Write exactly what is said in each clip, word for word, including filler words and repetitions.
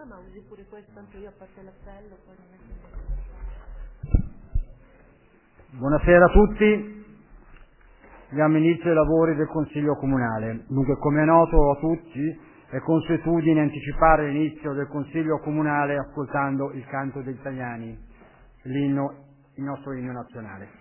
Ah, ma usi pure questo, tanto io a parte l'appello, poi non è che... Buonasera a tutti. Diamo inizio ai lavori del Consiglio Comunale. Dunque, come è noto a tutti, è consuetudine anticipare l'inizio del Consiglio Comunale ascoltando il canto degli italiani, l'inno, il nostro inno nazionale.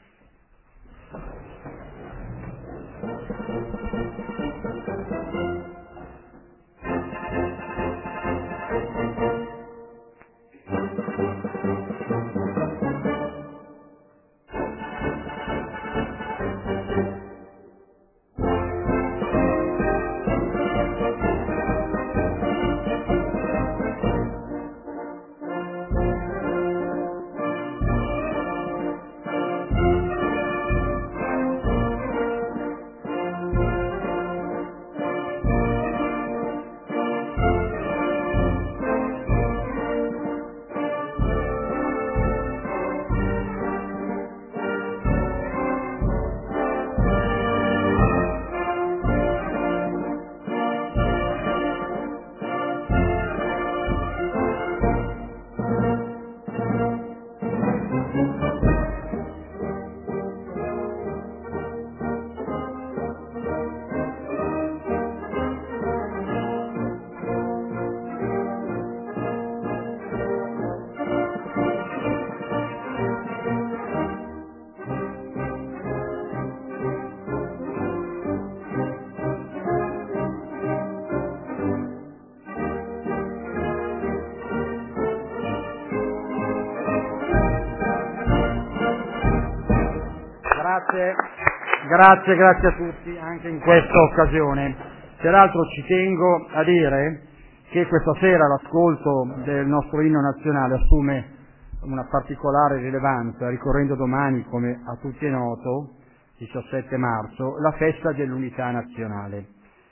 Grazie, grazie, grazie a tutti anche in questa occasione. Peraltro ci tengo a dire che questa sera l'ascolto del nostro inno nazionale assume una particolare rilevanza, ricorrendo domani, come a tutti è noto, diciassette marzo, la festa dell'unità nazionale.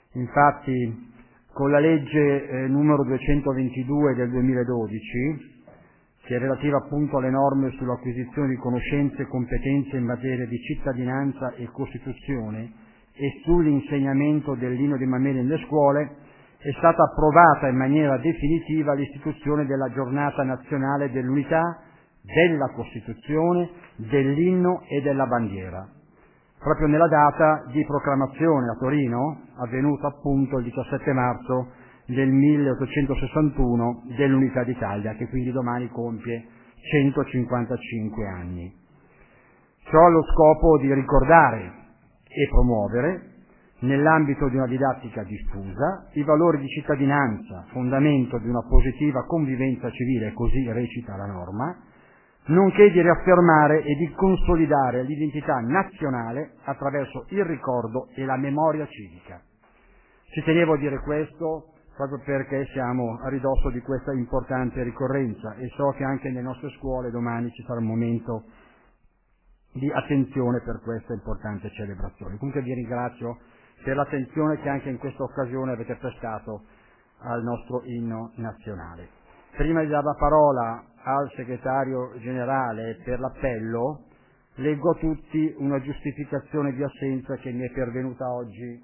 Infatti, con la legge eh, numero duecentoventidue del duemiladodici, che è relativa appunto alle norme sull'acquisizione di conoscenze e competenze in materia di cittadinanza e Costituzione e sull'insegnamento dell'inno di Mameli nelle scuole, è stata approvata in maniera definitiva l'istituzione della giornata nazionale dell'unità, della Costituzione, dell'inno e della bandiera, proprio nella data di proclamazione a Torino, avvenuta appunto il diciassette marzo del milleottocentosessantuno dell'Unità d'Italia, che quindi domani compie centocinquantacinque anni. Ciò allo scopo di ricordare e promuovere, nell'ambito di una didattica diffusa, i valori di cittadinanza, fondamento di una positiva convivenza civile, così recita la norma, nonché di riaffermare e di consolidare l'identità nazionale attraverso il ricordo e la memoria civica. Ci tenevo a dire questo proprio perché siamo a ridosso di questa importante ricorrenza e so che anche nelle nostre scuole domani ci sarà un momento di attenzione per questa importante celebrazione. Comunque vi ringrazio per l'attenzione che anche in questa occasione avete prestato al nostro inno nazionale. Prima di dare la parola al segretario generale per l'appello, leggo a tutti una giustificazione di assenza che mi è pervenuta oggi.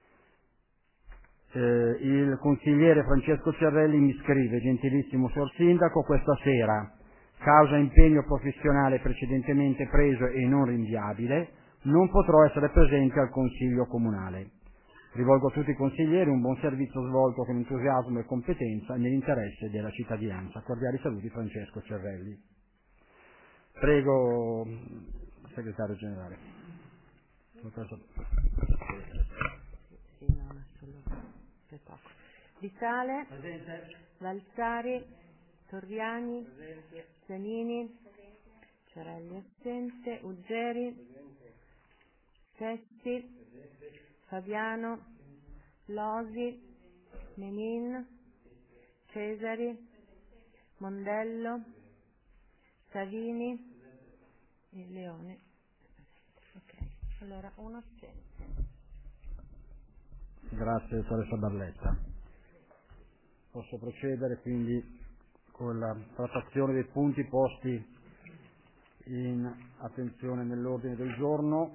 Eh, il consigliere Francesco Cerrelli mi scrive: gentilissimo signor Sindaco, questa sera, causa impegno professionale precedentemente preso e non rinviabile, non potrò essere presente al Consiglio Comunale. Rivolgo a tutti i consiglieri un buon servizio svolto con entusiasmo e competenza nell'interesse della cittadinanza. Cordiali saluti, Francesco Cerrelli. Prego, segretario generale. Vitale, Valzari, Torriani, Zanini, Cerelli assente, Uggeri, Sesti, Fabiano, Losi, Menin, Cesari, Mondello, Savini e Leone. Ok, allora uno assente. Grazie, dottoressa Barletta. Posso procedere quindi con la trattazione dei punti posti in attenzione nell'ordine del giorno.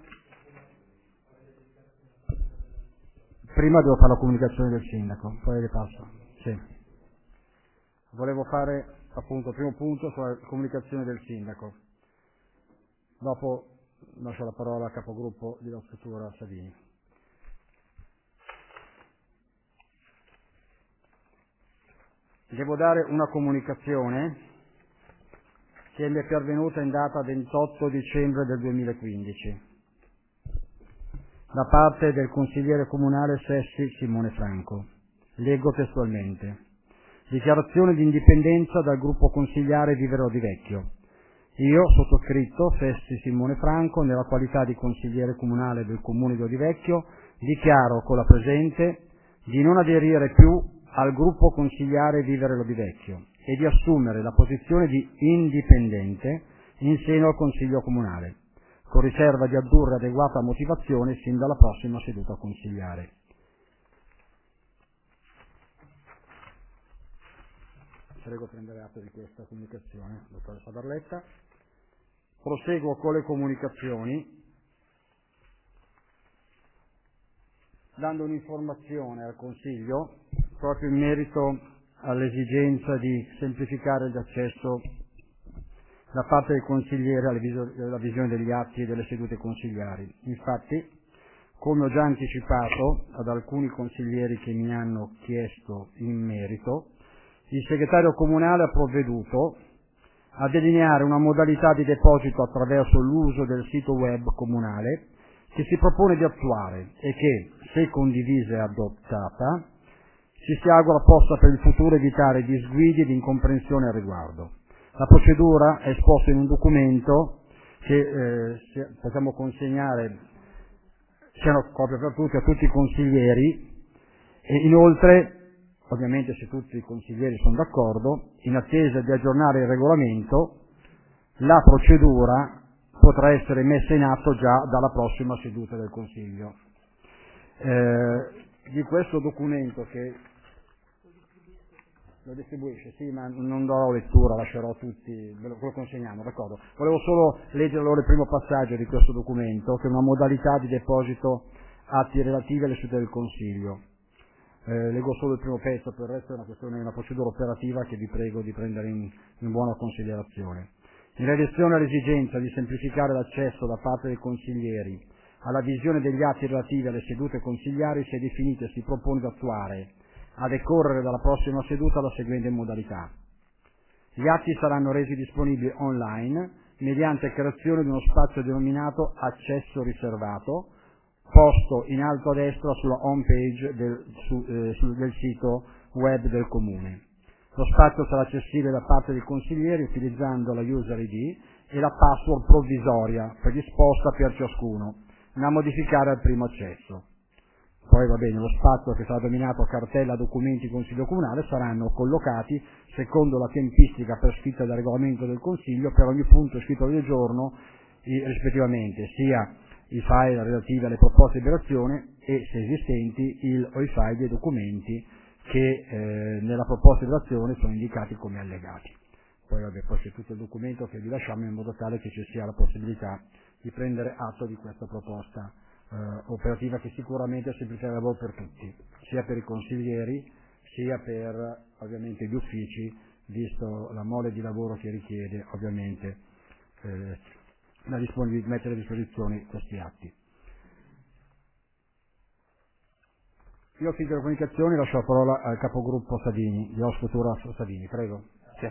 Prima devo fare la comunicazione del sindaco, poi le passo. Sì. volevo fare appunto il primo punto sulla comunicazione del sindaco. Dopo lascio la parola al capogruppo di Osfutura Savini. Devo dare una comunicazione che mi è pervenuta in data ventotto dicembre del duemilaquindici da parte del consigliere comunale Sessi Simone Franco. Leggo testualmente. Dichiarazione di indipendenza dal gruppo consigliare Vivere di Vecchio. Io, sottoscritto, Sessi Simone Franco, nella qualità di consigliere comunale del comune di Odivecchio, dichiaro con la presente di non aderire più al gruppo consigliare Vivere l'Odivecchio e di assumere la posizione di indipendente in seno al Consiglio Comunale, con riserva di addurre adeguata motivazione sin dalla prossima seduta consigliare. Prego prendere atto di questa comunicazione, dottoressa Barletta. Proseguo con le comunicazioni, dando un'informazione al Consiglio proprio in merito all'esigenza di semplificare l'accesso da parte del consigliere alla visione degli atti e delle sedute consigliari. Infatti, come ho già anticipato ad alcuni consiglieri che mi hanno chiesto in merito, il segretario comunale ha provveduto a delineare una modalità di deposito attraverso l'uso del sito web comunale che si propone di attuare e che, se condivisa e adottata, ci si augura possa per il futuro evitare disguidi ed incomprensione al riguardo. La procedura è esposta in un documento che eh, possiamo consegnare, c'è una copia per tutti, a tutti i consiglieri, e inoltre, ovviamente se tutti i consiglieri sono d'accordo, in attesa di aggiornare il regolamento, la procedura potrà essere messa in atto già dalla prossima seduta del Consiglio. Eh, di questo documento che lo distribuisce, sì, ma non darò lettura, lascerò tutti, ve lo, ve lo consegniamo, d'accordo. Volevo solo leggere loro il primo passaggio di questo documento, che è una modalità di deposito atti relativi alle sedute del Consiglio. Eh, leggo solo il primo pezzo, per il resto è una questione, una procedura operativa che vi prego di prendere in, in buona considerazione. In relazione all'esigenza di semplificare l'accesso da parte dei consiglieri alla visione degli atti relativi alle sedute consigliari, si è definito e si propone di attuare, a decorrere dalla prossima seduta, la seguente modalità. Gli atti saranno resi disponibili online mediante creazione di uno spazio denominato accesso riservato, posto in alto a destra sulla home page del, su, eh, su, del sito web del Comune. Lo spazio sarà accessibile da parte dei consiglieri utilizzando la user I D e la password provvisoria predisposta per ciascuno, da modificare al primo accesso. Poi va bene, lo spazio che sarà denominato cartella documenti Consiglio Comunale saranno collocati secondo la tempistica prescritta dal regolamento del Consiglio per ogni punto iscritto del giorno, i, rispettivamente sia i file relativi alle proposte di liberazione e, se esistenti, il, o i file dei documenti che eh, nella proposta di liberazione sono indicati come allegati. Poi vabbè, poi c'è tutto il documento che vi lasciamo in modo tale che ci sia la possibilità di prendere atto di questa proposta eh, operativa che sicuramente semplificherà il lavoro per tutti, sia per i consiglieri sia per ovviamente gli uffici, visto la mole di lavoro che richiede ovviamente eh, la disponibilità di mettere a disposizione questi atti. Io ho finito le comunicazioni, lascio la parola al capogruppo Savini, di Osfutura Savini, prego. Sì.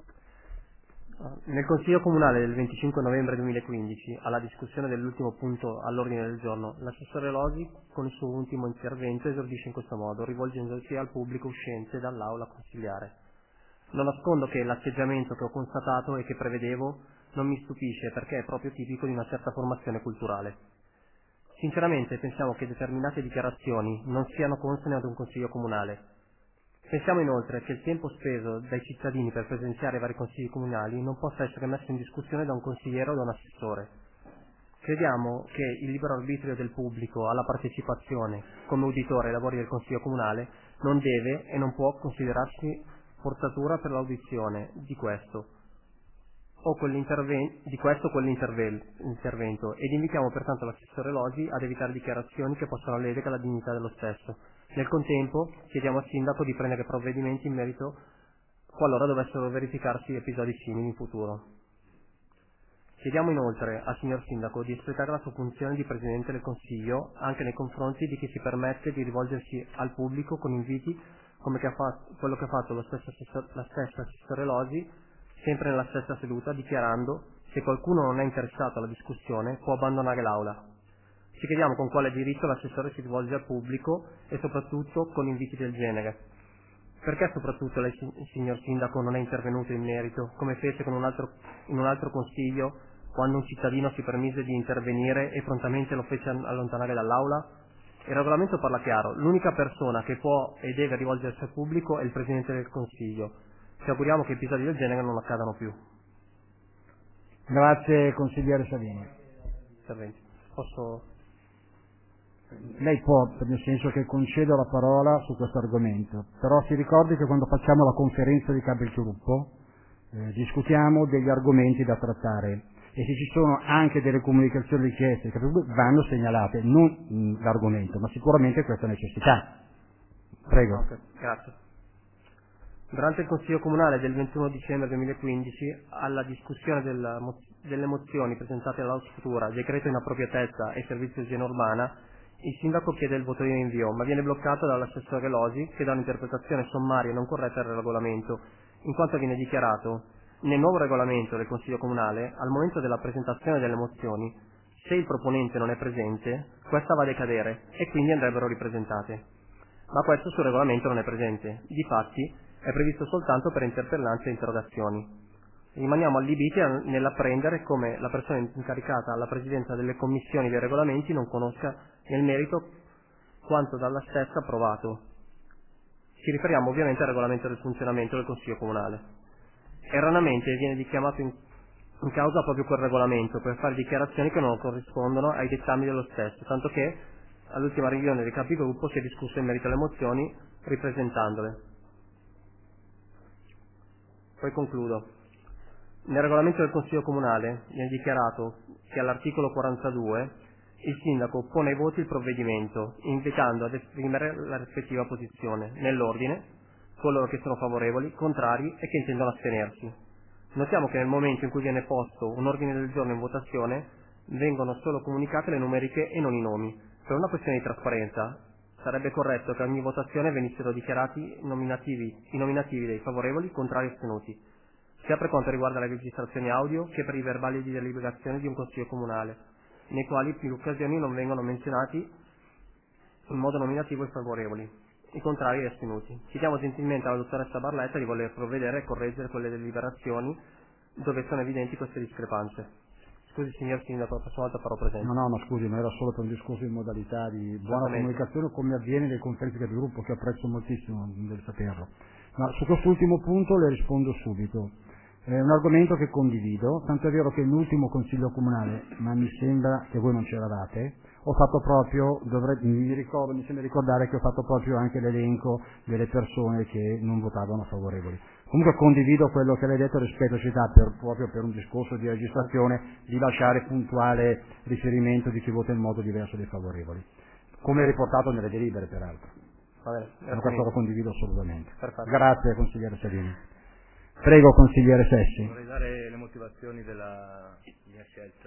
Nel Consiglio Comunale del venticinque novembre duemilaquindici, alla discussione dell'ultimo punto all'ordine del giorno, l'assessore Losi, con il suo ultimo intervento, esordisce in questo modo, rivolgendosi al pubblico uscente dall'aula consigliare. Non nascondo che l'atteggiamento che ho constatato e che prevedevo non mi stupisce, perché è proprio tipico di una certa formazione culturale. Sinceramente pensiamo che determinate dichiarazioni non siano consone ad un Consiglio Comunale. Pensiamo inoltre che il tempo speso dai cittadini per presenziare vari consigli comunali non possa essere messo in discussione da un consigliere o da un assessore. Crediamo che il libero arbitrio del pubblico alla partecipazione come uditore ai lavori del Consiglio Comunale non deve e non può considerarsi forzatura per l'audizione di questo o di questo o quell'intervento ed invitiamo pertanto l'assessore Losi ad evitare dichiarazioni che possano ledere la dignità dello stesso. Nel contempo chiediamo al sindaco di prendere provvedimenti in merito qualora dovessero verificarsi episodi simili in futuro. Chiediamo inoltre al signor Sindaco di espletare la sua funzione di Presidente del Consiglio anche nei confronti di chi si permette di rivolgersi al pubblico con inviti come che ha fatto, quello che ha fatto lo stesso, la stessa Assessore Losi, sempre nella stessa seduta, dichiarando: se qualcuno non è interessato alla discussione può abbandonare l'Aula. Ci chiediamo con quale diritto l'assessore si rivolge al pubblico e soprattutto con inviti del genere. Perché soprattutto lei, signor Sindaco, non è intervenuto in merito, come fece con un altro, in un altro consiglio, quando un cittadino si permise di intervenire e prontamente lo fece allontanare dall'Aula? Il regolamento parla chiaro: l'unica persona che può e deve rivolgersi al pubblico è il Presidente del Consiglio. Ci auguriamo che episodi del genere non accadano più. Grazie, consigliere Savini. Interventi. Posso... Lei può, nel senso che concedo la parola su questo argomento, però si ricordi che quando facciamo la conferenza di capigruppo eh, discutiamo degli argomenti da trattare e se ci sono anche delle comunicazioni richieste di capigruppo vanno segnalate, non mh, l'argomento, ma sicuramente questa necessità. Prego. Okay, grazie. Durante il Consiglio Comunale del ventuno dicembre duemilaquindici, alla discussione della mo- delle mozioni presentate dall'Aula Futura, decreto inappropriatezza e servizio igiene urbana, il Sindaco chiede il voto di rinvio, ma viene bloccato dall'assessore Losi, che dà un'interpretazione sommaria e non corretta del regolamento, in quanto viene dichiarato: nel nuovo regolamento del Consiglio Comunale, al momento della presentazione delle mozioni, se il proponente non è presente, questa va a decadere e quindi andrebbero ripresentate. Ma questo sul regolamento non è presente. Difatti, è previsto soltanto per interpellanze e interrogazioni. Rimaniamo allibiti nell'apprendere come la persona incaricata alla presidenza delle commissioni dei regolamenti non conosca nel merito quanto dalla stessa approvato. Ci riferiamo ovviamente al regolamento del funzionamento del Consiglio Comunale. Erroneamente viene chiamato in, in causa proprio quel regolamento per fare dichiarazioni che non corrispondono ai dettami dello stesso, tanto che all'ultima riunione dei capigruppo si è discusso in merito alle mozioni ripresentandole. Poi concludo. Nel regolamento del Consiglio Comunale viene dichiarato che all'articolo quarantadue il Sindaco pone ai voti il provvedimento, invitando ad esprimere la rispettiva posizione, nell'ordine, coloro che sono favorevoli, contrari e che intendono astenersi. Notiamo che nel momento in cui viene posto un ordine del giorno in votazione, vengono solo comunicate le numeriche e non i nomi. Per una questione di trasparenza, sarebbe corretto che ogni votazione venissero dichiarati nominativi, i nominativi dei favorevoli, contrari e astenuti, sia per quanto riguarda le registrazioni audio che per i verbali di deliberazione di un Consiglio Comunale, nei quali più occasioni non vengono menzionati in modo nominativo i favorevoli, i contrari e astenuti. Chiediamo gentilmente alla dottoressa Barletta di voler provvedere a correggere quelle deliberazioni dove sono evidenti queste discrepanze. Scusi signor Sindaco, la prossima volta farò presente. No, no, ma scusi, ma era solo per un discorso di modalità di buona comunicazione come avviene nelle conferenze di capigruppo, che apprezzo moltissimo, deve saperlo. Ma su quest'ultimo punto le rispondo subito. È un argomento che condivido, tanto è vero che nell'ultimo Consiglio Comunale, ma mi sembra che voi non c'eravate, ho fatto proprio, dovrei, mi, ricordo, mi sembra ricordare che ho fatto proprio anche l'elenco delle persone che non votavano favorevoli. Comunque condivido quello che lei ha detto rispetto a città, per, proprio per un discorso di registrazione, di lasciare puntuale riferimento di chi vota in modo diverso dei favorevoli, come riportato nelle delibere peraltro. Va bene, Ma questo lo condivido assolutamente. Perfetto. Grazie consigliere Savini. Prego consigliere Sessi. Vorrei dare le motivazioni della mia scelta.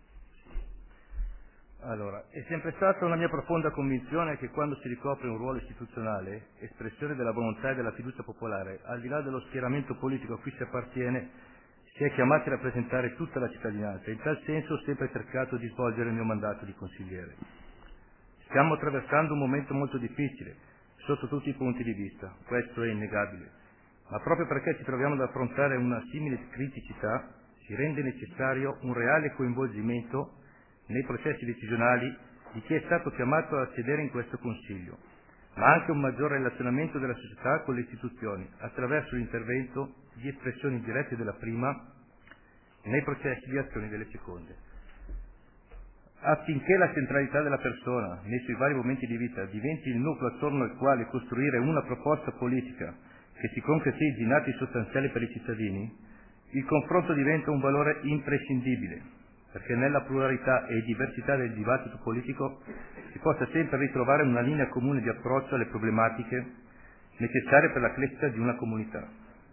Allora, è sempre stata una mia profonda convinzione che quando si ricopre un ruolo istituzionale, espressione della volontà e della fiducia popolare, al di là dello schieramento politico a cui si appartiene, si è chiamati a rappresentare tutta la cittadinanza. In tal senso ho sempre cercato di svolgere il mio mandato di consigliere. Stiamo attraversando un momento molto difficile, sotto tutti i punti di vista, questo è innegabile. Ma proprio perché ci troviamo ad affrontare una simile criticità, si rende necessario un reale coinvolgimento nei processi decisionali di chi è stato chiamato a sedere in questo Consiglio, ma anche un maggior relazionamento della società con le istituzioni, attraverso l'intervento di espressioni dirette della prima nei processi di azioni delle seconde. Affinché la centralità della persona nei suoi vari momenti di vita diventi il nucleo attorno al quale costruire una proposta politica che si concretizzi in atti sostanziali per i cittadini, il confronto diventa un valore imprescindibile, perché nella pluralità e diversità del dibattito politico si possa sempre ritrovare una linea comune di approccio alle problematiche necessarie per la crescita di una comunità.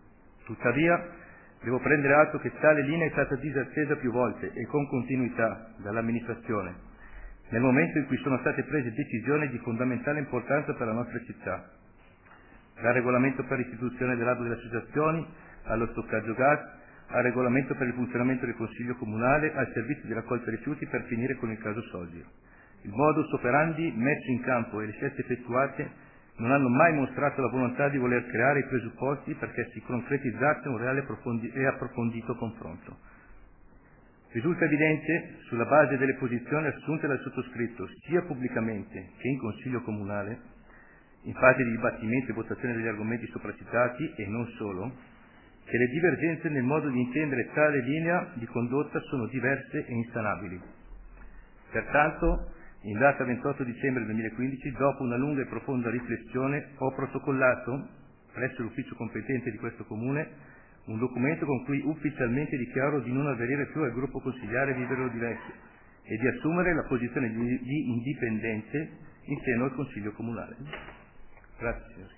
Tuttavia, devo prendere atto che tale linea è stata disattesa più volte e con continuità dall'amministrazione, nel momento in cui sono state prese decisioni di fondamentale importanza per la nostra città. Dal regolamento per l'istituzione dell'albo delle associazioni, allo stoccaggio gas, al regolamento per il funzionamento del Consiglio Comunale, al servizio di raccolta rifiuti per finire con il caso Solgio. Il modus operandi messo in campo e le scelte effettuate non hanno mai mostrato la volontà di voler creare i presupposti perché si concretizzasse un reale e approfondito confronto. Risulta evidente, sulla base delle posizioni assunte dal sottoscritto sia pubblicamente che in Consiglio Comunale, in fase di dibattimento e votazione degli argomenti sopracitati e non solo, che le divergenze nel modo di intendere tale linea di condotta sono diverse e insanabili. Pertanto, in data ventotto dicembre duemilaquindici, dopo una lunga e profonda riflessione, ho protocollato, presso l'ufficio competente di questo Comune, un documento con cui ufficialmente dichiaro di non aderire più al gruppo consigliare Vivero di Vecchio e di assumere la posizione di, di indipendente in seno al Consiglio Comunale. Grazie, signor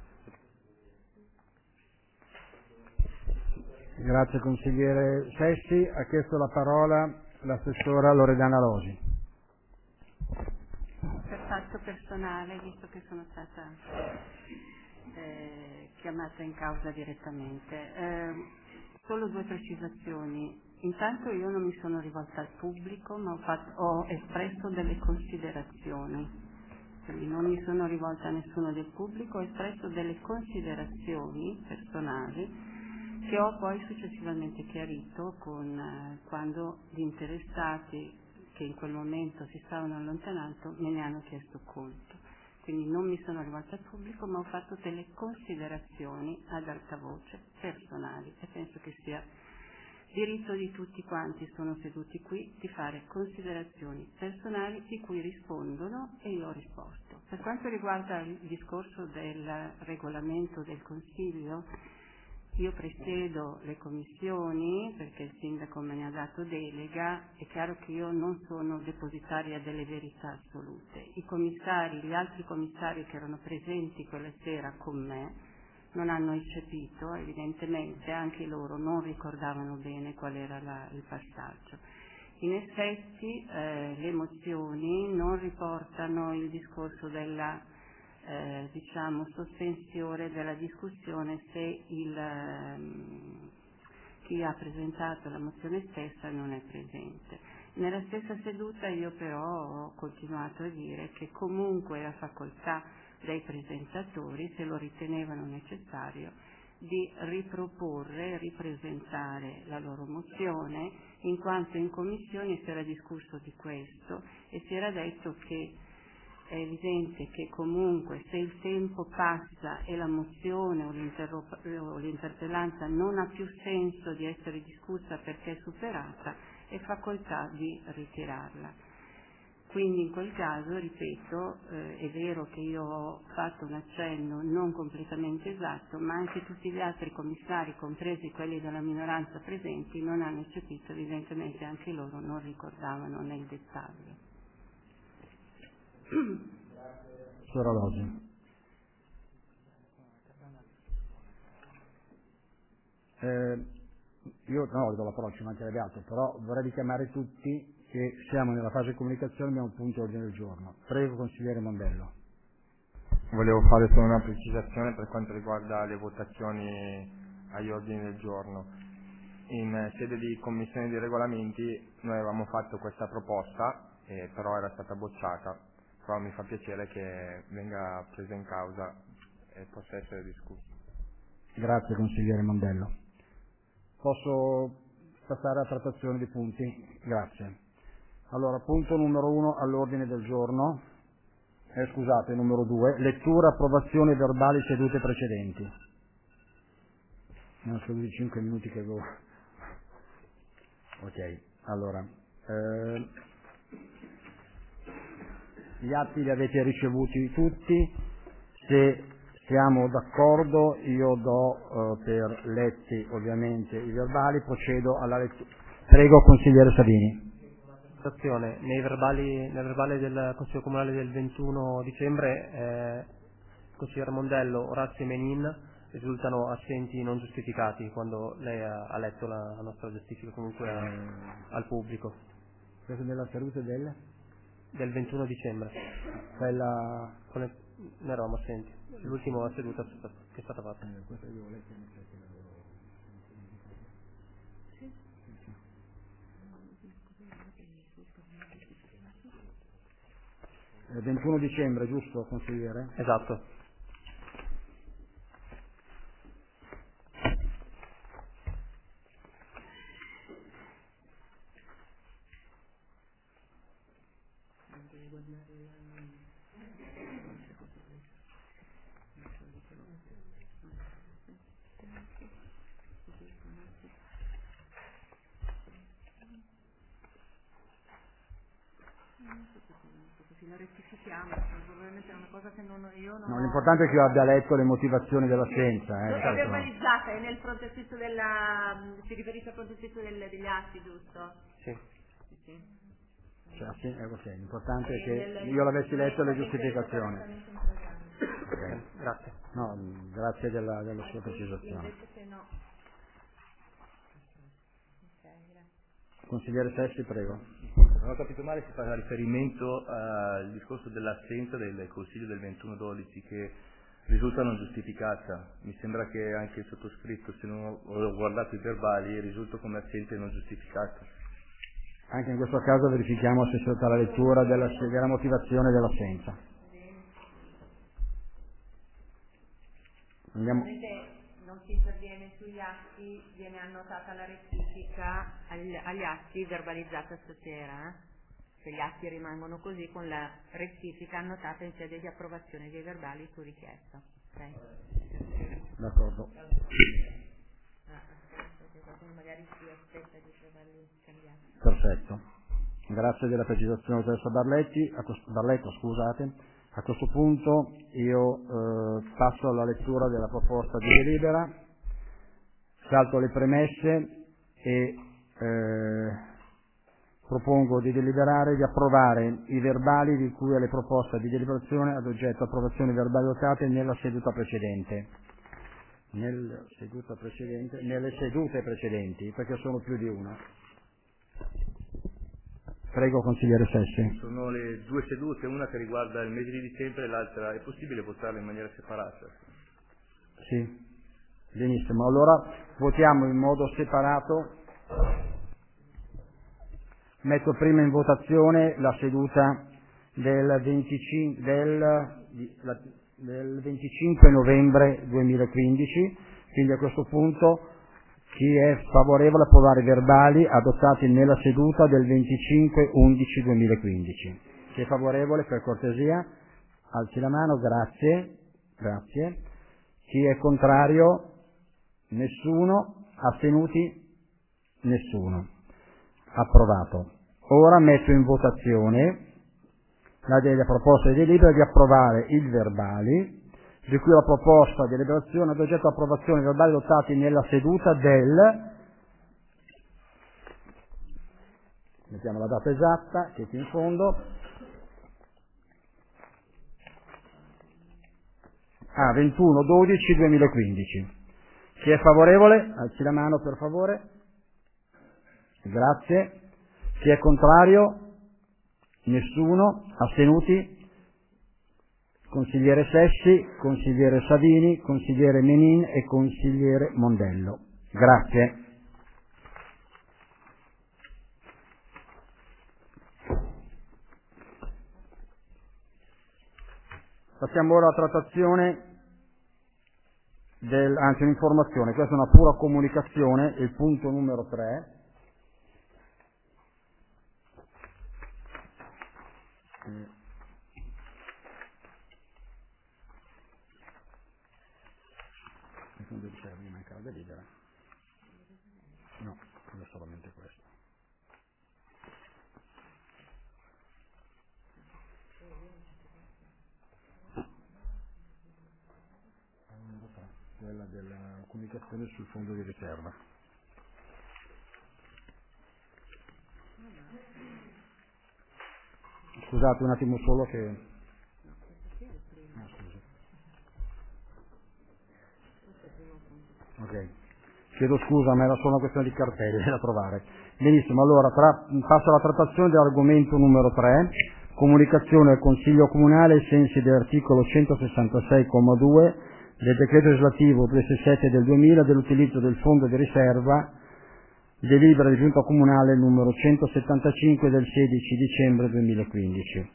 Sindaco. Grazie consigliere Sessi. Ha chiesto la parola l'assessora Loredana Losi. Per fatto personale, visto che sono stata eh, chiamata in causa direttamente, eh, solo due precisazioni. Intanto io non mi sono rivolta al pubblico, ma ho, fatto, ho espresso delle considerazioni, quindi non mi sono rivolta a nessuno del pubblico, ho espresso delle considerazioni personali che ho poi successivamente chiarito con, eh, quando gli interessati che in quel momento si stavano allontanando me ne hanno chiesto conto. Quindi non mi sono rivolta al pubblico, ma ho fatto delle considerazioni ad alta voce, personali, e penso che sia diritto di tutti quanti sono seduti qui di fare considerazioni personali di cui rispondono e io ho risposto. Per quanto riguarda il discorso del regolamento del Consiglio, io presiedo le commissioni perché il sindaco me ne ha dato delega, è chiaro che io non sono depositaria delle verità assolute. I commissari, gli altri commissari che erano presenti quella sera con me non hanno eccepito, evidentemente anche loro non ricordavano bene qual era la, il passaggio. In effetti eh, le mozioni non riportano il discorso della Eh, diciamo sospensione della discussione se il, ehm, chi ha presentato la mozione stessa non è presente. Nella stessa seduta io però ho continuato a dire che comunque la facoltà dei presentatori, se lo ritenevano necessario, di riproporre, ripresentare la loro mozione, in quanto in commissione si era discusso di questo e si era detto che è evidente che comunque se il tempo passa e la mozione o, o l'interpellanza non ha più senso di essere discussa perché è superata, è facoltà di ritirarla. Quindi in quel caso, ripeto, eh, è vero che io ho fatto un accenno non completamente esatto, ma anche tutti gli altri commissari, compresi quelli della minoranza presenti, non hanno eccepito, evidentemente anche loro non ricordavano nel dettaglio. Signora Losi. Eh, io no, do la parola, ci mancherebbe altro, però vorrei richiamare tutti che siamo nella fase di comunicazione, abbiamo un punto ordine del giorno. Prego, consigliere Mondello. Volevo fare solo una precisazione per quanto riguarda le votazioni agli ordini del giorno. In sede di commissione di regolamenti noi avevamo fatto questa proposta, eh, però era stata bocciata. Però mi fa piacere che venga presa in causa e possa essere discussa. Grazie consigliere Mondello. Posso passare alla trattazione dei punti? Grazie. Allora, punto numero uno all'ordine del giorno, eh, scusate, numero due, lettura, approvazione verbali sedute precedenti. Non sono di cinque minuti che avevo. Ok, allora. Eh, Gli atti li avete ricevuti tutti, se siamo d'accordo io do eh, per letti ovviamente i verbali, procedo alla lettura. Prego consigliere Savini. Nei verbali, nel verbale del Consiglio Comunale del ventuno dicembre eh, il consigliere Mondello, Orazio e Menin risultano assenti non giustificati quando lei ha, ha letto la, la nostra giustifica comunque a, al pubblico. Questo della seduta del? Del ventuno dicembre. Quella... Con le, ne eravamo assenti. L'ultima seduta che è stata fatta. Eh, questa io ho letto. Il ventuno dicembre, giusto, consigliere? Esatto. La rettifichiamo, probabilmente è una cosa che non, io non No, ho... l'importante è che io abbia letto le motivazioni dell'assenza. Eh, è verbalizzata, è nel frontespizio della... si riferisce al frontespizio del, degli atti, giusto? Sì. Sì, sì. Cioè, sì, è così. L'importante è che nel, io l'avessi letto le giustificazioni. Okay. Grazie. No, grazie della, della sua precisazione. Invece se no... Consigliere Sessi, prego. Non ho capito male, si fa riferimento al discorso dell'assenza del Consiglio del ventuno dodici che risulta non giustificata. Mi sembra che anche il sottoscritto, se non ho guardato i verbali, risulta come assente e non giustificato. Anche in questo caso verifichiamo se c'è stata la lettura della, della motivazione dell'assenza. Andiamo. Non si interviene sugli atti, viene annotata la rettifica agli, agli atti verbalizzata stasera. Eh? Se gli atti rimangono così con la rettifica annotata in sede di approvazione dei verbali su richiesta. Okay? D'accordo. Ah, aspetta, magari si aspetta di trovarli cambiati. Perfetto. Grazie della precisazione, dottoressa Barletti. A questo, Barletto, scusate. A questo punto io eh, passo alla lettura della proposta di delibera, salto le premesse e eh, propongo di deliberare di approvare i verbali di cui alle proposte di deliberazione ad oggetto approvazioni verbali adottate nella seduta precedente. Nella seduta precedente, nelle sedute precedenti, perché sono più di una. Prego, consigliere Sessi. Sono le due sedute, una che riguarda il mese di dicembre e l'altra, è possibile votarla in maniera separata? Sì, benissimo. Allora votiamo in modo separato. Metto prima in votazione la seduta del, venticinque, del, la, del venticinque novembre duemilaquindici, quindi a questo punto chi è favorevole a approvare i verbali adottati nella seduta del venticinque undici duemilaquindici? Chi è favorevole, per cortesia, alzi la mano, grazie, grazie. Chi è contrario? Nessuno. Astenuti? Nessuno. Approvato. Ora metto in votazione la della proposta di delibera di approvare i verbali di cui la proposta di deliberazione ad oggetto approvazione verbali adottati nella seduta del, mettiamo la data esatta che è qui in fondo, ah, ventuno dodici duemilaquindici. Chi è favorevole? Alzi la mano per favore. Grazie. Chi è contrario? Nessuno. Astenuti? Consigliere Sessi, consigliere Savini, consigliere Menin e consigliere Mondello. Grazie. Passiamo ora alla trattazione del, anzi un'informazione, questa è una pura comunicazione, il punto numero tre. Fondo di riserva, mi manca la delibera. No, è solamente questo. Quella della comunicazione sul fondo di riserva. Scusate un attimo solo che... Ah, scusi. Ok, chiedo scusa, ma era solo una questione di cartelle da trovare. Benissimo, allora tra, passo alla trattazione dell'argomento numero tre, comunicazione al Consiglio Comunale ai sensi dell'articolo centosessantasei comma due del decreto legislativo duecentosessantasette del duemila dell'utilizzo del fondo di riserva, delibera di Giunta Comunale numero centosettantacinque del sedici dicembre duemilaquindici.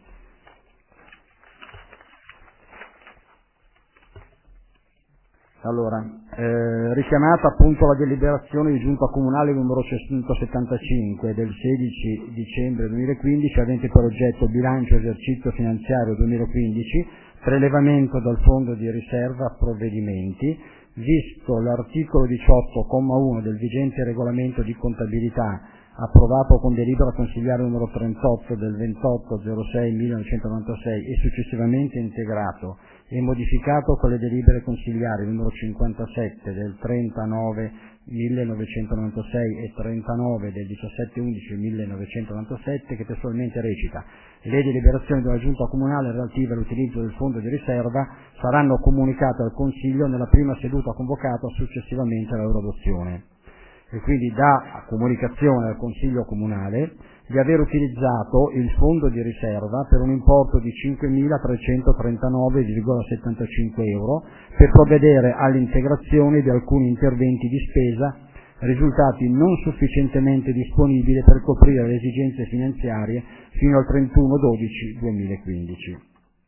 Allora, eh, richiamata appunto la deliberazione di Giunta Comunale numero centosettantacinque del sedici dicembre duemilaquindici, avente per oggetto bilancio esercizio finanziario duemilaquindici, prelevamento dal fondo di riserva provvedimenti, visto l'articolo diciotto comma uno del vigente regolamento di contabilità approvato con delibera consigliare numero trentotto del ventotto zero sei millenovecentonovantasei e successivamente integrato e modificato con le delibere consigliari numero cinquantasette del trentanove millenovecentonovantasei e trentanove del diciassette undici millenovecentonovantasette, che testualmente recita: le deliberazioni della Giunta Comunale relative all'utilizzo del fondo di riserva saranno comunicate al Consiglio nella prima seduta convocata successivamente alla loro adozione. E quindi dà comunicazione al Consiglio Comunale di aver utilizzato il fondo di riserva per un importo di cinquemilatrecentotrentanove virgola settantacinque euro per provvedere all'integrazione di alcuni interventi di spesa risultati non sufficientemente disponibili per coprire le esigenze finanziarie fino al trentuno dicembre duemilaquindici.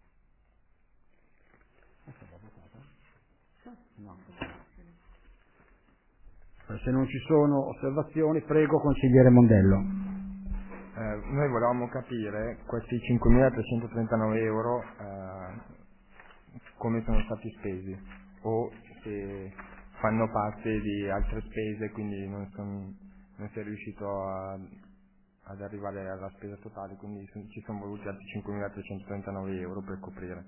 Se non ci sono osservazioni, prego consigliere Mondello. Eh, noi volevamo capire questi cinquemilatrecentotrentanove euro eh, come sono stati spesi, o se fanno parte di altre spese, quindi non, son, non si è riuscito a, ad arrivare alla spesa totale, quindi son, ci sono voluti altri cinquemilatrecentotrentanove euro per coprire.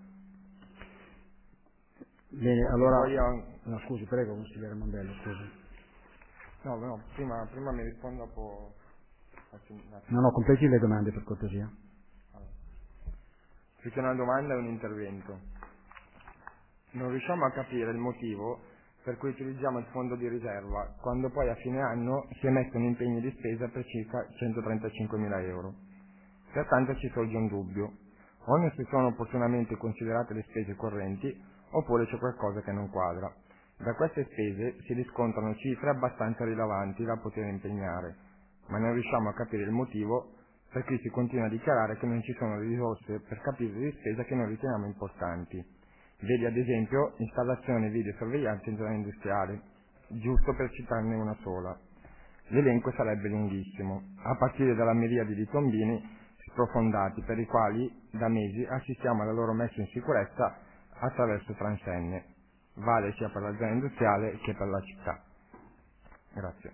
Bene, allora... Io... No, scusi, prego consigliere Mondello, scusi. No, no, prima, prima mi rispondo, dopo... No, no, completi le domande per cortesia. Allora. Più che una domanda è un intervento. Non riusciamo a capire il motivo per cui utilizziamo il fondo di riserva, quando poi a fine anno si emettono impegni di spesa per circa centotrentacinquemila euro. Pertanto ci sorge un dubbio. O non si sono opportunamente considerate le spese correnti, oppure c'è qualcosa che non quadra. Da queste spese si riscontrano cifre abbastanza rilevanti da poter impegnare, ma non riusciamo a capire il motivo per cui si continua a dichiarare che non ci sono risorse per capitoli di spesa che noi riteniamo importanti. Vedi ad esempio installazione e videosorveglianza in zona industriale, giusto per citarne una sola. L'elenco sarebbe lunghissimo, a partire dalla miriade di tombini sprofondati per i quali da mesi assistiamo alla loro messa in sicurezza attraverso transenne. Vale sia per la zona industriale che per la città. Grazie.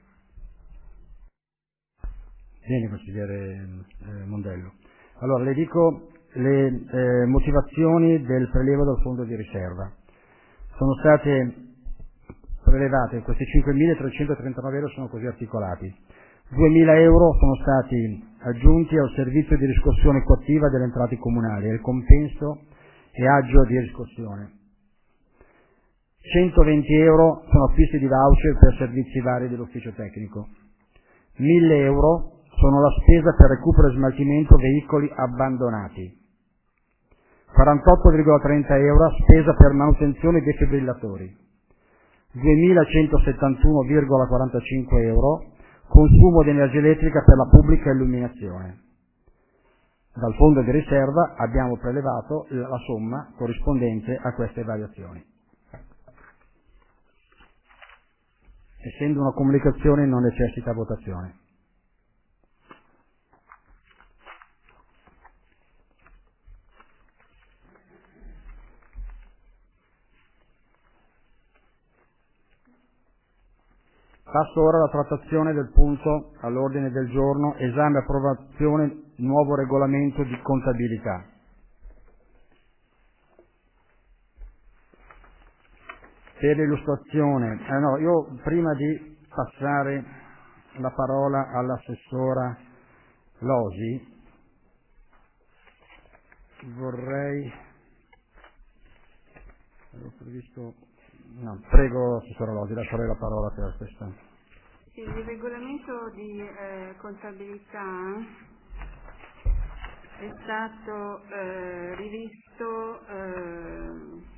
Bene, consigliere eh, Mondello. Allora, le dico le eh, motivazioni del prelievo dal fondo di riserva. Sono state prelevate, questi cinquemilatrecentotrentanove euro sono così articolati. duemila euro sono stati aggiunti al servizio di riscossione coattiva delle entrate comunali, il compenso e aggio di riscossione. centoventi euro sono acquisti di voucher per servizi vari dell'ufficio tecnico. mille euro sono la spesa per recupero e smaltimento veicoli abbandonati. quarantotto virgola trenta euro spesa per manutenzione dei defibrillatori. duemilacentosettantuno virgola quarantacinque euro consumo di energia elettrica per la pubblica illuminazione. Dal fondo di riserva abbiamo prelevato la somma corrispondente a queste variazioni. Essendo una comunicazione non necessita votazione. Passo ora alla trattazione del punto all'ordine del giorno, esame e approvazione nuovo regolamento di contabilità. Per l'illustrazione, eh no, io prima di passare la parola all'assessora Losi vorrei, avevo previsto No, prego, Assessore Losi, lascerei la parola per questa. Sì, il regolamento di eh, contabilità è stato eh, rivisto eh,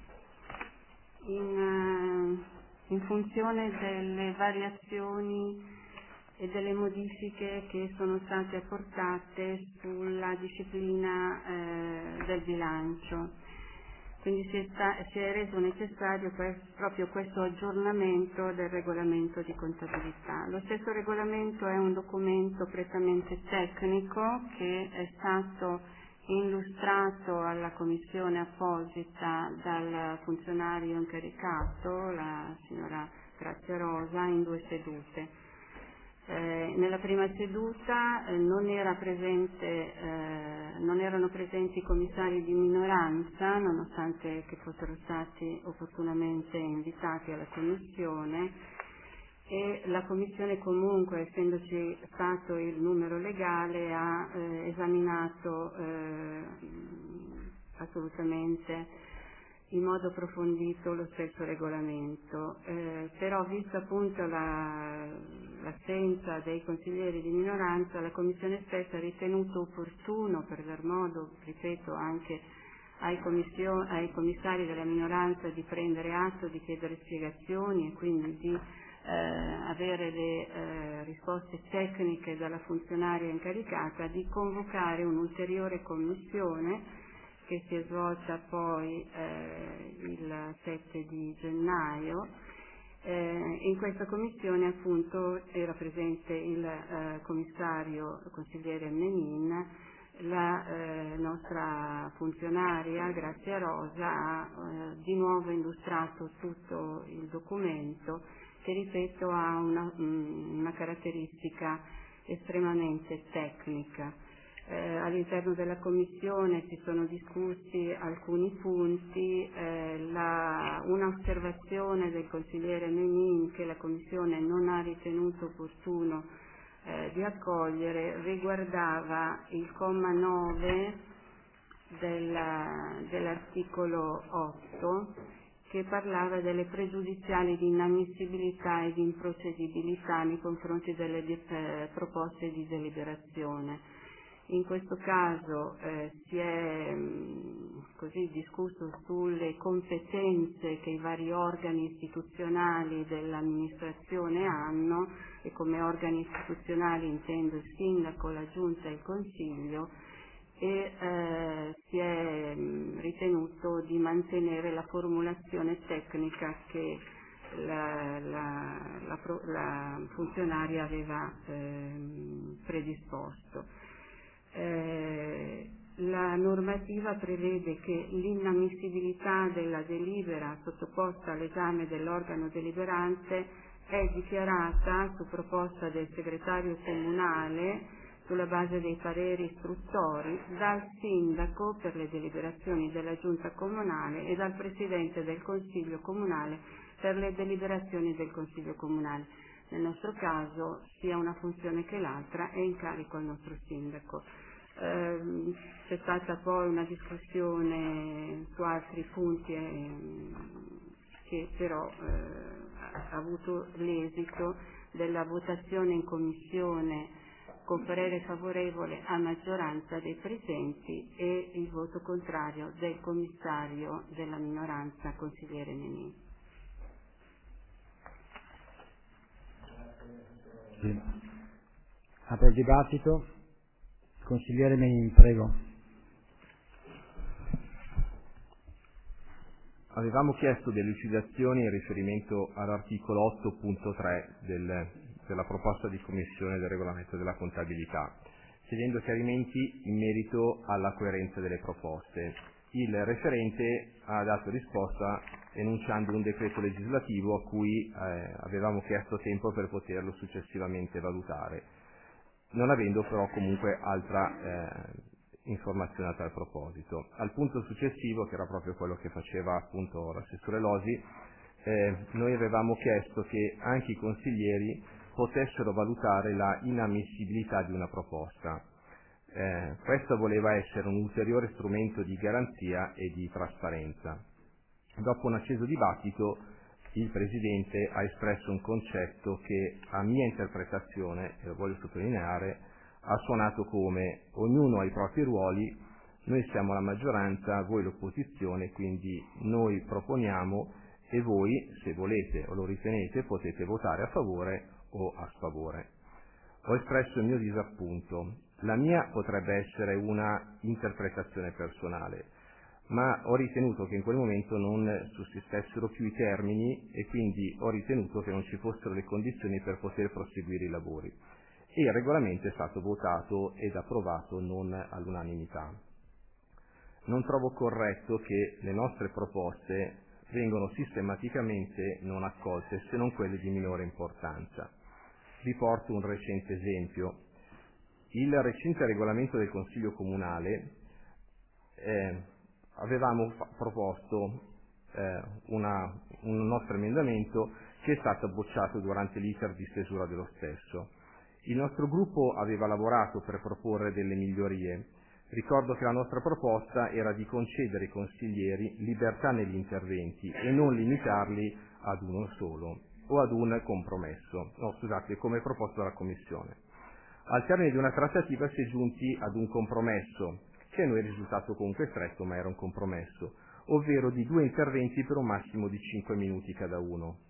in, in funzione delle variazioni e delle modifiche che sono state apportate sulla disciplina eh, del bilancio. Quindi si è, sta, si è reso necessario questo, proprio questo aggiornamento del regolamento di contabilità. Lo stesso regolamento è un documento prettamente tecnico che è stato illustrato alla commissione apposita dal funzionario incaricato, la signora Grazia Rosa, in due sedute. Eh, nella prima seduta eh, non, era presente, eh, non erano presenti i commissari di minoranza, nonostante che fossero stati opportunamente invitati alla commissione, e la commissione comunque, essendoci stato il numero legale, ha eh, esaminato eh, assolutamente in modo approfondito lo stesso regolamento, eh, però vista appunto la, l'assenza dei consiglieri di minoranza, la Commissione stessa ha ritenuto opportuno, per dar modo, ripeto, anche ai, ai commissari della minoranza di prendere atto, di chiedere spiegazioni e quindi di eh, avere le eh, risposte tecniche dalla funzionaria incaricata, di convocare un'ulteriore commissione che si è svolta poi eh, il sette di gennaio. Eh, in questa commissione appunto era presente il eh, commissario consigliere Menin, la eh, nostra funzionaria Grazia Rosa ha eh, di nuovo illustrato tutto il documento che, ripeto, ha una, una caratteristica estremamente tecnica. Eh, all'interno della Commissione si sono discussi alcuni punti, eh, la, una osservazione del consigliere Menin che la Commissione non ha ritenuto opportuno eh, di accogliere riguardava il comma nove della, dell'articolo otto, che parlava delle pregiudiziali di inammissibilità e di improcedibilità nei confronti delle eh, proposte di deliberazione. In questo caso eh, si è mh, così discusso sulle competenze che i vari organi istituzionali dell'amministrazione hanno, e come organi istituzionali intendo il sindaco, la giunta e il consiglio, e eh, si è mh, ritenuto di mantenere la formulazione tecnica che la, la, la, la funzionaria aveva eh, predisposto. Eh, la normativa prevede che l'inammissibilità della delibera sottoposta all'esame dell'organo deliberante è dichiarata su proposta del segretario comunale sulla base dei pareri istruttori dal sindaco per le deliberazioni della giunta comunale e dal presidente del consiglio comunale per le deliberazioni del consiglio comunale. Nel nostro caso sia una funzione che l'altra è in carico al nostro sindaco. Eh, c'è stata poi una discussione su altri punti eh, che però eh, ha avuto l'esito della votazione in commissione con parere favorevole a maggioranza dei presenti e il voto contrario del commissario della minoranza, consigliere Menin. Sì. Apro il dibattito. Consigliere Menin, prego. Avevamo chiesto delle lucidazioni in riferimento all'articolo otto punto tre del, della proposta di commissione del regolamento della contabilità, chiedendo chiarimenti in merito alla coerenza delle proposte. Il referente ha dato risposta enunciando un decreto legislativo a cui eh, avevamo chiesto tempo per poterlo successivamente valutare, non avendo però comunque altra eh, informazione a tal proposito. Al punto successivo, che era proprio quello che faceva appunto l'assessore Losi, eh, noi avevamo chiesto che anche i consiglieri potessero valutare la inammissibilità di una proposta. Eh, questo voleva essere un ulteriore strumento di garanzia e di trasparenza. Dopo un acceso dibattito il Presidente ha espresso un concetto che, a mia interpretazione, e lo voglio sottolineare, ha suonato come: ognuno ha i propri ruoli, noi siamo la maggioranza, voi l'opposizione, quindi noi proponiamo e voi, se volete o lo ritenete, potete votare a favore o a sfavore. Ho espresso il mio disappunto. La mia potrebbe essere una interpretazione personale, ma ho ritenuto che in quel momento non sussistessero più i termini e quindi ho ritenuto che non ci fossero le condizioni per poter proseguire i lavori. E il regolamento è stato votato ed approvato non all'unanimità. Non trovo corretto che le nostre proposte vengono sistematicamente non accolte, se non quelle di minore importanza. Vi porto un recente esempio. Il recente regolamento del Consiglio Comunale eh, avevamo fa- proposto eh, una, un nostro emendamento che è stato bocciato durante l'iter di stesura dello stesso. Il nostro gruppo aveva lavorato per proporre delle migliorie. Ricordo che la nostra proposta era di concedere ai consiglieri libertà negli interventi e non limitarli ad uno solo o ad un compromesso, no scusate, come proposto dalla Commissione. Al termine di una trattativa si è giunti ad un compromesso, che a noi è risultato comunque stretto, ma era un compromesso, ovvero di due interventi per un massimo di cinque minuti cada uno.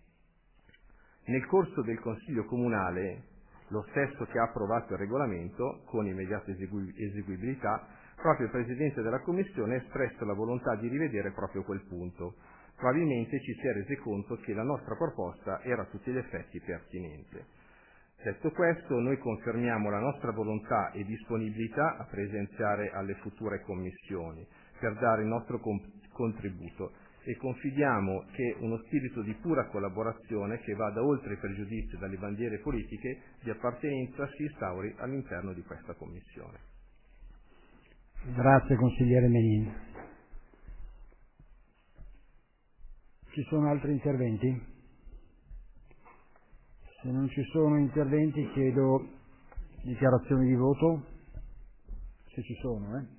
Nel corso del Consiglio Comunale, lo stesso che ha approvato il regolamento, con immediata esegui- eseguibilità, proprio il Presidente della Commissione ha espresso la volontà di rivedere proprio quel punto. Probabilmente ci si è resi conto che la nostra proposta era a tutti gli effetti pertinente. Detto questo, noi confermiamo la nostra volontà e disponibilità a presenziare alle future commissioni per dare il nostro com- contributo e confidiamo che uno spirito di pura collaborazione che vada oltre i pregiudizi dalle bandiere politiche di appartenenza si instauri all'interno di questa commissione. Grazie consigliere Menin. Ci sono altri interventi? Se non ci sono interventi chiedo dichiarazioni di voto, se ci sono, eh?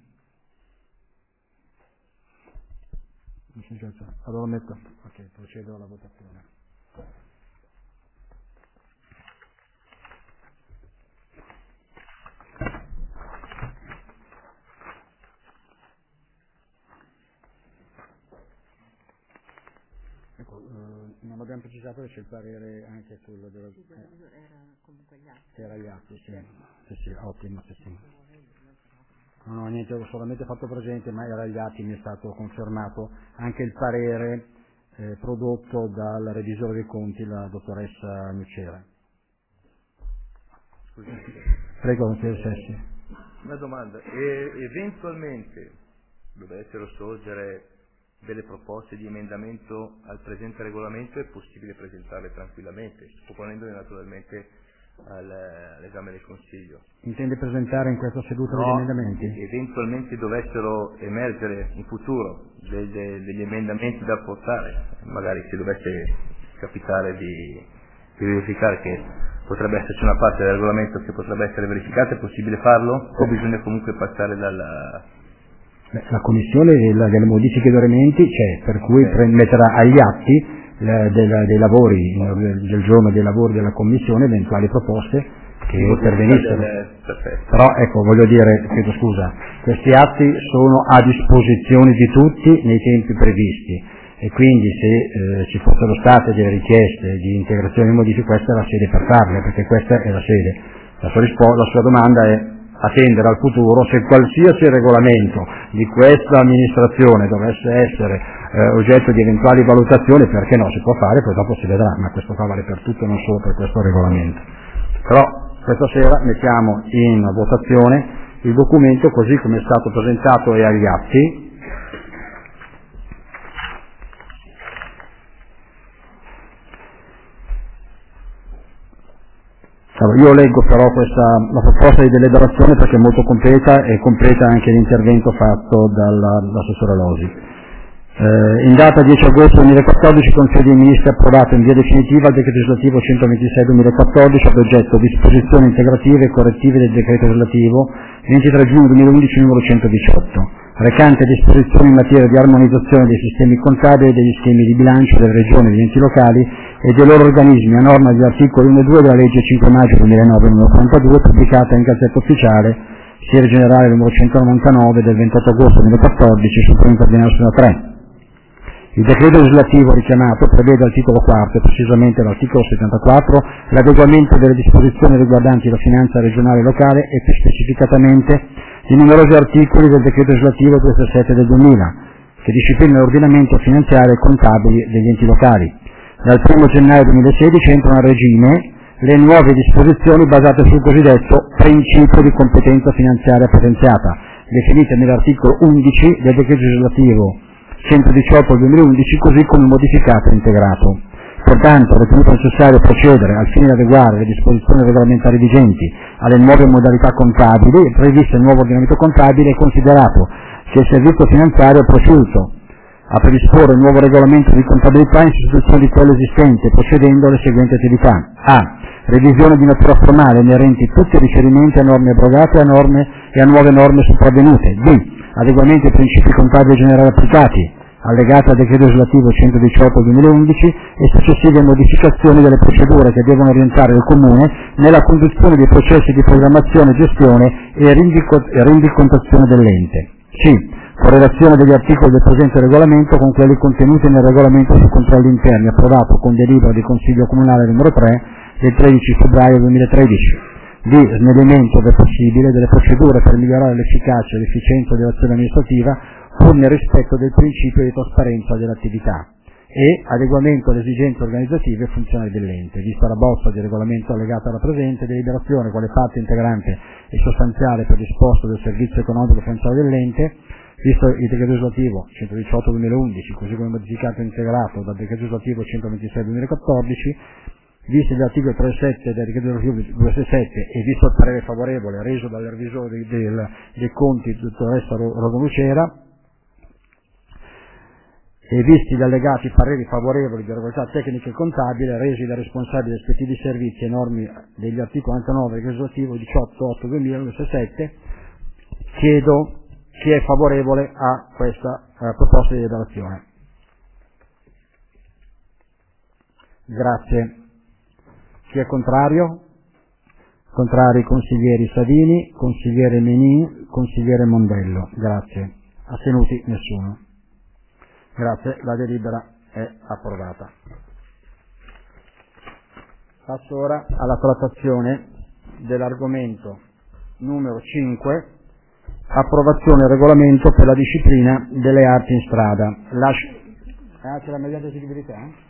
Allora metto, ok, procedo alla votazione. Ecco, eh, non abbiamo precisato che c'è il parere anche quello dello... Sì, era comunque gli atti. Era gli atti, sì. Sì, sì, ottimo, sì, sì. No, no, niente, ho solamente fatto presente, ma era agli atti, mi è stato confermato anche il parere eh, prodotto dal revisore dei conti, la dottoressa Nucera. Scusate. Prego, consigliere Sessi. Una domanda, e eventualmente dovessero sorgere delle proposte di emendamento al presente regolamento, è possibile presentarle tranquillamente, proponendole naturalmente all'esame del Consiglio. Intende presentare in questa seduta no, degli emendamenti? Eventualmente dovessero emergere in futuro de, de, degli emendamenti da apportare, magari se dovesse capitare di, di verificare che potrebbe esserci una parte del regolamento che potrebbe essere verificata, è possibile farlo o bisogna comunque passare dalla... Beh, la Commissione della, delle modifiche ed ornamenti c'è, per cui okay. metterà agli atti la, della, dei lavori, del giorno dei lavori della Commissione, eventuali proposte che pervenissero. Però ecco, voglio dire, chiedo scusa, questi atti sono a disposizione di tutti nei tempi previsti e quindi se eh, ci fossero state delle richieste di integrazione e modifiche, questa è la sede per farle, perché questa è la sede. La sua, rispo- la sua domanda è attendere al futuro se qualsiasi regolamento di questa amministrazione dovesse essere eh, oggetto di eventuali valutazioni, perché no, si può fare, poi dopo si vedrà, ma questo qua vale per tutto, non solo per questo regolamento. Però questa sera mettiamo in votazione il documento così come è stato presentato e agli atti. Allora, io leggo però questa, la proposta di deliberazione perché è molto completa e completa anche l'intervento fatto dall'assessore Losi. Eh, in data dieci agosto duemilaquattordici il Consiglio dei Ministri ha approvato in via definitiva il decreto legislativo centoventisei duemilaquattordici ad oggetto disposizioni integrative e correttive del decreto relativo ventitré giugno duemilaundici numero centodiciotto, recante disposizioni in materia di armonizzazione dei sistemi contabili e degli schemi di bilancio delle regioni e degli enti locali e dei loro organismi, a norma degli articoli uno e due della legge cinque maggio duemilanove numero quarantadue, pubblicata in Gazzetta Ufficiale, Serie Generale numero centonovantanove del ventotto agosto duemilaquattordici, su pronta ordinanza tre. Il decreto legislativo richiamato prevede al titolo quarto, precisamente all'articolo settantaquattro, l'adeguamento delle disposizioni riguardanti la finanza regionale e locale e più specificatamente di numerosi articoli del decreto legislativo duecentosette del duemila, che disciplina l'ordinamento finanziario e contabili degli enti locali. Dal primo gennaio duemilasedici entrano a regime le nuove disposizioni basate sul cosiddetto principio di competenza finanziaria potenziata, definite nell'articolo undici del decreto legislativo centodiciotto del duemilaundici, così come modificato e integrato. Pertanto, è ritenuto necessario procedere al fine di adeguare le disposizioni regolamentari vigenti alle nuove modalità contabili previste nel nuovo ordinamento contabile, e considerato che il servizio finanziario ha proceduto a predisporre un nuovo regolamento di contabilità in sostituzione di quello esistente, procedendo alle seguenti attività: A. Revisione di natura formale inerenti tutti i riferimenti a norme abrogate e a, norme, e a nuove norme sopravvenute. B. Adeguamento ai principi contabili generali applicati, allegati al decreto legislativo centodiciotto del duemilaundici, e successive modificazioni delle procedure che devono orientare il Comune nella conduzione dei processi di programmazione, gestione e rendicontazione dell'ente. C. Correlazione degli articoli del presente regolamento con quelli contenuti nel regolamento sui controlli interni, approvato con delibera del Consiglio Comunale numero tre del tredici febbraio duemilatredici. Di snellimento, ove possibile, delle procedure per migliorare l'efficacia e l'efficienza dell'azione amministrativa, pur nel rispetto del principio di trasparenza dell'attività. E adeguamento alle esigenze organizzative e funzionali dell'ente, vista la bozza di regolamento allegata alla presente deliberazione quale parte integrante e sostanziale per disposto del servizio economico finanziario dell'ente, visto il decreto legislativo centodiciotto del duemilaundici, così come modificato e integrato dal decreto legislativo centoventisei del duemilaquattordici, visti gli articoli trentasette del decreto legislativo duecentosette e visto il parere favorevole reso dal revisore dei, del, dei conti, dottoressa Rosa Lucera, e visti gli allegati pareri favorevoli di regolarità tecnica e contabile resi dai responsabili dei rispettivi servizi e normi degli articoli quarantanove del decreto legislativo diciotto otto duemila duecentosette, chiedo chi è favorevole a questa uh, proposta di deliberazione. Grazie. Chi è contrario? Contrari consiglieri Savini, consigliere Menin, consigliere Mondello. Grazie. Astenuti nessuno. Grazie, la delibera è approvata. Passo ora alla trattazione dell'argomento numero cinque, approvazione del regolamento per la disciplina delle arti in strada. Lascio... Ah, c'è la mediata esigibilità? Eh?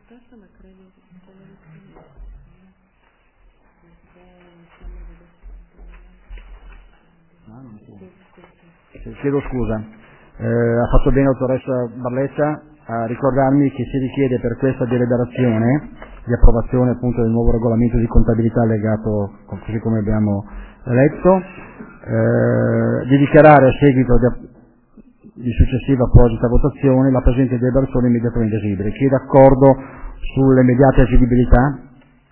Chiedo scusa, eh, ha fatto bene la dottoressa Barletta a ricordarmi che si richiede per questa deliberazione di approvazione appunto del nuovo regolamento di contabilità legato, così come abbiamo letto, eh, di dichiarare a seguito di, di successiva apposita votazione la presente deliberazione immediatamente esigibile. Chi è d'accordo sulle immediate eseguibilità?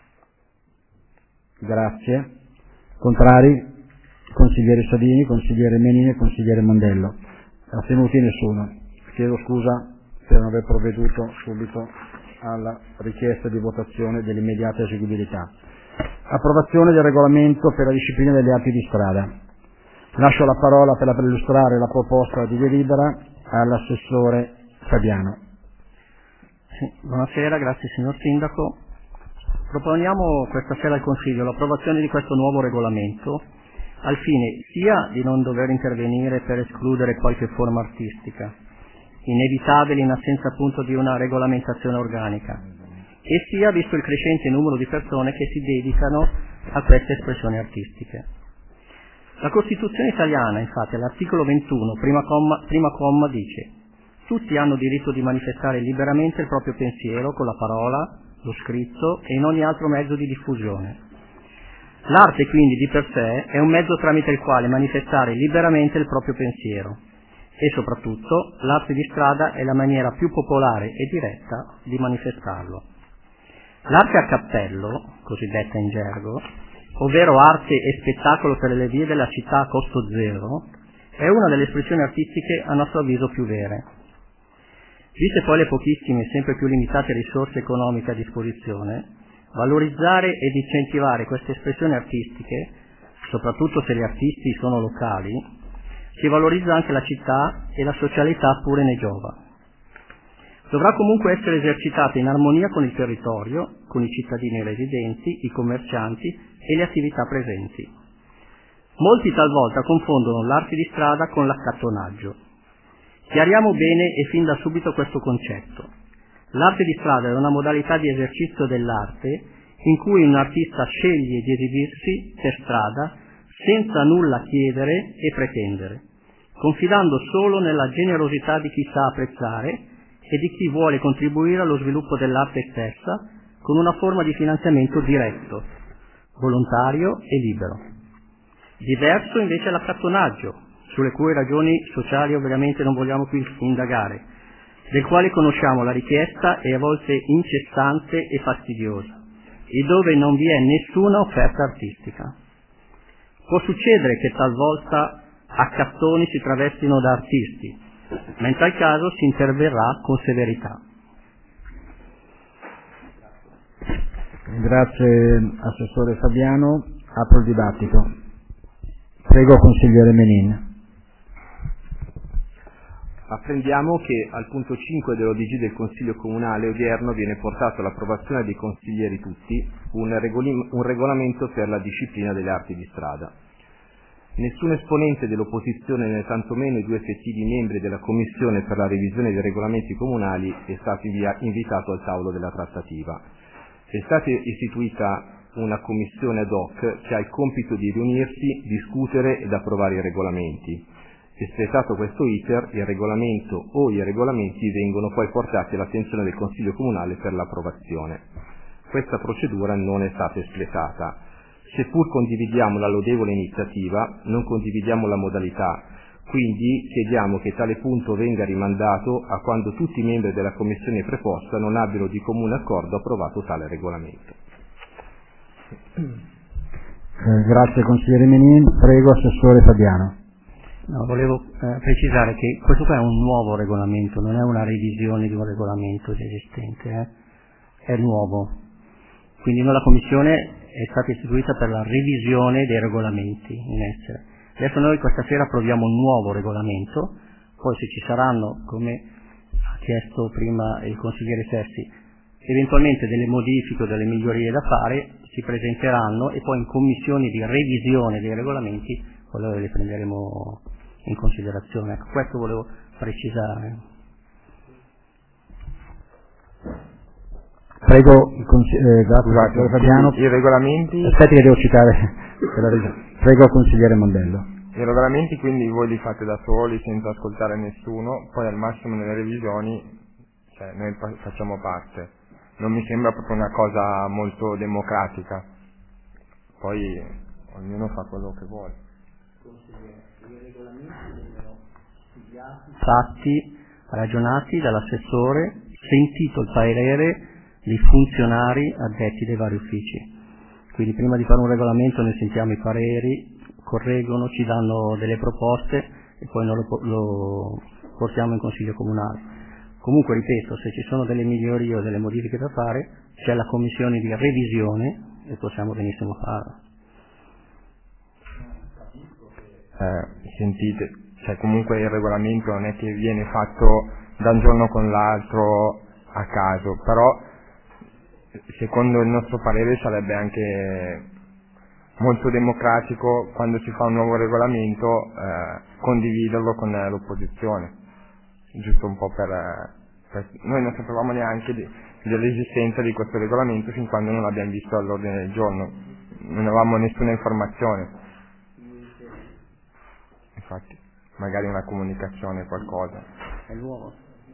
Grazie. Contrari? Consigliere Savini, consigliere Menini e consigliere Mondello. Astenuti nessuno. Chiedo scusa per non aver provveduto subito alla richiesta di votazione dell'immediata eseguibilità. Approvazione del regolamento per la disciplina delle arti di strada. Lascio la parola per, la, per illustrare la proposta di delibera all'assessore Fabiano. Sì, buonasera, grazie signor Sindaco. Proponiamo questa sera al Consiglio l'approvazione di questo nuovo regolamento al fine sia di non dover intervenire per escludere qualche forma artistica, inevitabile in assenza appunto di una regolamentazione organica, e sia visto il crescente numero di persone che si dedicano a queste espressioni artistiche. La Costituzione italiana, infatti, all'articolo ventuno, prima comma, prima comma, dice: tutti hanno diritto di manifestare liberamente il proprio pensiero con la parola, lo scritto e in ogni altro mezzo di diffusione. L'arte quindi di per sé è un mezzo tramite il quale manifestare liberamente il proprio pensiero, e soprattutto l'arte di strada è la maniera più popolare e diretta di manifestarlo. L'arte a cappello, cosiddetta in gergo, ovvero arte e spettacolo per le vie della città a costo zero, è una delle espressioni artistiche a nostro avviso più vere. Viste poi le pochissime e sempre più limitate risorse economiche a disposizione, valorizzare ed incentivare queste espressioni artistiche, soprattutto se gli artisti sono locali, si valorizza anche la città e la socialità pure ne giova. Dovrà comunque essere esercitata in armonia con il territorio, con i cittadini residenti, i commercianti e le attività presenti. Molti talvolta confondono l'arte di strada con l'accattonaggio. Chiariamo bene e fin da subito questo concetto. L'arte di strada è una modalità di esercizio dell'arte in cui un artista sceglie di esibirsi per strada senza nulla chiedere e pretendere, confidando solo nella generosità di chi sa apprezzare e di chi vuole contribuire allo sviluppo dell'arte stessa con una forma di finanziamento diretto, volontario e libero. Diverso invece è l'accattonaggio, sulle cui ragioni sociali ovviamente non vogliamo qui indagare, del quale conosciamo la richiesta e a volte incessante e fastidiosa, e dove non vi è nessuna offerta artistica. Può succedere che talvolta accattoni si travestino da artisti, ma in tal caso si interverrà con severità. Grazie Assessore Fabiano. Apro il dibattito. Prego Consigliere Menin. Apprendiamo che al punto cinque dell'O D G del Consiglio Comunale odierno viene portato all'approvazione dei consiglieri tutti un, regoli- un regolamento per la disciplina delle arti di strada. Nessun esponente dell'opposizione, né tantomeno i due effettivi membri della Commissione per la revisione dei regolamenti comunali è stato invia- invitato al tavolo della trattativa. È stata istituita una commissione ad hoc che ha il compito di riunirsi, discutere ed approvare i regolamenti. Espletato questo iter, il regolamento o i regolamenti vengono poi portati all'attenzione del Consiglio Comunale per l'approvazione. Questa procedura non è stata espletata. Seppur condividiamo la lodevole iniziativa, non condividiamo la modalità, quindi chiediamo che tale punto venga rimandato a quando tutti i membri della Commissione preposta non abbiano di comune accordo approvato tale regolamento. Eh, grazie Consigliere Menin. Prego Assessore Fabiano. No, volevo eh, precisare che questo qua è un nuovo regolamento, non è una revisione di un regolamento già esistente, eh? È nuovo. Quindi noi la Commissione è stata istituita per la revisione dei regolamenti in essere. Adesso noi questa sera approviamo un nuovo regolamento, poi se ci saranno, come ha chiesto prima il consigliere Sersi, eventualmente delle modifiche o delle migliorie da fare, si presenteranno e poi in commissioni di revisione dei regolamenti poi le prenderemo in considerazione. Ecco, questo volevo precisare. Prego il consigliere eh, Fabiano. I regolamenti. Aspetti che devo citare. Prego il consigliere Mondello. I regolamenti quindi voi li fate da soli senza ascoltare nessuno, poi al massimo nelle revisioni, cioè noi facciamo parte. Non mi sembra proprio una cosa molto democratica. Poi ognuno fa quello che vuole. I regolamenti vengono studiati, fatti, ragionati dall'assessore, sentito il parere dei funzionari addetti dei vari uffici. Quindi prima di fare un regolamento ne sentiamo i pareri, correggono, ci danno delle proposte e poi noi lo, lo portiamo in Consiglio Comunale. Comunque ripeto, se ci sono delle migliorie o delle modifiche da fare, c'è la commissione di revisione e possiamo benissimo farlo. Eh, sentite, cioè comunque il regolamento non è che viene fatto da un giorno con l'altro a caso, però secondo il nostro parere sarebbe anche molto democratico quando si fa un nuovo regolamento eh, condividerlo con l'opposizione, giusto un po' per, per noi non sapevamo neanche di, dell'esistenza di questo regolamento fin quando non l'abbiamo visto all'ordine del giorno, non avevamo nessuna informazione. Infatti, magari una comunicazione, qualcosa. È nuovo.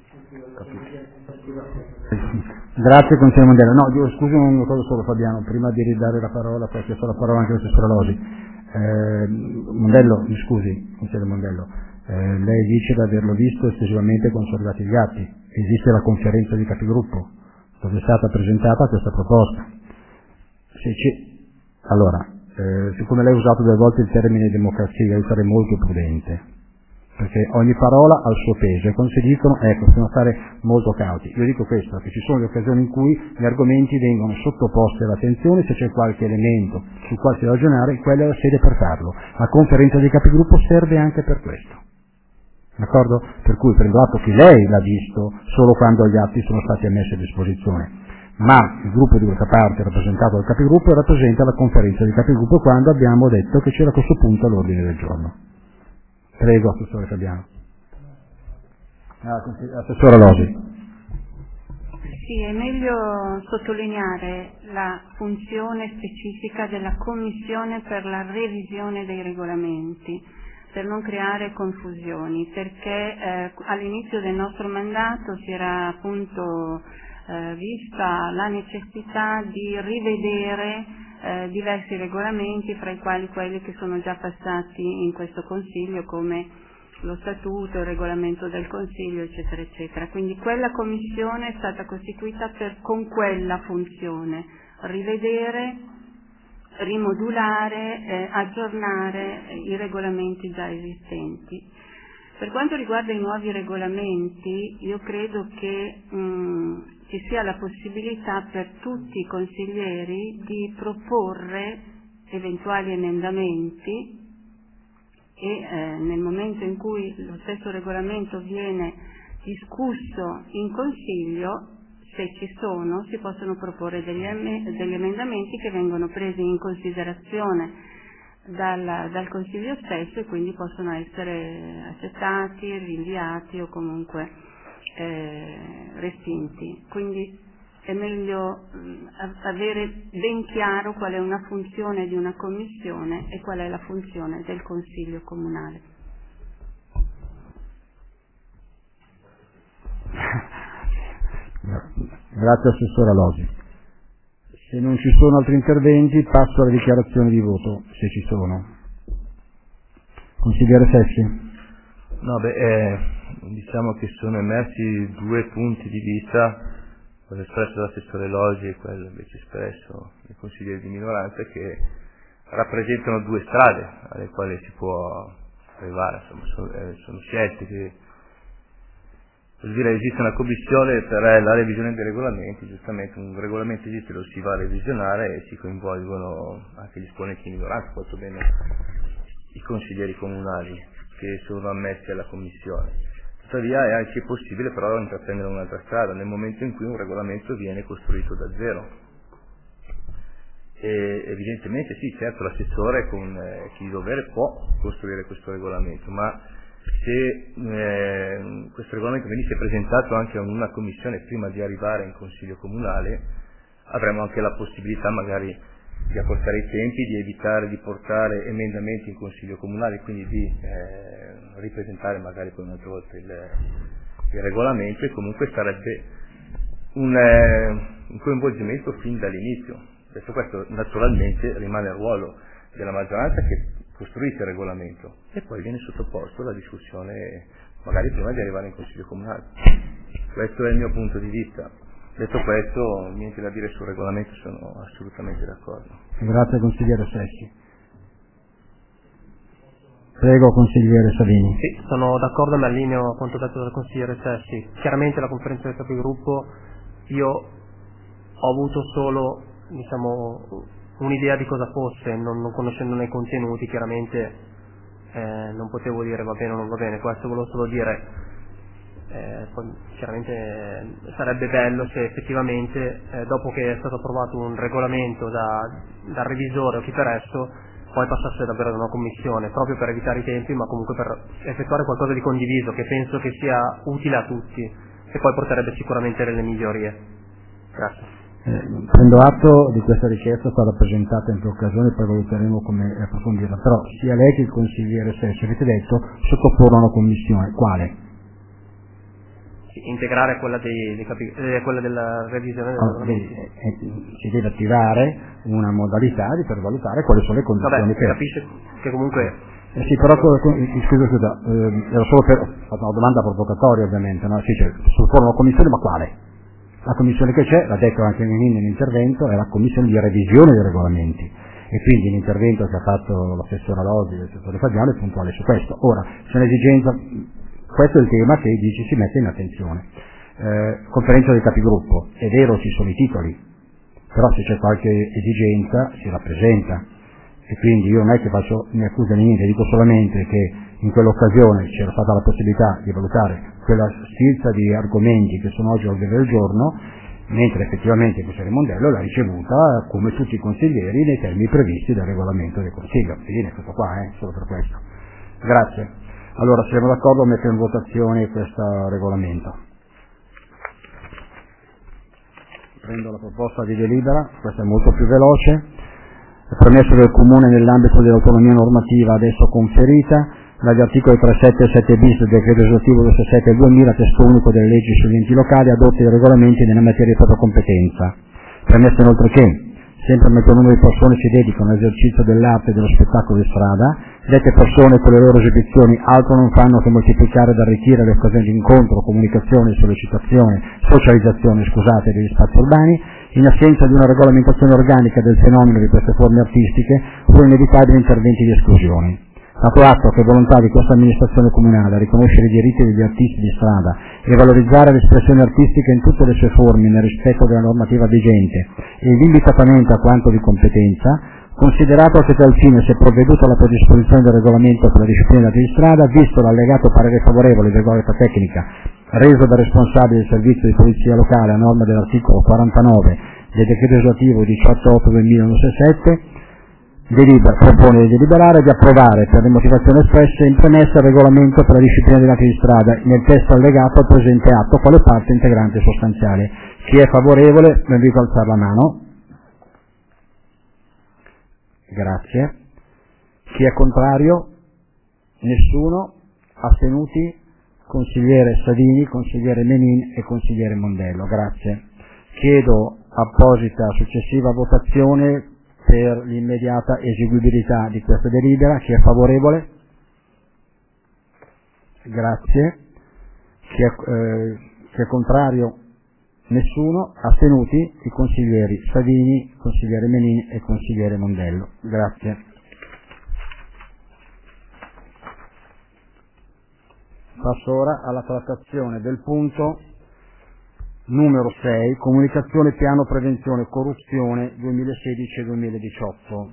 Grazie consigliere Mondello. No, io scusi una cosa solo Fabiano, prima di ridare la parola, poi ho chiesto la parola anche all'assessore Losi. Eh, Mondello, mi scusi, consigliere Mondello, eh, lei dice di averlo visto esclusivamente quando sono arrivati gli atti. Esiste la conferenza di capigruppo dove è stata presentata questa proposta. Se ci... Allora, Eh, siccome lei ha usato due volte il termine democrazia, io sarei molto prudente, perché ogni parola ha il suo peso e quando si dicono, ecco, bisogna stare molto cauti. Io dico questo, che ci sono le occasioni in cui gli argomenti vengono sottoposti all'attenzione, se c'è qualche elemento sul quale si deve ragionare, quella è la sede per farlo. La conferenza dei capigruppo serve anche per questo. D'accordo? Per cui prendo atto che lei l'ha visto solo quando gli atti sono stati ammessi a disposizione, ma il gruppo di questa parte rappresentato dal capigruppo rappresenta la conferenza dei capigruppo quando abbiamo detto che c'era questo punto all'ordine del giorno. Prego, Assessore Fabiano. Ah, Assessore Losi. Sì, è meglio sottolineare la funzione specifica della Commissione per la revisione dei regolamenti, per non creare confusioni, perché eh, all'inizio del nostro mandato si era appunto eh, vista la necessità di rivedere Eh, diversi regolamenti, fra i quali quelli che sono già passati in questo Consiglio, come lo Statuto, il Regolamento del Consiglio, eccetera, eccetera. Quindi quella Commissione è stata costituita per, con quella funzione, rivedere, rimodulare, eh, aggiornare i regolamenti già esistenti. Per quanto riguarda i nuovi regolamenti, io credo che mh, ci sia la possibilità per tutti i consiglieri di proporre eventuali emendamenti e eh, nel momento in cui lo stesso regolamento viene discusso in Consiglio, se ci sono, si possono proporre degli, em- degli emendamenti che vengono presi in considerazione dal, dal Consiglio stesso e quindi possono essere accettati, rinviati o comunque eh, respinti. Quindi è meglio mh, avere ben chiaro qual è una funzione di una commissione e qual è la funzione del Consiglio comunale. Grazie Assessore Losi. Se non ci sono altri interventi passo alle dichiarazioni di voto, se ci sono. Consigliere Sessi. No, beh, eh, diciamo che sono emersi due punti di vista, quello espresso dall'assessore Losi e quello invece espresso dai consiglieri di minoranza, che rappresentano due strade alle quali si può arrivare. Insomma, sono, eh, sono scelte che, per dire, esiste una commissione per la revisione dei regolamenti, giustamente un regolamento esiste, lo si va a revisionare e si coinvolgono anche gli esponenti di minoranza, molto bene i consiglieri comunali che sono ammessi alla commissione. Tuttavia è anche possibile però intraprendere un'altra strada nel momento in cui un regolamento viene costruito da zero. E evidentemente sì, certo l'assessore con eh, chi di dovere può costruire questo regolamento, ma se eh, questo regolamento venisse presentato anche a una commissione prima di arrivare in Consiglio Comunale, avremmo anche la possibilità magari di accorciare i tempi, di evitare di portare emendamenti in Consiglio Comunale, quindi di eh, ripresentare magari poi un'altra volta il, il regolamento, e comunque sarebbe un, eh, un coinvolgimento fin dall'inizio. Detto questo, naturalmente rimane il ruolo della maggioranza che costruisce il regolamento e poi viene sottoposto alla discussione magari prima di arrivare in Consiglio Comunale. Questo è il mio punto di vista. Detto questo, niente da dire sul regolamento, sono assolutamente d'accordo. Grazie consigliere Sessi. Prego consigliere Savini. Sì, sono d'accordo, mi allineo a quanto detto dal consigliere Sessi. Chiaramente la conferenza del capigruppo io ho avuto solo, diciamo, un'idea di cosa fosse, non, non conoscendone i contenuti, chiaramente eh, non potevo dire va bene o non va bene, questo volevo solo dire. Eh, poi, chiaramente eh, sarebbe bello se effettivamente eh, dopo che è stato approvato un regolamento da, dal revisore o chi per esso poi passasse davvero da una commissione, proprio per evitare i tempi, ma comunque per effettuare qualcosa di condiviso che penso che sia utile a tutti e poi porterebbe sicuramente delle migliorie. Grazie. Eh, prendo atto di questa richiesta, è stata presentata in più occasioni, poi valuteremo come approfondirla, però sia lei che il consigliere Sessi avete detto sottoporlo a una commissione. Quale? Integrare quella, dei, dei capi, eh, quella della revisione del oh, regolamento. Eh, si deve attivare una modalità di per valutare quali sono le condizioni. Vabbè, per... capisce che comunque eh sì, però scusa, scusa, eh, era solo per ho fatto una domanda provocatoria ovviamente, no? Sì, cioè, supporre una commissione, ma quale? La commissione che c'è, l'ha detto anche nell'intervento, è la commissione di revisione dei regolamenti e quindi l'intervento che ha fatto l'assessore Losi e l'assessore Fagiano è puntuale su questo. Ora, c'è un'esigenza, questo è il tema che dici si mette in attenzione. Eh, conferenza dei capigruppo, è vero ci sono i titoli, però se c'è qualche esigenza si rappresenta, e quindi io non è che faccio né accusa né niente, dico solamente che in quell'occasione c'era stata la possibilità di valutare quella sfilza di argomenti che sono oggi all'ordine del giorno, mentre effettivamente il consigliere Mondello l'ha ricevuta come tutti i consiglieri nei termini previsti dal regolamento del Consiglio. Quindi è tutto qua, eh, solo per questo. Grazie. Allora, se siamo d'accordo, metto in votazione questo regolamento. Prendo la proposta di delibera, questa è molto più veloce. Permesso del Comune nell'ambito dell'autonomia normativa adesso conferita dagli articoli trentasette e sette bis del decreto legislativo duemilasette del duemila, testo unico delle leggi sugli enti locali, adotti i regolamenti nella materia di propria competenza. Premesso inoltre che, sempre a maggior numero di persone si dedicano all'esercizio dell'arte e dello spettacolo di strada, dette persone con le loro esibizioni altro non fanno che moltiplicare ed arricchire le occasioni di incontro, comunicazione, sollecitazione, socializzazione, scusate, degli spazi urbani. In assenza di una regolamentazione organica del fenomeno di queste forme artistiche, sono inevitabili interventi di esclusione. Dato atto che è volontà di questa amministrazione comunale riconoscere i diritti degli artisti di strada e valorizzare l'espressione artistica in tutte le sue forme nel rispetto della normativa vigente e limitatamente a quanto di competenza, considerato che tal fine si è provveduto alla predisposizione del regolamento per la disciplina della strada, visto l'allegato parere favorevole di regolarità tecnica reso dal responsabile del servizio di polizia locale a norma dell'articolo quarantanove del decreto legislativo diciotto otto duemilasette, delibera, propone di deliberare e di approvare per le motivazioni espresse in premessa il regolamento per la disciplina dei dati di strada nel testo allegato al presente atto quale parte integrante sostanziale. Chi è favorevole, vi invito a alzare la mano. Grazie. Chi è contrario? Nessuno. Astenuti? Consigliere Savini, consigliere Menin e consigliere Mondello. Grazie. Chiedo apposita successiva votazione per l'immediata eseguibilità di questa delibera. Chi è favorevole? Grazie. Chi è, eh, chi è contrario? Nessuno. Astenuti? I consiglieri Savini, consigliere Menin e consigliere Mondello. Grazie. Passo ora alla trattazione del punto numero sei, comunicazione piano prevenzione corruzione duemilasedici duemiladiciotto.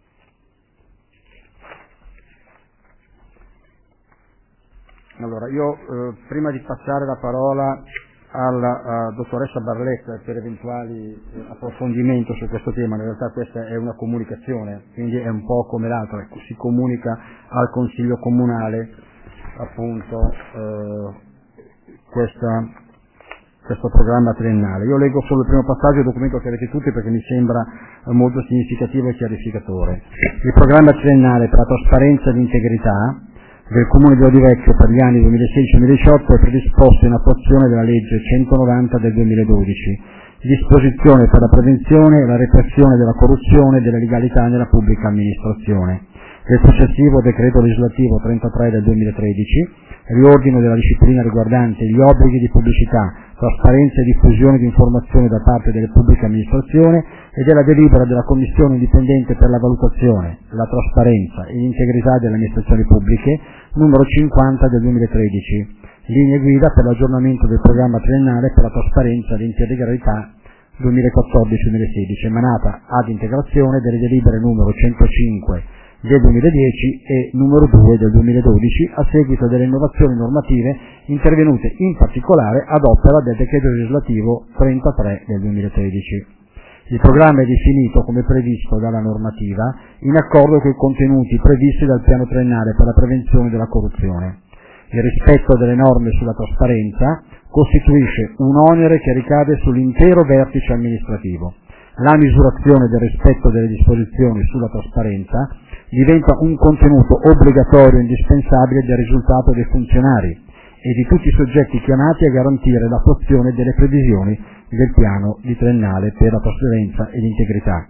Allora, io eh, prima di passare la parola alla dottoressa Barletta per eventuali eh, approfondimenti su questo tema, in realtà questa è una comunicazione, quindi è un po' come l'altra, si comunica al Consiglio Comunale appunto eh, questa, questo programma triennale. Io leggo solo il primo passaggio del documento che avete tutti perché mi sembra eh, molto significativo e chiarificatore. Il programma triennale per la trasparenza e l'integrità del Comune di Olivecchio per gli anni duemilasedici duemiladiciotto è predisposto in attuazione della legge centonovanta del duemiladodici, disposizione per la prevenzione e la repressione della corruzione e dell'illegalità nella pubblica amministrazione, del successivo decreto legislativo trentatré del duemilatredici, riordino della disciplina riguardante gli obblighi di pubblicità, trasparenza e diffusione di informazioni da parte delle pubbliche amministrazioni e della delibera della Commissione indipendente per la valutazione, la trasparenza e l'integrità delle amministrazioni pubbliche, numero cinquanta del duemilatredici, linee guida per l'aggiornamento del programma triennale per la trasparenza e l'integrità duemilaquattordici duemilasedici, emanata ad integrazione delle delibere numero centocinque del duemiladieci e numero due del duemiladodici a seguito delle innovazioni normative intervenute in particolare ad opera del decreto legislativo trentatré del duemilatredici. Il programma è definito come previsto dalla normativa in accordo con i contenuti previsti dal piano triennale per la prevenzione della corruzione. Il rispetto delle norme sulla trasparenza costituisce un onere che ricade sull'intero vertice amministrativo. La misurazione del rispetto delle disposizioni sulla trasparenza diventa un contenuto obbligatorio e indispensabile del risultato dei funzionari e di tutti i soggetti chiamati a garantire l'attuazione delle previsioni del piano di triennale per la trasparenza e l'integrità.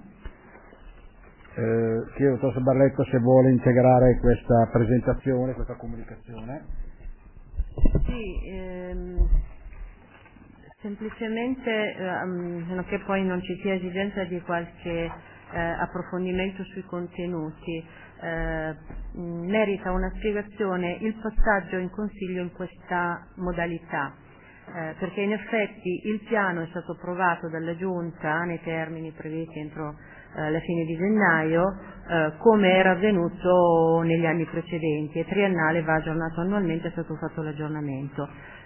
Eh, chiedo al dottor Barletta se vuole integrare questa presentazione, questa comunicazione. Sì, ehm, semplicemente, ehm, che poi non ci sia esigenza di qualche eh, approfondimento sui contenuti. Eh, merita una spiegazione il passaggio in Consiglio in questa modalità, eh, perché in effetti il piano è stato approvato dalla Giunta nei termini previsti entro eh, la fine di gennaio, eh, come era avvenuto negli anni precedenti, e triennale va aggiornato annualmente, è stato fatto l'aggiornamento.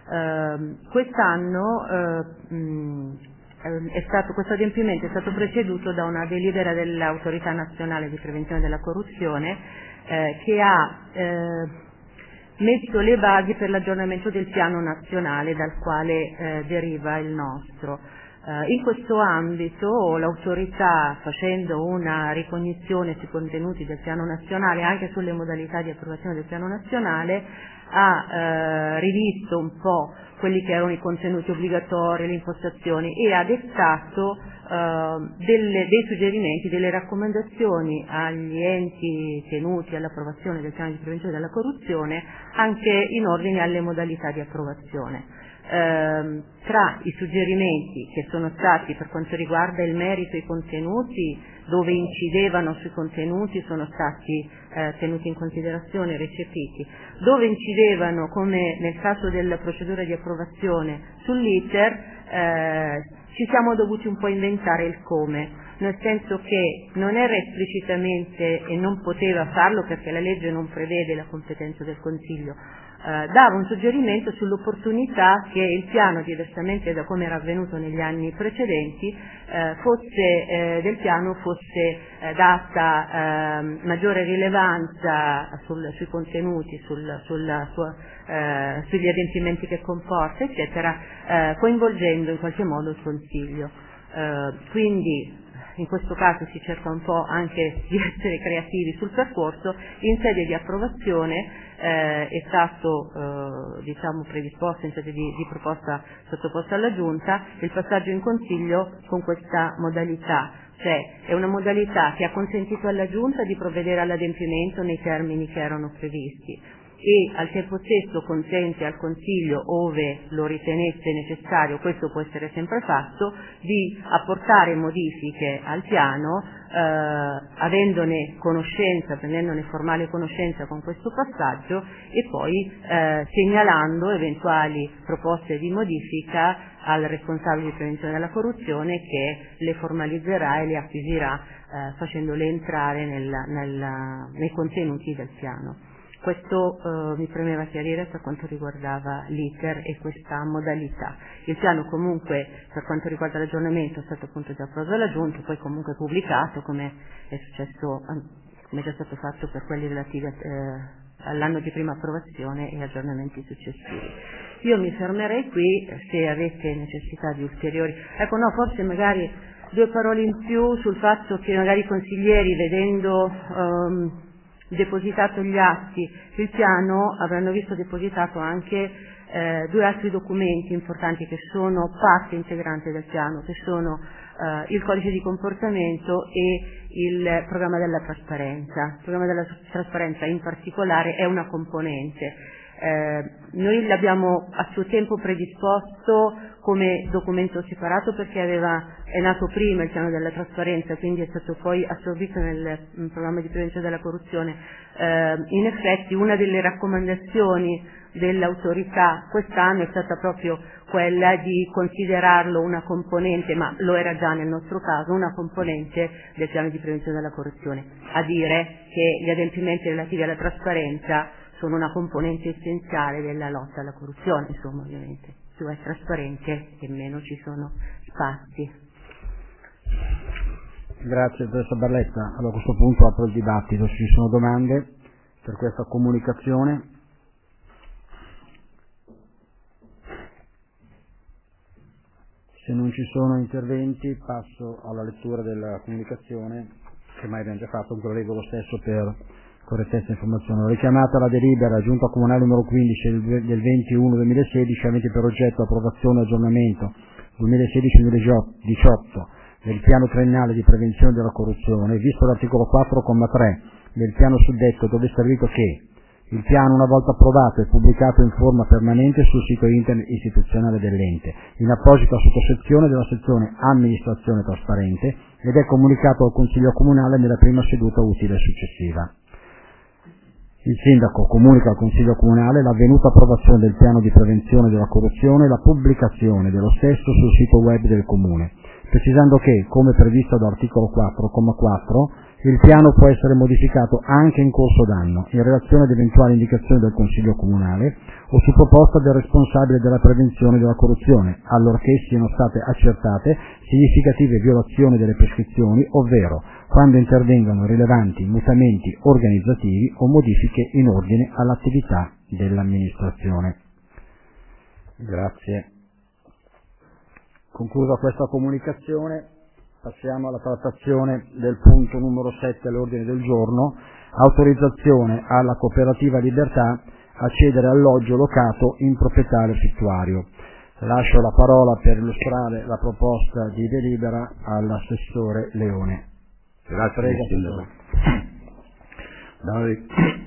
Eh, quest'anno eh, mh, È stato, questo adempimento è stato preceduto da una delibera dell'Autorità Nazionale di Prevenzione della Corruzione eh, che ha eh, messo le basi per l'aggiornamento del piano nazionale dal quale eh, deriva il nostro. Eh, in questo ambito l'autorità, facendo una ricognizione sui contenuti del piano nazionale e anche sulle modalità di approvazione del piano nazionale, ha eh, rivisto un po' quelli che erano i contenuti obbligatori, le impostazioni, e ha dettato eh, delle, dei suggerimenti, delle raccomandazioni agli enti tenuti all'approvazione del piano di prevenzione della corruzione, anche in ordine alle modalità di approvazione. Eh, tra i suggerimenti che sono stati per quanto riguarda il merito e i contenuti, dove incidevano sui contenuti, sono stati eh, tenuti in considerazione e recepiti. Dove incidevano, come nel caso della procedura di approvazione, sull'iter, eh, ci siamo dovuti un po' inventare il come, nel senso che non era esplicitamente, e non poteva farlo perché la legge non prevede la competenza del Consiglio, eh, dava un suggerimento sull'opportunità che il piano, diversamente da come era avvenuto negli anni precedenti, eh, fosse, eh, del piano fosse eh, data eh, maggiore rilevanza sul, sui contenuti, sul, sulla sua, eh, sugli adempimenti che comporta, eccetera, eh, coinvolgendo in qualche modo il Consiglio. Eh, quindi in questo caso si cerca un po' anche di essere creativi sul percorso. In sede di approvazione eh, è stato eh, diciamo predisposto in sede di, di proposta sottoposta alla Giunta il passaggio in Consiglio con questa modalità, cioè è una modalità che ha consentito alla Giunta di provvedere all'adempimento nei termini che erano previsti, e al tempo stesso consente al Consiglio, ove lo ritenesse necessario, questo può essere sempre fatto, di apportare modifiche al piano, eh, avendone conoscenza, prendendone formale conoscenza con questo passaggio, e poi eh, segnalando eventuali proposte di modifica al responsabile di prevenzione della corruzione, che le formalizzerà e le acquisirà eh, facendole entrare nella, nella, nei contenuti del piano. Questo eh, mi premeva chiarire per quanto riguardava l'iter e questa modalità. Il piano comunque, per quanto riguarda l'aggiornamento, è stato appunto già approvato dalla Giunta, poi comunque pubblicato, come è successo, come è già stato fatto per quelli relativi eh, all'anno di prima approvazione e aggiornamenti successivi. Io mi fermerei qui, se avete necessità di ulteriori. Ecco, no, forse magari due parole in più sul fatto che magari i consiglieri, vedendo um, depositato gli atti, il piano, avranno visto depositato anche eh, due altri documenti importanti che sono parte integrante del piano, che sono eh, il codice di comportamento e il programma della trasparenza. Il programma della trasparenza in particolare è una componente. Eh, noi l'abbiamo a suo tempo predisposto come documento separato perché aveva, è nato prima il piano della trasparenza, quindi è stato poi assorbito nel, nel programma di prevenzione della corruzione. Eh, in effetti una delle raccomandazioni dell'autorità quest'anno è stata proprio quella di considerarlo una componente, ma lo era già nel nostro caso, una componente del piano di prevenzione della corruzione, a dire che gli adempimenti relativi alla trasparenza sono una componente essenziale della lotta alla corruzione. Insomma, ovviamente più è trasparente e meno ci sono spazi. Grazie, dottoressa Barletta. Allora, a questo punto apro il dibattito, se ci sono domande per questa comunicazione. Se non ci sono interventi passo alla lettura della comunicazione, che mai abbiamo già fatto, comunque lo leggo lo stesso per correttezza e informazione. Ho richiamato la delibera Giunta Comunale numero quindici del ventuno duemilasedici, avente per oggetto approvazione e aggiornamento duemilasedici duemiladiciotto del piano triennale di prevenzione della corruzione, visto l'articolo quattro comma tre del piano suddetto, dove è stabilito che Il piano, una volta approvato, è pubblicato in forma permanente sul sito internet istituzionale dell'ente, in apposita sottosezione della sezione Amministrazione Trasparente, ed è comunicato al Consiglio Comunale nella prima seduta utile successiva. Il Sindaco comunica al Consiglio Comunale l'avvenuta approvazione del piano di prevenzione della corruzione e la pubblicazione dello stesso sul sito web del Comune, precisando che, come previsto dall'articolo quattro, comma quattro, il piano può essere modificato anche in corso d'anno, in relazione ad eventuali indicazioni del Consiglio Comunale o su proposta del responsabile della prevenzione della corruzione, allorché siano state accertate significative violazioni delle prescrizioni, ovvero quando intervengano rilevanti mutamenti organizzativi o modifiche in ordine all'attività dell'amministrazione. Grazie. Conclusa questa comunicazione, passiamo alla trattazione del punto numero sette all'ordine del giorno, autorizzazione alla Cooperativa Libertà a cedere alloggio locato in proprietà refittuario. Lascio la parola per illustrare la proposta di delibera all'assessore Leone. Grazie. Prego, Sindaco. Dalla,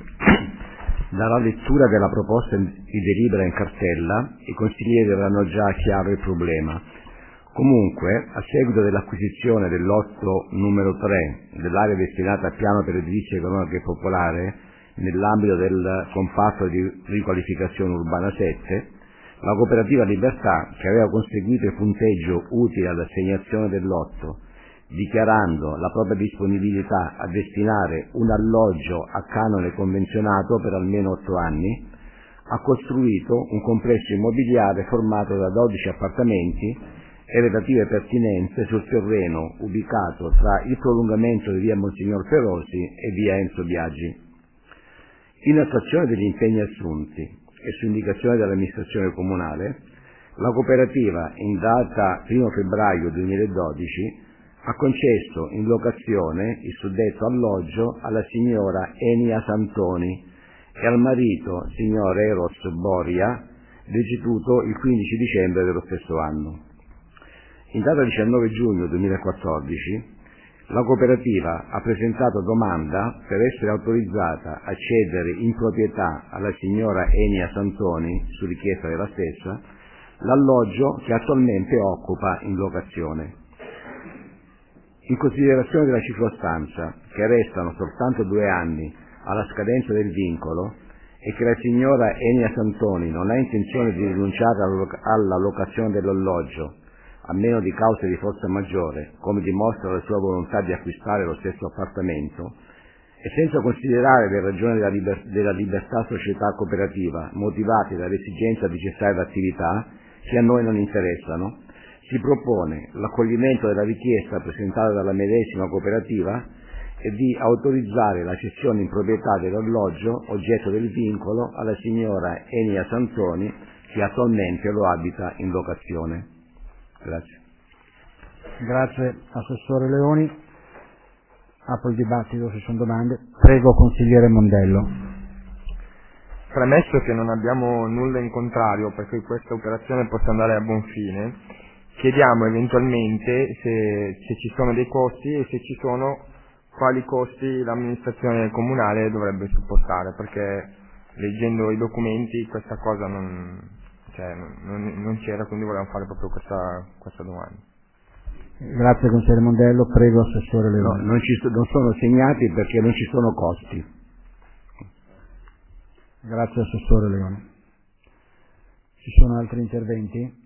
dalla lettura della proposta di delibera in cartella, i consiglieri avranno già chiaro il problema. Comunque, a seguito dell'acquisizione del lotto numero tre dell'area destinata al piano per l'edilizia economica e popolare nell'ambito del compatto di riqualificazione urbana sette, la Cooperativa Libertà, che aveva conseguito il punteggio utile all'assegnazione del lotto, dichiarando la propria disponibilità a destinare un alloggio a canone convenzionato per almeno otto anni, ha costruito un complesso immobiliare formato da dodici appartamenti e relative pertinenze sul terreno ubicato tra il prolungamento di via Monsignor Perosi e via Enzo Biagi. In attuazione degli impegni assunti e su indicazione dell'amministrazione comunale, la cooperativa, in data primo febbraio duemiladodici, ha concesso in locazione il suddetto alloggio alla signora Enia Santoni e al marito, signor Eros Boria, deceduto il quindici dicembre dello stesso anno. In data diciannove giugno duemilaquattordici, la cooperativa ha presentato domanda per essere autorizzata a cedere in proprietà alla signora Enia Santoni, su richiesta della stessa, l'alloggio che attualmente occupa in locazione. In considerazione della circostanza che restano soltanto due anni alla scadenza del vincolo e che la signora Enia Santoni non ha intenzione di rinunciare alla locazione dell'alloggio, a meno di cause di forza maggiore, come dimostra la sua volontà di acquistare lo stesso appartamento, e senza considerare le ragioni della, liber- della libertà società cooperativa motivate dall'esigenza di cessare l'attività, che a noi non interessano, si propone l'accoglimento della richiesta presentata dalla medesima cooperativa e di autorizzare la cessione in proprietà dell'alloggio oggetto del vincolo alla signora Enia Santoni, che attualmente lo abita in locazione. Grazie. Grazie, Assessore Leoni. Apro il dibattito se sono domande. Prego, Consigliere Mondello. Premesso che non abbiamo nulla in contrario perché questa operazione possa andare a buon fine, chiediamo eventualmente se, se ci sono dei costi e se ci sono quali costi l'amministrazione comunale dovrebbe supportare, perché leggendo i documenti questa cosa non, cioè, non, non c'era, quindi volevamo fare proprio questa, questa domanda. Grazie consigliere Mondello, prego Assessore Leone. No, non, ci, non sono segnati perché non ci sono costi. Grazie Assessore Leone. Ci sono altri interventi?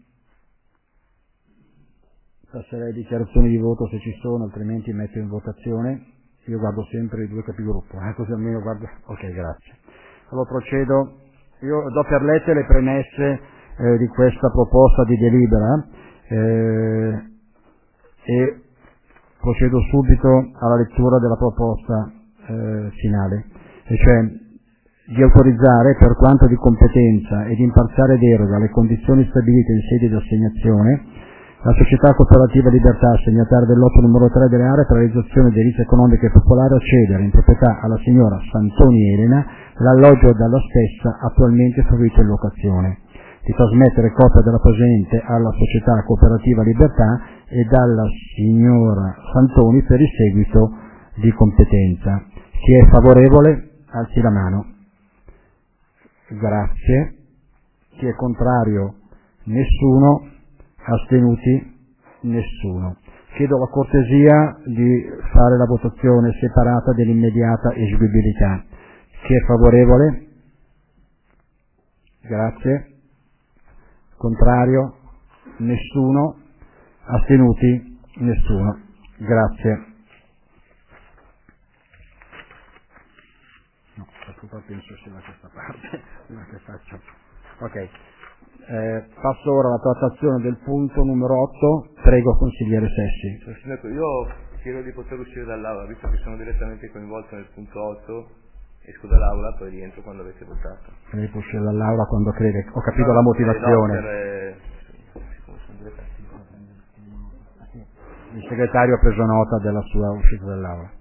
Passerei dichiarazioni di voto se ci sono, altrimenti metto in votazione. Io guardo sempre i due capigruppo, eh, così almeno guardo. Ok, grazie. Allora procedo. Io do per lette le premesse eh, di questa proposta di delibera eh, e procedo subito alla lettura della proposta eh, finale, e cioè di autorizzare, per quanto di competenza e di imparziale deroga alle condizioni stabilite in sede di assegnazione, la Società Cooperativa Libertà, assegnataria del lotto numero tre delle aree per la realizzazione di edilizia economica e popolare, a cedere in proprietà alla signora Santoni Elena l'alloggio dalla stessa attualmente fruito in locazione, di trasmettere copia della presente alla Società Cooperativa Libertà e dalla signora Santoni per il seguito di competenza. Chi è favorevole alzi la mano. Grazie. Chi è contrario? Nessuno. Astenuti? Nessuno. Chiedo la cortesia di fare la votazione separata dell'immediata eseguibilità. Chi è favorevole? Grazie. Contrario? Nessuno. Astenuti? Nessuno. Grazie. No, penso sia da questa parte, prima che faccio. Ok. Eh, passo ora alla trattazione del punto numero otto. Prego, consigliere Sessi. Signor Sindaco, io chiedo di poter uscire dall'aula, visto che sono direttamente coinvolto nel punto otto, esco dall'aula, poi rientro quando avete votato. Lei può uscire dall'aula quando crede. Ho capito no, la motivazione. No, per, eh, Il segretario ha preso nota della sua uscita dall'aula.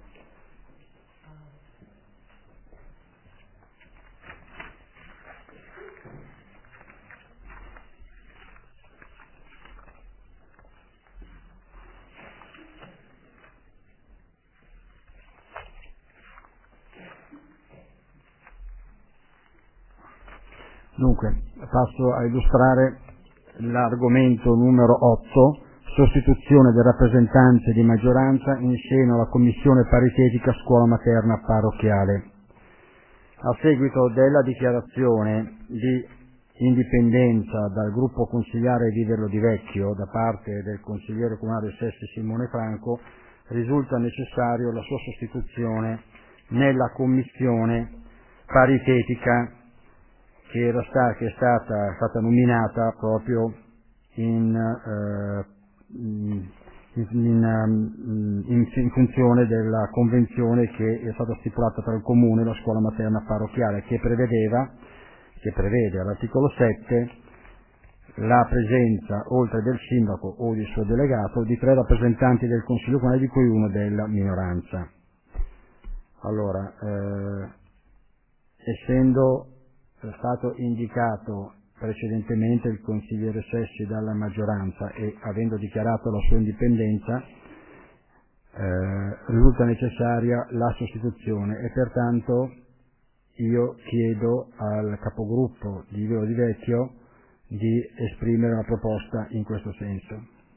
Dunque, passo a illustrare l'argomento numero otto, sostituzione del rappresentante di maggioranza in seno alla commissione paritetica scuola materna parrocchiale. A seguito della dichiarazione di indipendenza dal gruppo consigliare Viverlo di Vecchio da parte del consigliere comunale Sessi Simone Franco, risulta necessario la sua sostituzione nella commissione paritetica che, era sta, che è stata, stata nominata proprio in, eh, in, in, in, in funzione della convenzione che è stata stipulata tra il Comune e la scuola materna parrocchiale, che prevedeva, che prevede all'articolo sette la presenza, oltre del sindaco o del suo delegato, di tre rappresentanti del Consiglio comunale, di cui uno della minoranza. Allora, eh, essendo è stato indicato precedentemente il consigliere Sessi dalla maggioranza e avendo dichiarato la sua indipendenza, eh, risulta necessaria la sostituzione e pertanto io chiedo al capogruppo di Viverlo di Vecchio di esprimere una proposta in questo senso.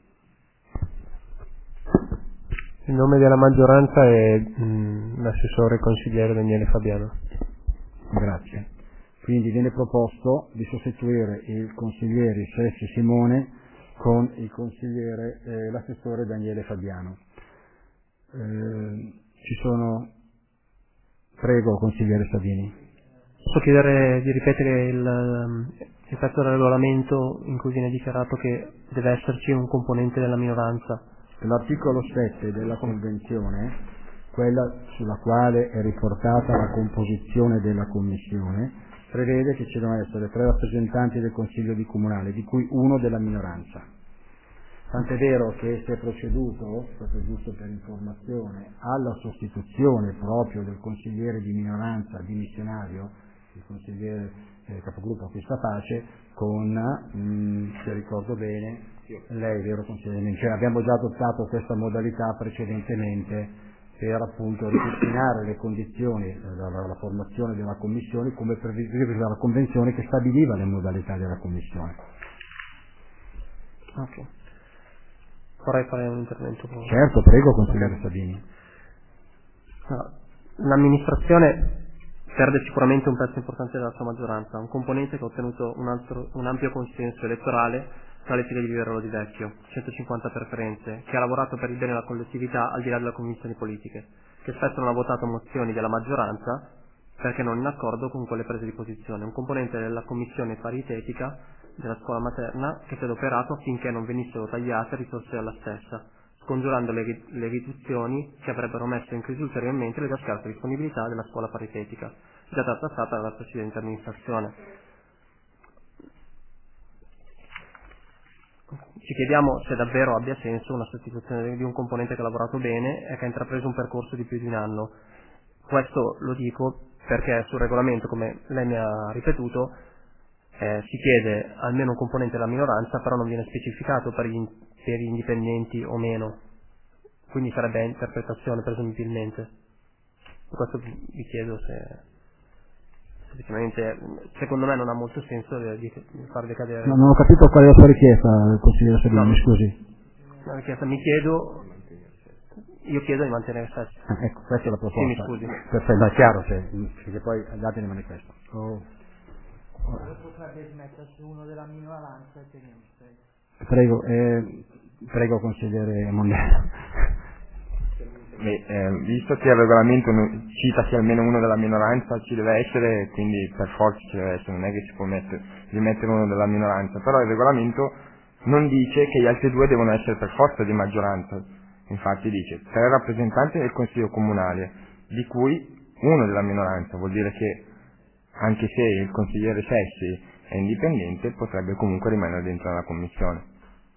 Il nome della maggioranza è mh, l'assessore consigliere Daniele Fabiano. Grazie. Quindi viene proposto di sostituire il consigliere Sessi Simone con il consigliere, eh, l'assessore Daniele Fabiano. Eh, ci sono... Prego, consigliere Sabini. Posso chiedere di ripetere il, il pezzo del regolamento in cui viene dichiarato che deve esserci un componente della minoranza? L'articolo sette della Convenzione, quella sulla quale è riportata la composizione della Commissione, prevede che ci devono essere tre rappresentanti del Consiglio di Comunale, di cui uno della minoranza. Tant'è vero che si è proceduto, proprio giusto per informazione, alla sostituzione proprio del consigliere di minoranza dimissionario, il consigliere eh, capogruppo Acquista Pace, con, mh, se ricordo bene, lei, vero consigliere, cioè abbiamo già adottato questa modalità precedentemente per appunto ripristinare le condizioni della la formazione della commissione come previsto dalla convenzione che stabiliva le modalità della commissione. Ok. Vorrei fare un intervento. Con... Certo, prego consigliere Sabini. L'amministrazione perde sicuramente un pezzo importante della sua maggioranza, un componente che ha ottenuto un, altro, un ampio consenso elettorale tra le file di Viverlo di Vecchio, centocinquanta preferenze, che ha lavorato per il bene della collettività al di là delle convinzioni politiche, che spesso non ha votato mozioni della maggioranza perché non in accordo con quelle prese di posizione, un componente della commissione paritetica della scuola materna che si è adoperato affinché non venissero tagliate risorse alla stessa, scongiurando le, le riduzioni che avrebbero messo in crisi ulteriormente le già scarse disponibilità della scuola paritetica, già trattata dalla precedente amministrazione. Ci chiediamo se davvero abbia senso una sostituzione di un componente che ha lavorato bene e che ha intrapreso un percorso di più di un anno. Questo lo dico perché sul regolamento, come lei mi ha ripetuto, eh, si chiede almeno un componente della minoranza, però non viene specificato per gli, per gli indipendenti o meno. Quindi sarebbe interpretazione presumibilmente. Per questo vi chiedo se, effettivamente secondo me non ha molto senso di far decadere. No, non ho capito qual è la sua richiesta, consigliere Salini, no. Mi scusi. La richiesta mi chiedo, io chiedo di mantenere Sessi. Ah, ecco, questa è la proposta. Sì, mi scusi. Perfetto, è chiaro, cioè, perché poi gli altri ne manifestano. Oh. Potrebbe smettersi uno della minoranza e teniamo sei. Prego, eh, prego consigliere Mondello. Beh, eh, visto che il regolamento cita che almeno uno della minoranza ci deve essere, quindi per forza ci deve essere, non è che si può mettere, rimettere uno della minoranza, però il regolamento non dice che gli altri due devono essere per forza di maggioranza, infatti dice tre rappresentanti del Consiglio Comunale, di cui uno della minoranza, vuol dire che anche se il consigliere Sessi è indipendente potrebbe comunque rimanere dentro la commissione.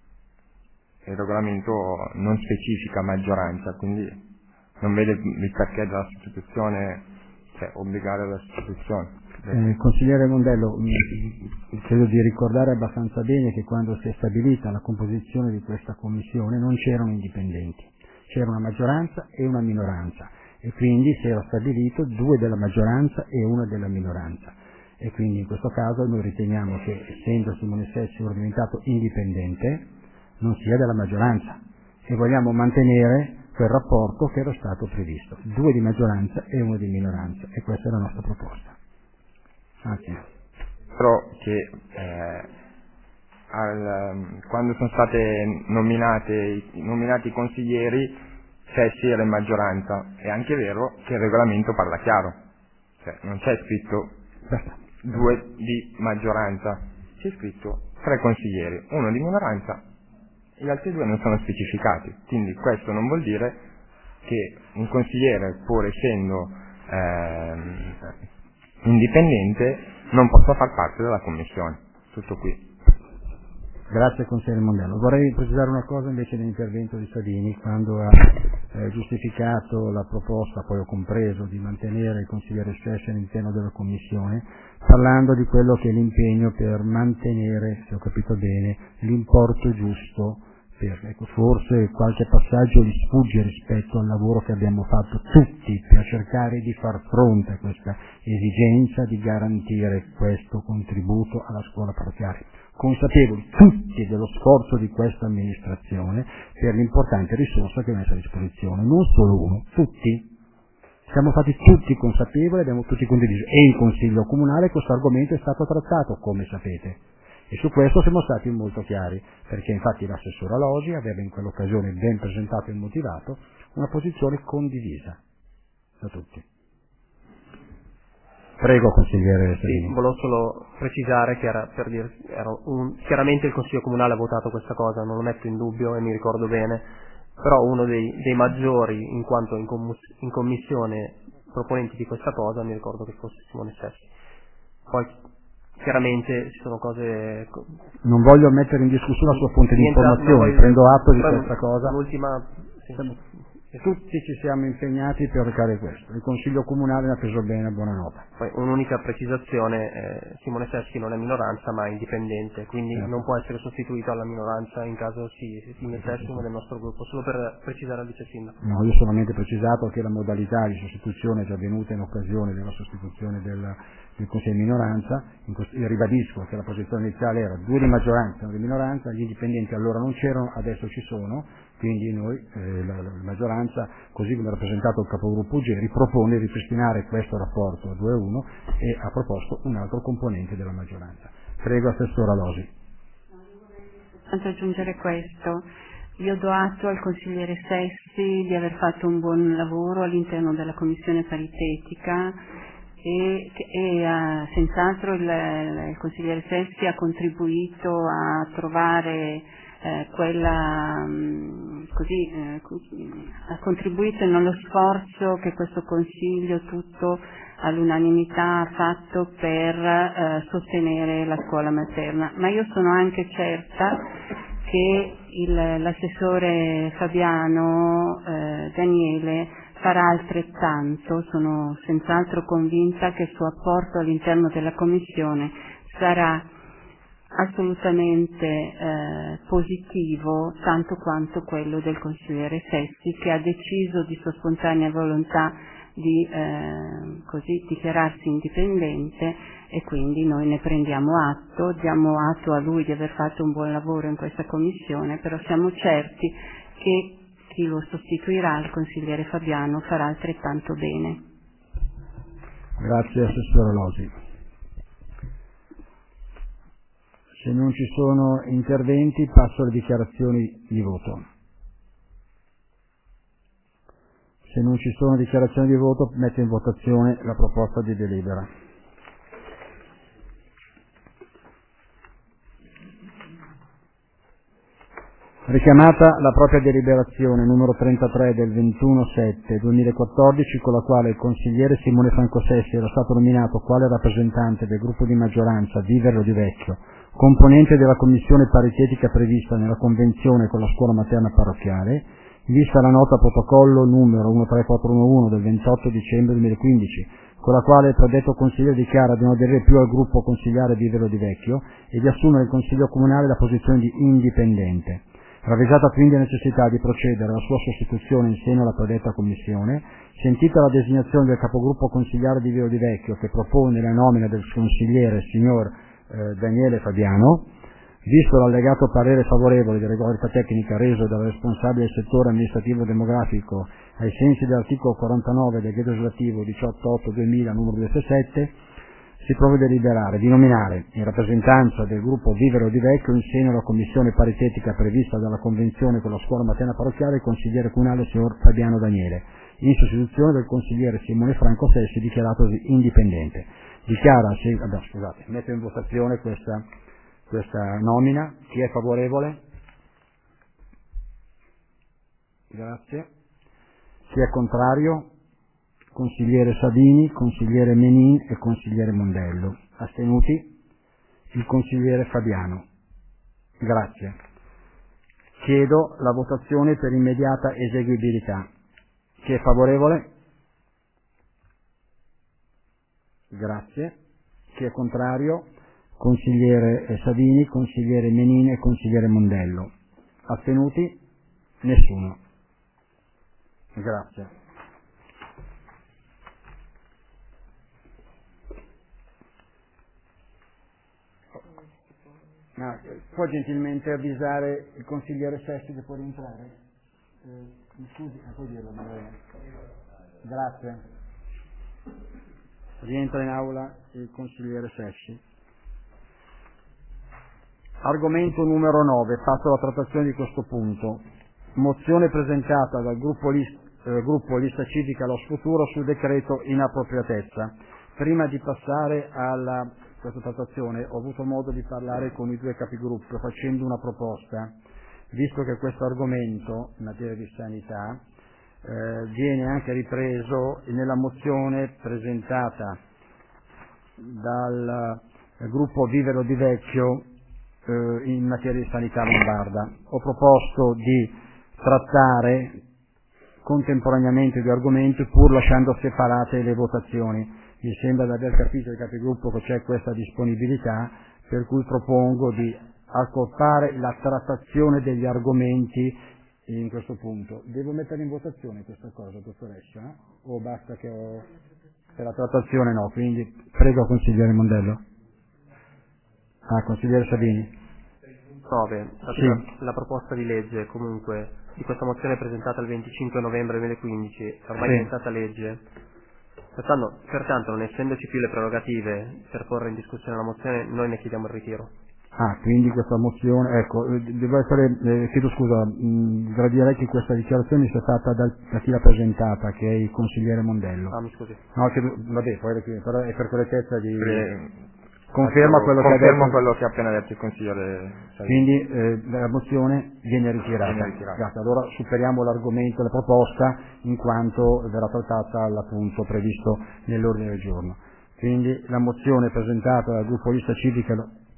Il regolamento non specifica maggioranza, quindi non vede il perché della sostituzione, cioè obbligare alla sostituzione. Eh, consigliere Mondello, mh, credo di ricordare abbastanza bene che quando si è stabilita la composizione di questa commissione non c'erano indipendenti, c'era una maggioranza e una minoranza e quindi si era stabilito due della maggioranza e una della minoranza e quindi in questo caso noi riteniamo che essendo Simone Sessi ora diventato indipendente non sia della maggioranza e vogliamo mantenere quel rapporto che era stato previsto, due di maggioranza e uno di minoranza e questa è la nostra proposta. Grazie. Però che eh, al, quando sono state nominate nominati i consiglieri Sessi era in maggioranza, è anche vero che il regolamento parla chiaro, cioè non c'è scritto due di maggioranza, c'è scritto tre consiglieri, uno di minoranza e gli altri due non sono specificati, quindi questo non vuol dire che un consigliere, pur essendo ehm, indipendente, non possa far parte della commissione. Tutto qui. Grazie consigliere Mondello. Vorrei precisare una cosa invece nell'intervento di Salini, quando ha eh, giustificato la proposta, poi ho compreso, di mantenere il consigliere Sessi all'interno della commissione, parlando di quello che è l'impegno per mantenere, se ho capito bene, l'importo giusto. Per, ecco, forse qualche passaggio gli sfugge rispetto al lavoro che abbiamo fatto tutti per cercare di far fronte a questa esigenza di garantire questo contributo alla scuola parrocchiale, consapevoli tutti dello sforzo di questa amministrazione per l'importante risorsa che è messa a disposizione, non solo uno, tutti. Siamo stati tutti consapevoli, abbiamo tutti condiviso e in Consiglio Comunale questo argomento è stato trattato, come sapete. E su questo siamo stati molto chiari, perché infatti l'assessore Alosi aveva in quell'occasione ben presentato e motivato una posizione condivisa da tutti. Prego consigliere Salini. Sì, volevo solo precisare che era per dire, era un, chiaramente il Consiglio Comunale ha votato questa cosa, non lo metto in dubbio e mi ricordo bene, però uno dei, dei maggiori in quanto in, commus- in commissione proponenti di questa cosa mi ricordo che fosse Simone Sessi. Poi chiaramente ci sono cose. Non voglio mettere in discussione la sua fonte di informazione, prendo atto di questa cosa. L'ultima. Sì. Tutti ci siamo impegnati per recare questo. Il Consiglio Comunale ne ha preso bene, buonanotte. Poi un'unica precisazione, eh, Simone Sessi non è minoranza ma è indipendente, quindi certo. Non può essere sostituito alla minoranza in caso si, si mettesse uno del nostro gruppo, solo per precisare al vice sindaco. No, io ho solamente precisato che la modalità di sostituzione è già avvenuta in occasione della sostituzione del, del Consiglio di minoranza. In questo, io ribadisco che la posizione iniziale era due di maggioranza e uno di minoranza, gli indipendenti allora non c'erano, adesso ci sono. Quindi noi, eh, la, la maggioranza, così come ha rappresentato il capogruppo Ugeri, propone di ripristinare questo rapporto a due a uno e ha proposto un altro componente della maggioranza. Prego, assessore Alosi. Tanto aggiungere questo, io do atto al consigliere Sessi di aver fatto un buon lavoro all'interno della commissione paritetica e, e uh, senz'altro il, il consigliere Sessi ha contribuito a trovare Eh, quella mh, così eh, ha contribuito nello sforzo che questo Consiglio tutto all'unanimità ha fatto per eh, sostenere la scuola materna, ma io sono anche certa che il, l'assessore Fabiano eh, Daniele farà altrettanto, sono senz'altro convinta che il suo apporto all'interno della Commissione sarà assolutamente eh, positivo tanto quanto quello del consigliere Sessi, che ha deciso di sua spontanea volontà di eh, così dichiararsi indipendente, e quindi noi ne prendiamo atto, diamo atto a lui di aver fatto un buon lavoro in questa commissione, però siamo certi che chi lo sostituirà, il consigliere Fabiano, farà altrettanto bene. Grazie Assessore Losi. Se non ci sono interventi passo alle dichiarazioni di voto. Se non ci sono dichiarazioni di voto metto in votazione la proposta di delibera. Richiamata la propria deliberazione numero trentatré del ventuno sette duemilaquattordici, con la quale il consigliere Simone Franco Sessi era stato nominato quale rappresentante del gruppo di maggioranza Vivero di Vecchio, componente della commissione paritetica prevista nella convenzione con la scuola materna parrocchiale, vista la nota protocollo numero uno tre quattro uno uno del ventotto dicembre duemilaquindici, con la quale il predetto consigliere dichiara di non aderire più al gruppo consigliare Vivero di Vecchio e di assumere il consiglio comunale la posizione di indipendente. Ravvisata quindi la necessità di procedere alla sua sostituzione in seno alla predetta commissione, sentita la designazione del capogruppo consigliare di Vivero di Vecchio che propone la nomina del consigliere signor eh, Daniele Fabiano, visto l'allegato parere favorevole di regolarità tecnica reso dal responsabile del settore amministrativo demografico ai sensi dell'articolo quarantanove del decreto legislativo diciotto otto duemila numero duecentosette, si provvede a deliberare di nominare, in rappresentanza del gruppo Vivero di Vecchio, in seno alla commissione paritetica prevista dalla convenzione con la scuola materna parrocchiale, il consigliere comunale signor Fabiano Daniele, in sostituzione del consigliere Simone Franco Sessi, dichiaratosi indipendente. Dichiara, sì, vabbè, scusate, metto in votazione questa, questa nomina. Chi è favorevole? Grazie. Chi è contrario? Consigliere Savini, consigliere Menin e consigliere Mondello. Astenuti? Il consigliere Fabiano. Grazie. Chiedo la votazione per immediata eseguibilità. Chi è favorevole? Grazie. Chi è contrario? Consigliere Savini, consigliere Menin e consigliere Mondello. Astenuti? Nessuno. Grazie. No, può gentilmente avvisare il consigliere Sessi che può rientrare? Eh, mi scusi, ah, puoi dirlo, grazie. Rientra in aula il consigliere Sessi. Argomento numero nove, passo alla trattazione di questo punto. Mozione presentata dal gruppo, list, eh, gruppo Lista Civica Lo Futuro sul decreto inappropriatezza. Prima di passare alla questa trattazione ho avuto modo di parlare con i due capigruppo facendo una proposta, visto che questo argomento in materia di sanità eh, viene anche ripreso nella mozione presentata dal eh, gruppo Vivero di Vecchio eh, in materia di sanità lombarda. Ho proposto di trattare contemporaneamente due argomenti pur lasciando separate le votazioni. Mi sembra di aver capito il capigruppo che c'è questa disponibilità, per cui propongo di accorpare la trattazione degli argomenti in questo punto. Devo mettere in votazione questa cosa, dottoressa? Eh? O basta che ho... per la trattazione no, quindi prego consigliere Mondello. Ah, consigliere Savini. nove. Sì. La, la proposta di legge comunque di questa mozione presentata il venticinque novembre duemilaquindici è ormai sì. diventata legge. Pertanto, pertanto, non essendoci più le prerogative per porre in discussione la mozione, noi ne chiediamo il ritiro. Ah, quindi questa mozione, ecco, devo essere, eh, chiedo scusa, mh, gradirei che questa dichiarazione sia fatta dal, da chi l'ha presentata, che è il consigliere Mondello. Ah, mi scusi. No, chiedo, vabbè, poi però è per correttezza di... Pre... Conferma quello che ha Confermo detto. quello che ha appena detto il consigliere Savini. Quindi eh, la mozione viene ritirata. Viene ritirata. Grazie. Allora superiamo l'argomento, la proposta, in quanto verrà trattata all'appunto previsto nell'ordine del giorno. Quindi la mozione presentata dal gruppo Lista Civica...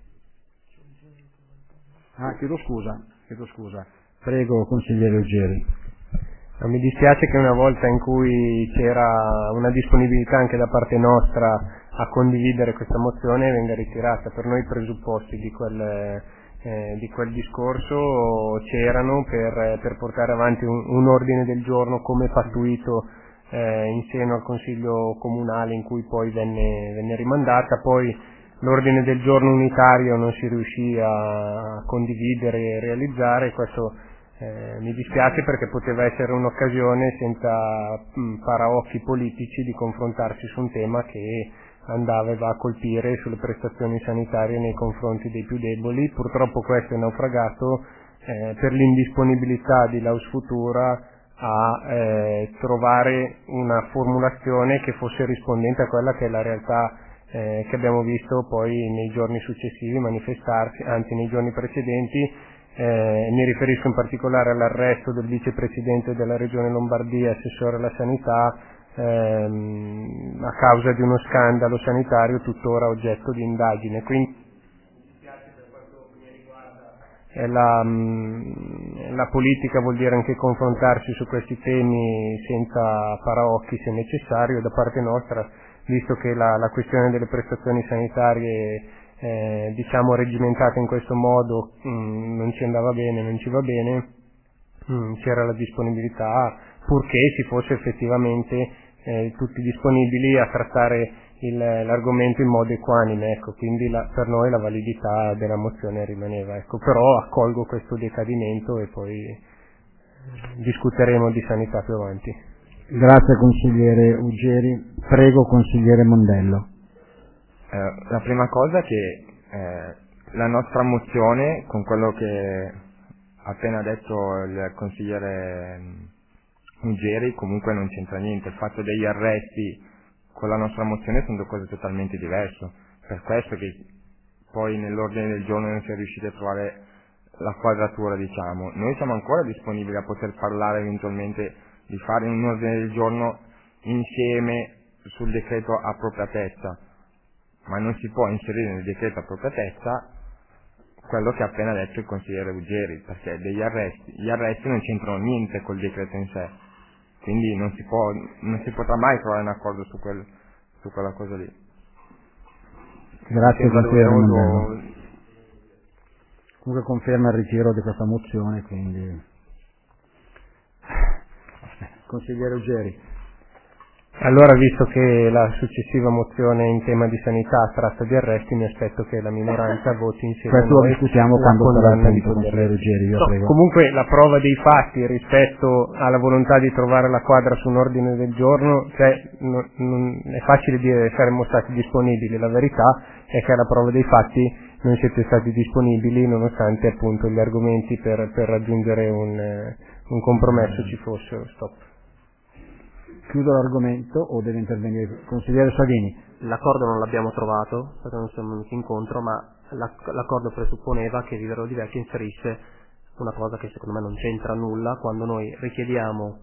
Ah, chiedo scusa, chiedo scusa. Prego, consigliere Ruggeri. Mi dispiace che una volta in cui c'era una disponibilità anche da parte nostra a condividere questa mozione venga ritirata. Per noi i presupposti di quel, eh, di quel discorso c'erano per, per portare avanti un, un ordine del giorno come pattuito eh, in seno al Consiglio Comunale in cui poi venne, venne rimandata. Poi l'ordine del giorno unitario non si riuscì a condividere e realizzare, questo eh, mi dispiace perché poteva essere un'occasione senza mh, paraocchi politici di confrontarsi su un tema che andava e va a colpire sulle prestazioni sanitarie nei confronti dei più deboli. Purtroppo questo è naufragato eh, per l'indisponibilità di Laus Futura a eh, trovare una formulazione che fosse rispondente a quella che è la realtà eh, che abbiamo visto poi nei giorni successivi manifestarsi, anzi nei giorni precedenti. Eh, mi riferisco in particolare all'arresto del vicepresidente della regione Lombardia, assessore alla sanità, ehm, a causa di uno scandalo sanitario tuttora oggetto di indagine. Quindi è la, mh, la politica vuol dire anche confrontarsi su questi temi senza paraocchi se necessario. Da parte nostra, visto che la, la questione delle prestazioni sanitarie eh, diciamo regimentate in questo modo mh, non ci andava bene, non ci va bene, mh, c'era la disponibilità, purché si fosse effettivamente eh, tutti disponibili a trattare il, l'argomento in modo equanime, ecco, quindi la, per noi la validità della mozione rimaneva, ecco, però accolgo questo decadimento e poi discuteremo di sanità più avanti. Grazie consigliere Ugeri, prego consigliere Mondello. Eh, la prima cosa è che eh, la nostra mozione, con quello che ha appena detto il consigliere Ugeri, comunque non c'entra niente. Il fatto degli arresti con la nostra mozione sono due cose totalmente diverse. Per questo che poi nell'ordine del giorno non si è riusciti a trovare la quadratura, diciamo. Noi siamo ancora disponibili a poter parlare eventualmente di fare un ordine del giorno insieme sul decreto appropriatezza, ma non si può inserire nel decreto appropriatezza quello che ha appena detto il consigliere Ugeri, perché degli arresti, gli arresti non c'entrano niente col decreto in sé, quindi non si può, non si potrà mai trovare un accordo su, quel, su quella cosa lì. Grazie consigliere Mondello. Comunque conferma il ritiro di questa mozione, quindi consigliere Ugeri. Allora, visto che la successiva mozione in tema di sanità tratta di arresti, mi aspetto che la minoranza voti insieme Questo a noi lo discutiamo la quando sarà il condanna di punto, quegli consigliere arresti. Ugeri, io No, prego. comunque la prova dei fatti rispetto alla volontà di trovare la quadra su un ordine del giorno, cioè, non, non, è facile dire che saremmo stati disponibili, la verità è che alla prova dei fatti non siete stati disponibili nonostante appunto gli argomenti per, per raggiungere un, eh, un compromesso ci fossero. Stop. Chiudo l'argomento o deve intervenire il consigliere Salvini? L'accordo non l'abbiamo trovato perché non siamo venuti incontro, ma l'accordo presupponeva che Vivero di Vecchio inserisse una cosa che secondo me non c'entra nulla quando noi richiediamo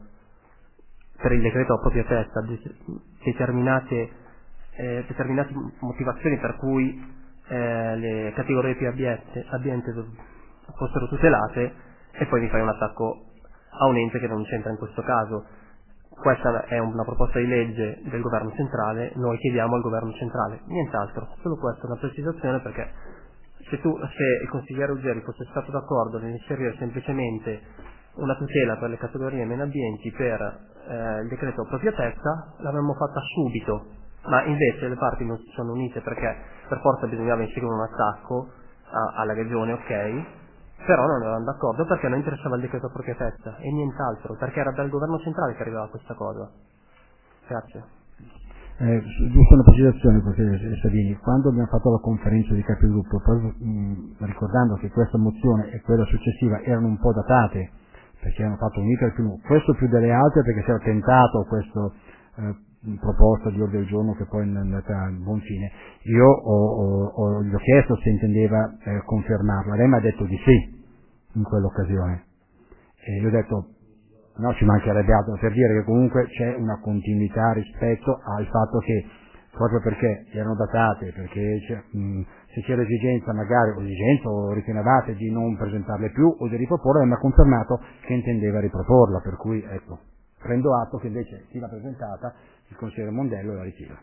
per il decreto appropriatezza determinate, eh, determinate motivazioni per cui eh, le categorie più abbiente, abbienti fossero tutelate, e poi mi fai un attacco a un ente che non c'entra in questo caso. Questa è una proposta di legge del governo centrale, noi chiediamo al governo centrale, nient'altro, solo questa è una precisazione, perché se, tu, se il consigliere Ugeri fosse stato d'accordo nell'inserire semplicemente una tutela per le categorie meno abbienti per eh, il decreto appropriatezza, l'avremmo fatta subito, ma invece le parti non si sono unite perché per forza bisognava inserire un attacco a, alla regione, ok, però non erano d'accordo perché non interessava il decreto appropriatezza e nient'altro, perché era dal governo centrale che arrivava questa cosa. Grazie. Eh, giusto una precisazione, consigliere Salvini, quando abbiamo fatto la conferenza di capigruppo, proprio mh, ricordando che questa mozione e quella successiva erano un po' datate, perché hanno fatto un iter più lungo, questo più delle altre perché si era tentato questo eh, proposta di ordine del giorno che poi è andata a buon fine. Io ho, ho, ho, gli ho chiesto se intendeva eh, confermarla, lei mi ha detto di sì in quell'occasione e io ho detto no, ci mancherebbe altro, per dire che comunque c'è una continuità rispetto al fatto che proprio perché erano datate, perché c'è, mh, se c'era esigenza magari o esigenza o ritenevate di non presentarle più o di riproporla, mi ha confermato che intendeva riproporla, per cui ecco, prendo atto che invece chi l'ha presentata, il consigliere Mondello, la ritira.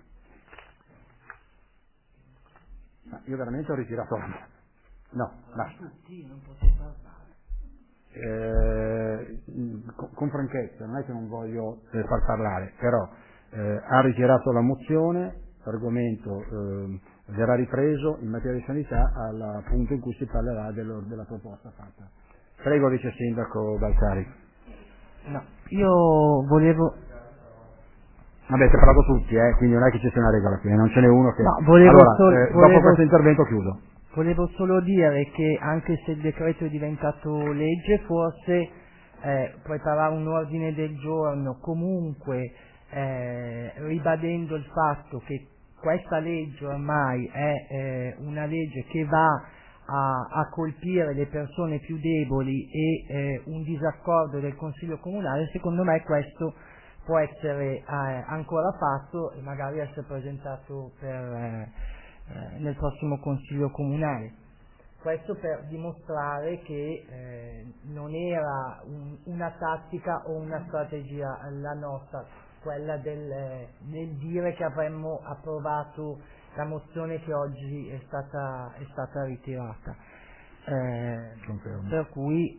Ma io veramente ho ritirato la mano. No, basta. Eh, con franchezza, non è che non voglio eh, far parlare, però eh, ha ritirato la mozione, l'argomento eh, verrà ripreso in materia di sanità al punto in cui si parlerà dello, della proposta fatta. Prego, Vice Sindaco Baltari. No, io volevo... Vabbè, si è parlato tutti, eh, quindi non è che ci sia una regola qui, non ce n'è uno che... No, volevo allora, sol- eh, volevo... dopo questo intervento chiudo. Volevo solo dire che anche se il decreto è diventato legge, forse eh, preparare un ordine del giorno comunque eh, ribadendo il fatto che questa legge ormai è eh, una legge che va a, a colpire le persone più deboli e eh, un disaccordo del Consiglio Comunale, secondo me questo può essere eh, ancora fatto e magari essere presentato per, eh, eh, nel prossimo Consiglio Comunale. Questo per dimostrare che eh, non era un, una tattica o una strategia la nostra, quella del, eh, del dire che avremmo approvato la mozione che oggi è stata, è stata ritirata. Eh, per cui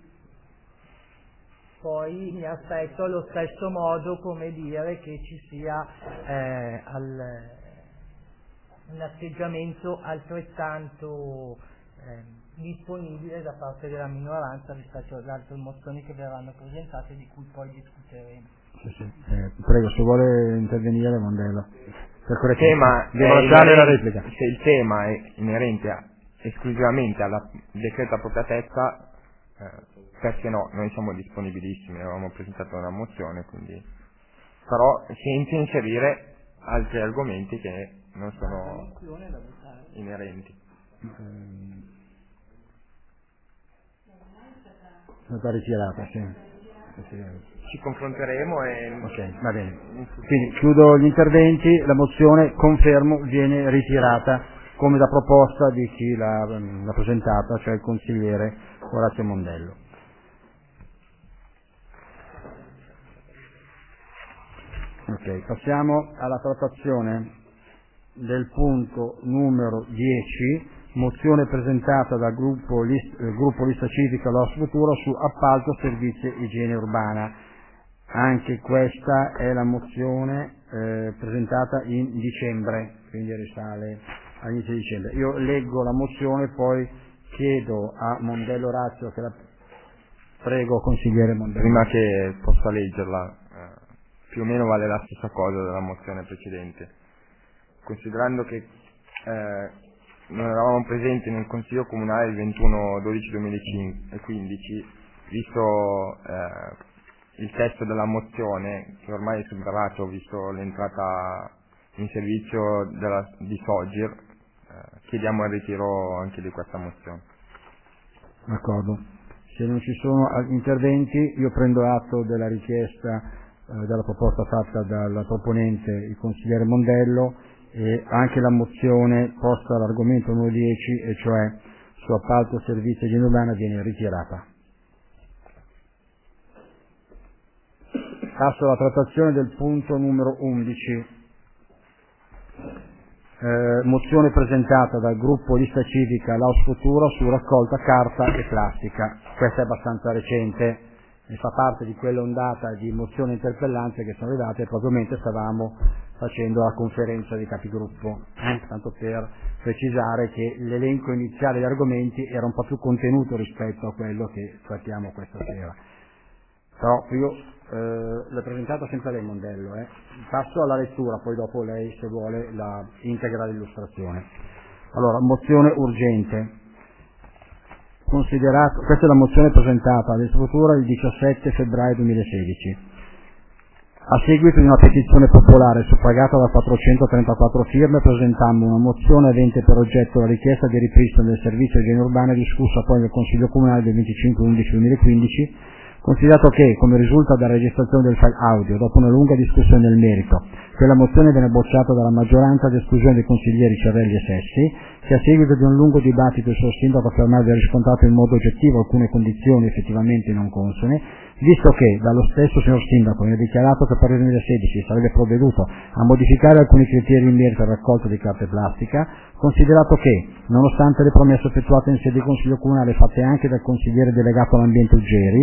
poi mi aspetto allo stesso modo, come dire, che ci sia eh, al, un atteggiamento altrettanto eh, disponibile da parte della minoranza rispetto alle altre mozioni che verranno presentate, di cui poi discuteremo. Sì, sì. Eh, prego, se vuole intervenire Mondello. Per il tema la replica. Se il tema è inerente a, esclusivamente alla decreta appropriatezza, eh, perché no, noi siamo disponibilissimi, avevamo presentato una mozione, quindi però senza inserire altri argomenti che non sono inerenti. È stata ritirata, sì. Ci confronteremo e... Ok, va bene. Quindi chiudo gli interventi, la mozione, confermo, viene ritirata come da proposta di chi l'ha, l'ha presentata, cioè il consigliere Orazio Mondello. Ok, passiamo alla trattazione del punto numero dieci, mozione presentata dal gruppo, list, eh, gruppo Lista Civica Los Futuro su appalto servizi igiene urbana. Anche questa è la mozione eh, presentata in dicembre, quindi risale all'inizio di dicembre. Io leggo la mozione, poi chiedo a Mondello Orazio che la... Prego, consigliere Mondello. Prima che possa leggerla, eh, più o meno vale la stessa cosa della mozione precedente. Considerando che eh, non eravamo presenti nel Consiglio Comunale il ventuno dodici duemilaquindici, visto eh, il testo della mozione, che ormai è superato, visto l'entrata in servizio della, di Sogir, eh, chiediamo il ritiro anche di questa mozione. D'accordo. Se non ci sono interventi, io prendo atto della richiesta, eh, della proposta fatta dal proponente, il consigliere Mondello, e anche la mozione posta all'argomento numero dieci, e cioè su appalto servizio igiene urbana, viene ritirata. Passo alla trattazione del punto numero undici, eh, mozione presentata dal gruppo Lista Civica Laus Futuro su raccolta carta e plastica. Questa è abbastanza recente e fa parte di quell'ondata di mozioni e interpellanze che sono arrivate e proprio mentre stavamo facendo la conferenza dei capigruppo, eh? tanto per precisare che l'elenco iniziale di argomenti era un po' più contenuto rispetto a quello che trattiamo questa sera. Però io eh, l'ho presentato sempre lei Mondello, eh. Passo alla lettura, poi dopo lei se vuole la integra l'illustrazione. Allora, mozione urgente. Considerato, questa è la mozione presentata all'Istruttura il diciassette febbraio duemilasedici. A seguito di una petizione popolare suffragata da quattrocentotrentaquattro firme, presentammo una mozione avente per oggetto la richiesta di ripristino del servizio igiene urbana discussa poi nel Consiglio Comunale del venticinque undici duemilaquindici, considerato che, come risulta dalla registrazione del file audio, dopo una lunga discussione nel merito, quella mozione venne bocciata dalla maggioranza ad esclusione dei consiglieri Cerrelli e Sessi, che a seguito di un lungo dibattito il suo sindaco affermava di aver riscontrato in modo oggettivo alcune condizioni effettivamente non consone, visto che dallo stesso signor sindaco viene dichiarato che per il duemilasedici sarebbe provveduto a modificare alcuni criteri in merito al raccolto di carta plastica, considerato che, nonostante le promesse effettuate in sede di Consiglio Comunale fatte anche dal consigliere delegato all'ambiente Uggeri,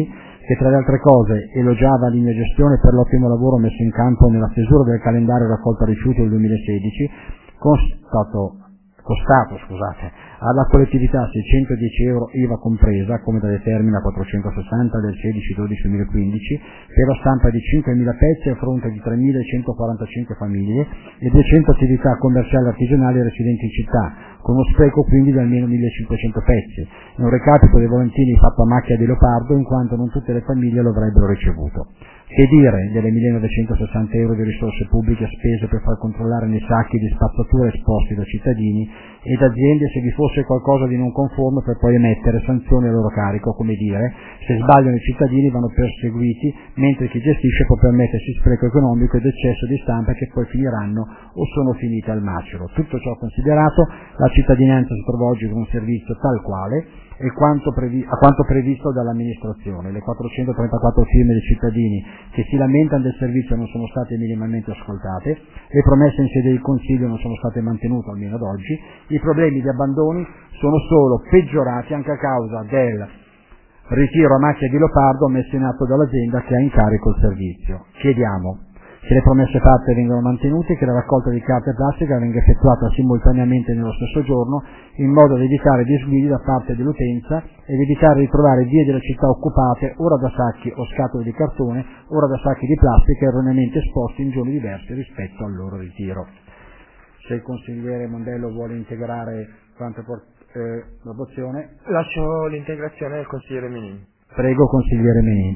che tra le altre cose elogiava linea gestione per l'ottimo lavoro messo in campo nella stesura del calendario raccolta rifiuti del duemilasedici, constato costato scusate, alla collettività seicentodieci euro I V A compresa, come da determina quattrocentosessanta del sedici dodici duemilaquindici, per la stampa di cinquemila pezzi a fronte di tremilacentoquarantacinque famiglie e duecento attività commerciali artigianali residenti in città, con uno spreco quindi di almeno millecinquecento pezzi, e un recapito dei volantini fatto a macchia di leopardo in quanto non tutte le famiglie lo avrebbero ricevuto. Che dire delle millenovecentosessanta euro di risorse pubbliche spese per far controllare nei sacchi di spazzatura esposti da cittadini ed aziende se vi fosse qualcosa di non conforme per poi emettere sanzioni a loro carico, come dire, se sbagliano i cittadini vanno perseguiti, mentre chi gestisce può permettersi spreco economico ed eccesso di stampa che poi finiranno o sono finite al macero. Tutto ciò considerato, la cittadinanza si trova oggi con un servizio tal quale e quanto previ- a quanto previsto dall'amministrazione. Le quattrocentotrentaquattro firme dei cittadini che si lamentano del servizio non sono state minimamente ascoltate, le promesse in sede di consiglio non sono state mantenute almeno ad oggi, i problemi di abbandoni sono solo peggiorati anche a causa del ritiro a macchia di leopardo messo in atto dall'azienda che ha in carico il servizio. Chiediamo che le promesse fatte vengano mantenute e che la raccolta di carta plastica venga effettuata simultaneamente nello stesso giorno, in modo da evitare disguidi da parte dell'utenza ed evitare di trovare vie delle città occupate ora da sacchi o scatole di cartone, ora da sacchi di plastica erroneamente esposti in giorni diversi rispetto al loro ritiro. Se il consigliere Mondello vuole integrare quanto por- eh, la mozione. Lascio l'integrazione al consigliere Menin. Prego, consigliere Menin.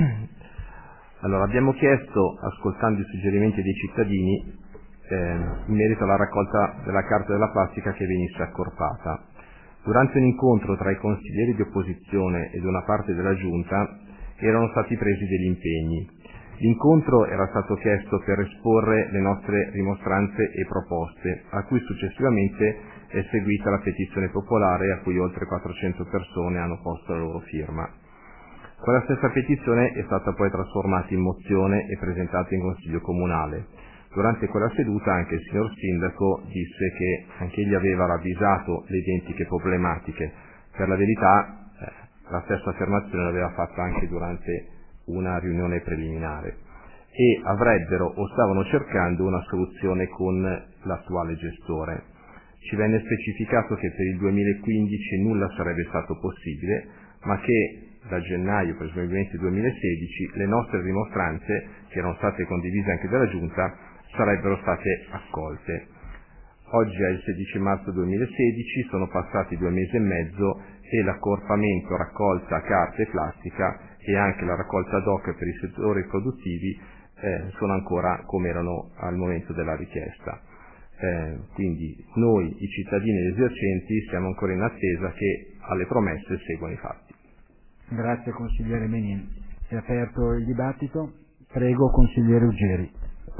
Allora, abbiamo chiesto, ascoltando i suggerimenti dei cittadini, eh, in merito alla raccolta della carta della plastica che venisse accorpata. Durante un incontro tra i consiglieri di opposizione ed una parte della Giunta erano stati presi degli impegni. L'incontro era stato chiesto per esporre le nostre rimostranze e proposte, a cui successivamente è seguita la petizione popolare a cui oltre quattrocento persone hanno posto la loro firma. Quella stessa petizione è stata poi trasformata in mozione e presentata in Consiglio Comunale. Durante quella seduta anche il signor Sindaco disse che anche egli aveva ravvisato le identiche problematiche. Per la verità, eh, la stessa affermazione l'aveva fatta anche durante una riunione preliminare e avrebbero o stavano cercando una soluzione con l'attuale gestore. Ci venne specificato che per il duemilaquindici nulla sarebbe stato possibile, ma che da gennaio, presumibilmente duemilasedici, le nostre dimostranze, che erano state condivise anche dalla Giunta, sarebbero state accolte. Oggi è il sedici marzo duemilasedici, sono passati due mesi e mezzo e l'accorpamento, raccolta carta e plastica e anche la raccolta ad hoc per i settori produttivi eh, sono ancora come erano al momento della richiesta. Eh, quindi noi, i cittadini e gli esercenti, siamo ancora in attesa che alle promesse seguano i fatti. Grazie consigliere Menin. È aperto il dibattito. Prego consigliere Uggeri.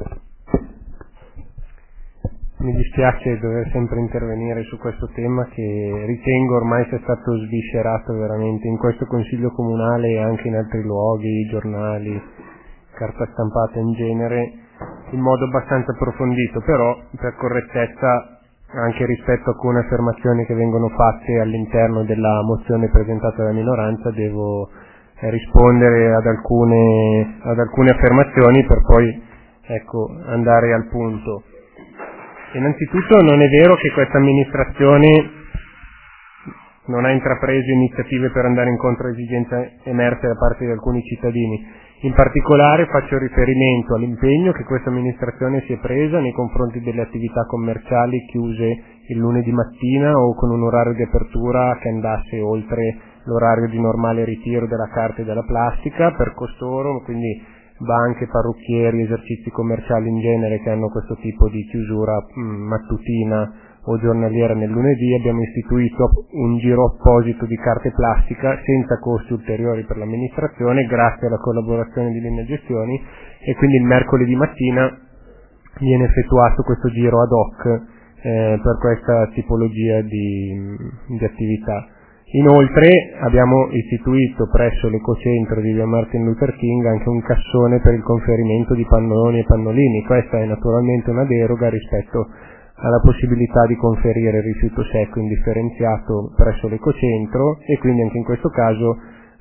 Mi dispiace dover sempre intervenire su questo tema che ritengo ormai sia stato sviscerato veramente in questo Consiglio Comunale e anche in altri luoghi, giornali, carta stampata in genere, in modo abbastanza approfondito, però per correttezza anche rispetto a alcune affermazioni che vengono fatte all'interno della mozione presentata dalla minoranza devo eh, rispondere ad alcune, ad alcune affermazioni per poi ecco, andare al punto. Innanzitutto non è vero che questa amministrazione non ha intrapreso iniziative per andare incontro a esigenze emerse da parte di alcuni cittadini. In particolare faccio riferimento all'impegno che questa amministrazione si è presa nei confronti delle attività commerciali chiuse il lunedì mattina o con un orario di apertura che andasse oltre l'orario di normale ritiro della carta e della plastica per costoro, quindi banche, parrucchieri, esercizi commerciali in genere che hanno questo tipo di chiusura mh, mattutina o giornaliera nel lunedì. Abbiamo istituito un giro apposito di carte plastica senza costi ulteriori per l'amministrazione grazie alla collaborazione di Linea Gestioni e quindi il mercoledì mattina viene effettuato questo giro ad hoc eh, per questa tipologia di, di attività. Inoltre abbiamo istituito presso l'ecocentro di via Martin Luther King anche un cassone per il conferimento di pannoloni e pannolini. Questa è naturalmente una deroga rispetto alla possibilità di conferire il rifiuto secco indifferenziato presso l'ecocentro e quindi anche in questo caso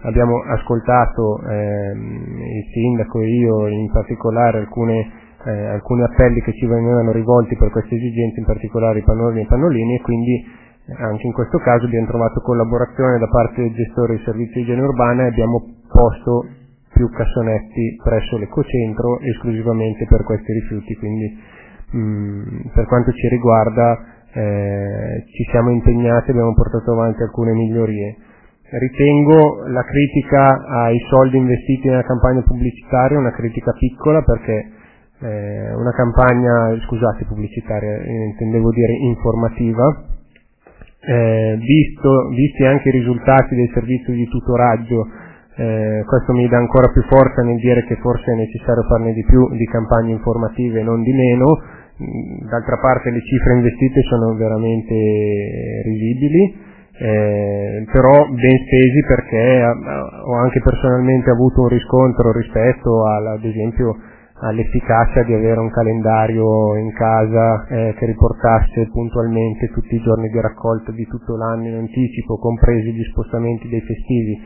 abbiamo ascoltato ehm, il sindaco e io in particolare alcune, eh, alcuni appelli che ci venivano rivolti per queste esigenze, in particolare i pannolini e i pannolini, e quindi anche in questo caso abbiamo trovato collaborazione da parte del gestore dei servizi di igiene urbana e abbiamo posto più cassonetti presso l'ecocentro esclusivamente per questi rifiuti, quindi mh, per quanto ci riguarda eh, ci siamo impegnati, abbiamo portato avanti alcune migliorie. Ritengo la critica ai soldi investiti nella campagna pubblicitaria una critica piccola, perché eh, una campagna, scusate, pubblicitaria, intendevo dire informativa. Eh, visto, visti anche i risultati del servizio di tutoraggio, eh, questo mi dà ancora più forza nel dire che forse è necessario farne di più di campagne informative e non di meno. D'altra parte le cifre investite sono veramente risibili, eh, però ben spesi, perché ho anche personalmente avuto un riscontro rispetto alla, ad esempio all'efficacia di avere un calendario in casa eh, che riportasse puntualmente tutti i giorni di raccolta di tutto l'anno in anticipo, compresi gli spostamenti dei festivi.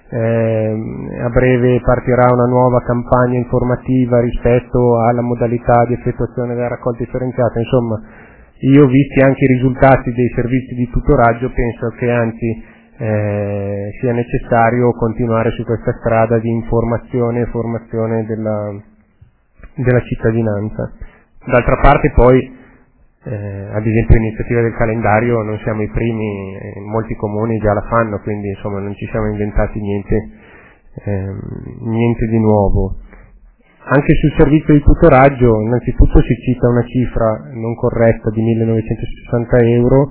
Eh, a breve partirà una nuova campagna informativa rispetto alla modalità di effettuazione della raccolta differenziata. Insomma, io, visti anche i risultati dei servizi di tutoraggio, penso che anzi eh, sia necessario continuare su questa strada di informazione e formazione della della cittadinanza. D'altra parte poi eh, ad esempio l'iniziativa del calendario non siamo i primi, eh, molti comuni già la fanno, quindi insomma non ci siamo inventati niente, eh, niente di nuovo. Anche sul servizio di tutoraggio innanzitutto si cita una cifra non corretta di millenovecentosessanta euro,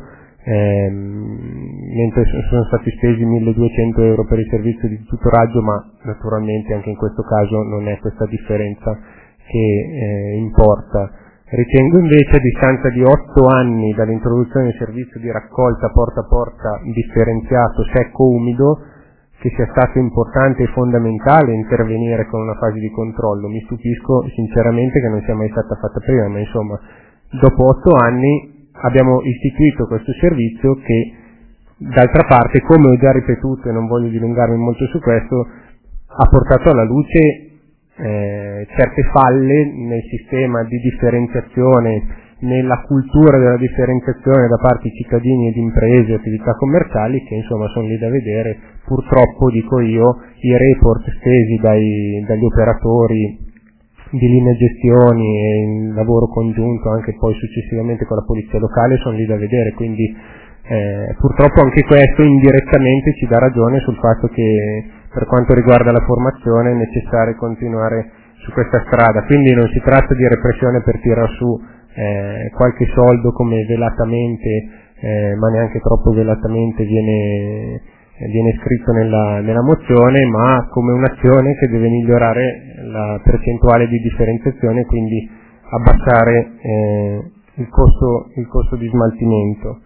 ehm, mentre sono stati spesi milleduecento euro per il servizio di tutoraggio, ma naturalmente anche in questo caso non è questa differenza che eh, importa. Ritengo invece, a distanza di otto anni dall'introduzione del servizio di raccolta porta a porta differenziato secco-umido, che sia stato importante e fondamentale intervenire con una fase di controllo. Mi stupisco sinceramente che non sia mai stata fatta prima, ma insomma dopo otto anni abbiamo istituito questo servizio che, d'altra parte, come ho già ripetuto e non voglio dilungarmi molto su questo, ha portato alla luce Eh, certe falle nel sistema di differenziazione, nella cultura della differenziazione da parte di cittadini ed imprese e attività commerciali, che insomma sono lì da vedere. Purtroppo, dico io, i report stesi dai, dagli operatori di linee gestioni e il lavoro congiunto anche poi successivamente con la polizia locale sono lì da vedere, quindi eh, purtroppo anche questo indirettamente ci dà ragione sul fatto che per quanto riguarda la formazione è necessario continuare su questa strada. Quindi non si tratta di repressione per tirar su eh, qualche soldo come velatamente, eh, ma neanche troppo velatamente viene, viene scritto nella, nella mozione, ma come un'azione che deve migliorare la percentuale di differenziazione e quindi abbassare eh, il costo, il costo di smaltimento.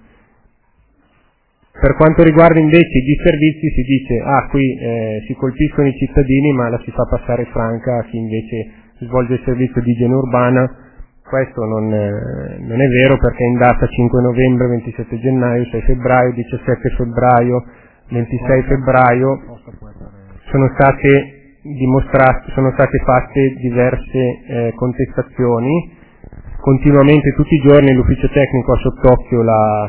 Per quanto riguarda invece i disservizi si dice ah qui eh, si colpiscono i cittadini ma la si fa passare franca a chi invece svolge il servizio di igiene urbana. Questo non, eh, non è vero, perché in data cinque novembre, ventisette gennaio, sei febbraio, diciassette febbraio, ventisei febbraio sono state dimostrate, sono state fatte diverse eh, contestazioni. Continuamente tutti i giorni l'ufficio tecnico ha sott'occhio la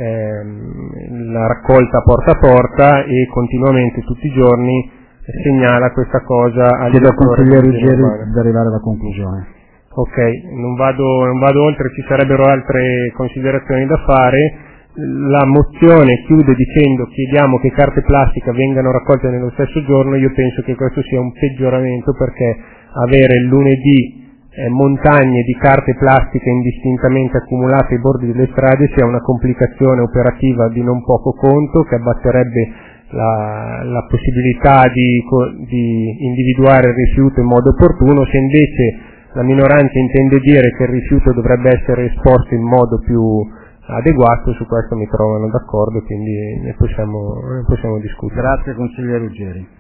la raccolta porta a porta e continuamente tutti i giorni segnala questa cosa al Chiedo al consigliere Ruggeri di arrivare alla conclusione. Ok, non vado, non vado oltre, ci sarebbero altre considerazioni da fare. La mozione chiude dicendo chiediamo che carte plastica vengano raccolte nello stesso giorno. Io penso che questo sia un peggioramento, perché avere il lunedì Eh, montagne di carte plastiche indistintamente accumulate ai bordi delle strade sia una complicazione operativa di non poco conto, che abbatterebbe la, la possibilità di, di individuare il rifiuto in modo opportuno. Se invece la minoranza intende dire che il rifiuto dovrebbe essere esposto in modo più adeguato, su questo mi trovano d'accordo, quindi ne possiamo, ne possiamo discutere. Grazie consigliere Ruggeri.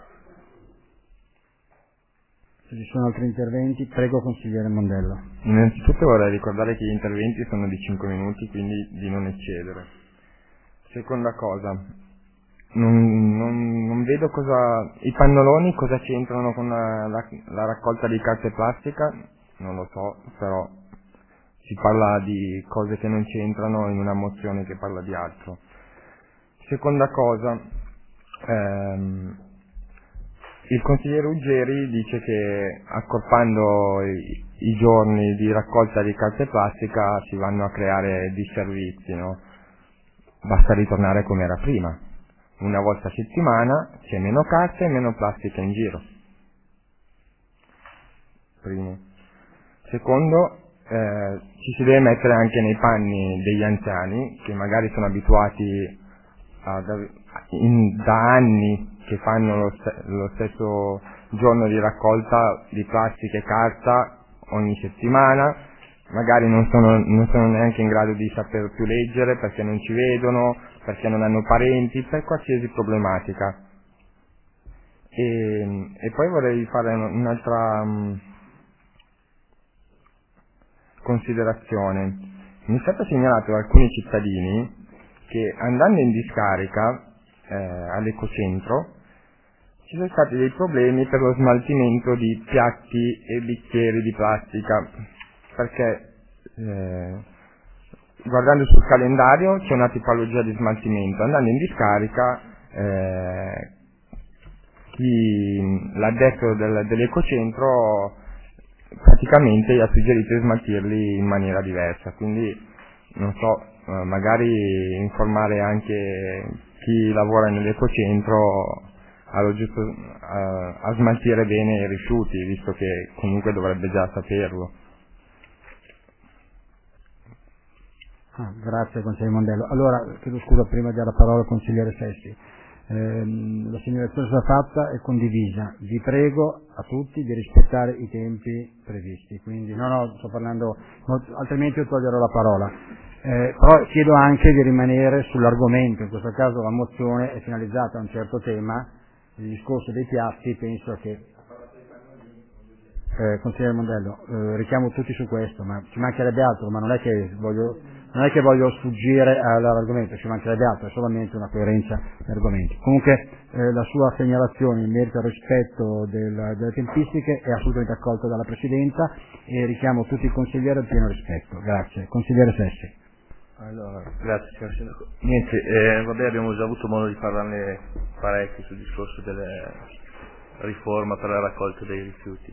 Se ci sono altri interventi, prego consigliere Mondello. Innanzitutto vorrei ricordare che gli interventi sono di cinque minuti, quindi di non eccedere. Seconda cosa, non, non, non vedo cosa... I pannoloni cosa c'entrano con la, la, la raccolta di carta e plastica? Non lo so, però si parla di cose che non c'entrano in una mozione che parla di altro. Seconda cosa, ehm, il consigliere Ruggeri dice che accorpando i, i giorni di raccolta di carta e plastica si vanno a creare disservizi, no? Basta ritornare come era prima. Una volta a settimana c'è meno carta e meno plastica in giro. Primo. Secondo, eh, ci si deve mettere anche nei panni degli anziani che magari sono abituati a, in, da anni che fanno lo, st- lo stesso giorno di raccolta di plastica e carta ogni settimana, magari non sono, non sono neanche in grado di saper più leggere perché non ci vedono, perché non hanno parenti, per qualsiasi problematica. E, e poi vorrei fare un'altra um, considerazione. Mi è stato segnalato da alcuni cittadini che andando in discarica eh, all'ecocentro ci sono stati dei problemi per lo smaltimento di piatti e bicchieri di plastica, perché eh, guardando sul calendario c'è una tipologia di smaltimento, andando in discarica eh, chi, l'addetto del, dell'ecocentro praticamente gli ha suggerito di smaltirli in maniera diversa, quindi non so, eh, magari informare anche chi lavora nell'ecocentro allo giusto a, a smaltire bene i rifiuti, visto che comunque dovrebbe già saperlo. Ah, grazie consigliere Mondello. Allora, chiedo scusa prima di dare la parola al consigliere Sessi. Eh, la segnalazione è stata fatta e condivisa. Vi prego a tutti di rispettare i tempi previsti. Quindi, no, no, sto parlando, altrimenti io toglierò la parola. Eh, però chiedo anche di rimanere sull'argomento. In questo caso la mozione è finalizzata a un certo tema. Il discorso dei piatti, penso che eh, consigliere Mondello, eh, richiamo tutti su questo, ma ci mancherebbe altro, ma non è che voglio non è che voglio sfuggire all'argomento, ci mancherebbe altro, è solamente una coerenza di argomenti. Comunque eh, la sua segnalazione in merito al rispetto del, delle tempistiche è assolutamente accolta dalla Presidenza e richiamo tutti i consiglieri al pieno rispetto. Grazie. Consigliere Sessi. Allora, grazie signor Sindaco. Niente, eh, vabbè, abbiamo già avuto modo di parlarne parecchio sul discorso della riforma per la raccolta dei rifiuti.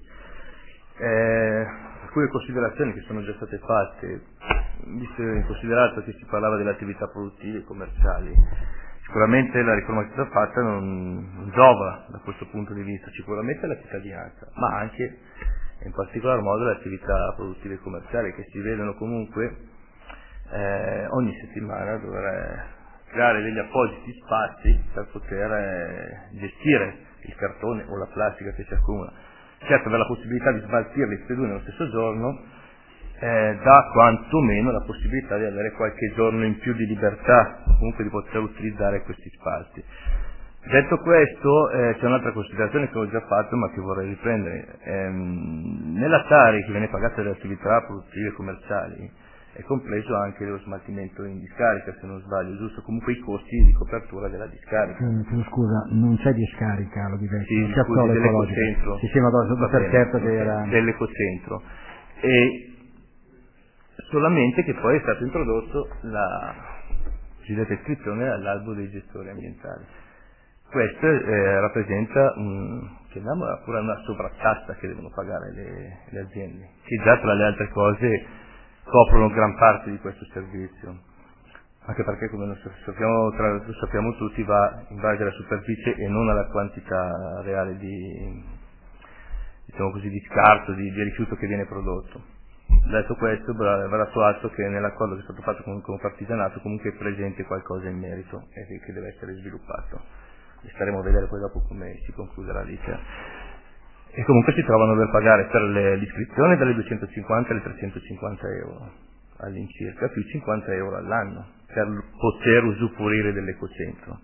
Eh, alcune considerazioni che sono già state fatte, visto in considerato che si parlava delle attività produttive e commerciali, sicuramente la riforma che è stata fatta non, non giova da questo punto di vista, sicuramente alla cittadinanza, ma anche in particolar modo le attività produttive e commerciali che si vedono comunque eh, ogni settimana dover creare degli appositi spazi per poter eh, gestire il cartone o la plastica che si accumula. Certo, avere la possibilità di smaltirli tutti e due nello stesso giorno eh, dà quantomeno la possibilità di avere qualche giorno in più di libertà, comunque di poter utilizzare questi spazi. Detto questo, eh, c'è un'altra considerazione che ho già fatto ma che vorrei riprendere. Ehm, nella Tari che viene pagata dalle attività produttive e commerciali è compreso anche lo smaltimento in discarica, se non sbaglio, giusto? Comunque i costi di copertura della discarica. Eh, scusa, non c'è discarica, lo diverso. Sì, scusi, dell'ecocentro. Sì, sì, ma do per certo che era... Dell'ecocentro. E solamente che poi è stato introdotto la cosiddetta iscrizione all'albo dei gestori ambientali. Questo eh, rappresenta un, chiamiamola pure una sovrattassa che devono pagare le, le aziende, che già tra le altre cose coprono gran parte di questo servizio, anche perché come lo sappiamo, tra, lo sappiamo tutti va in base alla superficie e non alla quantità reale di, diciamo così, di scarto, di, di rifiuto che viene prodotto. Detto questo, va dato atto che nell'accordo che è stato fatto con, con Partigianato comunque è presente qualcosa in merito e che, che deve essere sviluppato. E staremo a vedere poi dopo come si concluderà l'iter. E comunque si trovano a dover pagare per le, l'iscrizione dalle duecentocinquanta alle trecentocinquanta euro all'incirca, più cinquanta euro all'anno per poter usufruire dell'ecocentro.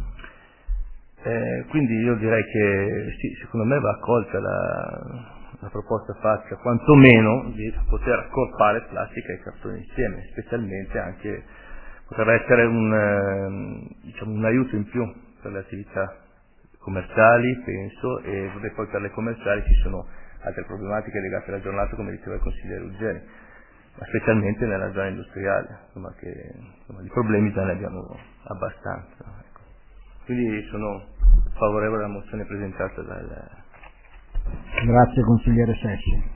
Eh, quindi io direi che sì, secondo me va accolta la, la proposta fatta, quantomeno di poter accorpare plastica e cartone insieme, specialmente anche potrebbe essere un, eh, diciamo, un aiuto in più per le attività commerciali, penso, e poi per le commerciali ci sono altre problematiche legate alla giornata, come diceva il consigliere Ruggeri, ma specialmente nella zona industriale, insomma, che insomma, di problemi già ne abbiamo abbastanza. Ecco. Quindi sono favorevole alla mozione presentata dal... Grazie consigliere Sessi.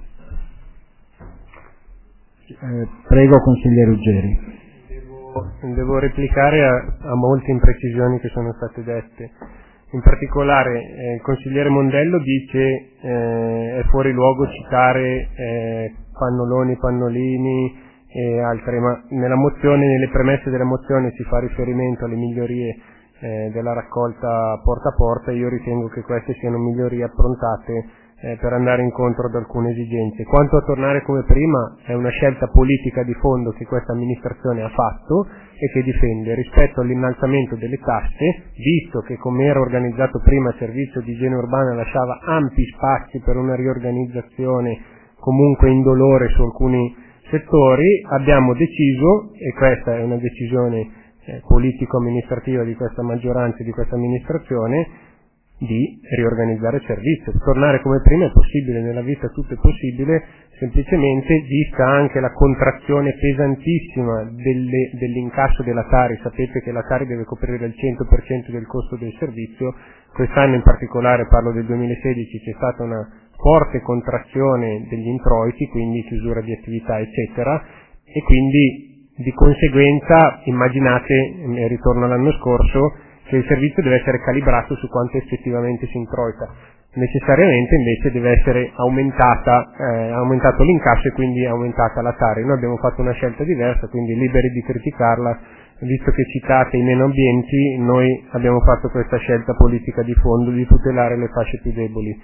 Eh, prego consigliere Ruggeri. Devo, devo replicare a, a molte imprecisioni che sono state dette. In particolare eh, il consigliere Mondello dice eh, è fuori luogo citare eh, pannoloni, pannolini e altre, ma nella mozione, nelle premesse della mozione si fa riferimento alle migliorie eh, della raccolta porta a porta. Io ritengo che queste siano migliorie approntate eh, per andare incontro ad alcune esigenze. Quanto a tornare come prima, è una scelta politica di fondo che questa amministrazione ha fatto e che difende rispetto all'innalzamento delle tasse, visto che come era organizzato prima il servizio di igiene urbana lasciava ampi spazi per una riorganizzazione comunque indolore su alcuni settori. Abbiamo deciso, e questa è una decisione eh, politico-amministrativa di questa maggioranza e di questa amministrazione, di riorganizzare il servizio. Tornare come prima è possibile, nella vita tutto è possibile, semplicemente vista anche la contrazione pesantissima delle, dell'incasso della Tari. Sapete che la Tari deve coprire il cento per cento del costo del servizio. Quest'anno in particolare, parlo del duemilasedici, c'è stata una forte contrazione degli introiti, quindi chiusura di attività eccetera, e quindi di conseguenza immaginate, e ritorno all'anno scorso, che il servizio deve essere calibrato su quanto effettivamente si introita. Necessariamente invece deve essere aumentata, eh, aumentato l'incasso e quindi aumentata la Tari. Noi abbiamo fatto una scelta diversa, quindi liberi di criticarla, visto che citate i meno ambienti, noi abbiamo fatto questa scelta politica di fondo di tutelare le fasce più deboli.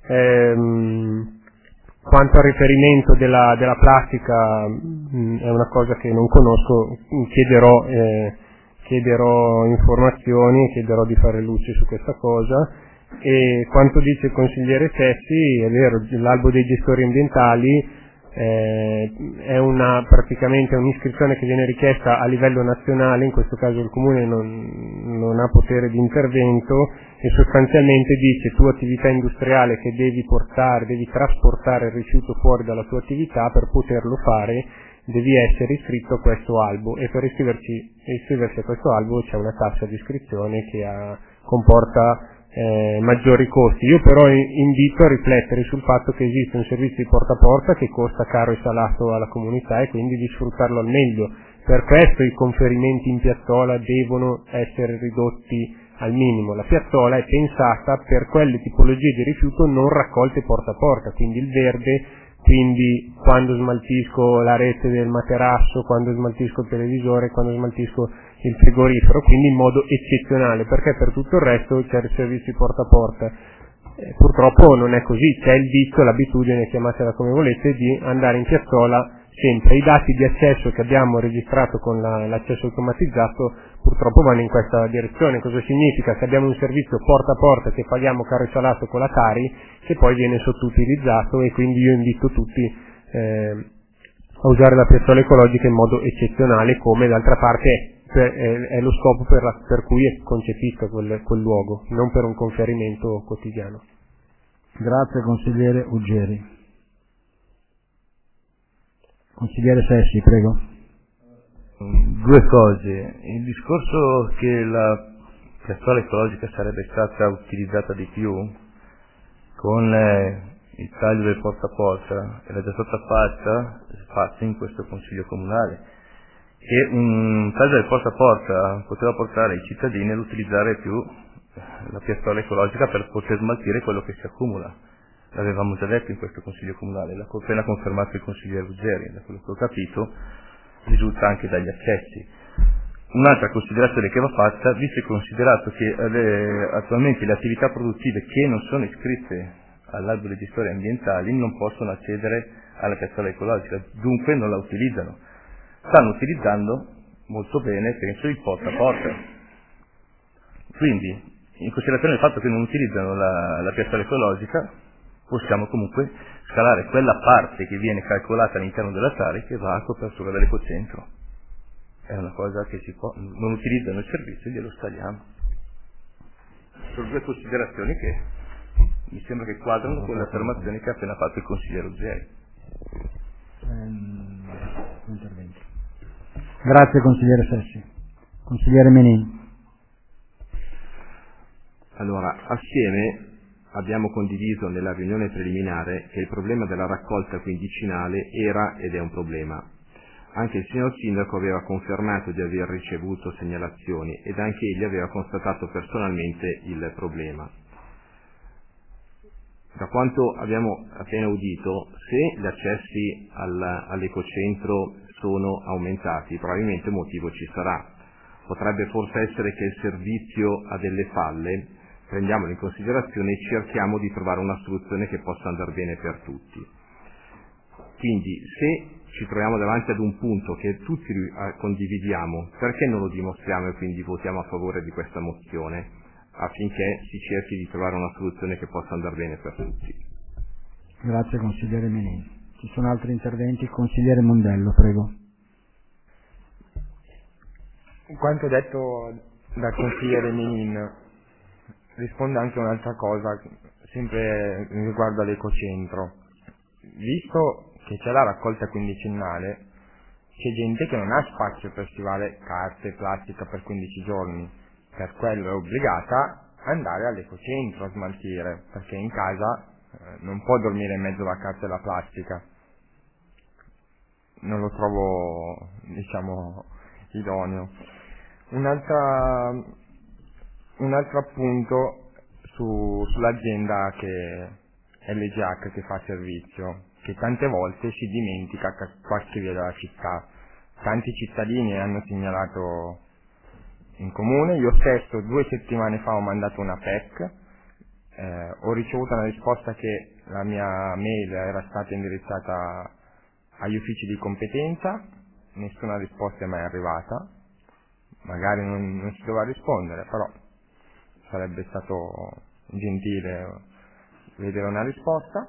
Ehm, quanto al riferimento della, della plastica, mh, è una cosa che non conosco, chiederò eh, chiederò informazioni e chiederò di fare luce su questa cosa. E quanto dice il consigliere Sessi, è vero, l'albo dei gestori ambientali eh, è una, praticamente un'iscrizione che viene richiesta a livello nazionale, in questo caso il comune non, non ha potere di intervento, e sostanzialmente dice: tu attività industriale che devi portare, devi trasportare il rifiuto fuori dalla tua attività, per poterlo fare devi essere iscritto a questo albo, e per iscriverci, iscriversi a questo albo c'è una tassa di iscrizione che ha, comporta eh, maggiori costi. Io però invito a riflettere sul fatto che esiste un servizio di porta a porta che costa caro e salato alla comunità, e quindi di sfruttarlo al meglio. Per questo i conferimenti in piazzola devono essere ridotti al minimo. La piazzola è pensata per quelle tipologie di rifiuto non raccolte porta a porta, quindi il verde. Quindi quando smaltisco la rete del materasso, quando smaltisco il televisore, quando smaltisco il frigorifero, quindi in modo eccezionale, perché per tutto il resto c'è il servizio porta a porta. Eh, purtroppo non è così, c'è il vizio, l'abitudine, chiamatela come volete, di andare in piazzola sempre. I dati di accesso che abbiamo registrato con la, l'accesso automatizzato purtroppo vanno in questa direzione. Cosa significa? Che abbiamo un servizio porta a porta che paghiamo caro e salato con la Tari, che poi viene sottoutilizzato, e quindi io invito tutti eh, a usare la piazzola ecologica in modo eccezionale, come d'altra parte è, per, è, è lo scopo per, la, per cui è concepito quel, quel luogo, non per un conferimento quotidiano. Grazie consigliere Ruggeri. Consigliere Sessi, prego. Due cose. Il discorso che la piazzola ecologica sarebbe stata utilizzata di più con eh, il taglio del porta a porta era già stata fatta, fatta in questo consiglio comunale, e un taglio del porta a porta poteva portare i cittadini ad utilizzare più la piazzola ecologica per poter smaltire quello che si accumula. L'avevamo già detto in questo consiglio comunale, l'ha appena confermato il consigliere Ruggeri, da quello che ho capito risulta anche dagli accessi. Un'altra considerazione che va fatta, visto e considerato che le, attualmente le attività produttive che non sono iscritte all'albo dei gestori ambientali non possono accedere alla piazzola ecologica, dunque non la utilizzano. Stanno utilizzando molto bene, penso, il porta a porta. Quindi, in considerazione del fatto che non utilizzano la, la piazzola ecologica, possiamo comunque scalare quella parte che viene calcolata all'interno della Tari che va a copertura dell'ecocentro. È una cosa che si può, non utilizzano il servizio, glielo stagliamo. sono due considerazioni che mi sembra che quadrano con le affermazioni che ha appena fatto il consigliere Uggieri. Ehm, Grazie consigliere Sessi. Consigliere Menin. Allora, assieme abbiamo condiviso nella riunione preliminare che il problema della raccolta quindicinale era ed è un problema. Anche il signor Sindaco aveva confermato di aver ricevuto segnalazioni ed anche egli aveva constatato personalmente il problema. Da quanto abbiamo appena udito, se gli accessi al, all'ecocentro sono aumentati, probabilmente un motivo ci sarà. Potrebbe forse essere che il servizio ha delle falle, prendiamolo in considerazione e cerchiamo di trovare una soluzione che possa andare bene per tutti. Quindi, se ci troviamo davanti ad un punto che tutti condividiamo, perché non lo dimostriamo e quindi votiamo a favore di questa mozione, affinché si cerchi di trovare una soluzione che possa andare bene per tutti. Grazie consigliere Menin. Ci sono altri interventi? Consigliere Mondello, prego. Quanto detto dal consigliere Menin risponde anche a un'altra cosa, sempre riguardo all'ecocentro. Visto che c'è la raccolta quindicennale, c'è gente che non ha spazio per stivare carte e plastica per quindici giorni, per quello è obbligata ad andare all'ecocentro a smaltire, perché in casa eh, non può dormire in mezzo alla carta e alla plastica. Non lo trovo, diciamo, idoneo. Un'altra, un altro appunto su, sull'azienda che è l'E G H che fa servizio, che tante volte si dimentica qualche via della città. Tanti cittadini hanno segnalato in comune, io stesso due settimane fa ho mandato una P E C, eh, ho ricevuto una risposta che la mia mail era stata indirizzata agli uffici di competenza, nessuna risposta è mai arrivata, magari non, non si doveva rispondere, però sarebbe stato gentile vedere una risposta.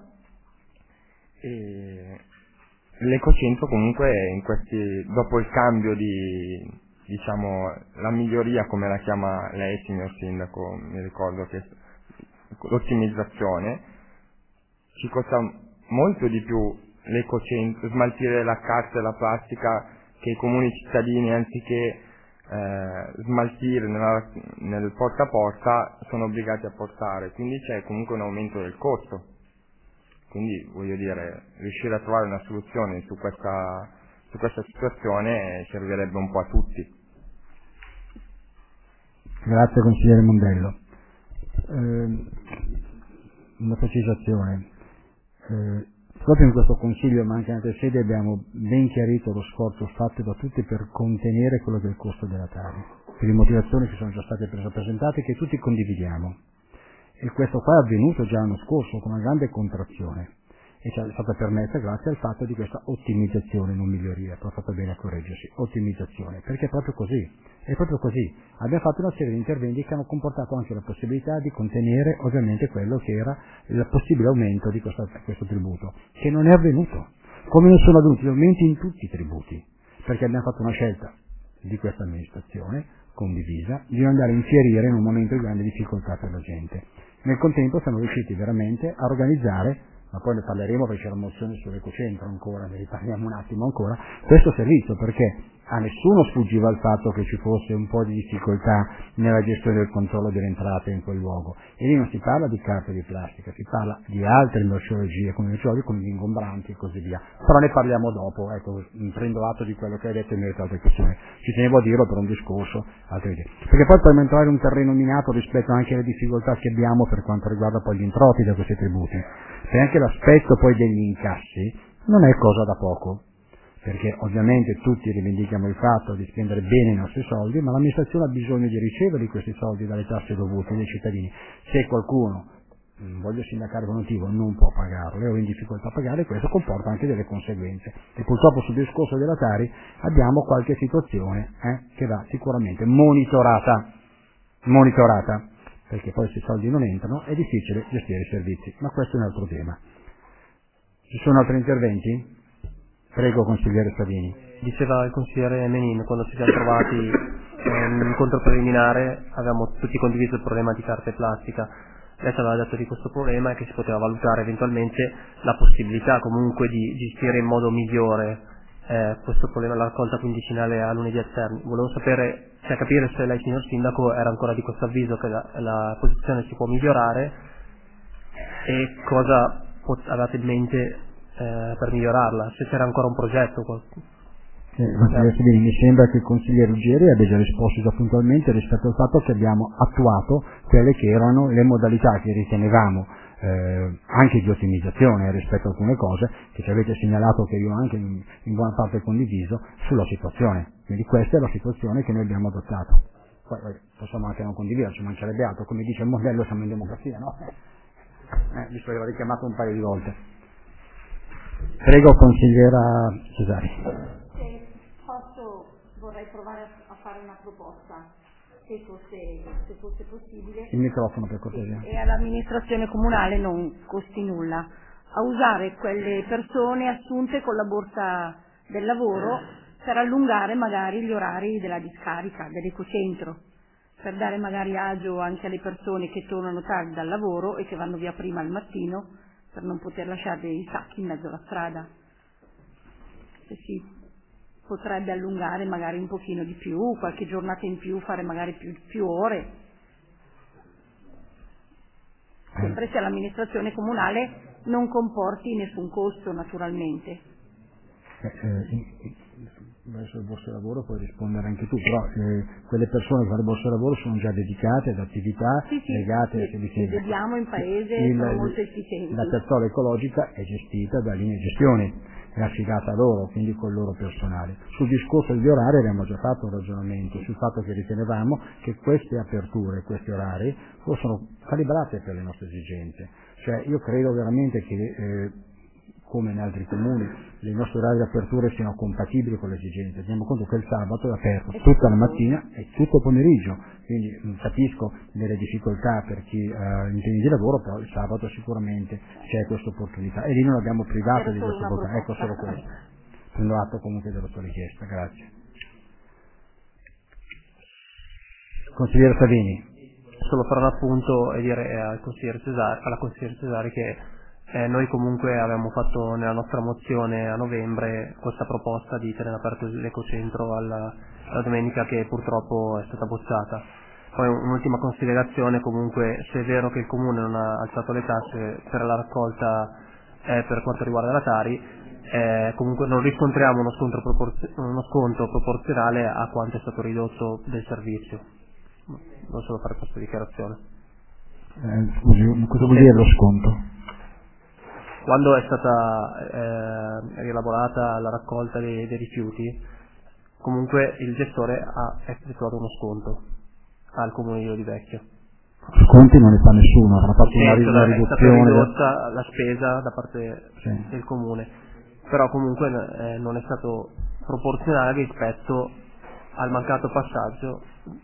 E l'ecocentro comunque in questi, dopo il cambio di, diciamo, la miglioria, come la chiama lei signor Sindaco, mi ricordo che l'ottimizzazione, ci costa molto di più l'ecocentro, smaltire la carta e la plastica, che i comuni cittadini anziché eh, smaltire nella, nel porta a porta sono obbligati a portare, quindi c'è comunque un aumento del costo. Quindi voglio dire, riuscire a trovare una soluzione su questa, su questa situazione servirebbe un po' a tutti. Grazie consigliere Mondello. Eh, una precisazione. Eh, proprio in questo Consiglio, ma anche in altre sedi, abbiamo ben chiarito lo sforzo fatto da tutti per contenere quello che è il costo della Tari, per le motivazioni che sono già state presentate e che tutti condividiamo. E questo qua è avvenuto già l'anno scorso con una grande contrazione e ci è stata permessa grazie al fatto di questa ottimizzazione, non miglioria, però è fatto bene a correggersi, ottimizzazione, perché è proprio così, è proprio così. Abbiamo fatto una serie di interventi che hanno comportato anche la possibilità di contenere ovviamente quello che era il possibile aumento di questo, questo tributo, che non è avvenuto, come non sono avvenuti aumenti in tutti i tributi, perché abbiamo fatto una scelta di questa amministrazione condivisa di non andare a infierire in un momento di grande difficoltà per la gente. Nel contempo siamo riusciti veramente a organizzare, ma poi ne parleremo perché c'è la mozione sull'ecocentro ancora, ne riparliamo un attimo ancora, questo servizio, perché a nessuno sfuggiva il fatto che ci fosse un po' di difficoltà nella gestione del controllo delle entrate in quel luogo. E lì non si parla di carte di plastica, si parla di altre merceologie, come merceologie, come gli ingombranti e così via. Però ne parliamo dopo, ecco, prendo atto di quello che hai detto in merito a altre questioni. Ci tenevo a dirlo per un discorso, altre idee. Perché poi possiamo entrare in un terreno minato rispetto anche alle difficoltà che abbiamo per quanto riguarda poi gli introiti da questi tributi. E anche l'aspetto poi degli incassi non è cosa da poco, perché ovviamente tutti rivendichiamo il fatto di spendere bene i nostri soldi, ma l'amministrazione ha bisogno di ricevere questi soldi dalle tasse dovute dai cittadini. Se qualcuno, non voglio sindacare con motivo, non può pagarle o è in difficoltà a pagare, questo comporta anche delle conseguenze. E purtroppo sul discorso della Tari abbiamo qualche situazione eh, che va sicuramente monitorata, monitorata, perché poi se i soldi non entrano è difficile gestire i servizi, ma questo è un altro tema. Ci sono altri interventi? Prego, consigliere Savini. Diceva il consigliere Menin, quando si siamo trovati eh, in un incontro preliminare avevamo tutti condiviso il problema di carta e plastica. Lei ci aveva detto di questo problema e che si poteva valutare eventualmente la possibilità comunque di gestire in modo migliore eh, questo problema, la raccolta quindicinale a lunedì alterni. Volevo sapere, cioè capire se lei, signor Sindaco, era ancora di questo avviso che la, la posizione si può migliorare e cosa pot- avevate in mente eh, per migliorarla, se c'era ancora un progetto. Eh, Sabini, mi sembra che il consigliere Ruggeri abbia già risposto già puntualmente rispetto al fatto che abbiamo attuato quelle che erano le modalità che ritenevamo eh, anche di ottimizzazione rispetto a alcune cose che ci avete segnalato, che io anche in, in buona parte condiviso, sulla situazione. Quindi questa è la situazione che noi abbiamo adottato. Poi, poi possiamo anche non condividere, ci mancherebbe altro, come dice il modello siamo in democrazia, no? Eh, visto che l'ho richiamato un paio di volte. Prego, consigliera Cesari. Vorrei provare a fare una proposta, se fosse, se fosse possibile. Il microfono per cortesia. E all'amministrazione comunale non costi nulla, a usare quelle persone assunte con la borsa del lavoro per allungare magari gli orari della discarica, dell'ecocentro, per dare magari agio anche alle persone che tornano tardi dal lavoro e che vanno via prima al mattino, per non poter lasciare dei sacchi in mezzo alla strada. Se si potrebbe allungare magari un pochino di più, qualche giornata in più, fare magari più, più ore, sempre se l'amministrazione comunale non comporti nessun costo, naturalmente. Eh, eh, verso le borse lavoro puoi rispondere anche tu, però eh, quelle persone che fanno le borse lavoro sono già dedicate ad attività sì, sì, legate sì, a che vediamo in paese, il, sono molto efficienti. La terzola ecologica è gestita da linee gestioni, è affidata a loro, quindi col loro personale. Sul discorso degli orari abbiamo già fatto un ragionamento sul fatto che ritenevamo che queste aperture, questi orari fossero calibrate per le nostre esigenze. Cioè io credo veramente che eh, come in altri comuni le nostre orari di apertura siano compatibili con le esigenze. Teniamo conto che il sabato è aperto tutta la mattina e tutto il pomeriggio, quindi mh, capisco delle difficoltà per chi ha uh, impegni di lavoro, però il sabato sicuramente c'è questa opportunità e lì non abbiamo privato di questa opportunità. Ecco solo questo. Prendo atto comunque della sua richiesta, grazie. Consigliere Savini. Solo fare un appunto e dire al consigliere Cesari, alla consigliere Cesari che Eh, noi comunque avevamo fatto nella nostra mozione a novembre questa proposta di tenere aperto l'ecocentro alla, alla domenica, che purtroppo è stata bocciata. Poi un'ultima considerazione, comunque se è vero che il Comune non ha alzato le tasse per la raccolta eh, per quanto riguarda la Tari, eh, comunque non riscontriamo uno sconto, proporzio- uno sconto proporzionale a quanto è stato ridotto del servizio. Non solo fare questa dichiarazione. Eh, scusi, cosa vuol dire lo sconto? Quando è stata eh, rielaborata la raccolta dei, dei rifiuti, comunque il gestore ha effettuato uno sconto al Comune di Lodivecchio. Sconti non ne fa nessuno, hanno fatto una, Sì, una riduzione. È stata ridotta la spesa da parte sì. del Comune, però comunque eh, non è stato proporzionale rispetto al mancato passaggio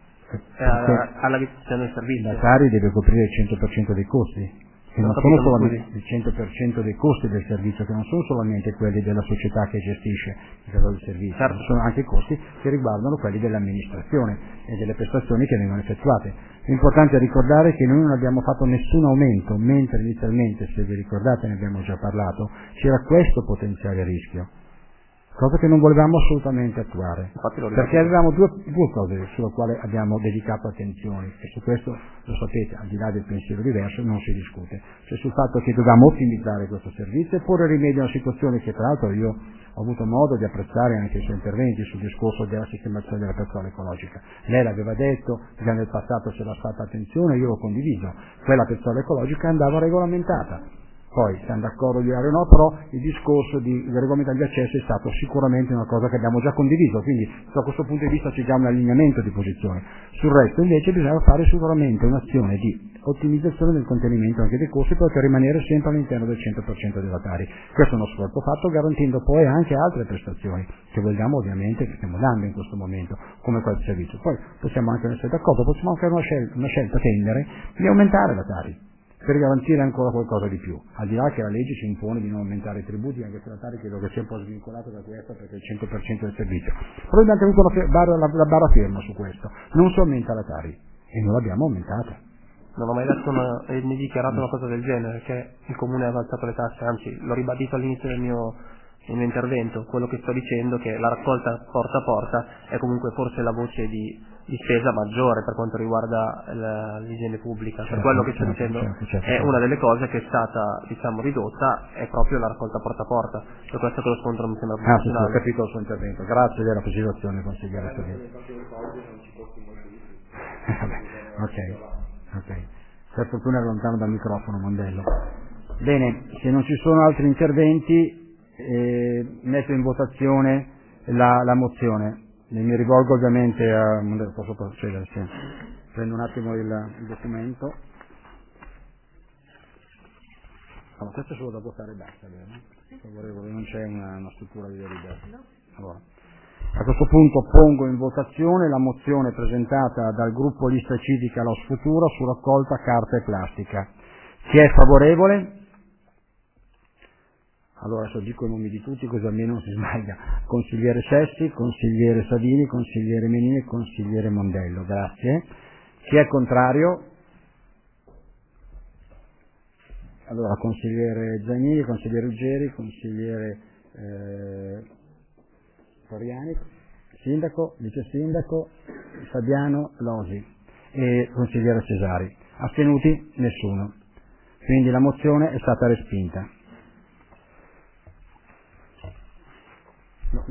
e alla, alla riduzione del servizio. La Tari deve coprire il cento per cento dei costi. Che non sono solamente il cento per cento dei costi del servizio, che non sono solamente quelli della società che gestisce il servizio, certo. Ma sono anche costi che riguardano quelli dell'amministrazione e delle prestazioni che vengono effettuate. L'importante è ricordare che noi non abbiamo fatto nessun aumento, mentre inizialmente, se vi ricordate ne abbiamo già parlato, c'era questo potenziale rischio. Cosa che non volevamo assolutamente attuare, perché avevamo due, due cose sulle quali abbiamo dedicato attenzione, e su questo lo sapete, al di là del pensiero diverso non si discute, cioè sul fatto che dobbiamo ottimizzare questo servizio e porre rimedio a una situazione che tra l'altro io ho avuto modo di apprezzare anche i suoi interventi sul discorso della sistemazione della persola ecologica. Lei l'aveva detto, già nel passato c'era stata attenzione, io l'ho condiviso, quella persola ecologica andava regolamentata. Poi siamo d'accordo di o no, però il discorso di regolamentare gli accessi è stato sicuramente una cosa che abbiamo già condiviso, quindi da questo punto di vista c'è già un allineamento di posizione. Sul resto invece bisogna fare sicuramente un'azione di ottimizzazione del contenimento anche dei costi per rimanere sempre all'interno del cento per cento della Tari. Questo è uno sforzo fatto garantendo poi anche altre prestazioni che vogliamo ovviamente, che stiamo dando in questo momento come quel servizio. Poi possiamo anche essere d'accordo, possiamo fare una scelta, una scelta tendere di aumentare la Tari. per garantire ancora qualcosa di più, al di là che la legge ci impone di non aumentare i tributi, anche se la Tari credo che sia un po' svincolato da questo perché è il cento per cento del servizio. Però abbiamo tenuto la, barra, la, la barra ferma su questo, non si aumenta la Tari e non l'abbiamo aumentata. Non ho mai detto una, eh, né dichiarato una cosa del genere, che il Comune ha avanzato le tasse, anzi l'ho ribadito all'inizio del mio, del mio intervento. Quello che sto dicendo è che la raccolta porta a porta è comunque forse la voce di, di spesa maggiore per quanto riguarda la, l'igiene pubblica. Certo, per quello che sto certo, dicendo certo, certo, è certo. una delle cose che è stata, diciamo, ridotta, è proprio la raccolta porta a porta. Per questo che lo scontro mi sembra Ah, sì, sì, ho proporzionale. capito il suo intervento, grazie della precisazione, consigliere Savino. Ok, ok. Per fortuna è lontano dal microfono, Mondello. Bene, se non ci sono altri interventi, eh, metto in votazione la, la mozione. E mi rivolgo ovviamente a Mondello, posso procedere? Sì. Prendo un attimo il, il documento. Allora, questo è solo da votare e basta, vero? Favorevole, non c'è una, una struttura di delibera. Allora. A questo punto pongo in votazione la mozione presentata dal gruppo Lista Civica Los Futuro su raccolta carta e plastica. Chi è favorevole? Allora adesso dico i nomi di tutti così almeno non si sbaglia. Consigliere Sessi, consigliere Savini, consigliere Menini e consigliere Mondello. Grazie. Chi è contrario? Allora consigliere Zanini, consigliere Ruggeri, consigliere eh, Toriani, sindaco, vice sindaco, Fabiano, Losi e consigliere Cesari. Astenuti? Nessuno. Quindi la mozione è stata respinta. No,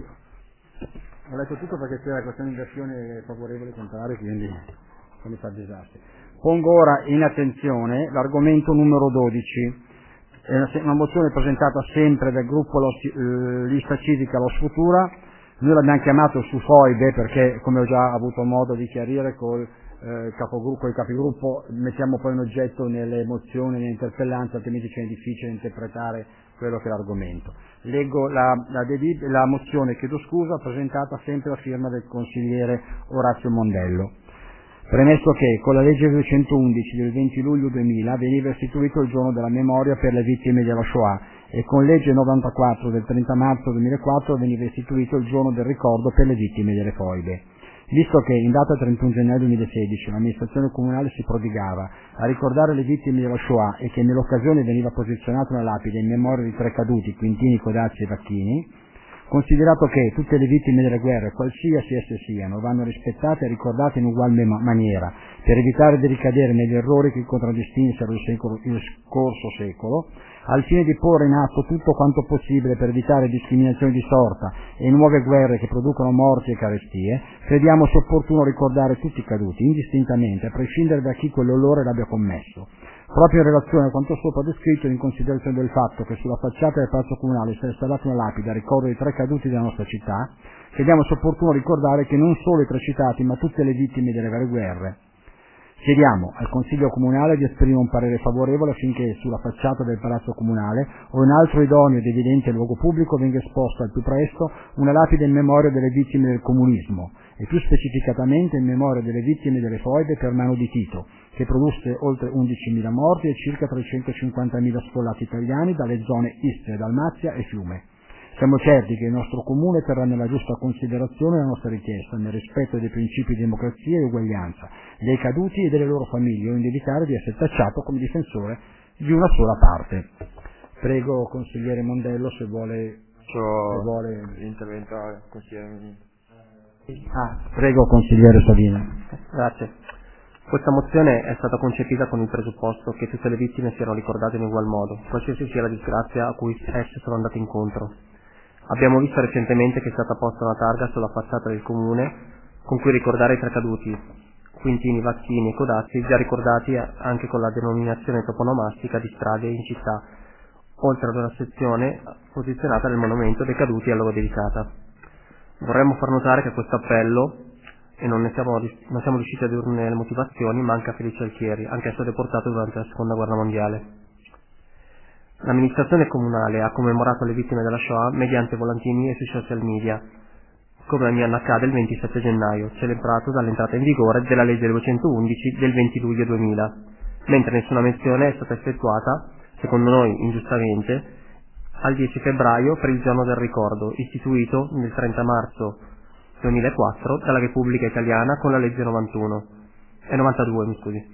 ho letto tutto perché c'era questione di versione favorevole e contraria, quindi non mi fa disastri. Pongo ora in attenzione l'argomento numero dodici. È una, una mozione presentata sempre dal gruppo Los, eh, Lista Civica Los Futura. Noi l'abbiamo chiamato su foibe perché, come ho già avuto modo di chiarire col eh, capogruppo e il capigruppo, mettiamo poi un oggetto nelle mozioni, nelle interpellanze, altrimenti c'è difficile interpretare quello che è l'argomento. Leggo la, la, la mozione, chiedo scusa, presentata sempre a firma del consigliere Orazio Mondello. Premesso che con la legge duecentoundici del venti luglio duemila veniva istituito il giorno della memoria per le vittime della Shoah e con legge novantaquattro del trenta marzo duemilaquattro veniva istituito il giorno del ricordo per le vittime delle foibe. Visto che in data trentuno gennaio duemilasedici l'amministrazione comunale si prodigava a ricordare le vittime della Shoah e che nell'occasione veniva posizionata una lapide in memoria di tre caduti, Quintini, Codazzi e Vacchini, considerato che tutte le vittime delle guerre, qualsiasi esse siano, vanno rispettate e ricordate in uguale maniera, per evitare di ricadere negli errori che contraddistinsero il, secolo, il scorso secolo, al fine di porre in atto tutto quanto possibile per evitare discriminazioni di sorta e nuove guerre che producono morti e carestie, crediamo sia opportuno ricordare tutti i caduti, indistintamente, a prescindere da chi quell'orrore l'abbia commesso. Proprio in relazione a quanto sopra descritto e in considerazione del fatto che sulla facciata del Palazzo Comunale sia installata una lapide a ricordo dei tre caduti della nostra città, crediamo sia opportuno ricordare che non solo i tre citati, ma tutte le vittime delle varie guerre. Chiediamo al Consiglio Comunale di esprimere un parere favorevole affinché sulla facciata del Palazzo Comunale o in altro idoneo ed evidente luogo pubblico venga esposta al più presto una lapide in memoria delle vittime del comunismo e più specificatamente in memoria delle vittime delle foibe per mano di Tito, che produsse oltre undicimila morti e circa trecentocinquantamila sfollati italiani dalle zone Istria, Dalmazia e Fiume. Siamo certi che il nostro Comune terrà nella giusta considerazione la nostra richiesta, nel rispetto dei principi di democrazia e uguaglianza, dei caduti e delle loro famiglie, onde evitare di essere tacciato come difensore di una sola parte. Prego, consigliere Mondello, se vuole... Se vuole... L'intervento al consigliere Menini. Ah, prego, consigliere Savini. Grazie. Questa mozione è stata concepita con il presupposto che tutte le vittime siano ricordate in ugual modo, qualsiasi sia la disgrazia a cui esse sono andate incontro. Abbiamo visto recentemente che è stata posta una targa sulla facciata del comune con cui ricordare i tre caduti, Quintini, Vacchini e Codazzi, già ricordati anche con la denominazione toponomastica di strade in città, oltre ad una sezione posizionata nel monumento dei caduti a loro dedicata. Vorremmo far notare che questo appello, e non ne siamo, non siamo riusciti a dirne le motivazioni, manca Felice Alchieri, anch'esso deportato durante la seconda guerra mondiale. L'amministrazione comunale ha commemorato le vittime della Shoah mediante volantini e sui social media, come ogni anno accade il ventisette gennaio, celebrato dall'entrata in vigore della legge duecentoundici del venti luglio duemila, mentre nessuna menzione è stata effettuata, secondo noi ingiustamente, al dieci febbraio per il giorno del ricordo, istituito il trenta marzo duemilaquattro dalla Repubblica Italiana con la legge novantuno e novantadue, mi scusi.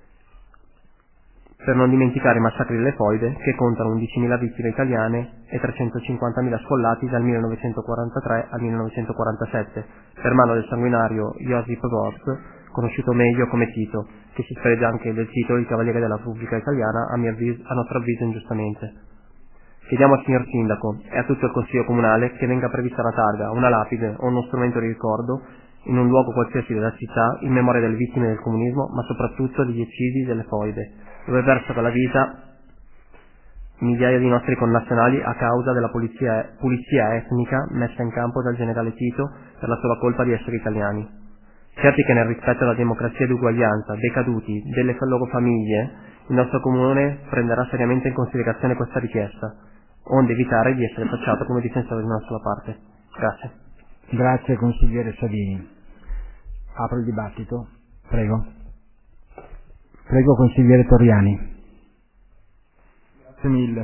Per non dimenticare i massacri delle foibe, che contano undicimila vittime italiane e trecentocinquantamila sfollati dal millenovecentoquarantatré al millenovecentoquarantasette, per mano del sanguinario Josip Broz, conosciuto meglio come Tito, che si spreggia anche del titolo di Cavaliere della Repubblica Italiana, a, mio avviso, a nostro avviso ingiustamente. Chiediamo al signor Sindaco e a tutto il Consiglio Comunale che venga prevista una targa, una lapide o uno strumento di ricordo in un luogo qualsiasi della città in memoria delle vittime del comunismo, ma soprattutto degli eccidi delle foibe, dove versano la vita migliaia di nostri connazionali a causa della pulizia, pulizia etnica messa in campo dal generale Tito per la sola colpa di essere italiani. Certi che nel rispetto della democrazia e dell'uguaglianza dei caduti, delle loro famiglie, il nostro comune prenderà seriamente in considerazione questa richiesta, onde evitare di essere tacciato come difensore di una sola parte. Grazie. Grazie consigliere Savini. Apro il dibattito. Prego. Prego consigliere Torriani. Grazie mille.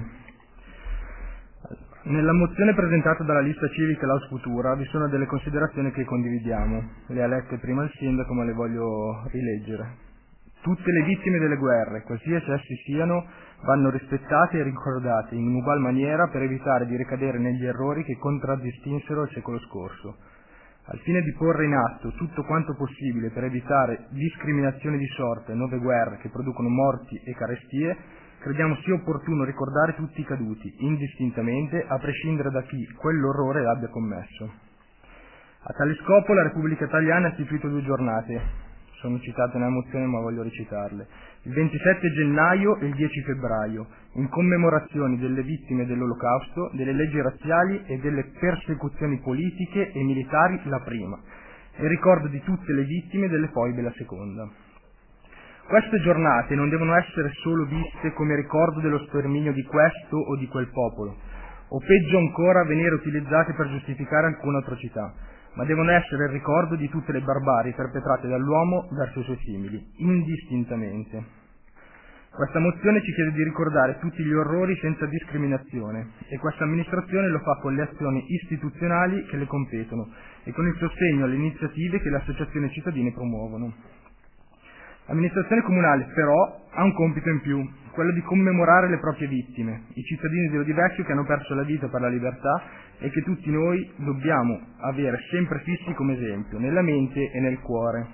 Nella mozione presentata dalla lista civica Laus Futura vi sono delle considerazioni che condividiamo. Le ha lette prima il sindaco, ma le voglio rileggere. Tutte le vittime delle guerre, qualsiasi essi siano, vanno rispettate e ricordate in ugual maniera per evitare di ricadere negli errori che contraddistinsero il secolo scorso. Al fine di porre in atto tutto quanto possibile per evitare discriminazioni di sorte e nuove guerre che producono morti e carestie, crediamo sia opportuno ricordare tutti i caduti, indistintamente, a prescindere da chi quell'orrore abbia commesso. A tale scopo la Repubblica Italiana ha istituito due giornate, sono citate nella mozione ma voglio ricitarle, il ventisette gennaio e il dieci febbraio, in commemorazione delle vittime dell'Olocausto, delle leggi razziali e delle persecuzioni politiche e militari la prima, e il ricordo di tutte le vittime delle foibe la seconda. Queste giornate non devono essere solo viste come ricordo dello sterminio di questo o di quel popolo, o peggio ancora venire utilizzate per giustificare alcune atrocità, ma devono essere il ricordo di tutte le barbarie perpetrate dall'uomo verso i suoi simili, indistintamente. Questa mozione ci chiede di ricordare tutti gli orrori senza discriminazione, e questa amministrazione lo fa con le azioni istituzionali che le competono e con il sostegno alle iniziative che le associazioni cittadine promuovono. L'amministrazione comunale, però, ha un compito in più, quello di commemorare le proprie vittime, i cittadini di Lodivecchio che hanno perso la vita per la libertà e che tutti noi dobbiamo avere sempre fissi come esempio, nella mente e nel cuore.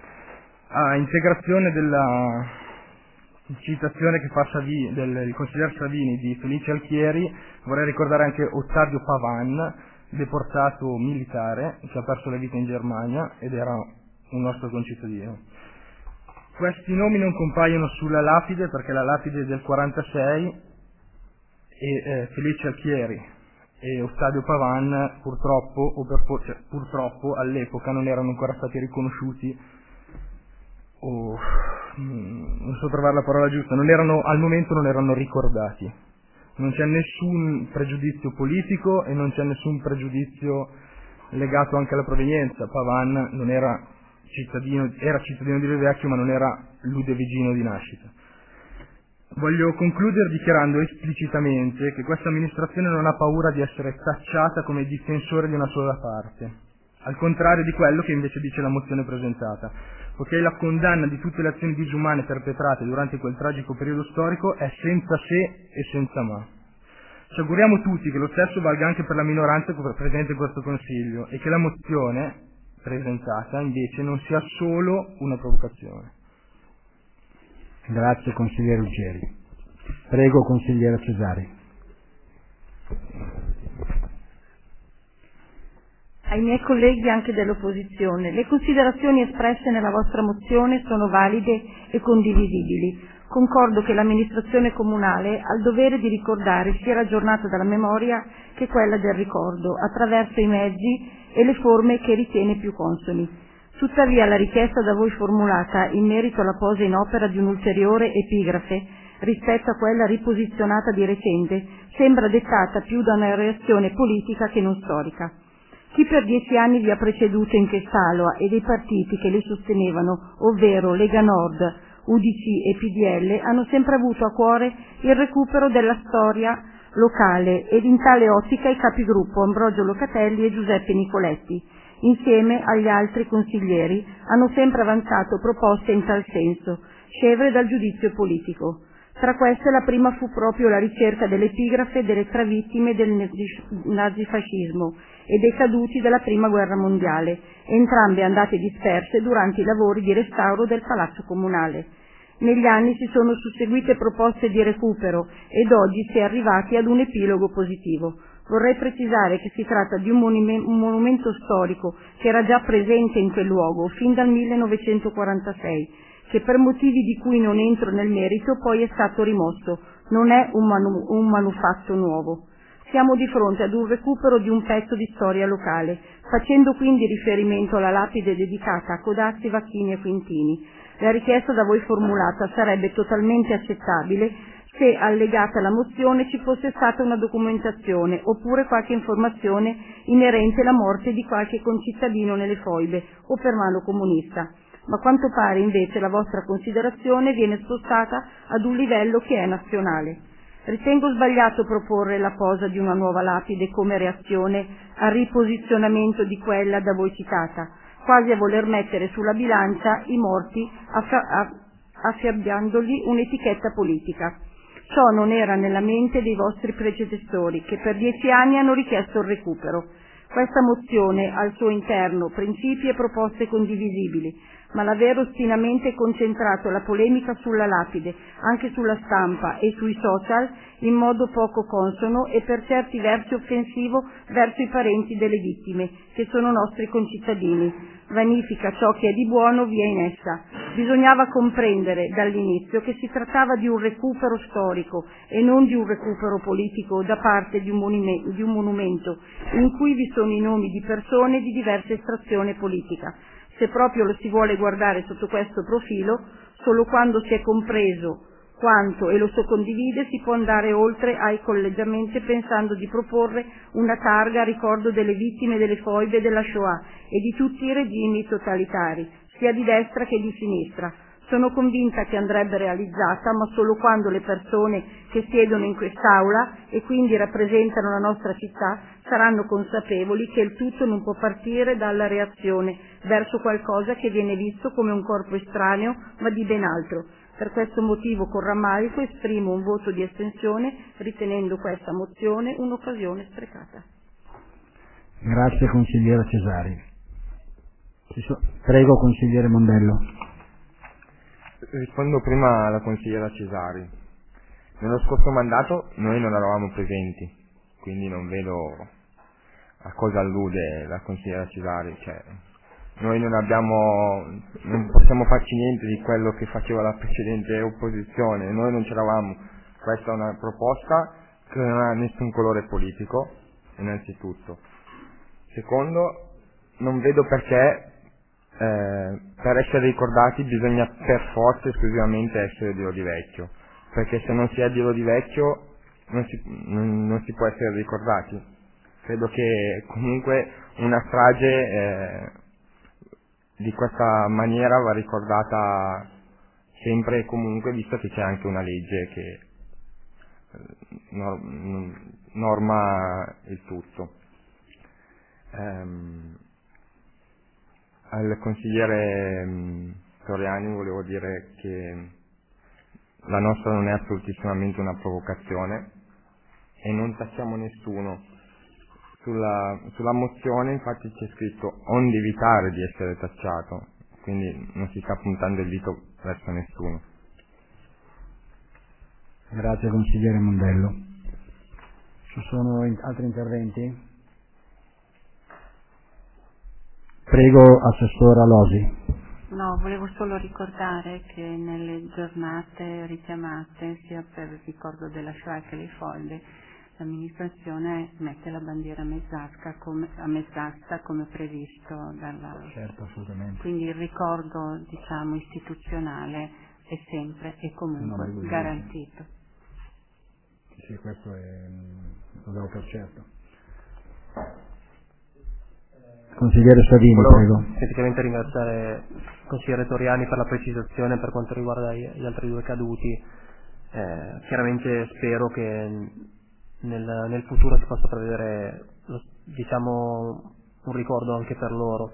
A integrazione della citazione che fa Savini, del il consigliere Savini di Felice Alchieri, vorrei ricordare anche Ottaviano Pavan, deportato militare che ha perso la vita in Germania ed era un nostro concittadino. Questi nomi non compaiono sulla lapide perché la lapide è del quarantasei e eh, Felice Alchieri e Ottaviano Pavan purtroppo, o per, cioè, purtroppo all'epoca non erano ancora stati riconosciuti o mh, non so trovare la parola giusta, non erano, al momento non erano ricordati. Non c'è nessun pregiudizio politico e non c'è nessun pregiudizio legato anche alla provenienza. Pavan non era cittadino, era cittadino di Lodivecchio ma non era ludevigino di nascita. Voglio concludere dichiarando esplicitamente che questa amministrazione non ha paura di essere tacciata come difensore di una sola parte, al contrario di quello che invece dice la mozione presentata, poiché la condanna di tutte le azioni disumane perpetrate durante quel tragico periodo storico è senza se e senza ma. Ci auguriamo tutti che lo stesso valga anche per la minoranza presente in questo Consiglio e che la mozione presentata invece non sia solo una provocazione. Grazie consigliere Ruggeri. Prego consigliere Cesari. Ai miei colleghi anche dell'opposizione, le considerazioni espresse nella vostra mozione sono valide e condivisibili. Concordo che l'amministrazione comunale ha il dovere di ricordare sia la giornata della memoria che quella del ricordo, attraverso i mezzi e le forme che ritiene più consoni. Tuttavia la richiesta da voi formulata in merito alla posa in opera di un'ulteriore epigrafe rispetto a quella riposizionata di recente sembra dettata più da una reazione politica che non storica. Chi per dieci anni vi ha preceduto in quest'Aula e dei partiti che le sostenevano, ovvero Lega Nord, U D C e P D L hanno sempre avuto a cuore il recupero della storia locale ed in tale ottica i capigruppo Ambrogio Locatelli e Giuseppe Nicoletti, insieme agli altri consiglieri, hanno sempre avanzato proposte in tal senso, scevre dal giudizio politico. Tra queste la prima fu proprio la ricerca dell'epigrafe delle tre vittime del nazifascismo e dei caduti della Prima Guerra Mondiale, entrambe andate disperse durante i lavori di restauro del Palazzo Comunale. Negli anni si sono susseguite proposte di recupero ed oggi si è arrivati ad un epilogo positivo. Vorrei precisare che si tratta di un, monime- un monumento storico che era già presente in quel luogo fin dal millenovecentoquarantasei, che per motivi di cui non entro nel merito poi è stato rimosso. Non è un, manu- un manufatto nuovo. Siamo di fronte ad un recupero di un pezzo di storia locale, facendo quindi riferimento alla lapide dedicata a Codazzi, Vacchini e Quintini. La richiesta da voi formulata sarebbe totalmente accettabile se allegata alla mozione ci fosse stata una documentazione oppure qualche informazione inerente alla morte di qualche concittadino nelle foibe o per mano comunista. Ma a quanto pare invece la vostra considerazione viene spostata ad un livello che è nazionale. Ritengo sbagliato proporre la posa di una nuova lapide come reazione al riposizionamento di quella da voi citata, quasi a voler mettere sulla bilancia i morti affa- affibbiandogli un'etichetta politica. Ciò non era nella mente dei vostri predecessori, che per dieci anni hanno richiesto il recupero. Questa mozione ha al suo interno principi e proposte condivisibili, ma l'aver ostinamente concentrato la polemica sulla lapide, anche sulla stampa e sui social, in modo poco consono e per certi versi offensivo verso i parenti delle vittime, che sono nostri concittadini, vanifica ciò che è di buono via in essa. Bisognava comprendere dall'inizio che si trattava di un recupero storico e non di un recupero politico da parte di un, monime- di un monumento in cui vi sono i nomi di persone di diversa estrazione politica. Se proprio lo si vuole guardare sotto questo profilo, solo quando si è compreso quanto e lo si condivide si può andare oltre ai collegiamenti pensando di proporre una targa a ricordo delle vittime delle foibe della Shoah e di tutti i regimi totalitari, sia di destra che di sinistra. Sono convinta che andrebbe realizzata, ma solo quando le persone che siedono in quest'Aula e quindi rappresentano la nostra città saranno consapevoli che il tutto non può partire dalla reazione verso qualcosa che viene visto come un corpo estraneo, ma di ben altro. Per questo motivo con rammarico esprimo un voto di estensione, ritenendo questa mozione un'occasione sprecata. Grazie consigliere Cesari. Prego consigliere Mondello. Rispondo prima alla consigliera Cesari. Nello scorso mandato noi non eravamo presenti, quindi non vedo a cosa allude la consigliera Cesari. Cioè, noi non abbiamo, non possiamo farci niente di quello che faceva la precedente opposizione, noi non c'eravamo. Questa è una proposta che non ha nessun colore politico, innanzitutto. Secondo, non vedo perché Eh, per essere ricordati bisogna per forza esclusivamente essere di Lodivecchio, perché se non si è di Lodivecchio non si, non, non si può essere ricordati. Credo che comunque una strage eh, di questa maniera va ricordata sempre e comunque, visto che c'è anche una legge che nor- norma il tutto. Ehm, Al consigliere mh, Toriani volevo dire che la nostra non è assolutissimamente una provocazione e non tacciamo nessuno. Sulla, sulla mozione infatti c'è scritto onde evitare di essere tacciato, quindi non si sta puntando il dito verso nessuno. Grazie consigliere Mondello. Ci sono in- altri interventi? Prego, assessora Losi. No, volevo solo ricordare che nelle giornate richiamate, sia per il ricordo della Shoah che le foibe, l'amministrazione mette la bandiera a mezz'asta come, a mezz'asta come previsto dalla... Certo, assolutamente. Quindi il ricordo, diciamo, istituzionale è sempre e comunque No, garantito. Sì, questo è, lo devo per certo. Consigliere Savini, Volevo prego. semplicemente ringraziare consigliere Toriani per la precisazione per quanto riguarda gli altri due caduti. Eh, chiaramente spero che nel, nel futuro si possa prevedere, diciamo, un ricordo anche per loro.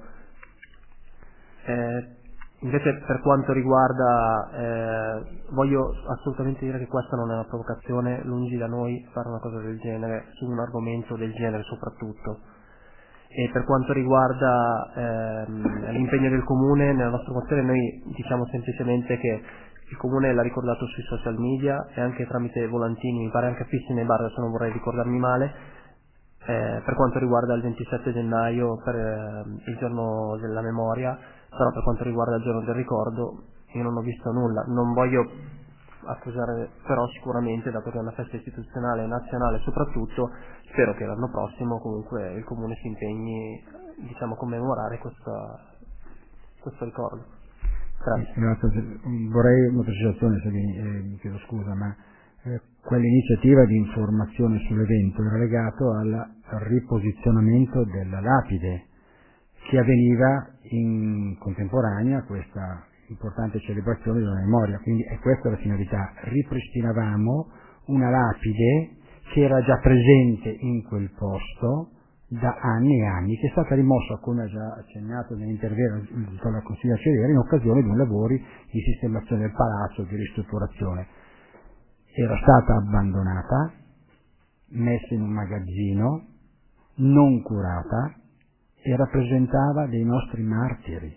Eh, invece per quanto riguarda, eh, voglio assolutamente dire che questa non è una provocazione, lungi da noi fare una cosa del genere, su un argomento del genere soprattutto. E per quanto riguarda ehm, l'impegno del Comune, nella nostra mozione noi diciamo semplicemente che il Comune l'ha ricordato sui social media e anche tramite volantini, mi pare anche a Piscine e Bar, se non vorrei ricordarmi male, eh, per quanto riguarda il ventisette gennaio, per eh, il giorno della memoria, però per quanto riguarda il giorno del ricordo io non ho visto nulla. Non voglio accusare, però sicuramente, dato che è una festa istituzionale e nazionale soprattutto, spero che l'anno prossimo comunque il Comune si impegni, diciamo, a commemorare questa, questo ricordo. Grazie. Grazie. Vorrei una precisazione, se mi, eh, mi chiedo scusa, ma eh, quell'iniziativa di informazione sull'evento era legato al riposizionamento della lapide che avveniva in contemporanea a questa importante celebrazione della memoria, quindi è questa la finalità. Ripristinavamo una lapide che era già presente in quel posto da anni e anni, che è stata rimossa, come ha già accennato nell'intervento della consigliera Cedera, in occasione di un lavori di sistemazione del palazzo, di ristrutturazione. Era stata abbandonata, messa in un magazzino, non curata, e rappresentava dei nostri martiri.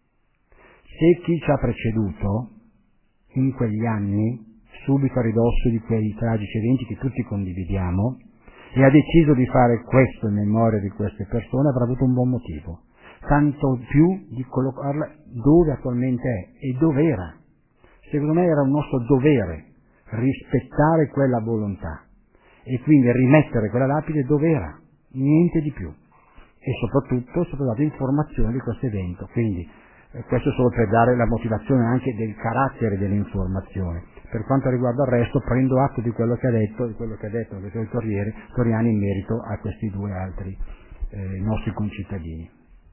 Se chi ci ha preceduto in quegli anni, subito a ridosso di quei tragici eventi che tutti condividiamo, e ha deciso di fare questo in memoria di queste persone, avrà avuto un buon motivo, tanto più di collocarla dove attualmente è e dove era. Secondo me era un nostro dovere rispettare quella volontà e quindi rimettere quella lapide dove era, niente di più, e soprattutto soprattutto informazione di questo evento. Quindi eh, questo solo per dare la motivazione anche del carattere dell'informazione. Per quanto riguarda il resto, prendo atto di quello che ha detto, di quello che ha detto il dottor Toriani in merito a questi due altri eh, nostri concittadini.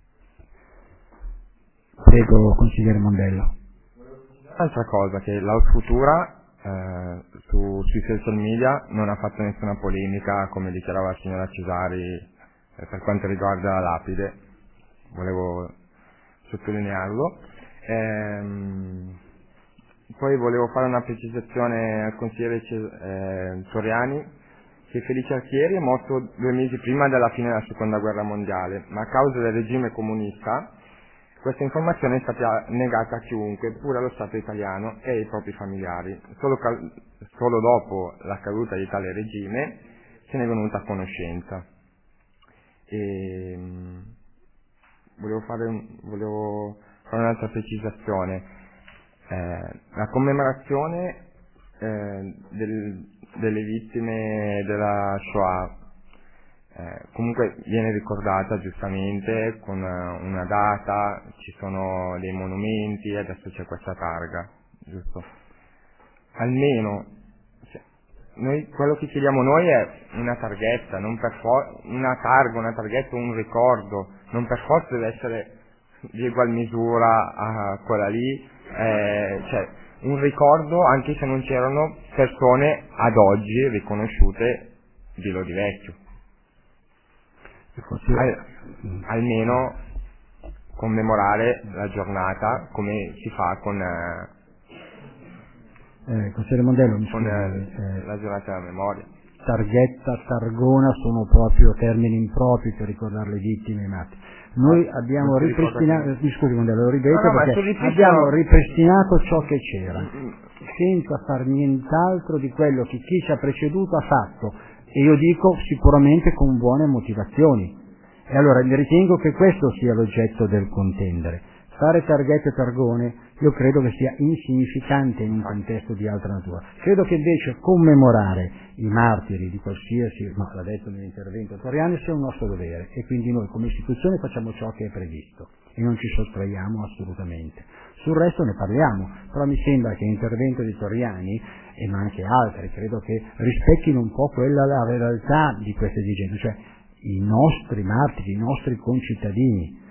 Prego, consigliere Mondello. Altra cosa, che l'Ausfutura eh, su, sui social media non ha fatto nessuna polemica, come dichiarava la signora Cesari, eh, per quanto riguarda la lapide, volevo sottolinearlo. Ehm, Poi volevo fare una precisazione al consigliere eh, Toriani, che Felice Alfieri è morto due mesi prima della fine della seconda guerra mondiale, ma a causa del regime comunista questa informazione è stata negata a chiunque, pure allo Stato italiano e ai propri familiari. Solo, cal- solo dopo la caduta di tale regime se ne è venuta a conoscenza. E, mh, volevo fare, un, volevo fare un'altra precisazione. Eh, la commemorazione eh, del, delle vittime della Shoah eh, comunque viene ricordata giustamente con una data, ci sono dei monumenti e adesso c'è questa targa, giusto? Almeno cioè, noi, quello che chiediamo noi è una targhetta, non per for- una targa, una targhetta, un ricordo, non per forza deve essere di ugual misura a quella lì. Eh, cioè un ricordo anche se non c'erano persone ad oggi riconosciute di Lodi Vecchio. Al, almeno commemorare la giornata come si fa con eh, eh, consigliere Mondello, mi con scusi, eh, eh, la giornata della memoria. Targhetta, targona sono proprio termini impropri per ricordare le vittime e i matti. Noi no, abbiamo ripristinato, mi scusi Mondello, lo ripeto, no, no, perché ripristino... abbiamo ripristinato ciò che c'era, senza far nient'altro di quello che chi ci ha preceduto ha fatto, e io dico sicuramente con buone motivazioni. E allora ritengo che questo sia l'oggetto del contendere. Fare targhette e targone io credo che sia insignificante in un contesto di altra natura. Credo che invece commemorare i martiri di qualsiasi, no, l'ha detto nell'intervento Toriani, sia un nostro dovere, e quindi noi come istituzione facciamo ciò che è previsto e non ci sottraiamo assolutamente. Sul resto ne parliamo, però mi sembra che l'intervento di Toriani, e ma anche altri, credo che rispecchino un po' quella la realtà di queste esigenze, cioè i nostri martiri, i nostri concittadini,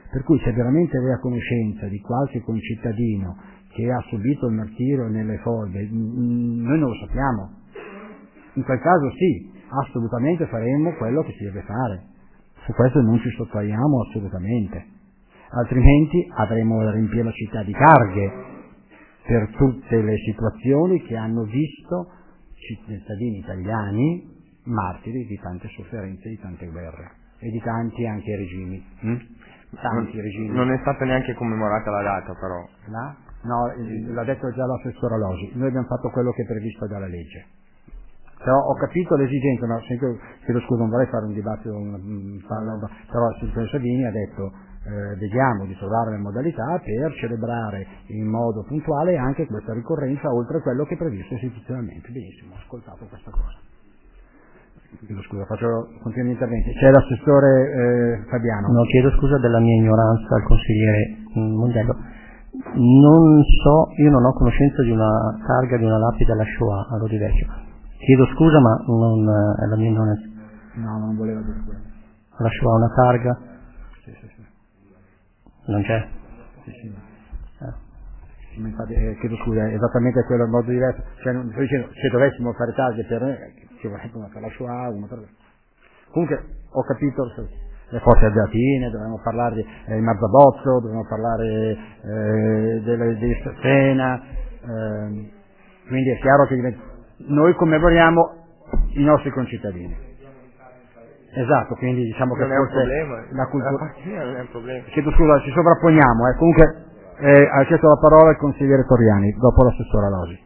Per cui se veramente lei ha conoscenza di qualche concittadino che ha subito il martirio nelle foibe, noi non lo sappiamo. In quel caso sì, assolutamente faremo quello che si deve fare. Su questo non ci sottraiamo assolutamente. Altrimenti avremo da riempire la città di targhe per tutte le situazioni che hanno visto cittadini italiani martiri di tante sofferenze, di tante guerre e di tanti anche regimi. Hm? Tanti non, regimi. Non è stata neanche commemorata la data, però. La? No, l'ha detto già l'assessore Losi. Noi abbiamo fatto quello che è previsto dalla legge. Però ho capito l'esigenza, no, chiedo scusa, non vorrei fare un dibattito, un, un, però il signor Savini ha detto eh, vediamo di trovare le modalità per celebrare in modo puntuale anche questa ricorrenza oltre a quello che è previsto istituzionalmente. Benissimo, ho ascoltato questa cosa. Chiedo scusa, faccio continui interventi. C'è l'assessore eh, Fabiano. No, chiedo scusa della mia ignoranza al consigliere Mondello. Non so, io non ho conoscenza di una targa, di una lapide alla Shoah a Lodi Vecchio. Chiedo scusa, ma non è la mia ignoranza. No, non volevo dire quello. Alla Shoah una targa? Sì, sì, sì. Non c'è? Sì, sì. Eh. Infatti, eh, chiedo scusa, è esattamente quello in modo diverso. Cioè, non, sto dicendo, se dovessimo fare targhe per noi, ci vorrebbe una per la Shoah, una per... Comunque, ho capito le forze asiatine, dovremmo parlare di eh, Marzabozzo, dovremmo parlare eh, delle, di Sena, eh, quindi è chiaro che diventa... noi commemoriamo i nostri concittadini. Esatto, quindi diciamo che non forse è un problema, la cultura... non è un problema. Chiedo scusa, ci sovrapponiamo, eh. Comunque eh, ha chiesto la parola il consigliere Torriani, dopo l'assessore Losi.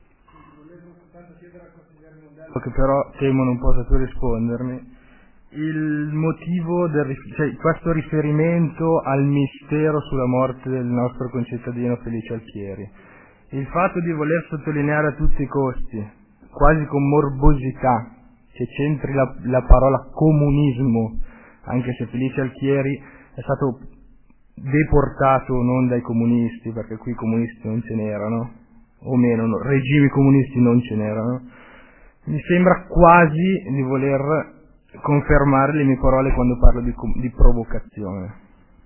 Che però temo non possa più rispondermi. Il motivo del cioè, questo riferimento al mistero sulla morte del nostro concittadino Felice Alfieri, il fatto di voler sottolineare a tutti i costi, quasi con morbosità, che c'entri la, la parola comunismo, anche se Felice Alfieri è stato deportato non dai comunisti, perché qui i comunisti non ce n'erano, o meno, no, regimi comunisti non ce n'erano. Mi sembra quasi di voler confermare le mie parole quando parlo di, di provocazione.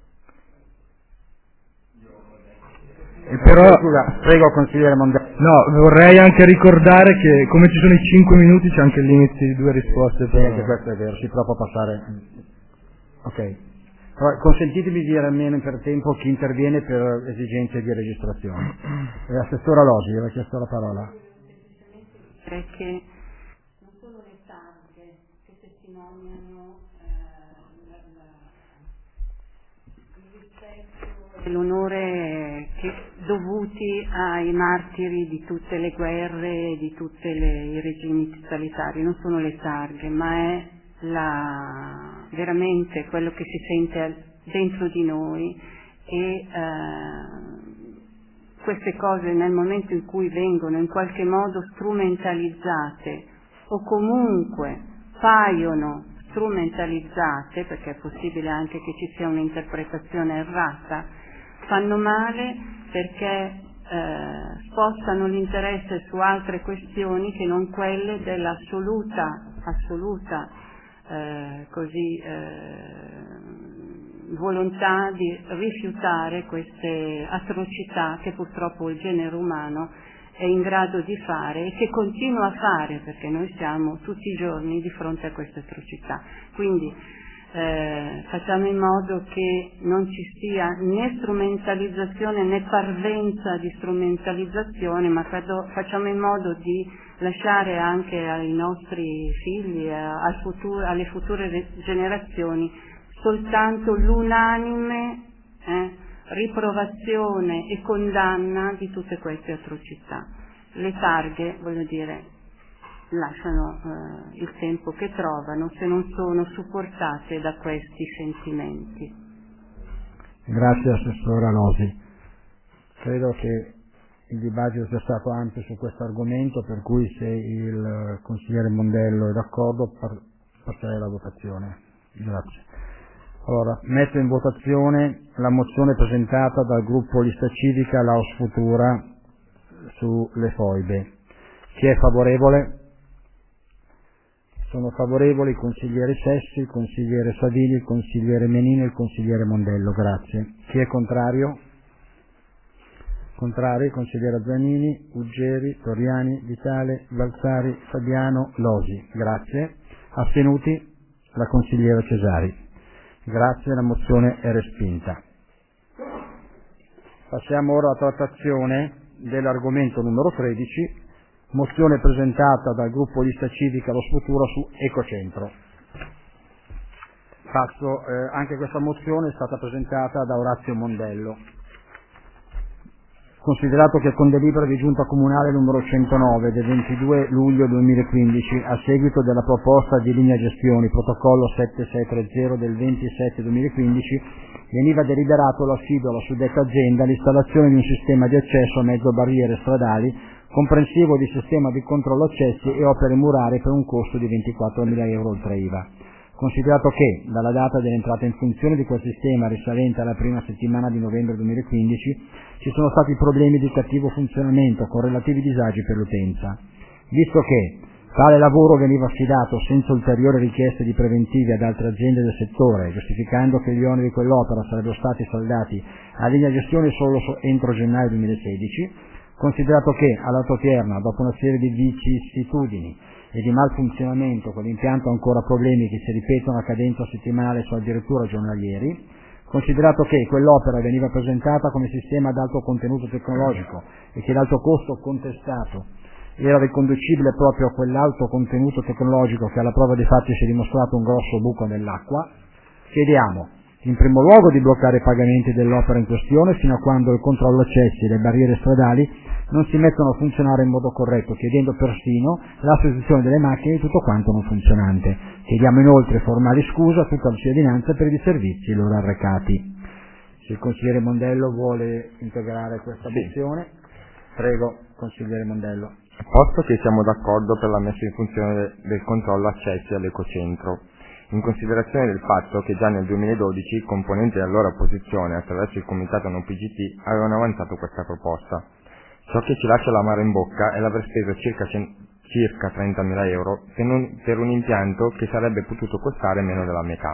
E però, scusa, prego consigliere Mondello. No, vorrei anche ricordare che come ci sono i cinque minuti c'è anche il limite di due risposte. Sì, anche questo è vero, si può passare. Ok. Però consentitemi di dire almeno per tempo chi interviene per esigenze di registrazione. L'assessora Losi aveva chiesto la parola. Perché non sono le targhe che testimoniano eh, la, la, il rispetto e l'onore che, dovuti ai martiri di tutte le guerre e di tutti i regimi totalitari, non sono le targhe, ma è la, veramente quello che si sente dentro di noi e eh, queste cose nel momento in cui vengono in qualche modo strumentalizzate o comunque paiono strumentalizzate, perché è possibile anche che ci sia un'interpretazione errata, fanno male perché eh, spostano l'interesse su altre questioni che non quelle dell'assoluta assoluta eh, così eh, volontà di rifiutare queste atrocità che purtroppo il genere umano è in grado di fare e che continua a fare, perché noi siamo tutti i giorni di fronte a queste atrocità. Quindi eh, facciamo in modo che non ci sia né strumentalizzazione né parvenza di strumentalizzazione, ma credo, facciamo in modo di lasciare anche ai nostri figli, al futuro, alle future generazioni, soltanto l'unanime eh, riprovazione e condanna di tutte queste atrocità. Le targhe, voglio dire, lasciano eh, il tempo che trovano se non sono supportate da questi sentimenti. Grazie Assessora Losi. Credo che il dibattito sia stato ampio su questo argomento, per cui se il consigliere Mondello è d'accordo par- passerei alla votazione. Grazie. Allora, metto in votazione la mozione presentata dal gruppo Lista Civica Laus Futura sulle foibe. Chi è favorevole? sono favorevoli il consigliere Sessi, il consigliere Savini, il consigliere Menino e il consigliere Mondello. Grazie. Chi è contrario? Contrari, consigliere Zanini, Uggeri, Toriani, Vitale, Balzari, Fabiano, Losi. Grazie. Astenuti? La consigliera Cesari. Grazie, la mozione è respinta. Passiamo ora alla trattazione dell'argomento numero tredici, mozione presentata dal gruppo Lista Civica Lo Sfutura su Ecocentro. Passo, eh, anche questa mozione è stata presentata da Orazio Mondello. Considerato che con delibera di giunta comunale numero centonove del ventidue luglio duemilaquindici, a seguito della proposta di linea gestioni protocollo settaseitrenta del ventisette duemilaquindici, veniva deliberato l'affido alla suddetta azienda l'installazione di un sistema di accesso a mezzo barriere stradali comprensivo di sistema di controllo accessi e opere murarie per un costo di ventiquattromila euro oltre I V A. Considerato che, dalla data dell'entrata in funzione di quel sistema risalente alla prima settimana di novembre duemilaquindici, ci sono stati problemi di cattivo funzionamento con relativi disagi per l'utenza. Visto che tale lavoro veniva affidato senza ulteriori richieste di preventivi ad altre aziende del settore, giustificando che gli oneri di quell'opera sarebbero stati saldati a linea gestione solo entro gennaio duemilasedici, considerato che all'Autotierna, dopo una serie di vicissitudini e di malfunzionamento, quell'impianto ha ancora problemi che si ripetono a cadenza settimanale o addirittura giornalieri, considerato che quell'opera veniva presentata come sistema ad alto contenuto tecnologico e che l'alto costo contestato era riconducibile proprio a quell'alto contenuto tecnologico che alla prova dei fatti si è dimostrato un grosso buco nell'acqua, chiediamo in primo luogo di bloccare i pagamenti dell'opera in questione fino a quando il controllo accessi e le barriere stradali non si mettono a funzionare in modo corretto, chiedendo persino la sostituzione delle macchine di tutto quanto non funzionante. Chiediamo inoltre formali scuse a tutta la cittadinanza per i disservizi loro arrecati. Se il consigliere Mondello vuole integrare questa sì. mozione, prego, consigliere Mondello. Posto che siamo d'accordo per la messa in funzione del controllo accessi all'Ecocentro, in considerazione del fatto che già nel duemiladodici componenti dell'allora opposizione attraverso il comitato non P G T avevano avanzato questa proposta. Ciò che ci lascia l'amaro in bocca è l'aver speso circa, circa trentamila euro per un, per un impianto che sarebbe potuto costare meno della metà.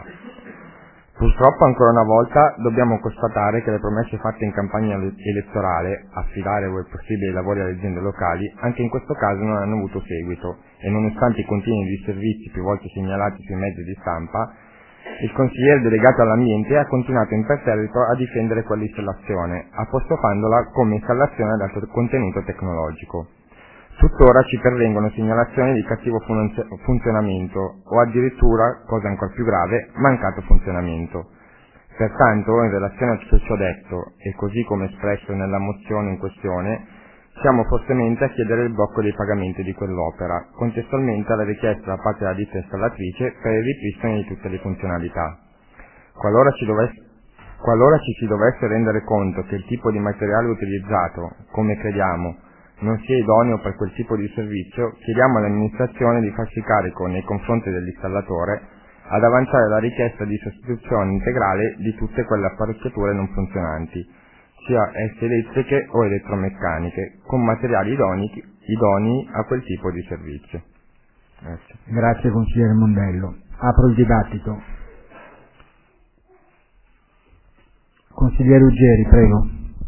Purtroppo ancora una volta dobbiamo constatare che le promesse fatte in campagna elettorale, affidare o possibili lavori alle aziende locali, anche in questo caso non hanno avuto seguito e nonostante i continui disservizi più volte segnalati sui mezzi di stampa, il consigliere delegato all'ambiente ha continuato imperterrito a difendere quell'installazione, apostrofandola come installazione ad alto contenuto tecnologico. Tuttora ci pervengono segnalazioni di cattivo funzionamento o addirittura, cosa ancora più grave, mancato funzionamento. Pertanto, in relazione a tutto ciò detto, e così come espresso nella mozione in questione, siamo fortemente a chiedere il blocco dei pagamenti di quell'opera, contestualmente alla richiesta da parte della ditta installatrice per il ripristino di tutte le funzionalità. Qualora ci, dovesse, qualora ci si dovesse rendere conto che il tipo di materiale utilizzato, come crediamo, non sia idoneo per quel tipo di servizio, chiediamo all'amministrazione di farsi carico nei confronti dell'installatore ad avanzare la richiesta di sostituzione integrale di tutte quelle apparecchiature non funzionanti, sia esse elettriche o elettromeccaniche, con materiali idonei, idonei a quel tipo di servizio. Grazie. Grazie consigliere Mondello. Apro il dibattito. Consigliere Uggeri, prego.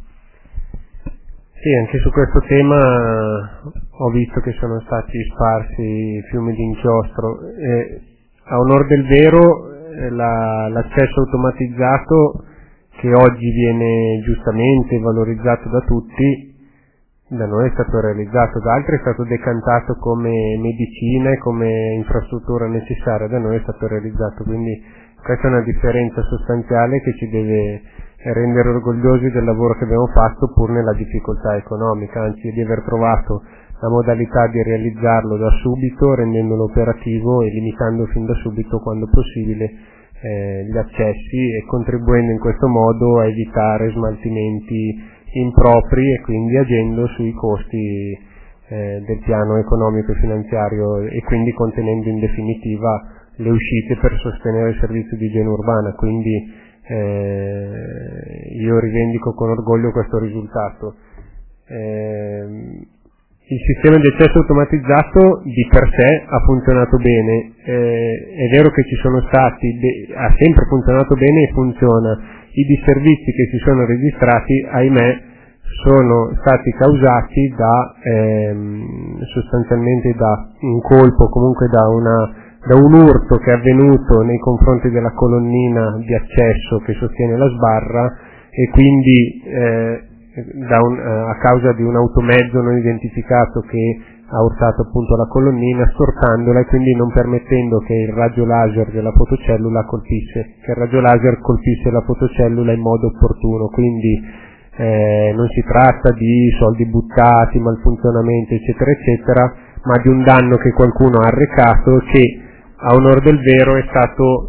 Sì, anche su questo tema ho visto che sono stati sparsi fiumi di inchiostro. Eh, a onor del vero, eh, la, l'accesso automatizzato che oggi viene giustamente valorizzato da tutti, da noi è stato realizzato, da altri è stato decantato come medicina e come infrastruttura necessaria, da noi è stato realizzato, quindi questa è una differenza sostanziale che ci deve rendere orgogliosi del lavoro che abbiamo fatto pur nella difficoltà economica, anzi di aver trovato la modalità di realizzarlo da subito, rendendolo operativo e limitando fin da subito quando possibile eh, gli accessi e contribuendo in questo modo a evitare smaltimenti impropri e quindi agendo sui costi eh, del piano economico e finanziario e quindi contenendo in definitiva le uscite per sostenere il servizio di igiene urbana, quindi eh, io rivendico con orgoglio questo risultato. Eh, il sistema di accesso automatizzato di per sé ha funzionato bene, eh, è vero che ci sono stati, de- ha sempre funzionato bene e funziona. I disservizi che si sono registrati, ahimè, sono stati causati da ehm, sostanzialmente da un colpo, comunque da, una, da un urto che è avvenuto nei confronti della colonnina di accesso che sostiene la sbarra, e quindi eh, da un, eh, a causa di un automezzo non identificato che ha urtato appunto la colonnina, stortandola e quindi non permettendo che il raggio laser della fotocellula colpisse, che il raggio laser colpisse la fotocellula in modo opportuno. Quindi eh, non si tratta di soldi buttati, malfunzionamento eccetera eccetera, ma di un danno che qualcuno ha arrecato, che a onor del vero è stato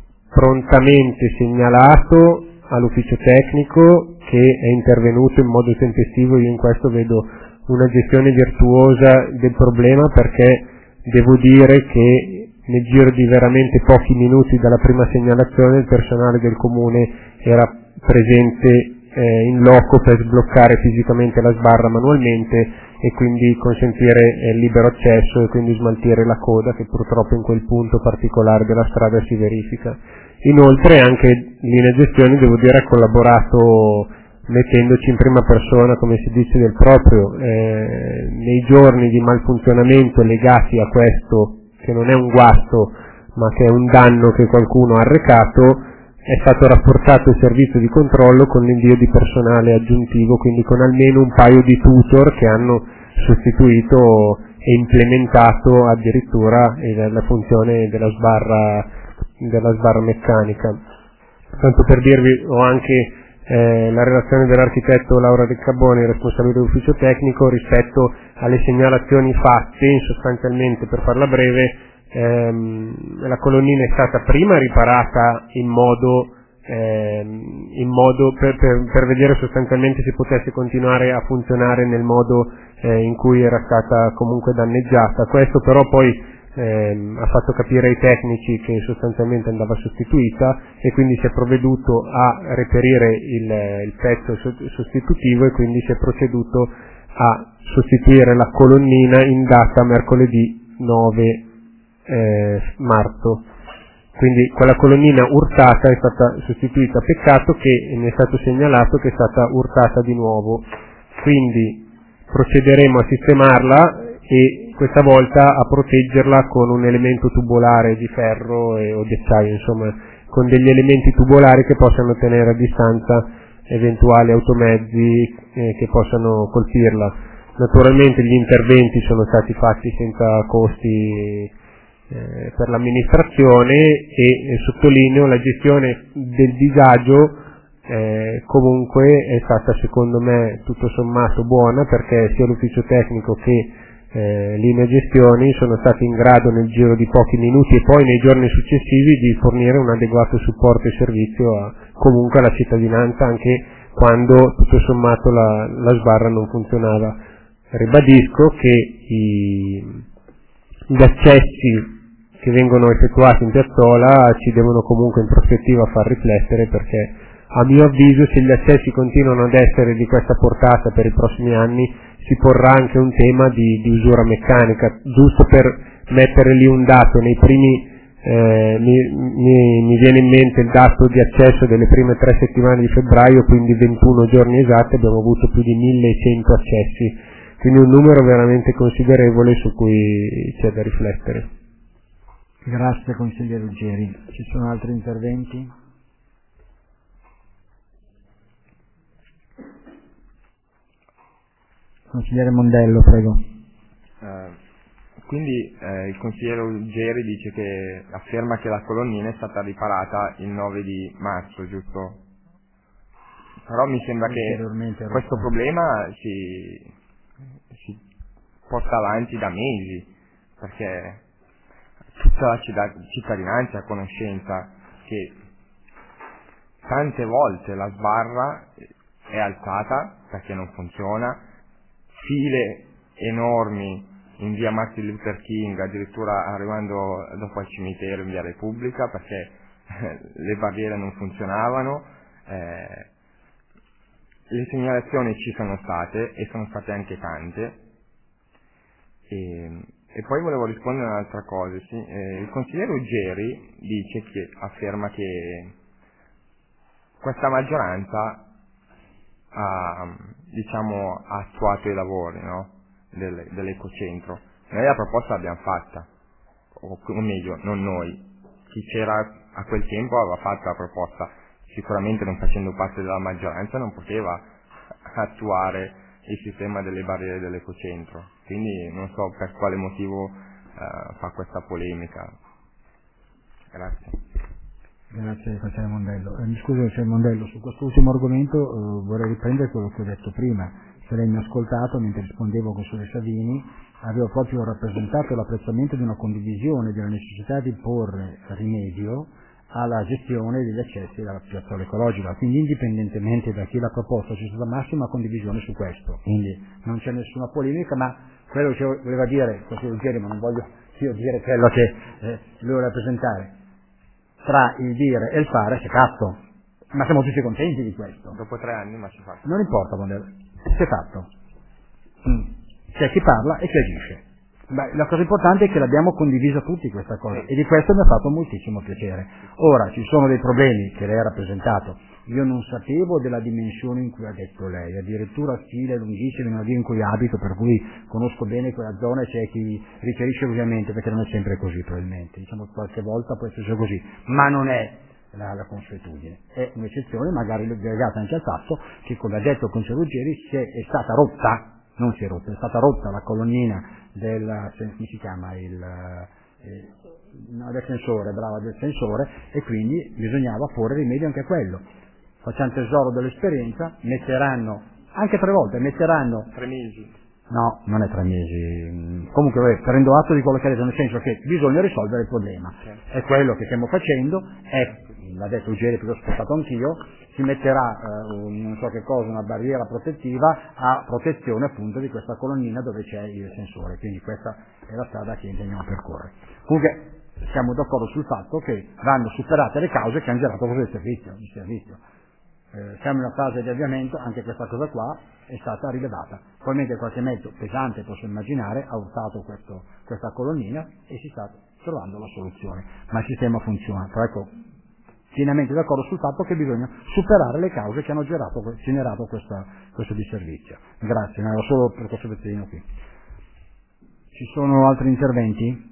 prontamente segnalato all'ufficio tecnico, che è intervenuto in modo tempestivo. Io in questo vedo una gestione virtuosa del problema, perché devo dire che nel giro di veramente pochi minuti dalla prima segnalazione il personale del comune era presente eh, in loco per sbloccare fisicamente la sbarra manualmente e quindi consentire eh, libero accesso e quindi smaltire la coda che purtroppo in quel punto particolare della strada si verifica. Inoltre anche Linea Gestioni, devo dire, ha collaborato mettendoci in prima persona, come si dice, del proprio. Eh, nei giorni di malfunzionamento legati a questo, che non è un guasto ma che è un danno che qualcuno ha arrecato, è stato rapportato il servizio di controllo con l'invio di personale aggiuntivo, quindi con almeno un paio di tutor che hanno sostituito e implementato addirittura la funzione della sbarra della sbarra meccanica. Tanto per dirvi, ho anche eh, la relazione dell'architetto Laura Del Carboni, responsabile dell'ufficio tecnico, rispetto alle segnalazioni fatte. Sostanzialmente, per farla breve, ehm, la colonnina è stata prima riparata in modo ehm, in modo per, per, per vedere sostanzialmente se potesse continuare a funzionare nel modo eh, in cui era stata comunque danneggiata. Questo però poi Eh, ha fatto capire ai tecnici che sostanzialmente andava sostituita, e quindi si è provveduto a reperire il, il pezzo sostitutivo, e quindi si è proceduto a sostituire la colonnina in data mercoledì nove eh, marzo. Quindi quella colonnina urtata è stata sostituita. Peccato che ne è stato segnalato che è stata urtata di nuovo, quindi procederemo a sistemarla e questa volta a proteggerla con un elemento tubolare di ferro e, o di acciaio, insomma con degli elementi tubolari che possano tenere a distanza eventuali automezzi eh, che possano colpirla. Naturalmente gli interventi sono stati fatti senza costi eh, per l'amministrazione e, e sottolineo la gestione del disagio eh, comunque è stata secondo me tutto sommato buona, perché sia l'ufficio tecnico che Eh, Linea Gestioni sono stati in grado nel giro di pochi minuti e poi nei giorni successivi di fornire un adeguato supporto e servizio a, comunque alla cittadinanza, anche quando tutto sommato la, la sbarra non funzionava. Ribadisco che i, gli accessi che vengono effettuati in piazzola ci devono comunque in prospettiva far riflettere, perché a mio avviso se gli accessi continuano ad essere di questa portata per i prossimi anni si porrà anche un tema di, di usura meccanica. Giusto per mettere lì un dato, nei primi eh, mi, mi, mi viene in mente il dato di accesso delle prime tre settimane di febbraio, quindi ventuno giorni esatti, abbiamo avuto più di millecento accessi, quindi un numero veramente considerevole su cui c'è da riflettere. Grazie consigliere Ruggeri. Ci sono altri interventi? Consigliere Mondello, prego. Eh, quindi eh, il consigliere Ruggeri dice che afferma che la colonnina è stata riparata il nove di marzo, giusto? Però mi sembra che questo problema si, si porta avanti da mesi, perché tutta la cittadinanza è a conoscenza che tante volte la sbarra è alzata perché non funziona, file enormi in via Martin Luther King, addirittura arrivando dopo al cimitero in via Repubblica, perché le barriere non funzionavano. Eh, le segnalazioni ci sono state e sono state anche tante, E, e poi volevo rispondere a un'altra cosa. Sì. Eh, il consigliere Ruggeri dice che afferma che questa maggioranza ha, diciamo, ha attuato i lavori, no? Del, dell'ecocentro. Noi la proposta l'abbiamo fatta, o, o meglio, non noi. Chi c'era a quel tempo aveva fatto la proposta, sicuramente non facendo parte della maggioranza non poteva attuare il sistema delle barriere dell'ecocentro, quindi non so per quale motivo uh, fa questa polemica. Grazie. Grazie, consigliere Mondello. Eh, mi scusi, consigliere Mondello, su quest'ultimo argomento eh, vorrei riprendere quello che ho detto prima. Se lei mi ha ascoltato mentre rispondevo al consigliere Savini, avevo proprio rappresentato l'apprezzamento di una condivisione della necessità di porre rimedio alla gestione degli accessi alla piazzola ecologica, quindi indipendentemente da chi l'ha proposto c'è stata massima condivisione su questo, quindi non c'è nessuna polemica, ma quello che voleva dire il consigliere Ruggeri, ma non voglio io dire quello che eh, lui vuole rappresentare, tra il dire e il fare si è fatto, ma siamo tutti contenti di questo. Dopo tre anni ma si fa. Non importa, si è fatto. Mm. C'è chi parla e chi agisce. Beh, la cosa importante è che l'abbiamo condivisa tutti questa cosa e di questo mi ha fatto moltissimo piacere. Ora ci sono dei problemi che lei ha rappresentato, io non sapevo della dimensione in cui ha detto lei, addirittura stile lunghissimo in una via in cui abito, per cui conosco bene quella zona e c'è chi riferisce ovviamente, perché non è sempre così probabilmente, diciamo qualche volta può essere così, ma non è la, la consuetudine, è un'eccezione magari legata anche al fatto che, come ha detto il consigliere Ruggeri, si è, è stata rotta, non si è rotta, è stata rotta la colonnina del, come si chiama, il, eh, no, del sensore, brava, del sensore, e quindi bisognava porre rimedio anche a quello. Facciamo tesoro dell'esperienza, metteranno, anche tre volte, metteranno... Tre mesi. No, non è tre mesi. Comunque prendo atto di quello che ha detto, nel senso che bisogna risolvere il problema. Certo. È quello che stiamo facendo, è, l'ha detto Ruggeri, perché l'ho ascoltato anch'io, si metterà eh, un, non so che cosa, una barriera protettiva a protezione appunto di questa colonnina dove c'è il sensore, quindi questa è la strada che intendiamo percorrere. Comunque siamo d'accordo sul fatto che vanno superate le cause che hanno generato questo servizio. Il servizio. Eh, siamo in una fase di avviamento, anche questa cosa qua è stata rilevata. Probabilmente qualche mezzo pesante, posso immaginare, ha urtato questo, questa colonnina e si sta trovando la soluzione, ma il sistema funziona. Però ecco, pienamente d'accordo sul fatto che bisogna superare le cause che hanno generato, generato questa, questo disservizio. Grazie, ne ero solo per questo pezzettino qui. Ci sono altri interventi?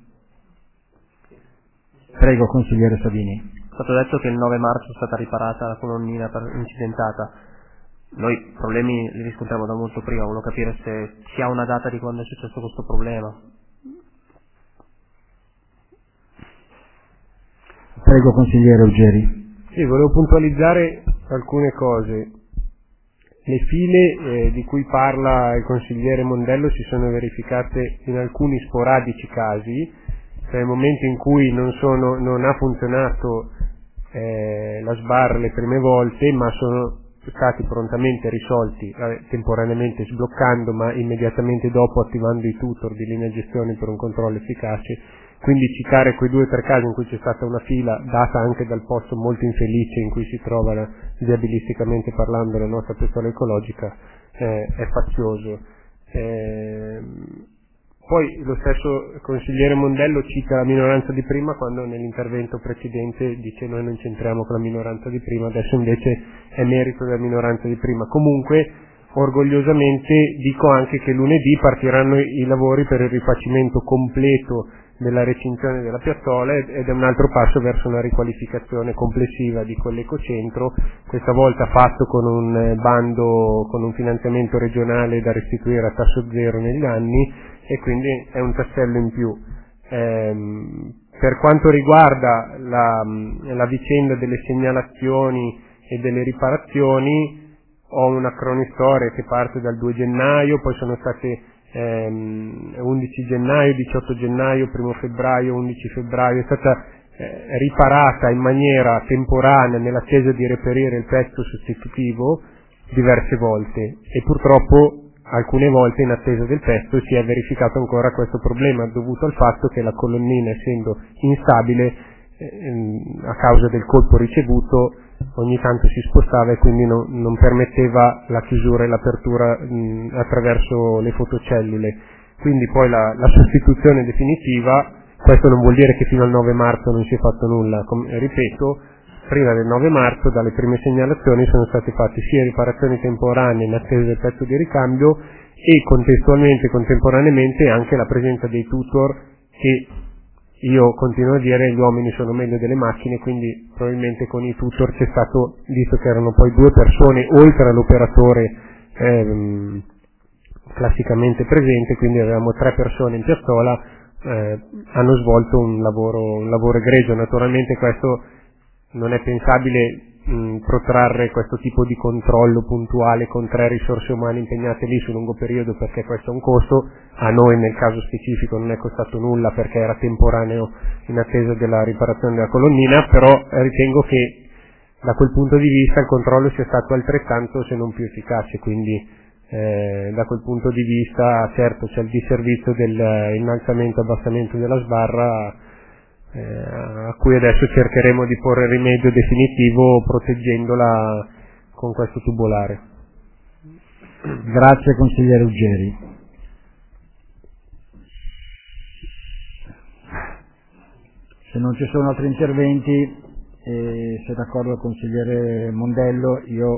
Prego, consigliere Savini. È stato detto che il nove marzo è stata riparata la colonnina incidentata. Noi problemi li riscontriamo da molto prima, volevo capire se si ha una data di quando è successo questo problema. Prego, consigliere Ruggeri. Sì, volevo puntualizzare alcune cose. Le file eh, di cui parla il consigliere Mondello si sono verificate in alcuni sporadici casi, cioè nel momento in cui non, sono, non ha funzionato eh, la sbarra le prime volte, ma sono stati prontamente risolti, eh, temporaneamente sbloccando, ma immediatamente dopo attivando i tutor di linea gestione per un controllo efficace. Quindi citare quei due o tre casi in cui c'è stata una fila data anche dal posto molto infelice in cui si trova la, viabilisticamente parlando la nostra pistola ecologica eh, è fazioso. Eh, poi lo stesso consigliere Mondello cita la minoranza di prima quando nell'intervento precedente dice noi non c'entriamo con la minoranza di prima, adesso invece è merito della minoranza di prima. Comunque orgogliosamente dico anche che lunedì partiranno i lavori per il rifacimento completo della recinzione della piazzola ed è un altro passo verso una riqualificazione complessiva di quell'ecocentro, questa volta fatto con un bando, con un finanziamento regionale da restituire a tasso zero negli anni, e quindi è un tassello in più. Ehm, per quanto riguarda la, la vicenda delle segnalazioni e delle riparazioni, ho una cronistoria che parte dal due gennaio, poi sono state ehm, undici gennaio, diciotto gennaio, primo febbraio, undici febbraio, è stata eh, riparata in maniera temporanea nell'attesa di reperire il pezzo sostitutivo diverse volte e purtroppo alcune volte in attesa del pezzo si è verificato ancora questo problema dovuto al fatto che la colonnina, essendo instabile eh, a causa del colpo ricevuto, ogni tanto si spostava e quindi non, non permetteva la chiusura e l'apertura mh, attraverso le fotocellule. quindi poi la, la sostituzione definitiva. Questo non vuol dire che fino al nove marzo non si è fatto nulla, come ripeto, prima del nove marzo dalle prime segnalazioni sono state fatte sia riparazioni temporanee in attesa del pezzo di ricambio e contestualmente, contemporaneamente anche la presenza dei tutor, che io continuo a dire gli uomini sono meglio delle macchine, quindi probabilmente con i tutor c'è stato, visto che erano poi due persone oltre all'operatore ehm, classicamente presente, quindi avevamo tre persone in piazzola, eh, hanno svolto un lavoro, un lavoro egregio. Naturalmente questo non è pensabile mh, protrarre questo tipo di controllo puntuale con tre risorse umane impegnate lì su lungo periodo, perché questo è un costo. A noi nel caso specifico non è costato nulla perché era temporaneo in attesa della riparazione della colonnina, però ritengo che da quel punto di vista il controllo sia stato altrettanto se non più efficace, quindi eh, da quel punto di vista certo c'è il disservizio dell'innalzamento e abbassamento della sbarra, eh, a cui adesso cercheremo di porre rimedio definitivo proteggendola con questo tubolare. Grazie consigliere Ruggeri. Se non ci sono altri interventi, e se è d'accordo il consigliere Mondello, io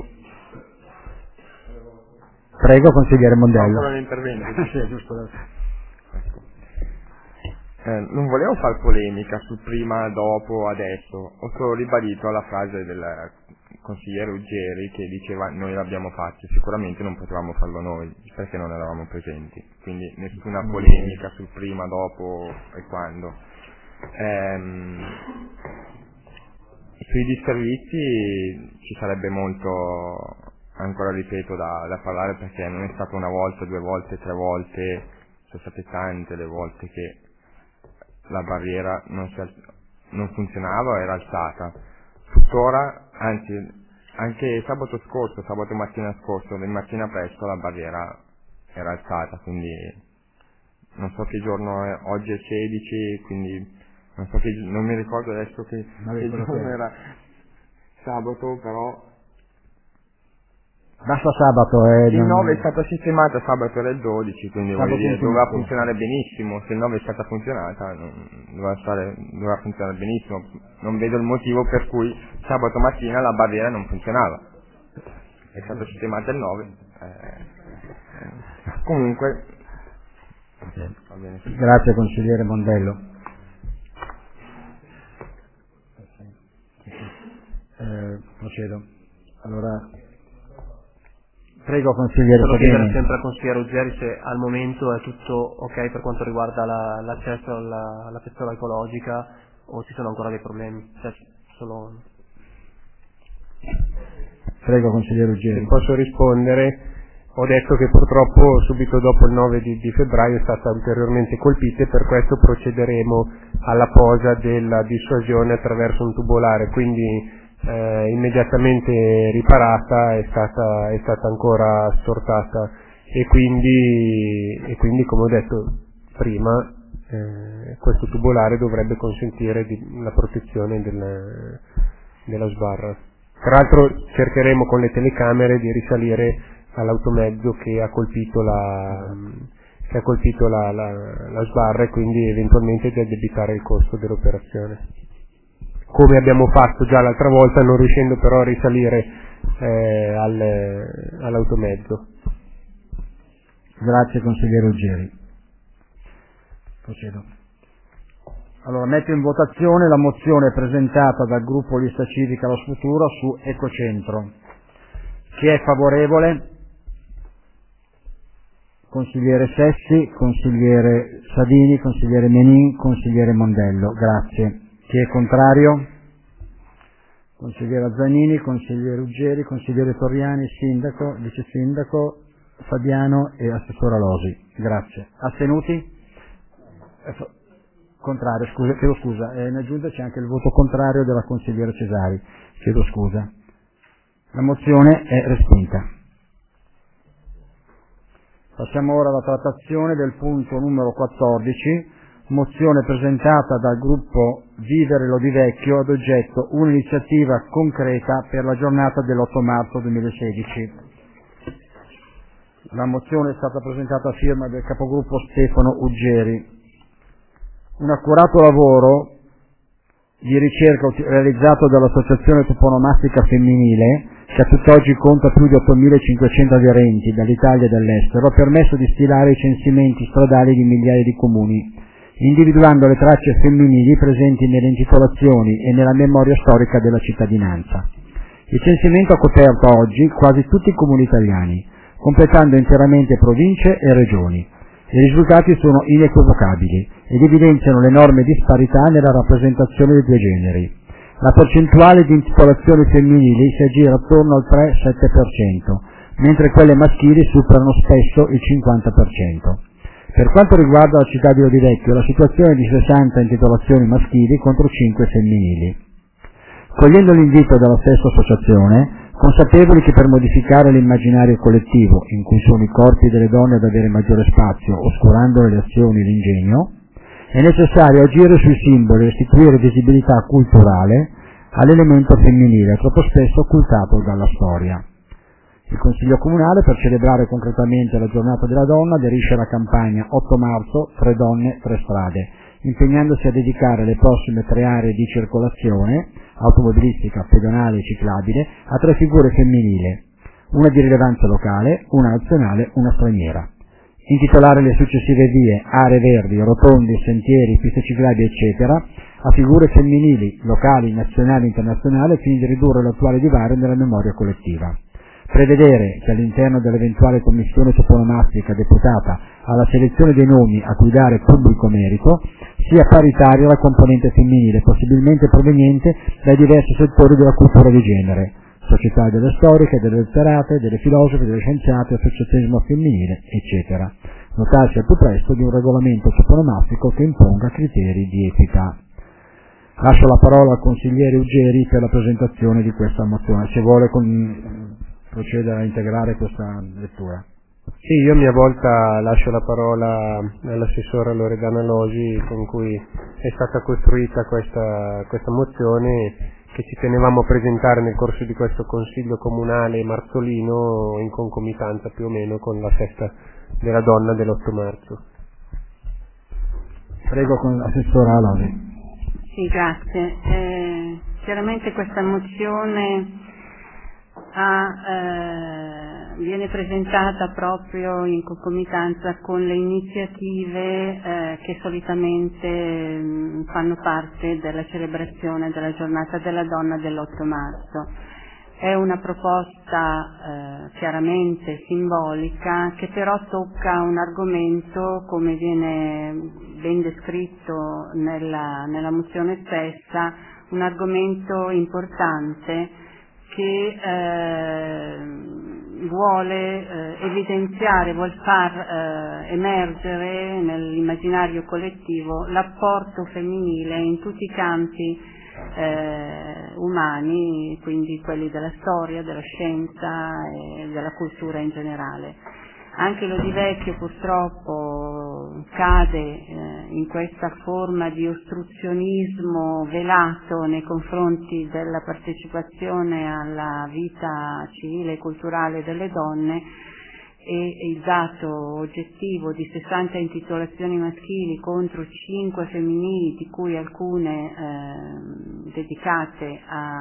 prego consigliere Mondello. Ancora un intervento. Sì, giusto. Eh, non volevo fare polemica su prima, dopo, adesso. Ho solo ribadito la frase del consigliere Ruggeri che diceva noi l'abbiamo fatto, sicuramente non potevamo farlo noi perché non eravamo presenti, quindi nessuna polemica sul prima, dopo e quando. Ehm, sui disservizi ci sarebbe molto, ancora ripeto, da, da parlare, perché non è stata una volta, due volte, tre volte, sono state tante le volte che la barriera non, si, non funzionava, era alzata. Tuttora, anzi, anche sabato scorso, sabato mattina scorso, di mattina presto la barriera era alzata, quindi non so che giorno è, oggi è sedici, quindi non so che, non mi ricordo adesso che, che giorno era sabato, però basta sabato, eh, il non... nove è stata sistemata, sabato era il dodici, quindi voglio dire, doveva funzionare benissimo. Se il nove è stata funzionata, doveva, stare, doveva funzionare benissimo. Non vedo il motivo per cui sabato mattina la barriera non funzionava. È stata sistemata il nove. Eh, eh, comunque, va bene. Grazie consigliere Mondello. Eh, procedo. Allora, prego consigliere. Solo chiedere sempre al consigliere Ruggeri se al momento è tutto ok per quanto riguarda la, l'accesso alla, alla piazzola ecologica o ci sono ancora dei problemi. Cioè, solo... Prego consigliere Ruggeri. Se posso rispondere, ho detto che purtroppo subito dopo il nove di, di febbraio è stata ulteriormente colpita e per questo procederemo alla posa della dissuasione attraverso un tubolare, quindi Eh, immediatamente riparata, è stata, è stata ancora stortata e quindi, e quindi come ho detto prima eh, questo tubolare dovrebbe consentire di, la protezione del, della sbarra. Tra l'altro cercheremo con le telecamere di risalire all'automezzo che ha colpito la, che ha colpito la, la, la sbarra e quindi eventualmente di addebitare il costo dell'operazione, come abbiamo fatto già l'altra volta, non riuscendo però a risalire eh, al, all'automezzo. Grazie consigliere Ruggeri. Procedo. Allora metto in votazione la mozione presentata dal gruppo Lista Civica Lo Futuro su Ecocentro. Chi è favorevole? Consigliere Sessi, consigliere Savini, consigliere Menin, consigliere Mondello. Grazie. Chi è contrario? Consigliere Zanini, consigliere Ruggeri, consigliere Torriani, sindaco, vice sindaco Fabiano e assessore Losi. Grazie. Astenuti? Eh, contrario, scusa, chiedo scusa. Eh, in aggiunta c'è anche il voto contrario della consigliera Cesari. Chiedo scusa. La mozione è respinta. Passiamo ora alla trattazione del punto numero quattordici. Mozione presentata dal gruppo Vivere Lodivecchio ad oggetto un'iniziativa concreta per la giornata dell'otto marzo duemilasedici. La mozione è stata presentata a firma del capogruppo Stefano Uggeri. Un accurato lavoro di ricerca realizzato dall'Associazione Toponomastica Femminile, che a tutt'oggi conta più di ottomilacinquecento aderenti dall'Italia e dall'estero, ha permesso di stilare i censimenti stradali di migliaia di comuni, individuando le tracce femminili presenti nelle intitolazioni e nella memoria storica della cittadinanza. Il censimento ha coperto oggi quasi tutti i comuni italiani, completando interamente province e regioni. I risultati sono inequivocabili ed evidenziano l'enorme disparità nella rappresentazione dei due generi. La percentuale di intitolazioni femminili si aggira attorno al tre sette per cento, mentre quelle maschili superano spesso il cinquanta per cento. Per quanto riguarda la città di Odivecchio, la situazione è di sessanta intitolazioni maschili contro cinque femminili. Cogliendo l'invito della stessa associazione, consapevoli che per modificare l'immaginario collettivo, in cui sono i corpi delle donne ad avere maggiore spazio, oscurando le azioni e l'ingegno, è necessario agire sui simboli e restituire visibilità culturale all'elemento femminile, troppo spesso occultato dalla storia. Il Consiglio Comunale, per celebrare concretamente la Giornata della Donna, aderisce alla campagna otto marzo, tre donne, tre strade, impegnandosi a dedicare le prossime tre aree di circolazione, automobilistica, pedonale e ciclabile, a tre figure femminili, una di rilevanza locale, una nazionale, una straniera. Intitolare le successive vie, aree verdi, rotonde, sentieri, piste ciclabili, eccetera, a figure femminili, locali, nazionali e internazionali, al fine di ridurre l'attuale divario nella memoria collettiva. Prevedere che all'interno dell'eventuale commissione toponomastica deputata alla selezione dei nomi a cui dare pubblico merito sia paritaria la componente femminile, possibilmente proveniente dai diversi settori della cultura di genere, società delle storiche, delle letterate, delle filosofe, delle scienziate, associazionismo femminile, eccetera. Notarsi al più presto di un regolamento toponomastico che imponga criteri di equità. Lascio la parola al consigliere Uggeri per la presentazione di questa mozione, se vuole con... procedere a integrare questa lettura. Sì, io a mia volta lascio la parola all'assessore Loredana Logi, con cui è stata costruita questa, questa mozione che ci tenevamo a presentare nel corso di questo Consiglio Comunale marzolino, in concomitanza più o meno con la festa della donna dell'otto marzo. Prego con l'assessora Logi. Sì, grazie. Eh, chiaramente questa mozione Ha, eh, viene presentata proprio in concomitanza con le iniziative eh, che solitamente mh, fanno parte della celebrazione della giornata della donna dell'otto marzo. È una proposta eh, chiaramente simbolica che però tocca un argomento, come viene ben descritto nella, nella mozione stessa, un argomento importante che eh, vuole eh, evidenziare, vuol far eh, emergere nell'immaginario collettivo l'apporto femminile in tutti i campi eh, umani, quindi quelli della storia, della scienza e della cultura in generale. Anche l'Odivecchio purtroppo cade eh, in questa forma di ostruzionismo velato nei confronti della partecipazione alla vita civile e culturale delle donne, e il dato oggettivo di sessanta intitolazioni maschili contro cinque femminili, di cui alcune eh, dedicate a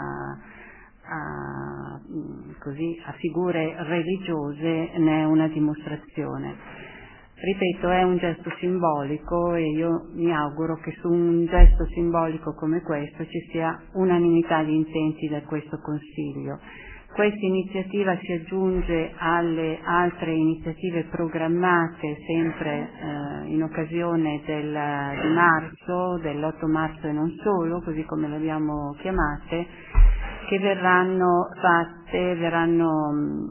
A, così, a figure religiose, ne è una dimostrazione. Ripeto, è un gesto simbolico e io mi auguro che su un gesto simbolico come questo ci sia unanimità di intenti da questo Consiglio. Questa iniziativa si aggiunge alle altre iniziative programmate sempre eh, in occasione del, di marzo, dell'otto marzo e non solo, così come le abbiamo chiamate, che verranno fatte, verranno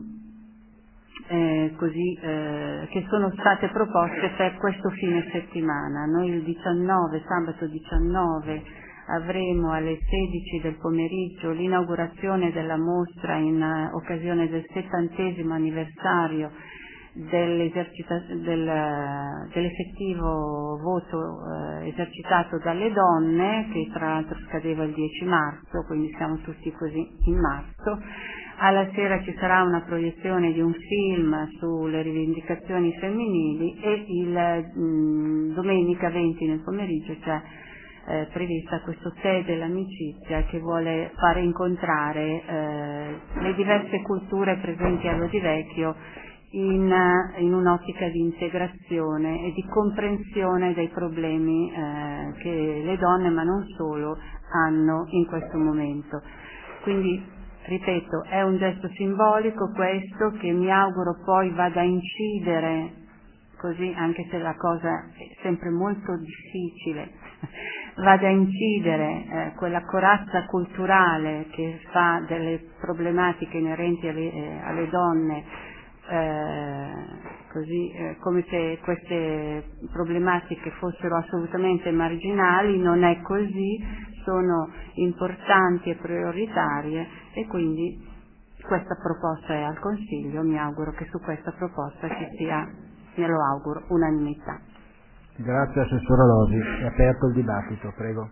eh, così, eh, che sono state proposte per questo fine settimana. Noi il diciannove, sabato diciannove, avremo alle sedici del pomeriggio l'inaugurazione della mostra in uh, occasione del settantesimo anniversario dell'esercita- del, dell'effettivo voto uh, esercitato dalle donne, che tra l'altro scadeva il dieci marzo, quindi siamo tutti così in marzo. Alla sera ci sarà una proiezione di un film sulle rivendicazioni femminili e il mh, domenica venti nel pomeriggio c'è eh, prevista questo tè dell'amicizia che vuole fare incontrare eh, le diverse culture presenti a Lodi Vecchio in, in un'ottica di integrazione e di comprensione dei problemi eh, che le donne, ma non solo, hanno in questo momento. Quindi, ripeto, è un gesto simbolico questo che mi auguro poi vada a incidere, così anche se la cosa è sempre molto difficile, vada a incidere eh, quella corazza culturale che fa delle problematiche inerenti alle, eh, alle donne eh, così eh, come se queste problematiche fossero assolutamente marginali. Non è così, sono importanti e prioritarie e quindi questa proposta è al Consiglio. Mi auguro che su questa proposta ci sia, me lo auguro, unanimità. Grazie Assessora Losi, è aperto il dibattito, prego.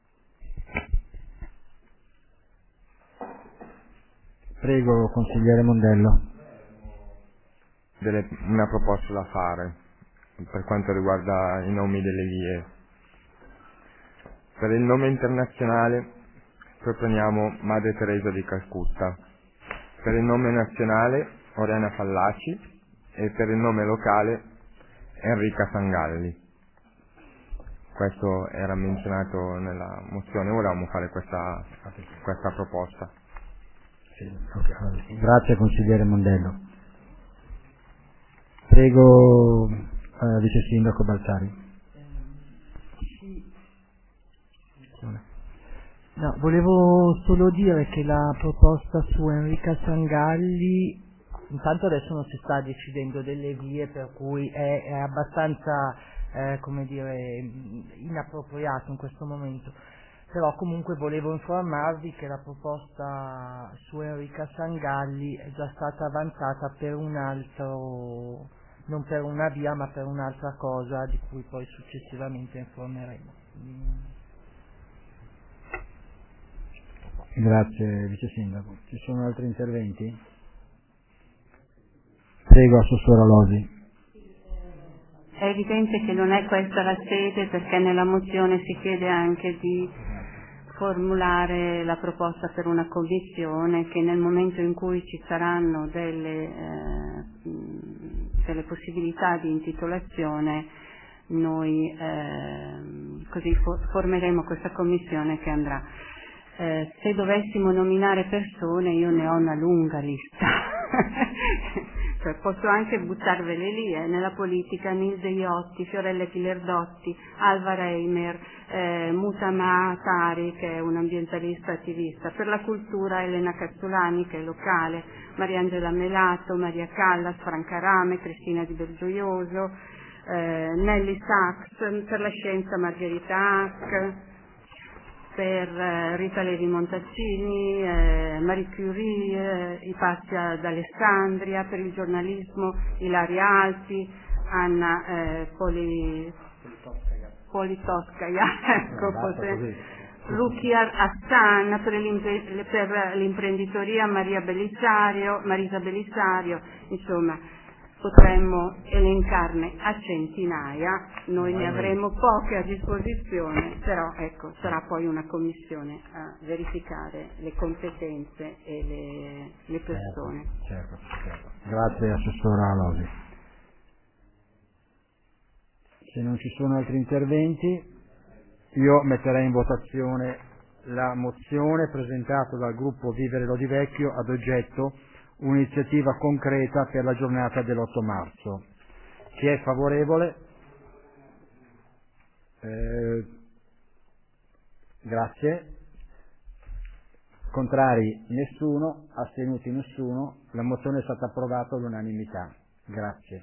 Prego Consigliere Mondello. Delle, una proposta da fare per quanto riguarda i nomi delle vie. Per il nome internazionale proponiamo Madre Teresa di Calcutta, per il nome nazionale Oriana Fallaci e per il nome locale Enrica Sangalli. Questo era menzionato nella mozione, volevamo fare questa, questa proposta. Sì, okay. Grazie Consigliere Mondello. Prego eh, Vice Sindaco Balzari. No, volevo solo dire che la proposta su Enrica Sangalli, intanto adesso non si sta decidendo delle vie, per cui è, è abbastanza eh, come dire inappropriato in questo momento, però comunque volevo informarvi che la proposta su Enrica Sangalli è già stata avanzata per un altro, non per una via ma per un'altra cosa di cui poi successivamente informeremo. Grazie Vice Sindaco. Ci sono altri interventi? Prego Assessora Losi. È evidente che non è questa la sede, perché nella mozione si chiede anche di formulare la proposta per una commissione che nel momento in cui ci saranno delle, eh, delle possibilità di intitolazione noi eh, così for- formeremo questa commissione che andrà. Eh, se dovessimo nominare persone io ne ho una lunga lista. Cioè, posso anche buttarvele lì, eh. Nella politica Nilde Iotti, Fiorella Pilerdotti, Alva Reimer, eh, Mutama Tari che è un ambientalista attivista, per la cultura Elena Cazzolani che è locale, Mariangela Melato, Maria Callas, Franca Rame, Cristina Di Belgioioso, eh, Nelly Sachs, per la scienza Margherita Hack, per eh, Rita Levi Montaccini, eh, Marie Curie, eh, Ipazia d'Alessandria, per il giornalismo Ilaria Alpi, Anna eh, Poli, Politkovskaya, ecco, forse, Rukia Hassan, per, per l'imprenditoria Maria Bellisario, Marisa Bellisario, insomma potremmo elencarne a centinaia, noi ne avremo poche a disposizione, però ecco, sarà poi una commissione a verificare le competenze e le, le persone. Certo, certo, certo. Grazie Assessora Losi. Se non ci sono altri interventi, io metterei in votazione la mozione presentata dal gruppo Vivere Lodi Vecchio ad oggetto un'iniziativa concreta per la giornata dell'otto marzo. Chi è favorevole? Eh, grazie. Contrari nessuno, astenuti nessuno. La mozione è stata approvata all'unanimità. Grazie.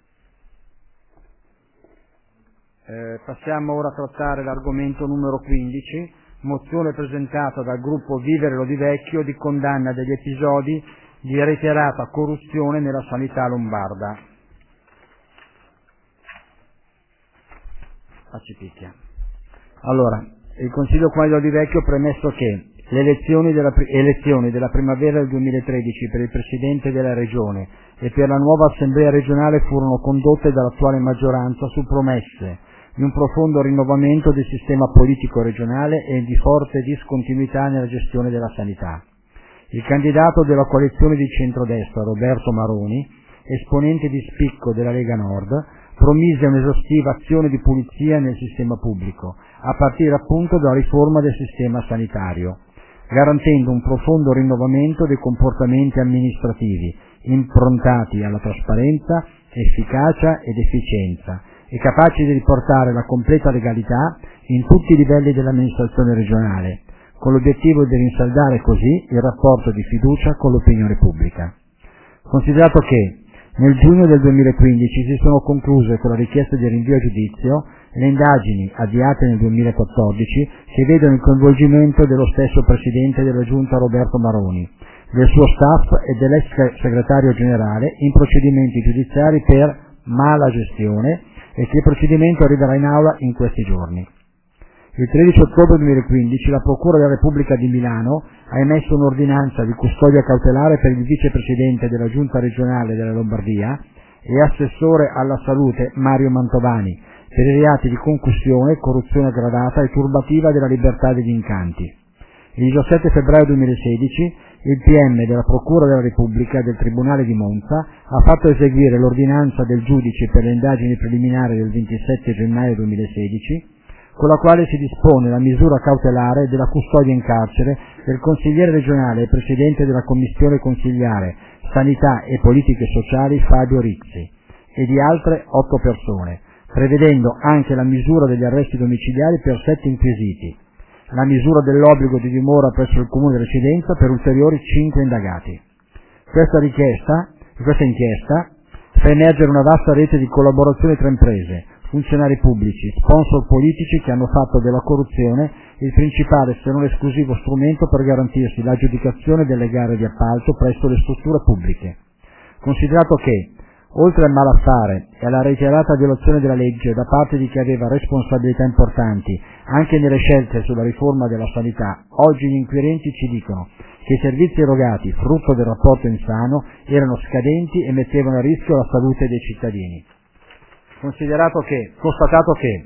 Eh, passiamo ora a trattare l'argomento numero quindici, mozione presentata dal gruppo Vivere Lodi Vecchio di condanna degli episodi di reiterata corruzione nella sanità lombarda. Ah, ci picchia. Allora, il Consiglio Comunale di Lodi Vecchio, premesso che Le elezioni della, elezioni della primavera del duemilatredici per il Presidente della Regione e per la nuova Assemblea regionale furono condotte dall'attuale maggioranza su promesse di un profondo rinnovamento del sistema politico regionale e di forte discontinuità nella gestione della sanità. Il candidato della coalizione di centrodestra, Roberto Maroni, esponente di spicco della Lega Nord, promise un'esaustiva azione di pulizia nel sistema pubblico, a partire appunto dalla riforma del sistema sanitario, garantendo un profondo rinnovamento dei comportamenti amministrativi, improntati alla trasparenza, efficacia ed efficienza, e capaci di riportare la completa legalità in tutti i livelli dell'amministrazione regionale, con l'obiettivo di rinsaldare così il rapporto di fiducia con l'opinione pubblica. Considerato che nel giugno del duemilaquindici si sono concluse con la richiesta di rinvio a giudizio le indagini avviate nel duemilaquattordici che vedono il coinvolgimento dello stesso Presidente della Giunta Roberto Maroni, del suo staff e dell'ex segretario generale in procedimenti giudiziari per mala gestione e che il procedimento arriverà in aula in questi giorni. Il tredici ottobre duemilaquindici la Procura della Repubblica di Milano ha emesso un'ordinanza di custodia cautelare per il vicepresidente della Giunta regionale della Lombardia e assessore alla salute Mario Mantovani per i reati di concussione, corruzione aggravata e turbativa della libertà degli incanti. Il diciassette febbraio duemilasedici il P M della Procura della Repubblica del Tribunale di Monza ha fatto eseguire l'ordinanza del giudice per le indagini preliminari del ventisette gennaio duemilasedici, con la quale si dispone la misura cautelare della custodia in carcere del consigliere regionale e presidente della commissione consigliare Sanità e Politiche Sociali Fabio Rizzi e di altre otto persone, prevedendo anche la misura degli arresti domiciliari per sette inquisiti, la misura dell'obbligo di dimora presso il comune di residenza per ulteriori cinque indagati. Questa richiesta, questa inchiesta fa emergere una vasta rete di collaborazioni tra imprese, funzionari pubblici, sponsor politici che hanno fatto della corruzione il principale se non esclusivo strumento per garantirsi l'aggiudicazione delle gare di appalto presso le strutture pubbliche. Considerato che, oltre al malaffare e alla reiterata violazione della legge da parte di chi aveva responsabilità importanti anche nelle scelte sulla riforma della sanità, oggi gli inquirenti ci dicono che i servizi erogati, frutto del rapporto insano, erano scadenti e mettevano a rischio la salute dei cittadini. Considerato che, constatato che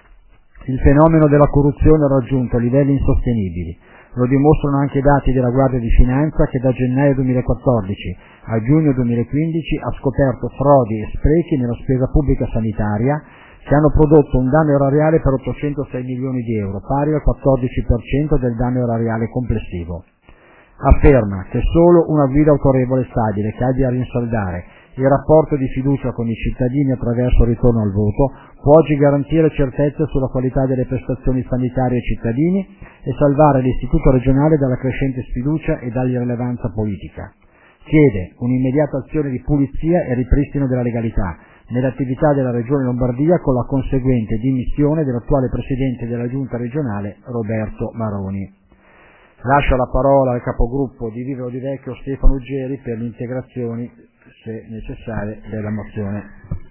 il fenomeno della corruzione ha raggiunto livelli insostenibili, lo dimostrano anche i dati della Guardia di Finanza che da gennaio duemilaquattordici a giugno duemilaquindici ha scoperto frodi e sprechi nella spesa pubblica sanitaria che hanno prodotto un danno erariale per ottocentosei milioni di euro, pari al quattordici per cento del danno erariale complessivo. Afferma che solo una guida autorevole e stabile che abbia a rinsaldare il rapporto di fiducia con i cittadini attraverso il ritorno al voto può oggi garantire certezze sulla qualità delle prestazioni sanitarie ai cittadini e salvare l'istituto regionale dalla crescente sfiducia e dall'irrilevanza politica. Chiede un'immediata azione di pulizia e ripristino della legalità nell'attività della Regione Lombardia con la conseguente dimissione dell'attuale Presidente della Giunta regionale Roberto Maroni. Lascio la parola al capogruppo di Vive di Vecchio Stefano Uggeri per le integrazioni, se necessarie, della mozione.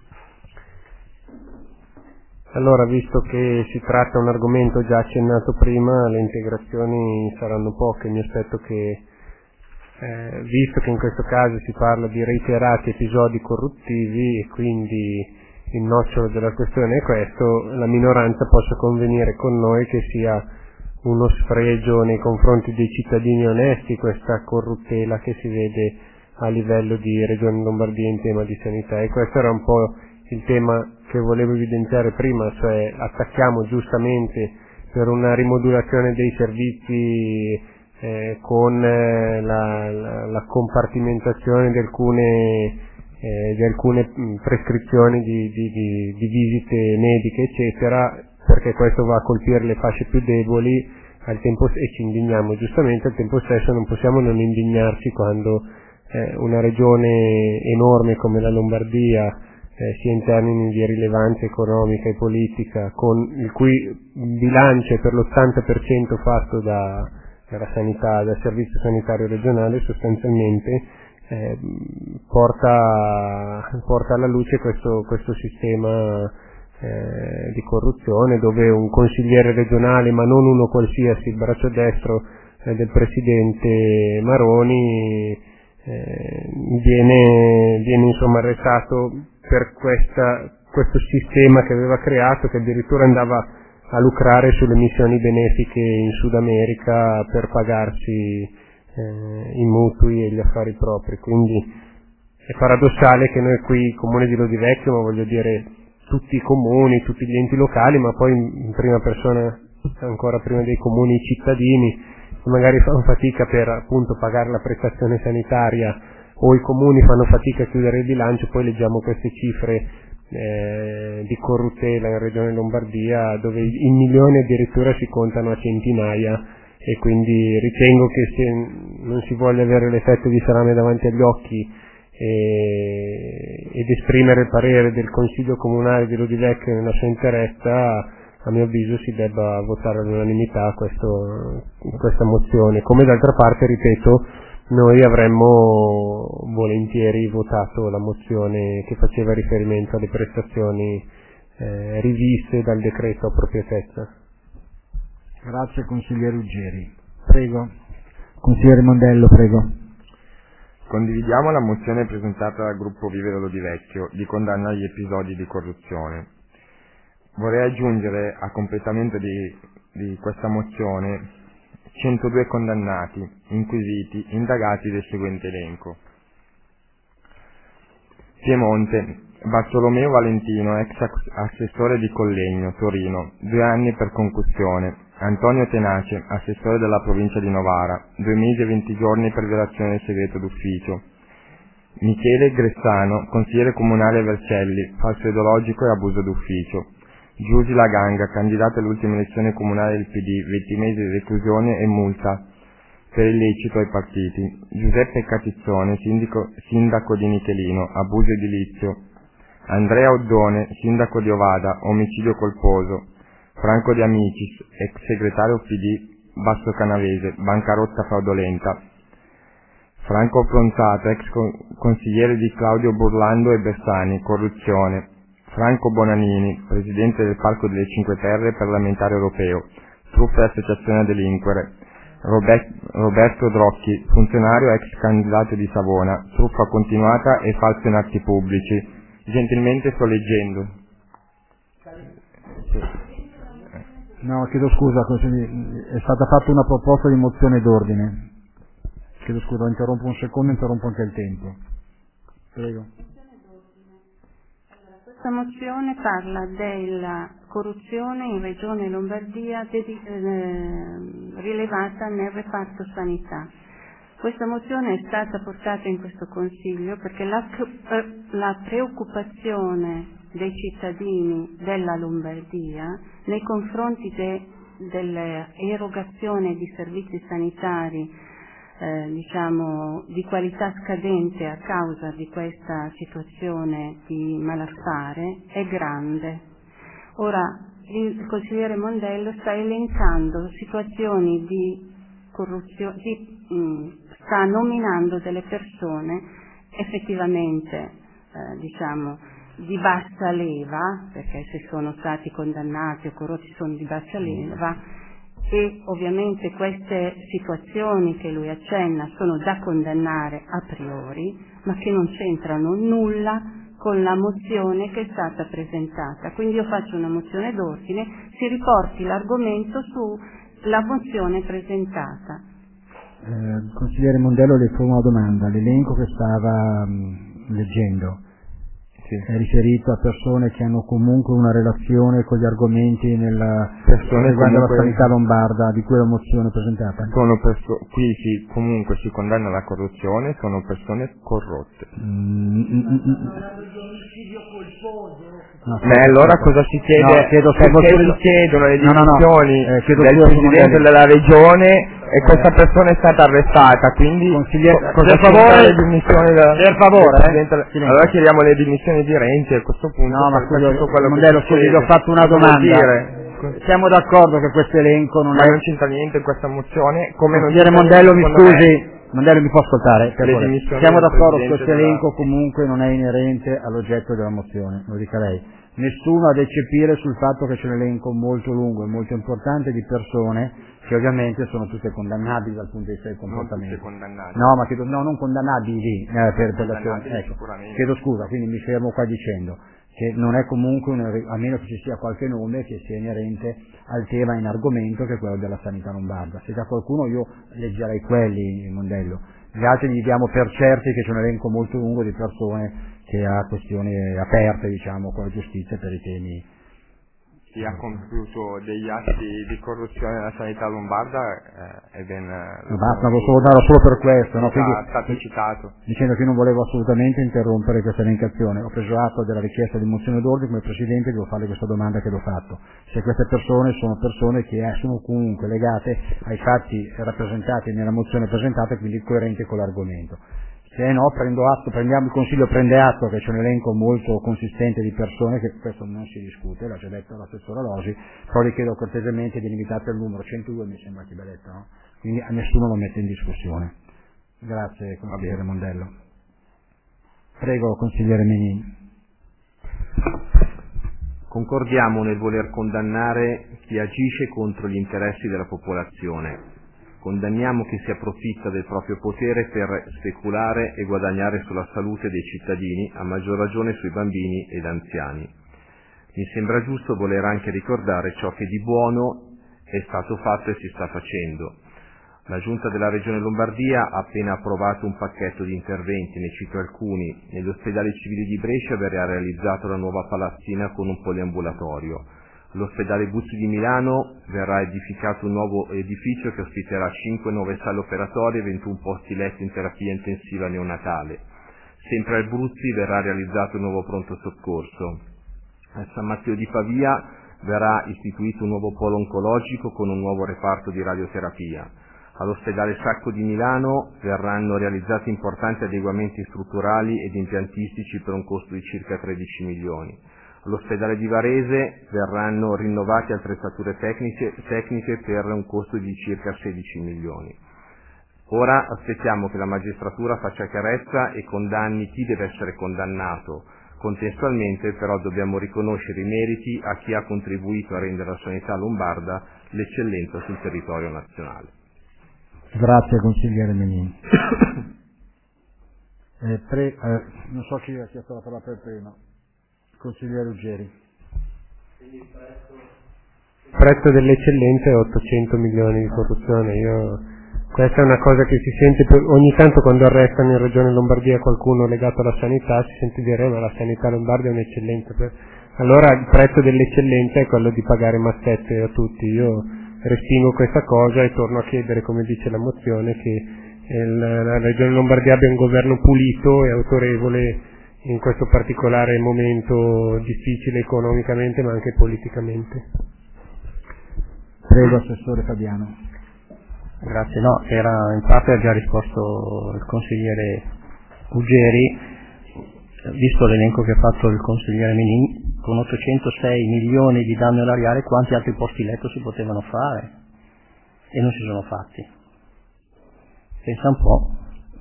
Allora, visto che si tratta di un argomento già accennato prima, le integrazioni saranno poche. Mi aspetto che, eh, visto che in questo caso si parla di reiterati episodi corruttivi e quindi il nocciolo della questione è questo, la minoranza possa convenire con noi che sia uno sfregio nei confronti dei cittadini onesti questa corruttela che si vede a livello di Regione Lombardia in tema di sanità, e questo era un po' il tema che volevo evidenziare prima, cioè attacchiamo giustamente per una rimodulazione dei servizi eh, con eh, la, la, la compartimentazione di alcune, eh, di alcune prescrizioni di, di, di, di visite mediche eccetera, perché questo va a colpire le fasce più deboli al tempo, e ci indigniamo giustamente. Al tempo stesso non possiamo non indignarci quando eh, una regione enorme come la Lombardia, eh, sia in termini di rilevanza economica e politica, con il cui bilancio è per l'ottanta per cento fatto da, dalla sanità, dal servizio sanitario regionale sostanzialmente, eh, porta, porta alla luce questo, questo sistema Eh, di corruzione, dove un consigliere regionale, ma non uno qualsiasi, il braccio destro eh, del Presidente Maroni eh, viene, viene insomma arrestato per questa, questo sistema che aveva creato, che addirittura andava a lucrare sulle missioni benefiche in Sud America per pagarsi eh, i mutui e gli affari propri. Quindi è paradossale che noi qui, Comune di Lodi Vecchio, ma voglio dire tutti i comuni, tutti gli enti locali, ma poi in prima persona, ancora prima dei comuni, i cittadini, che magari fanno fatica per appunto pagare la prestazione sanitaria, o i comuni fanno fatica a chiudere il bilancio, poi leggiamo queste cifre eh, di corruttela in Regione Lombardia, dove i milioni addirittura si contano a centinaia, e quindi ritengo che se non si vuole avere l'effetto di salame davanti agli occhi ed esprimere il parere del Consiglio Comunale di Lodi Vecchio nella sua interezza, a mio avviso si debba votare all'unanimità questo, questa mozione, come d'altra parte, ripeto, noi avremmo volentieri votato la mozione che faceva riferimento alle prestazioni eh, riviste dal decreto appropriatezza. Grazie consigliere Ruggeri. Prego. Consigliere Mondello, prego. Condividiamo la mozione presentata dal gruppo Vivere Lodi Vecchio di condanna agli episodi di corruzione. Vorrei aggiungere a completamento di, di questa mozione centodue condannati, inquisiti, indagati del seguente elenco. Piemonte, Bartolomeo Valentino, ex assessore di Collegno, Torino, due anni per concussione. Antonio Tenace, assessore della provincia di Novara, due mesi e venti giorni per violazione del segreto d'ufficio. Michele Gressano, consigliere comunale a Vercelli, falso ideologico e abuso d'ufficio. Giusi Laganga, candidato all'ultima elezione comunale del P D, venti mesi di reclusione e multa per illecito ai partiti. Giuseppe Catizzone, sindaco, sindaco di Michelino, abuso edilizio. Andrea Oddone, sindaco di Ovada, omicidio colposo. Franco De Amicis, ex segretario P D, Basso Canavese, bancarotta fraudolenta. Franco Fronzato, ex consigliere di Claudio Burlando e Bersani, corruzione. Franco Bonanini, presidente del Parco delle Cinque Terre, parlamentare europeo, truffa e associazione a delinquere. Robert, Roberto Drocchi, funzionario ex candidato di Savona, truffa continuata e falso in atti pubblici. Gentilmente sto leggendo. Sì. No, chiedo scusa, è stata fatta una proposta di mozione d'ordine. Chiedo scusa, interrompo un secondo, interrompo anche il tempo. Prego. Questa mozione parla della corruzione in Regione Lombardia dedi- eh, rilevata nel reparto sanità. Questa mozione è stata portata in questo Consiglio perché la, la preoccupazione dei cittadini della Lombardia nei confronti de, dell'erogazione di servizi sanitari eh, diciamo di qualità scadente a causa di questa situazione di malaffare è grande. Ora il consigliere Mondello sta elencando situazioni di corruzione, di, mh, sta nominando delle persone effettivamente eh, diciamo di bassa leva, perché se sono stati condannati o corrotti sono di bassa leva, e ovviamente queste situazioni che lui accenna sono da condannare a priori, ma che non c'entrano nulla con la mozione che è stata presentata. Quindi io faccio una mozione d'ordine, si riporti l'argomento sulla mozione presentata. Eh, consigliere Mondello, le pongo una domanda. L'elenco che stava mh, leggendo Sì. è riferito a persone che hanno comunque una relazione con gli argomenti nella persone riguardo comunque... la sanità lombarda di cui la mozione presentata? Sono perso- qui si, comunque si condanna la corruzione, sono persone corrotte. Mm, mm, mm. No, Beh, allora cosa si chiede? No, chiedo perché scusa, si chiedono le no, no, no, dimissioni eh, chiedo del scusa, Presidente Mondello. della Regione e questa persona è stata arrestata, quindi Consigliere, co- cosa per favore, le dimissioni da, per favore, del Presidente? eh, allora chiediamo le dimissioni di Renzi a questo punto. No, ma per scusi, tutto quello Mondello, che scusi, succede. gli ho fatto una Cosa vuol domanda. dire? Siamo d'accordo che questo elenco non Ma è... non c'entra niente in questa mozione, come non Consigliere c'entra Mondello, mi secondo me, scusi, Mondello mi può ascoltare? Per le favore. dimissioni Siamo del d'accordo che Presidente questo della- elenco comunque non è inerente all'oggetto della mozione, lo dica lei. Nessuno ha da eccepire sul fatto che c'è un elenco molto lungo e molto importante di persone che ovviamente sono tutte condannabili dal punto di vista del comportamento. Non tutte condannate. No, ma chiedo, no, non condannabili eh, per, per l'azione. Ecco, sicuramente. chiedo scusa, quindi mi fermo qua dicendo che non è comunque, un, a meno che ci sia qualche nome che sia inerente al tema in argomento, che è quello della sanità lombarda. Se c'è qualcuno io leggerei quelli in Mondello, gli altri li diamo per certi che c'è un elenco molto lungo di persone che ha questioni aperte, diciamo, con la giustizia per i temi. Chi ha compiuto degli atti di corruzione nella sanità lombarda eh, è ben... No, basta, lo solo, no, solo per questo, no? Quindi, è stato citato. Dicendo che io non volevo assolutamente interrompere questa elencazione, ho preso atto della richiesta di mozione d'ordine come Presidente, devo fare questa domanda che l'ho fatto. Se queste persone sono persone che eh, sono comunque legate ai fatti rappresentati nella mozione presentata e quindi coerenti con l'argomento. Se no, prendo atto, prendiamo il Consiglio, prende atto che c'è un elenco molto consistente di persone, che questo non si discute, l'ha già detto l'assessore Losi, però vi chiedo cortesemente di limitarsi al numero centodue, mi sembra che abbia detto, no? Quindi a nessuno lo mette in discussione. Grazie, consigliere Mondello. Prego, consigliere Menin. Concordiamo nel voler condannare chi agisce contro gli interessi della popolazione. Condanniamo chi si approfitta del proprio potere per speculare e guadagnare sulla salute dei cittadini, a maggior ragione sui bambini ed anziani. Mi sembra giusto voler anche ricordare ciò che di buono è stato fatto e si sta facendo. La Giunta della Regione Lombardia ha appena approvato un pacchetto di interventi, ne cito alcuni. Negli ospedali civili di Brescia verrà realizzato la nuova palazzina con un poliambulatorio. All'ospedale Buzzi di Milano verrà edificato un nuovo edificio che ospiterà cinque nuove sale operatorie e ventuno posti letto in terapia intensiva neonatale. Sempre al Buzzi verrà realizzato un nuovo pronto soccorso. A San Matteo di Pavia verrà istituito un nuovo polo oncologico con un nuovo reparto di radioterapia. All'ospedale Sacco di Milano verranno realizzati importanti adeguamenti strutturali ed impiantistici per un costo di circa tredici milioni. All'ospedale di Varese verranno rinnovate attrezzature tecniche, tecniche per un costo di circa sedici milioni. Ora aspettiamo che la magistratura faccia chiarezza e condanni chi deve essere condannato. Contestualmente però dobbiamo riconoscere i meriti a chi ha contribuito a rendere la sanità lombarda l'eccellenza sul territorio nazionale. Grazie consigliere Menin. eh, pre, eh, non so chi ha chiesto la parola per prima. Consigliere Ruggeri. Il prezzo dell'eccellenza è ottocento milioni di corruzione. Io, questa è una cosa che si sente ogni tanto quando arrestano in Regione Lombardia qualcuno legato alla sanità, si sente dire ma la sanità lombarda è un'eccellenza. Allora il prezzo dell'eccellenza è quello di pagare mazzette a tutti. Io respingo questa cosa e torno a chiedere, come dice la mozione, che il, la Regione Lombardia abbia un governo pulito e autorevole in questo particolare momento difficile economicamente ma anche politicamente. Prego, Assessore Fabiano. Grazie, no, era in parte ha già risposto il consigliere Ruggeri, visto l'elenco che ha fatto il consigliere Menin, con ottocentosei milioni di danno erariale quanti altri posti letto si potevano fare e non si sono fatti. Pensa un po'.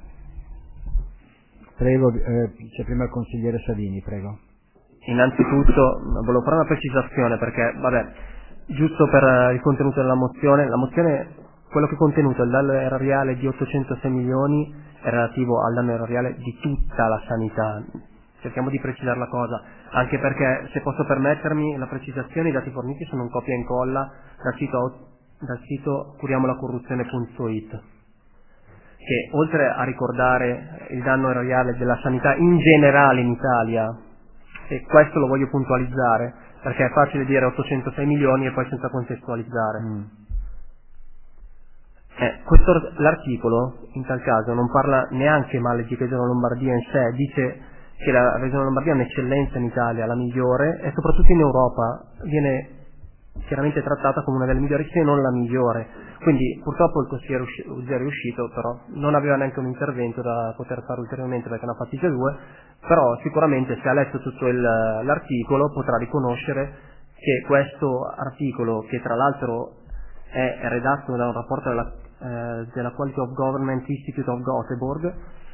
Prego, eh, c'è prima il consigliere Savini, prego. Innanzitutto volevo fare una precisazione perché, vabbè, giusto per il contenuto della mozione, la mozione, quello che è contenuto, il danno erariale di ottocentosei milioni è relativo al danno erariale di tutta la sanità. Cerchiamo di precisare la cosa, anche perché, se posso permettermi, la precisazione, i dati forniti sono un copia e incolla dal sito, dal sito curiamolacorruzione punto it. Che oltre a ricordare il danno erariale della sanità in generale in Italia, e questo lo voglio puntualizzare, perché è facile dire ottocentosei milioni e poi senza contestualizzare. Mm. Eh, questo, l'articolo, in tal caso, non parla neanche male di Regione Lombardia in sé, dice che la Regione Lombardia è un'eccellenza in Italia, la migliore, e soprattutto in Europa viene chiaramente trattata come una delle migliori, se non la migliore. Quindi purtroppo il consigliere Ruggeri è uscito, però non aveva neanche un intervento da poter fare ulteriormente perché ne ha fatti già due, però sicuramente se ha letto tutto il, l'articolo potrà riconoscere che questo articolo, che tra l'altro è redatto da un rapporto della, eh, della Quality of Government Institute of Gothenburg,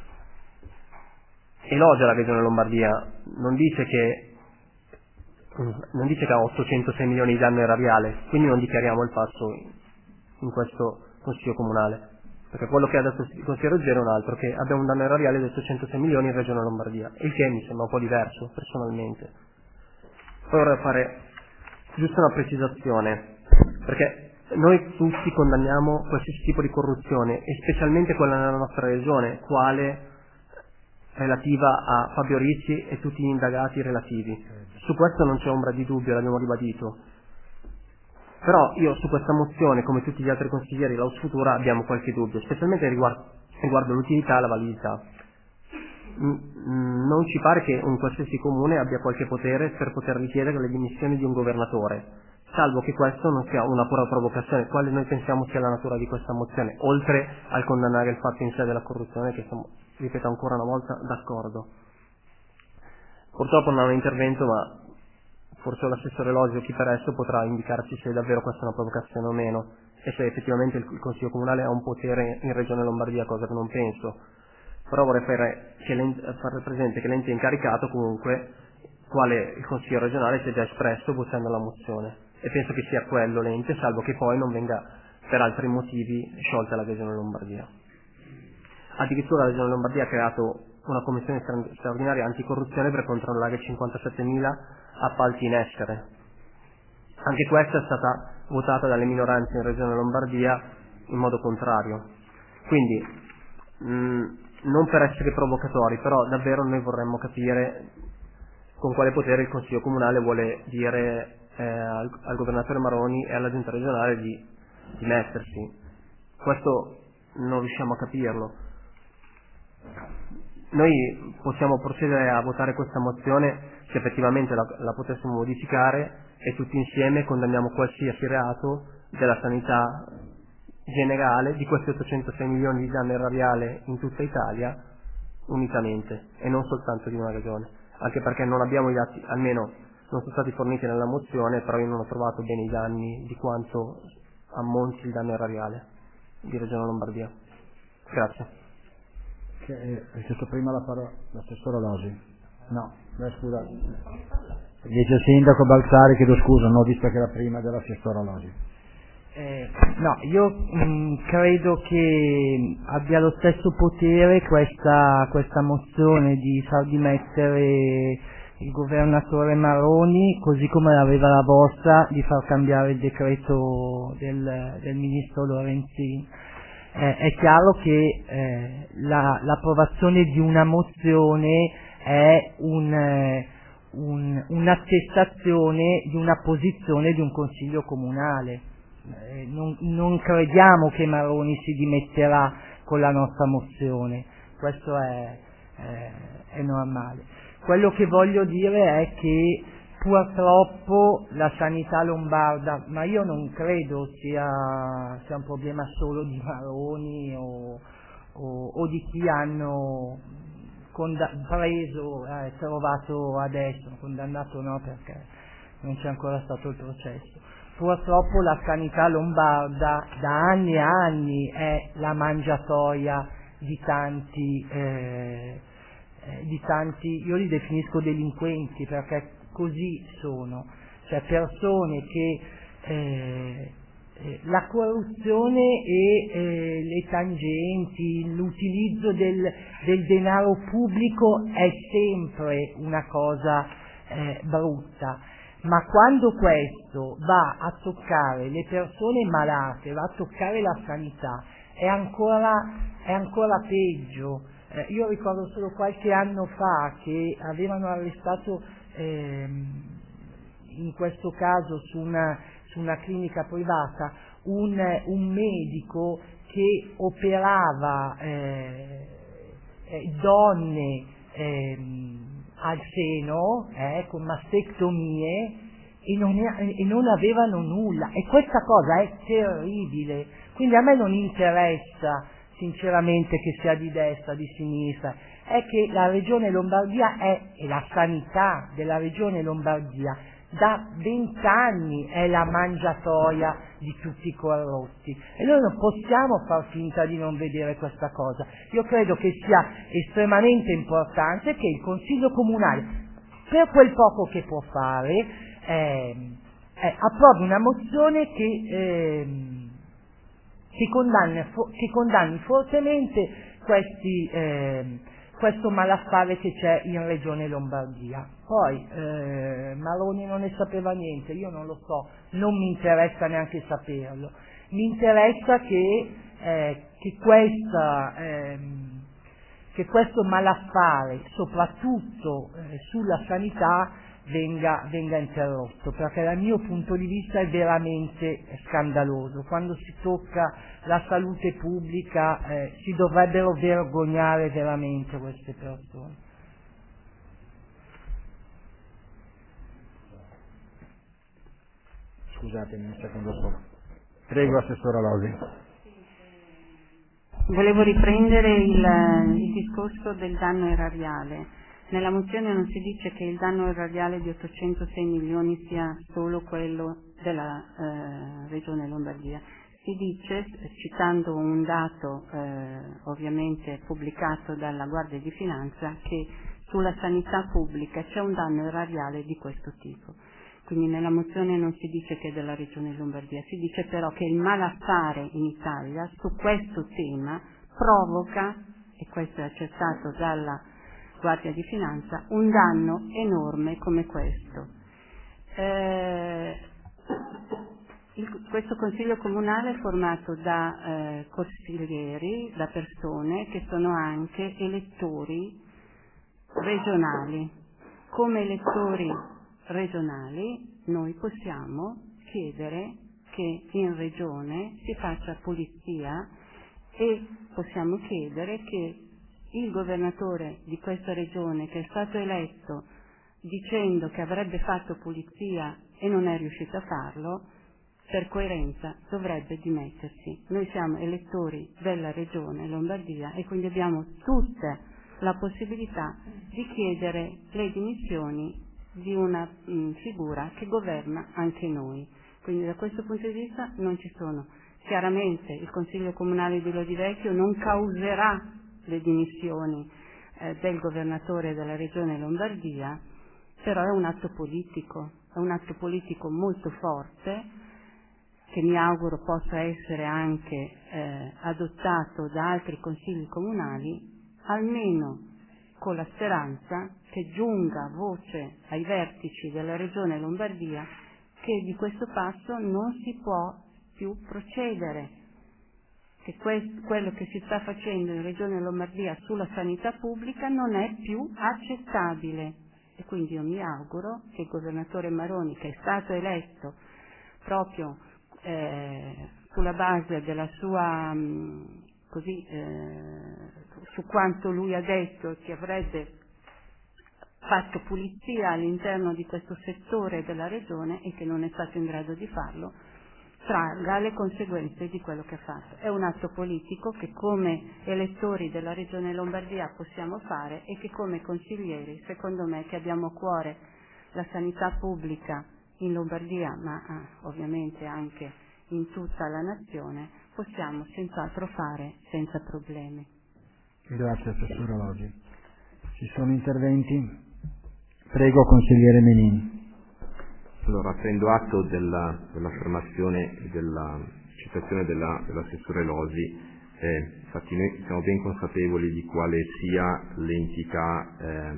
elogia la Regione Lombardia, non dice che non dice che ha ottocentosei milioni di danno erariale, quindi non dichiariamo il falso in questo Consiglio Comunale. Perché quello che ha detto il consigliere Ruggero è un altro, che abbiamo un danno erariale di ottocentosei milioni in Regione Lombardia, il che mi sembra un po' diverso, personalmente. Poi vorrei fare giusto una precisazione, perché noi tutti condanniamo qualsiasi tipo di corruzione, e specialmente quella nella nostra regione, quale relativa a Fabio Ricci e tutti gli indagati relativi. Su questo non c'è ombra di dubbio, l'abbiamo ribadito. Però io su questa mozione, come tutti gli altri consiglieri della Futura, abbiamo qualche dubbio, specialmente riguardo, riguardo l'utilità e la validità. Non ci pare che un qualsiasi comune abbia qualche potere per poter richiedere le dimissioni di un governatore, salvo che questo non sia una pura provocazione, quale noi pensiamo sia la natura di questa mozione, oltre al condannare il fatto in sé della corruzione, che siamo, ripeto ancora una volta, d'accordo. Purtroppo non ho un intervento, ma forse l'assessore Losio, chi per esso, potrà indicarci se davvero questa è una provocazione o meno, e se effettivamente il Consiglio Comunale ha un potere in Regione Lombardia, cosa che non penso. Però vorrei fare, che fare presente che l'ente incaricato comunque, quale il Consiglio regionale, si è già espresso votando la mozione, e penso che sia quello l'ente, salvo che poi non venga per altri motivi sciolta la Regione Lombardia. Addirittura la Regione Lombardia ha creato una commissione straordinaria anticorruzione per controllare cinquantasettemila appalti in essere. Anche questa è stata votata dalle minoranze in Regione Lombardia in modo contrario. Quindi mh, non per essere provocatori, però davvero noi vorremmo capire con quale potere il Consiglio Comunale vuole dire eh, al, al governatore Maroni e alla giunta regionale di, di mettersi. Questo non riusciamo a capirlo. Noi possiamo procedere a votare questa mozione se effettivamente la, la potessimo modificare, e tutti insieme condanniamo qualsiasi reato della sanità generale di questi ottocentosei milioni di danno erariale in tutta Italia unitamente, e non soltanto di una regione, anche perché non abbiamo i dati, almeno non sono stati forniti nella mozione, però io non ho trovato bene i danni di quanto ammonti il danno erariale di Regione Lombardia. Grazie. Hai chiesto prima la parola l'assessore Losi? No, beh, scusa. Dice il sindaco Balzari, chiedo scusa, non ho visto che era prima dell'assessore Losi. Eh, no, io mh, credo che abbia lo stesso potere questa, questa mozione di far dimettere il governatore Maroni, così come l'aveva la vostra di far cambiare il decreto del, del ministro Lorenzin. Eh, è chiaro che eh, la, l'approvazione di una mozione è un, eh, un, un'attestazione di una posizione di un consiglio comunale. Eh, non, non crediamo che Maroni si dimetterà con la nostra mozione, questo è, è, è normale. Quello che voglio dire è che purtroppo la sanità lombarda, ma io non credo sia, sia un problema solo di Maroni o, o, o di chi hanno conda- preso, eh, trovato adesso, condannato no perché non c'è ancora stato il processo. Purtroppo la sanità lombarda da anni e anni è la mangiatoia di tanti, eh, eh, di tanti, io li definisco delinquenti perché così sono, cioè persone che eh, eh, la corruzione e eh, le tangenti, l'utilizzo del, del denaro pubblico è sempre una cosa eh, brutta, ma quando questo va a toccare le persone malate, va a toccare la sanità, è ancora, è ancora peggio. Eh, io ricordo solo qualche anno fa che avevano arrestato in questo caso su una, su una clinica privata un, un medico che operava eh, eh, donne eh, al seno eh, con mastectomie e non, è, e non avevano nulla, e questa cosa è terribile. Quindi a me non interessa sinceramente che sia di destra, di sinistra, è che la regione Lombardia è, e la sanità della regione Lombardia da vent'anni è la mangiatoia di tutti i corrotti, e noi non possiamo far finta di non vedere questa cosa. Io credo che sia estremamente importante che il Consiglio Comunale, per quel poco che può fare, eh, eh, approvi una mozione che, eh, si condanni, si condanni fortemente questi, eh, questo malaffare che c'è in Regione Lombardia. Poi eh, Maroni non ne sapeva niente, io non lo so, non mi interessa neanche saperlo. Mi interessa che, eh, che, questa, ehm, che questo malaffare, soprattutto eh, sulla sanità, venga, venga interrotto, perché dal mio punto di vista è veramente scandaloso. Quando si tocca la salute pubblica eh, si dovrebbero vergognare veramente queste persone. Scusatemi un secondo solo. Prego, Assessora Losi. Volevo riprendere il, il discorso del danno erariale. Nella mozione non si dice che il danno erariale di ottocentosei milioni sia solo quello della eh, Regione Lombardia. Si dice, citando un dato eh, ovviamente pubblicato dalla Guardia di Finanza, che sulla sanità pubblica c'è un danno erariale di questo tipo. Quindi nella mozione non si dice che è della Regione Lombardia, si dice però che il malaffare in Italia su questo tema provoca, e questo è accertato dalla Guardia di Finanza, un danno enorme come questo. Eh, il, questo Consiglio Comunale è formato da eh, consiglieri, da persone che sono anche elettori regionali. Come elettori regionali noi possiamo chiedere che in regione si faccia pulizia e possiamo chiedere che il governatore di questa regione, che è stato eletto dicendo che avrebbe fatto pulizia e non è riuscito a farlo, per coerenza dovrebbe dimettersi. Noi siamo elettori della regione Lombardia e quindi abbiamo tutta la possibilità di chiedere le dimissioni di una mh, figura che governa anche noi. Quindi da questo punto di vista non ci sono. Chiaramente il Consiglio Comunale di Lodi Vecchio non causerà le dimissioni eh, del governatore della regione Lombardia, però è un atto politico, è un atto politico molto forte che mi auguro possa essere anche eh, adottato da altri consigli comunali, almeno con la speranza che giunga voce ai vertici della regione Lombardia che di questo passo non si può più procedere, che que- quello che si sta facendo in regione Lombardia sulla sanità pubblica non è più accettabile. E quindi io mi auguro che il governatore Maroni, che è stato eletto proprio eh, sulla base della sua mh, così eh, su quanto lui ha detto che avrebbe fatto pulizia all'interno di questo settore della regione e che non è stato in grado di farlo, traga le conseguenze di quello che ha fatto. È un atto politico che come elettori della regione Lombardia possiamo fare e che come consiglieri, secondo me, che abbiamo a cuore la sanità pubblica in Lombardia, ma ah, ovviamente anche in tutta la nazione, possiamo senz'altro fare senza problemi. Grazie, Assessore Logi. Ci sono interventi? Prego, consigliere Menin. Allora, prendo atto della, dell'affermazione e della citazione della, dell'assessore Losi. Eh, infatti noi siamo ben consapevoli di quale sia l'entità eh,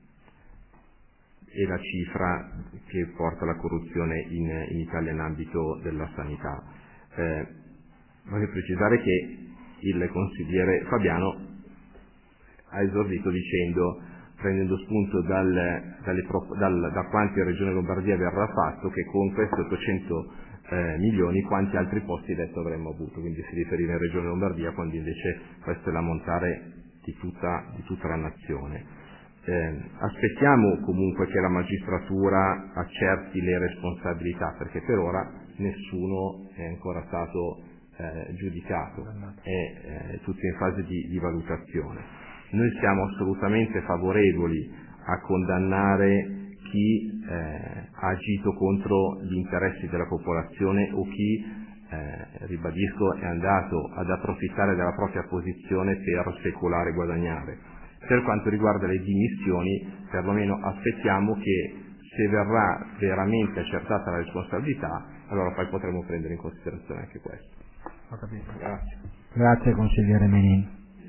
e la cifra che porta la corruzione in, in Italia in ambito della sanità. Eh, voglio precisare che il consigliere Fabiano ha esordito dicendo, prendendo spunto dal, dalle, dal, da quanto in Regione Lombardia verrà fatto, che con questi ottocento eh, milioni quanti altri posti letto avremmo avuto, quindi si riferiva in Regione Lombardia, quando invece questo è l'ammontare di tutta, di tutta la nazione. Eh, aspettiamo comunque che la magistratura accerti le responsabilità, perché per ora nessuno è ancora stato eh, giudicato, è eh, tutto in fase di, di valutazione. Noi siamo assolutamente favorevoli a condannare chi eh, ha agito contro gli interessi della popolazione o chi, eh, ribadisco, è andato ad approfittare della propria posizione per speculare e guadagnare. Per quanto riguarda le dimissioni, perlomeno aspettiamo che, se verrà veramente accertata la responsabilità, allora poi potremo prendere in considerazione anche questo. Ho capito. Grazie. Grazie consigliere Menin.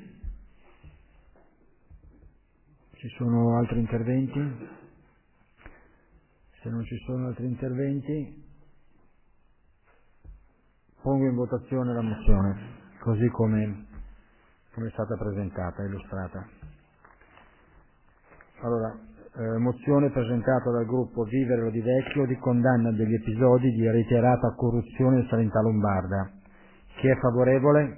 Ci sono altri interventi? Se non ci sono altri interventi, pongo in votazione la mozione, così come, come è stata presentata, illustrata. Allora, eh, mozione presentata dal gruppo Vivere lo di Vecchio di condanna degli episodi di reiterata corruzione in sanità lombarda. Chi è favorevole?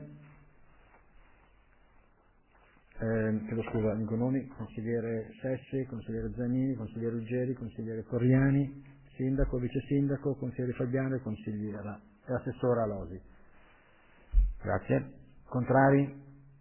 Eh, chiedo scusa, dico i nomi: consigliere Sessi, consigliere Zanini, consigliere Ruggeri, consigliere Torriani, sindaco, vice sindaco, consigliere Fabiano e consigliera e assessora Alosi. Grazie. Contrari?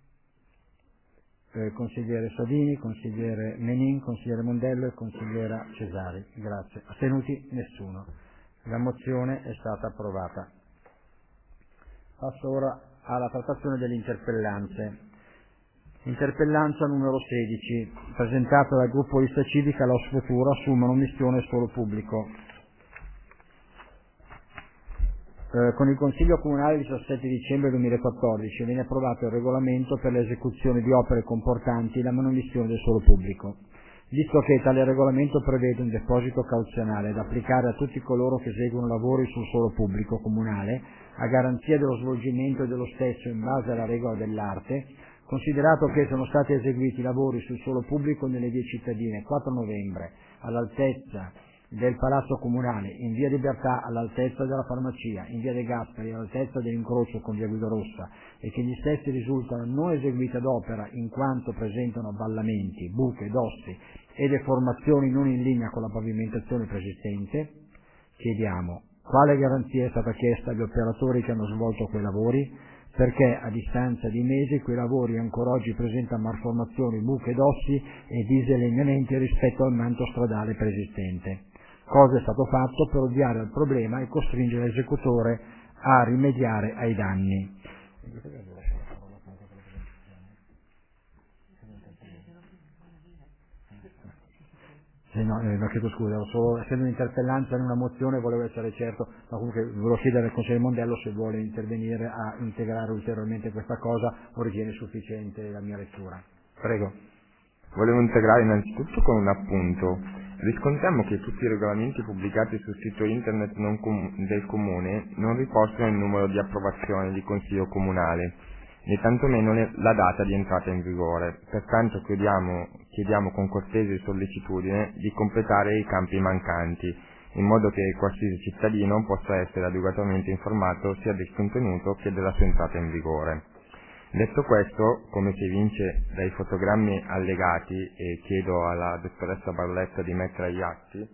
Eh, consigliere Savini, consigliere Menin, consigliere Mondello e consigliera Cesari. Grazie. Astenuti? Nessuno. La mozione è stata approvata. Passo ora alla trattazione delle interpellanze. Interpellanza numero sedici, presentata dal gruppo Lista Civica Laus Futura su manomissione solo pubblico. Eh, con il Consiglio Comunale diciassette dicembre duemilaquattordici viene approvato il regolamento per l'esecuzione di opere comportanti la manomissione del suolo pubblico. Visto che tale regolamento prevede un deposito cauzionale da applicare a tutti coloro che eseguono lavori sul suolo pubblico comunale, a garanzia dello svolgimento dello stesso in base alla regola dell'arte, considerato che sono stati eseguiti lavori sul suolo pubblico nelle vie cittadine quattro novembre all'altezza del Palazzo Comunale, in via Libertà all'altezza della farmacia, in via De Gasperi all'altezza dell'incrocio con via Guido Rossa, e che gli stessi risultano non eseguiti ad opera in quanto presentano avvallamenti, buche, dossi e deformazioni non in linea con la pavimentazione preesistente, chiediamo quale garanzia è stata chiesta agli operatori che hanno svolto quei lavori, perché a distanza di mesi quei lavori ancora oggi presentano malformazioni, buche d'ossi e diselementi rispetto al manto stradale preesistente. Cosa è stato fatto per ovviare al problema e costringere l'esecutore a rimediare ai danni? Sì, no, eh, no, chiedo scusa, solo essendo un'interpellanza in una mozione volevo essere certo, ma comunque volevo chiedere al consigliere Mondello se vuole intervenire a integrare ulteriormente questa cosa o ritiene sufficiente la mia lettura. Prego. Volevo integrare innanzitutto con un appunto. Riscontriamo che tutti i regolamenti pubblicati sul sito internet non com- del Comune non riportano il numero di approvazione di Consiglio Comunale, né tantomeno le- la data di entrata in vigore. Pertanto chiediamo, chiediamo con cortese sollecitudine di completare i campi mancanti, in modo che qualsiasi cittadino possa essere adeguatamente informato sia del contenuto che della sua entrata in vigore. Detto questo, come si evince dai fotogrammi allegati, e chiedo alla dottoressa Barletta di mettere agli atti,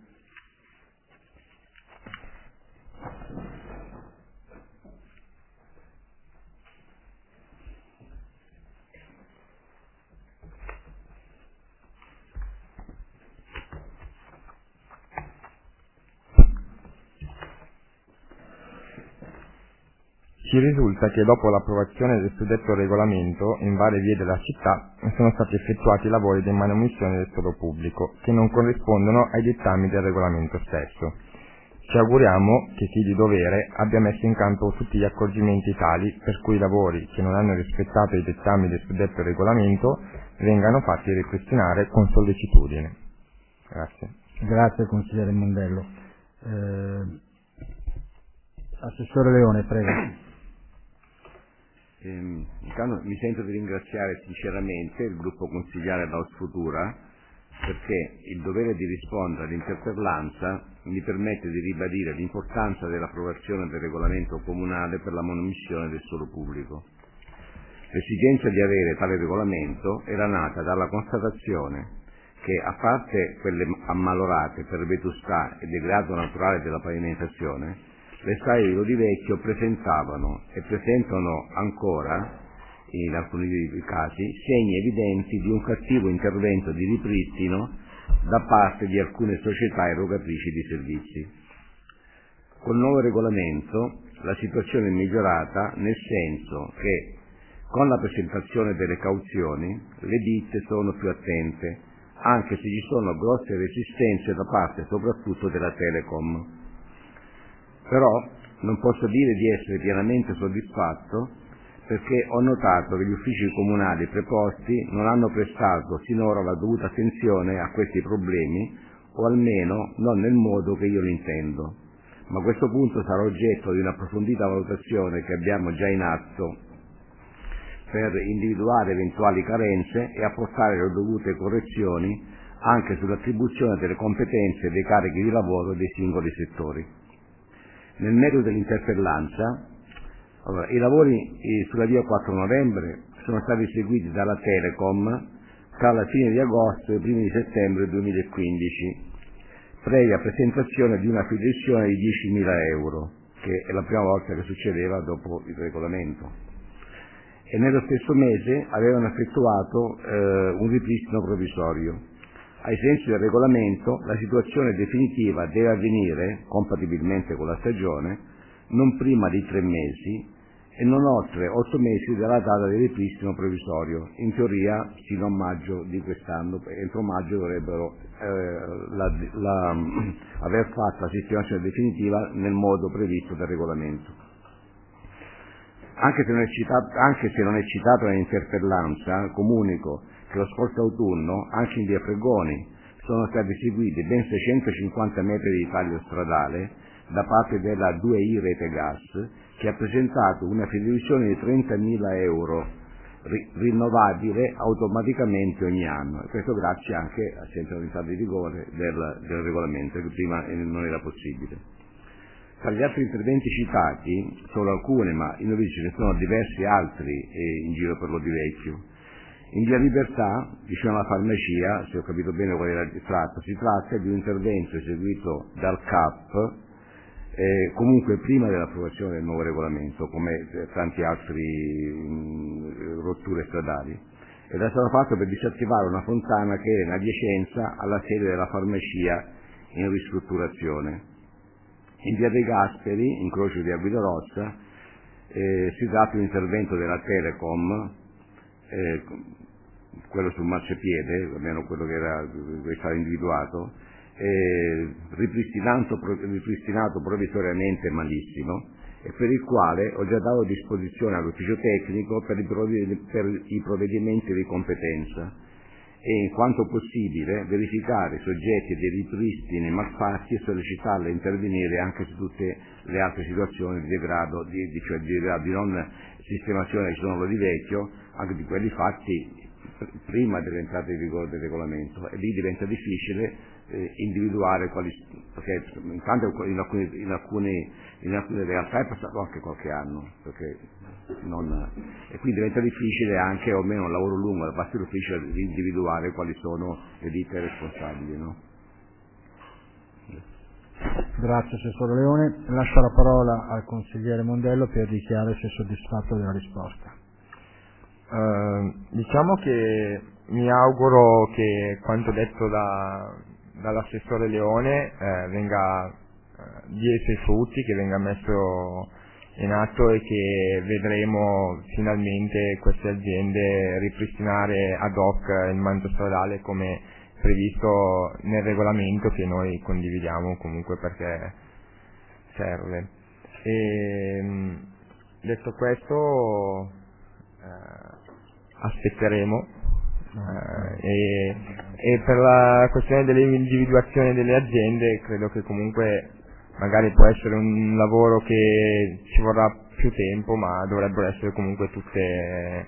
ci risulta che dopo l'approvazione del suddetto regolamento in varie vie della città sono stati effettuati lavori di manomissione del suolo pubblico che non corrispondono ai dettami del regolamento stesso. Ci auguriamo che chi di dovere abbia messo in campo tutti gli accorgimenti tali per cui i lavori che non hanno rispettato i dettami del suddetto regolamento vengano fatti ripristinare con sollecitudine. Grazie. Grazie consigliere Mondello. Eh, Assessore Leone, prego. Eh, mi sento di ringraziare sinceramente il gruppo consigliare Laus Futura perché il dovere di rispondere all'interpellanza mi permette di ribadire l'importanza dell'approvazione del regolamento comunale per la manomissione del suolo pubblico. L'esigenza di avere tale regolamento era nata dalla constatazione che, a parte quelle ammalorate per vetustà e degrado naturale della pavimentazione, le strade di Lodivecchio presentavano e presentano ancora, in alcuni casi, segni evidenti di un cattivo intervento di ripristino da parte di alcune società erogatrici di servizi. Col nuovo regolamento la situazione è migliorata nel senso che con la presentazione delle cauzioni le ditte sono più attente, anche se ci sono grosse resistenze da parte soprattutto della Telecom. Però non posso dire di essere pienamente soddisfatto perché ho notato che gli uffici comunali preposti non hanno prestato sinora la dovuta attenzione a questi problemi, o almeno non nel modo che io li intendo. Ma questo punto sarà oggetto di un'approfondita valutazione che abbiamo già in atto per individuare eventuali carenze e apportare le dovute correzioni anche sull'attribuzione delle competenze e dei carichi di lavoro dei singoli settori. Nel merito dell'interpellanza, allora, i lavori eh, sulla via quattro novembre sono stati eseguiti dalla Telecom tra la fine di agosto e i primi di settembre duemilaquindici, previa presentazione di una fideiussione di diecimila euro, che è la prima volta che succedeva dopo il regolamento. E nello stesso mese avevano effettuato eh, un ripristino provvisorio. Ai sensi del regolamento, la situazione definitiva deve avvenire, compatibilmente con la stagione, non prima di tre mesi e non oltre otto mesi dalla data del ripristino provvisorio. In teoria fino a maggio di quest'anno, entro maggio dovrebbero eh, la, la, aver fatto la sistemazione definitiva nel modo previsto dal regolamento. Anche se non è citato, anche se non è citato nell'interpellanza, comunico che lo scorso autunno, anche in via Fregoni, sono stati eseguiti ben seicentocinquanta metri di taglio stradale da parte della due I Rete Gas, che ha presentato una fideiussione di trentamila euro ri- rinnovabile automaticamente ogni anno, e questo grazie anche a senza entrata di vigore del, del regolamento, che prima non era possibile. Tra gli altri interventi citati, solo alcune, ma in Novice ce ne sono diversi altri eh, in giro per l'Odivecchio. In via Libertà, vicino alla farmacia, se ho capito bene qual era il tratto, si tratta di un intervento eseguito dal C A P, eh, comunque prima dell'approvazione del nuovo regolamento, come tanti altri mh, rotture stradali, ed è stato fatto per disattivare una fontana che era in adiacenza alla sede della farmacia in ristrutturazione. In via dei Gasperi, incrocio di Guido Rossa, eh, si tratta di un intervento della Telecom, eh, quello sul marciapiede, almeno quello che era, che stava individuato, eh, ripristinato, ripristinato provvisoriamente malissimo, e per il quale ho già dato a disposizione all'ufficio tecnico per i, provved- per i provvedimenti di competenza e, in quanto possibile, verificare i soggetti dei ripristini malfatti e sollecitarli a intervenire anche su tutte le altre situazioni di degrado, di, di, cioè di, degrado, di non sistemazione che ci sono di vecchio, anche di quelli fatti prima dell'entrata in vigore del regolamento, e lì diventa difficile eh, individuare quali, perché intanto in alcune, in, alcune, in alcune realtà è passato anche qualche anno, perché non, e quindi diventa difficile anche, o almeno un lavoro lungo da parte dell'ufficio, di individuare quali sono le ditte responsabili, no? Grazie Assessore Leone. Lascio la parola al consigliere Mondello per dichiarare se è soddisfatto della risposta. Uh, diciamo che mi auguro che quanto detto da, dall'assessore Leone eh, venga eh, dia i suoi frutti, che venga messo in atto e che vedremo finalmente queste aziende ripristinare ad hoc il manto stradale come previsto nel regolamento, che noi condividiamo comunque perché serve. E, detto questo, eh, aspetteremo eh, e, e per la questione dell'individuazione delle aziende credo che comunque magari può essere un lavoro che ci vorrà più tempo, ma dovrebbero essere comunque tutte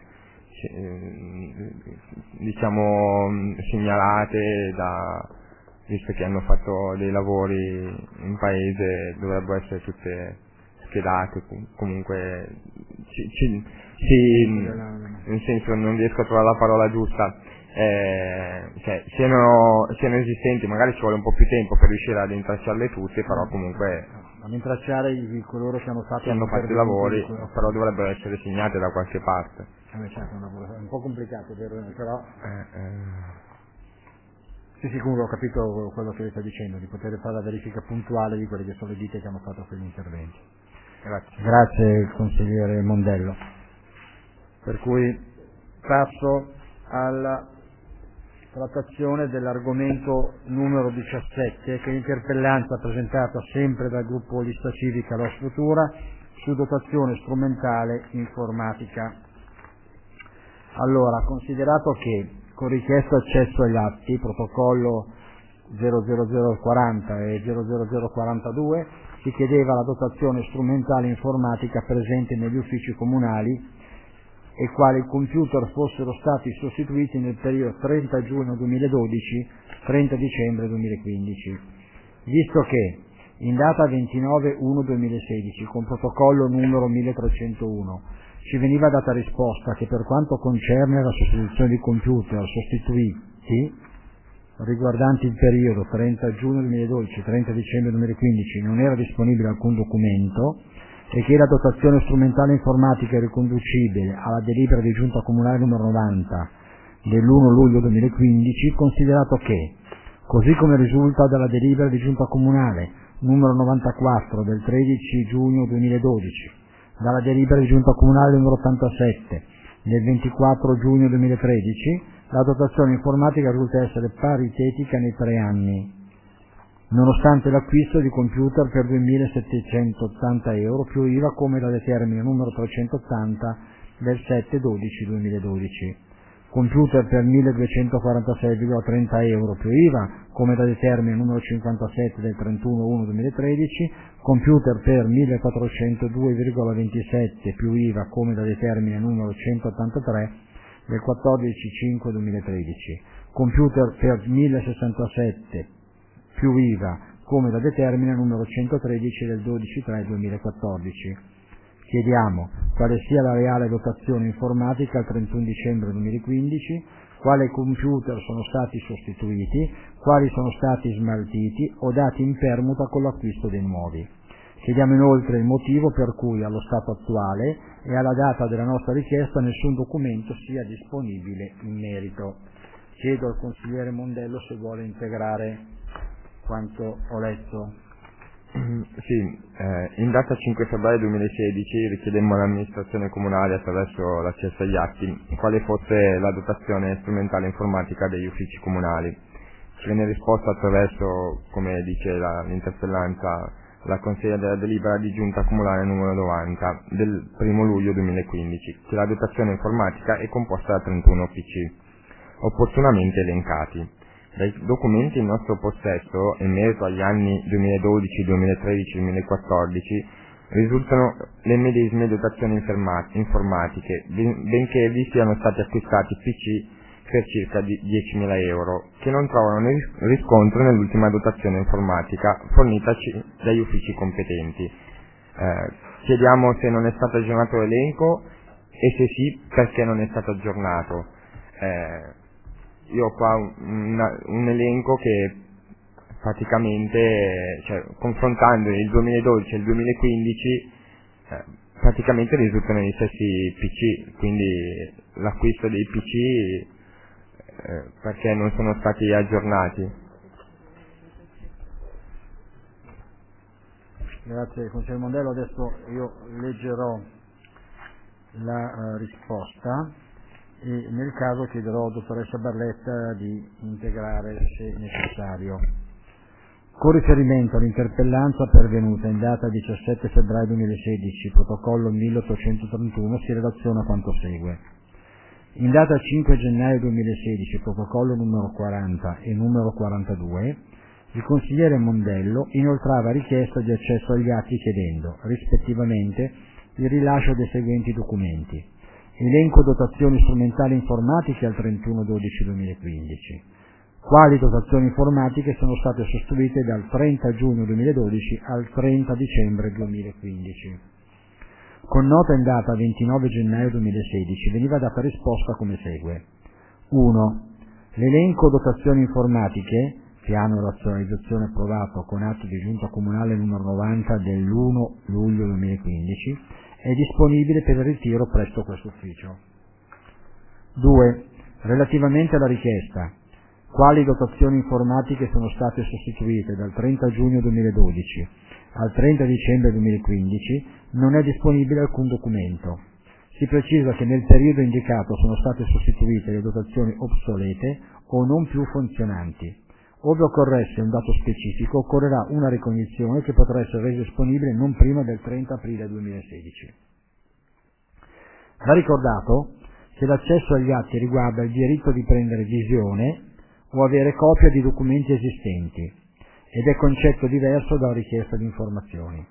diciamo segnalate, da, visto che hanno fatto dei lavori in paese, dovrebbero essere tutte schedate, comunque ci, ci, ci, nel senso, non riesco a trovare la parola giusta, eh, cioè siano, siano esistenti, magari ci vuole un po' più tempo per riuscire ad intracciarle tutte, però comunque ad intracciare i, coloro che hanno fatto, che hanno fatto i lavori, però dovrebbero essere segnate da qualche parte. Eh, certo, è un lavoro è un po' complicato, vero? Però eh, eh. sì, sicuro, ho capito quello che sta dicendo, di poter fare la verifica puntuale di quelle che sono le ditte che hanno fatto quegli interventi. Grazie. Grazie consigliere Mondello. Per cui passo alla trattazione dell'argomento numero diciassette, che è l'interpellanza presentata sempre dal gruppo Lista Civica Los Futura su dotazione strumentale informatica. Allora, considerato che con richiesta accesso agli atti, protocollo zero zero zero quaranta e zero zero zero quarantadue, si chiedeva la dotazione strumentale informatica presente negli uffici comunali e quali computer fossero stati sostituiti nel periodo trenta giugno duemiladodici trenta dicembre duemilaquindici. Visto che in data ventinove uno duemilasedici con protocollo numero milletrecentouno ci veniva data risposta che per quanto concerne la sostituzione di computer sostituiti riguardanti il periodo trenta giugno duemiladodici trenta dicembre duemilaquindici non era disponibile alcun documento e che la dotazione strumentale informatica è riconducibile alla delibera di giunta comunale numero novanta dell'primo luglio duemilaquindici, considerato che, così come risulta dalla delibera di giunta comunale numero novantaquattro del tredici giugno duemiladodici, dalla delibera di giunta comunale numero ottantasette del ventiquattro giugno duemilatredici, la dotazione informatica risulta essere paritetica nei tre anni, nonostante l'acquisto di computer per duemilasettecentottanta euro più I V A come da determina numero trecentottanta del sette dodici duemiladodici, computer per milleduecentoquarantasei virgola trenta euro più I V A come da determina numero cinquantasette del trentuno uno duemilatredici, computer per millequattrocentodue virgola ventisette più I V A come da determina numero centottantatré del quattordici cinque duemilatredici, computer per millesessantasette più I V A come da determina numero centotredici del dodici tre duemilaquattordici. Chiediamo quale sia la reale dotazione informatica al trentuno dicembre duemilaquindici, quali computer sono stati sostituiti, quali sono stati smaltiti o dati in permuta con l'acquisto dei nuovi. Chiediamo inoltre il motivo per cui allo stato attuale e alla data della nostra richiesta nessun documento sia disponibile in merito. Chiedo al consigliere Mondello se vuole integrare quanto ho letto. Sì, eh, in data cinque febbraio duemilasedici richiedemmo all'amministrazione comunale attraverso l'accesso agli atti quale fosse la dotazione strumentale informatica degli uffici comunali. Ci viene risposto attraverso, come dice la, l'interpellanza, la consegna della delibera di giunta comunale numero novanta del primo luglio duemilaquindici, che la dotazione informatica è composta da trentuno P C, opportunamente elencati. Dai documenti in nostro possesso, in merito agli anni duemiladodici, duemilatredici e duemilaquattordici, risultano le medesime dotazioni informatiche, benché vi siano stati acquistati P C per circa diecimila euro, che non trovano riscontro nell'ultima dotazione informatica fornitaci dagli uffici competenti. Eh, chiediamo se non è stato aggiornato l'elenco e se sì, perché non è stato aggiornato. Eh, io ho qua un, un elenco che praticamente, cioè, confrontando il duemiladodici e il duemilaquindici, eh, praticamente risultano gli stessi P C, quindi l'acquisto dei P C eh, perché non sono stati aggiornati. Grazie consigliere Mondello, adesso io leggerò la uh, risposta e nel caso chiederò alla dottoressa Barletta di integrare se necessario. Con riferimento all'interpellanza pervenuta in data diciassette febbraio duemilasedici, protocollo milleottocentotrentuno, si relaziona quanto segue. In data cinque gennaio duemilasedici, protocollo numero quaranta e numero quarantadue, il consigliere Mondello inoltrava richiesta di accesso agli atti chiedendo, rispettivamente, il rilascio dei seguenti documenti: elenco dotazioni strumentali informatiche al trentuno dicembre duemilaquindici, quali dotazioni informatiche sono state sostituite dal trenta giugno duemiladodici al trenta dicembre duemilaquindici. Con nota in data ventinove gennaio duemilasedici veniva data risposta come segue. uno. L'elenco dotazioni informatiche, piano di razionalizzazione approvato con atto di giunta comunale numero novanta dell'primo luglio duemilaquindici, è disponibile per il ritiro presso questo ufficio. due. Relativamente alla richiesta, quali dotazioni informatiche sono state sostituite dal trenta giugno duemiladodici al trenta dicembre duemilaquindici, non è disponibile alcun documento. Si precisa che nel periodo indicato sono state sostituite le dotazioni obsolete o non più funzionanti. Ove occorresse un dato specifico, occorrerà una ricognizione che potrà essere resa disponibile non prima del trenta aprile duemilasedici. Va ricordato che l'accesso agli atti riguarda il diritto di prendere visione o avere copia di documenti esistenti ed è concetto diverso dalla richiesta di informazioni.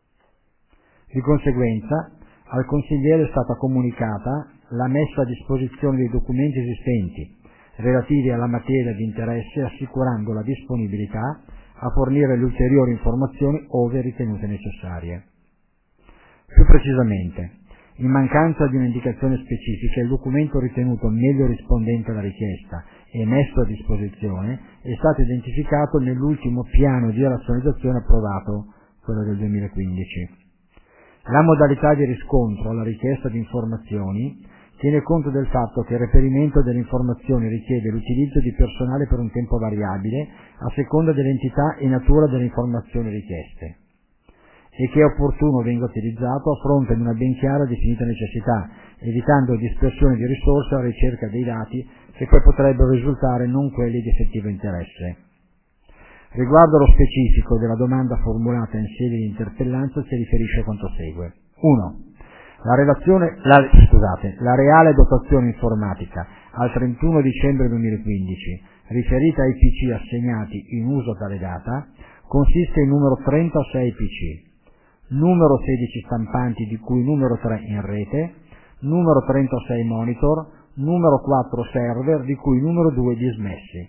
Di conseguenza, al consigliere è stata comunicata la messa a disposizione dei documenti esistenti relativi alla materia di interesse, assicurando la disponibilità a fornire le ulteriori informazioni ove ritenute necessarie. Più precisamente, in mancanza di un'indicazione specifica, il documento ritenuto meglio rispondente alla richiesta e messo a disposizione è stato identificato nell'ultimo piano di razionalizzazione approvato, quello del duemilaquindici. La modalità di riscontro alla richiesta di informazioni tiene conto del fatto che il reperimento delle informazioni richiede l'utilizzo di personale per un tempo variabile a seconda dell'entità e natura delle informazioni richieste e che è opportuno venga utilizzato a fronte di una ben chiara e definita necessità, evitando dispersione di risorse alla ricerca dei dati che poi potrebbero risultare non quelli di effettivo interesse. Riguardo allo specifico della domanda formulata in sede di interpellanza si riferisce a quanto segue. uno. La, relazione, la, scusate, la reale dotazione informatica al trentuno dicembre duemilaquindici, riferita ai P C assegnati in uso a tale data, consiste in numero trentasei P C, numero sedici stampanti di cui numero tre in rete, numero trentasei monitor, numero quattro server di cui numero due dismessi.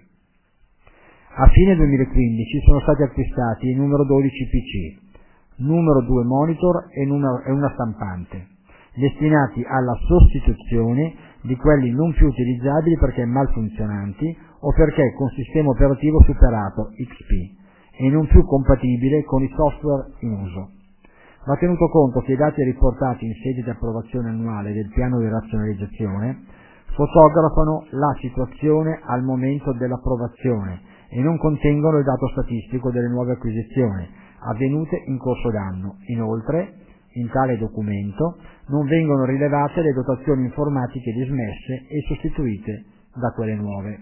A fine duemilaquindici sono stati acquistati numero dodici P C, numero due monitor e, numero, e una stampante, destinati alla sostituzione di quelli non più utilizzabili perché malfunzionanti o perché con sistema operativo superato X P e non più compatibile con i software in uso. Va tenuto conto che i dati riportati in sede di approvazione annuale del piano di razionalizzazione fotografano la situazione al momento dell'approvazione e non contengono il dato statistico delle nuove acquisizioni avvenute in corso d'anno. Inoltre, in tale documento non vengono rilevate le dotazioni informatiche dismesse e sostituite da quelle nuove.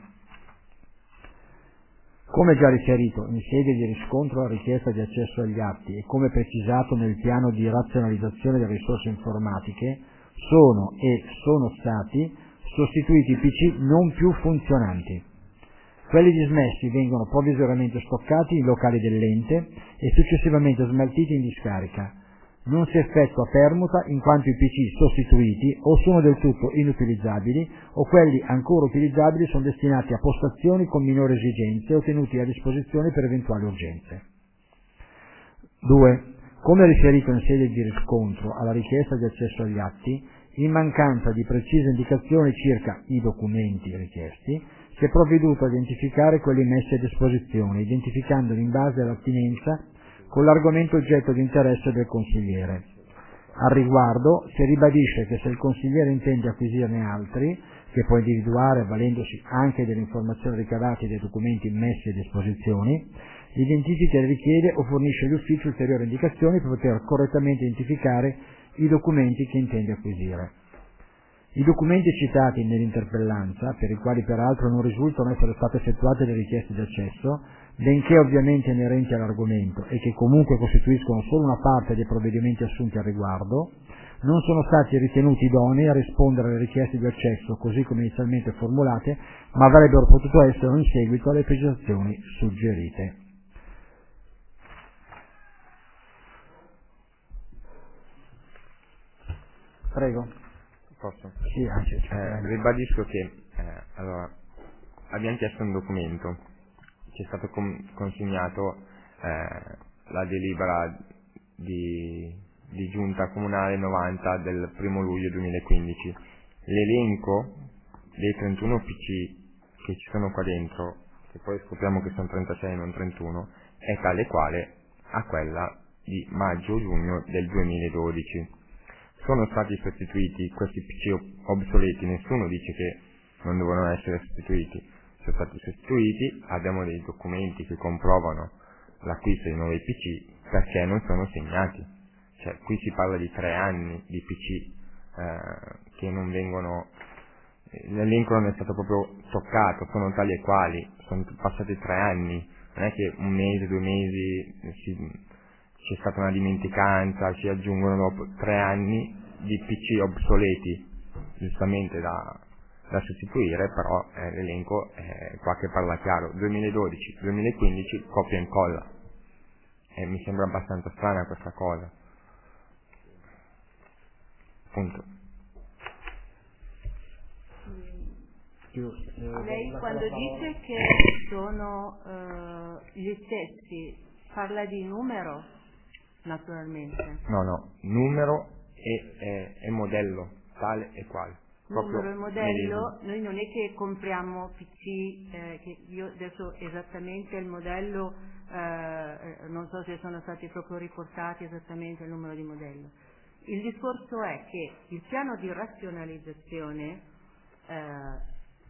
Come già riferito in sede di riscontro alla richiesta di accesso agli atti e come precisato nel piano di razionalizzazione delle risorse informatiche, sono e sono stati sostituiti P C non più funzionanti. Quelli dismessi vengono provvisoriamente stoccati in locali dell'ente e successivamente smaltiti in discarica. Non si effettua permuta in quanto i P C sostituiti o sono del tutto inutilizzabili o quelli ancora utilizzabili sono destinati a postazioni con minori esigenze o tenuti a disposizione per eventuali urgenze. due. Come riferito in sede di riscontro alla richiesta di accesso agli atti, in mancanza di precise indicazioni circa i documenti richiesti, si è provveduto a identificare quelli messi a disposizione, identificandoli in base all'attinenza con l'argomento oggetto di interesse del consigliere. Al riguardo si ribadisce che se il consigliere intende acquisirne altri, che può individuare avvalendosi anche delle informazioni ricavate dai documenti messi a disposizione, identifica e richiede o fornisce agli uffici ulteriori indicazioni per poter correttamente identificare i documenti che intende acquisire. I documenti citati nell'interpellanza, per i quali peraltro non risultano essere state effettuate le richieste di accesso, benché ovviamente inerenti all'argomento e che comunque costituiscono solo una parte dei provvedimenti assunti al riguardo, non sono stati ritenuti idonei a rispondere alle richieste di accesso così come inizialmente formulate, ma avrebbero potuto essere in seguito alle precisazioni suggerite. Prego. Posso? Sì, anche. Eh, ribadisco che eh, allora, abbiamo chiesto un documento, ci è stato com- consegnato eh, la delibera di, di giunta comunale novanta del primo luglio duemilaquindici. L'elenco dei trentuno P C che ci sono qua dentro, che poi scopriamo che sono trentasei e non trentuno, è tale quale a quella di maggio-giugno del duemiladodici. Sono stati sostituiti questi P C obsoleti, nessuno dice che non devono essere sostituiti, sono stati sostituiti, abbiamo dei documenti che comprovano l'acquisto di nuovi P C perché non sono segnati, cioè qui si parla di tre anni di P C eh, che non vengono, l'elenco non è stato proprio toccato, sono tali e quali, sono passati tre anni, non è che un mese, due mesi si, c'è stata una dimenticanza, si aggiungono dopo tre anni di P C obsoleti, giustamente da, da sostituire, però eh, l'elenco è qua che parla chiaro, duemiladodici duemilaquindici copia e incolla, e mi sembra abbastanza strana questa cosa. Punto. Lei quando dice che sono eh, gli stessi, parla di numero, naturalmente. No, no, numero e, e, e modello, tale e quale. Numero e modello, noi non è che compriamo P C, eh, che io adesso esattamente il modello, eh, non so se sono stati proprio riportati esattamente il numero di modello. Il discorso è che il piano di razionalizzazione eh,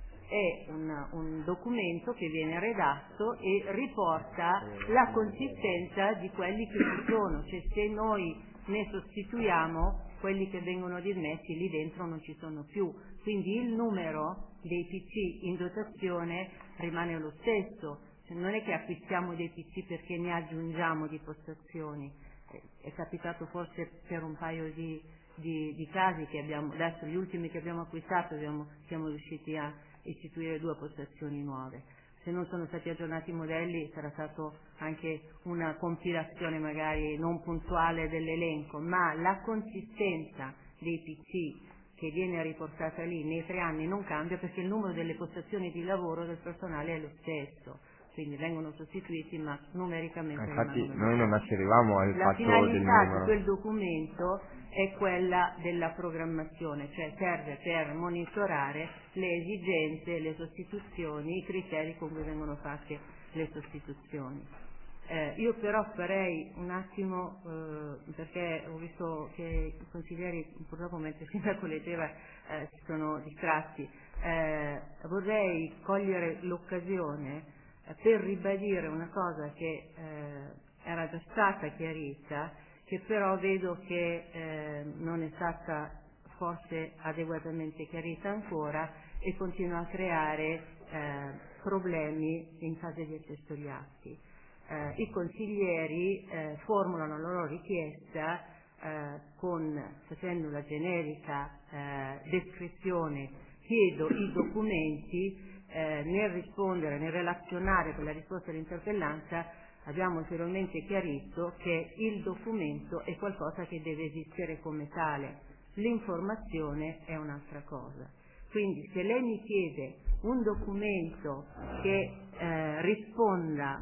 è un, un documento che viene redatto e riporta la consistenza di quelli che ci sono, cioè se noi ne sostituiamo quelli che vengono dismessi lì dentro non ci sono più, quindi il numero dei P C in dotazione rimane lo stesso, cioè, non è che acquistiamo dei P C perché ne aggiungiamo di postazioni, è capitato forse per un paio di, di, di casi che abbiamo, adesso gli ultimi che abbiamo acquistato abbiamo, siamo riusciti a istituire due postazioni nuove. Se non sono stati aggiornati i modelli sarà stato anche una compilazione magari non puntuale dell'elenco, ma la consistenza dei P C che viene riportata lì nei tre anni non cambia perché il numero delle postazioni di lavoro del personale è lo stesso, quindi vengono sostituiti ma numericamente infatti rimangono. noi non ci arriviamo al La fatto del finalità numero. di quel documento è quella della programmazione, cioè serve per monitorare le esigenze, le sostituzioni, i criteri con cui vengono fatte le sostituzioni. Eh, io però farei un attimo, eh, perché ho visto che i consiglieri purtroppo mentre il sindaco leggeva eh, si sono distratti, eh, vorrei cogliere l'occasione eh, per ribadire una cosa che eh, era già stata chiarita, che però vedo che eh, non è stata forse adeguatamente chiarita ancora e continua a creare eh, problemi in fase di accesso agli atti. Eh, I consiglieri eh, formulano la loro richiesta eh, con, facendo la generica eh, descrizione, chiedo i documenti, eh, nel rispondere, nel relazionare con la risposta all'interpellanza abbiamo ulteriormente chiarito che il documento è qualcosa che deve esistere come tale, l'informazione è un'altra cosa. Quindi se lei mi chiede un documento che eh, risponda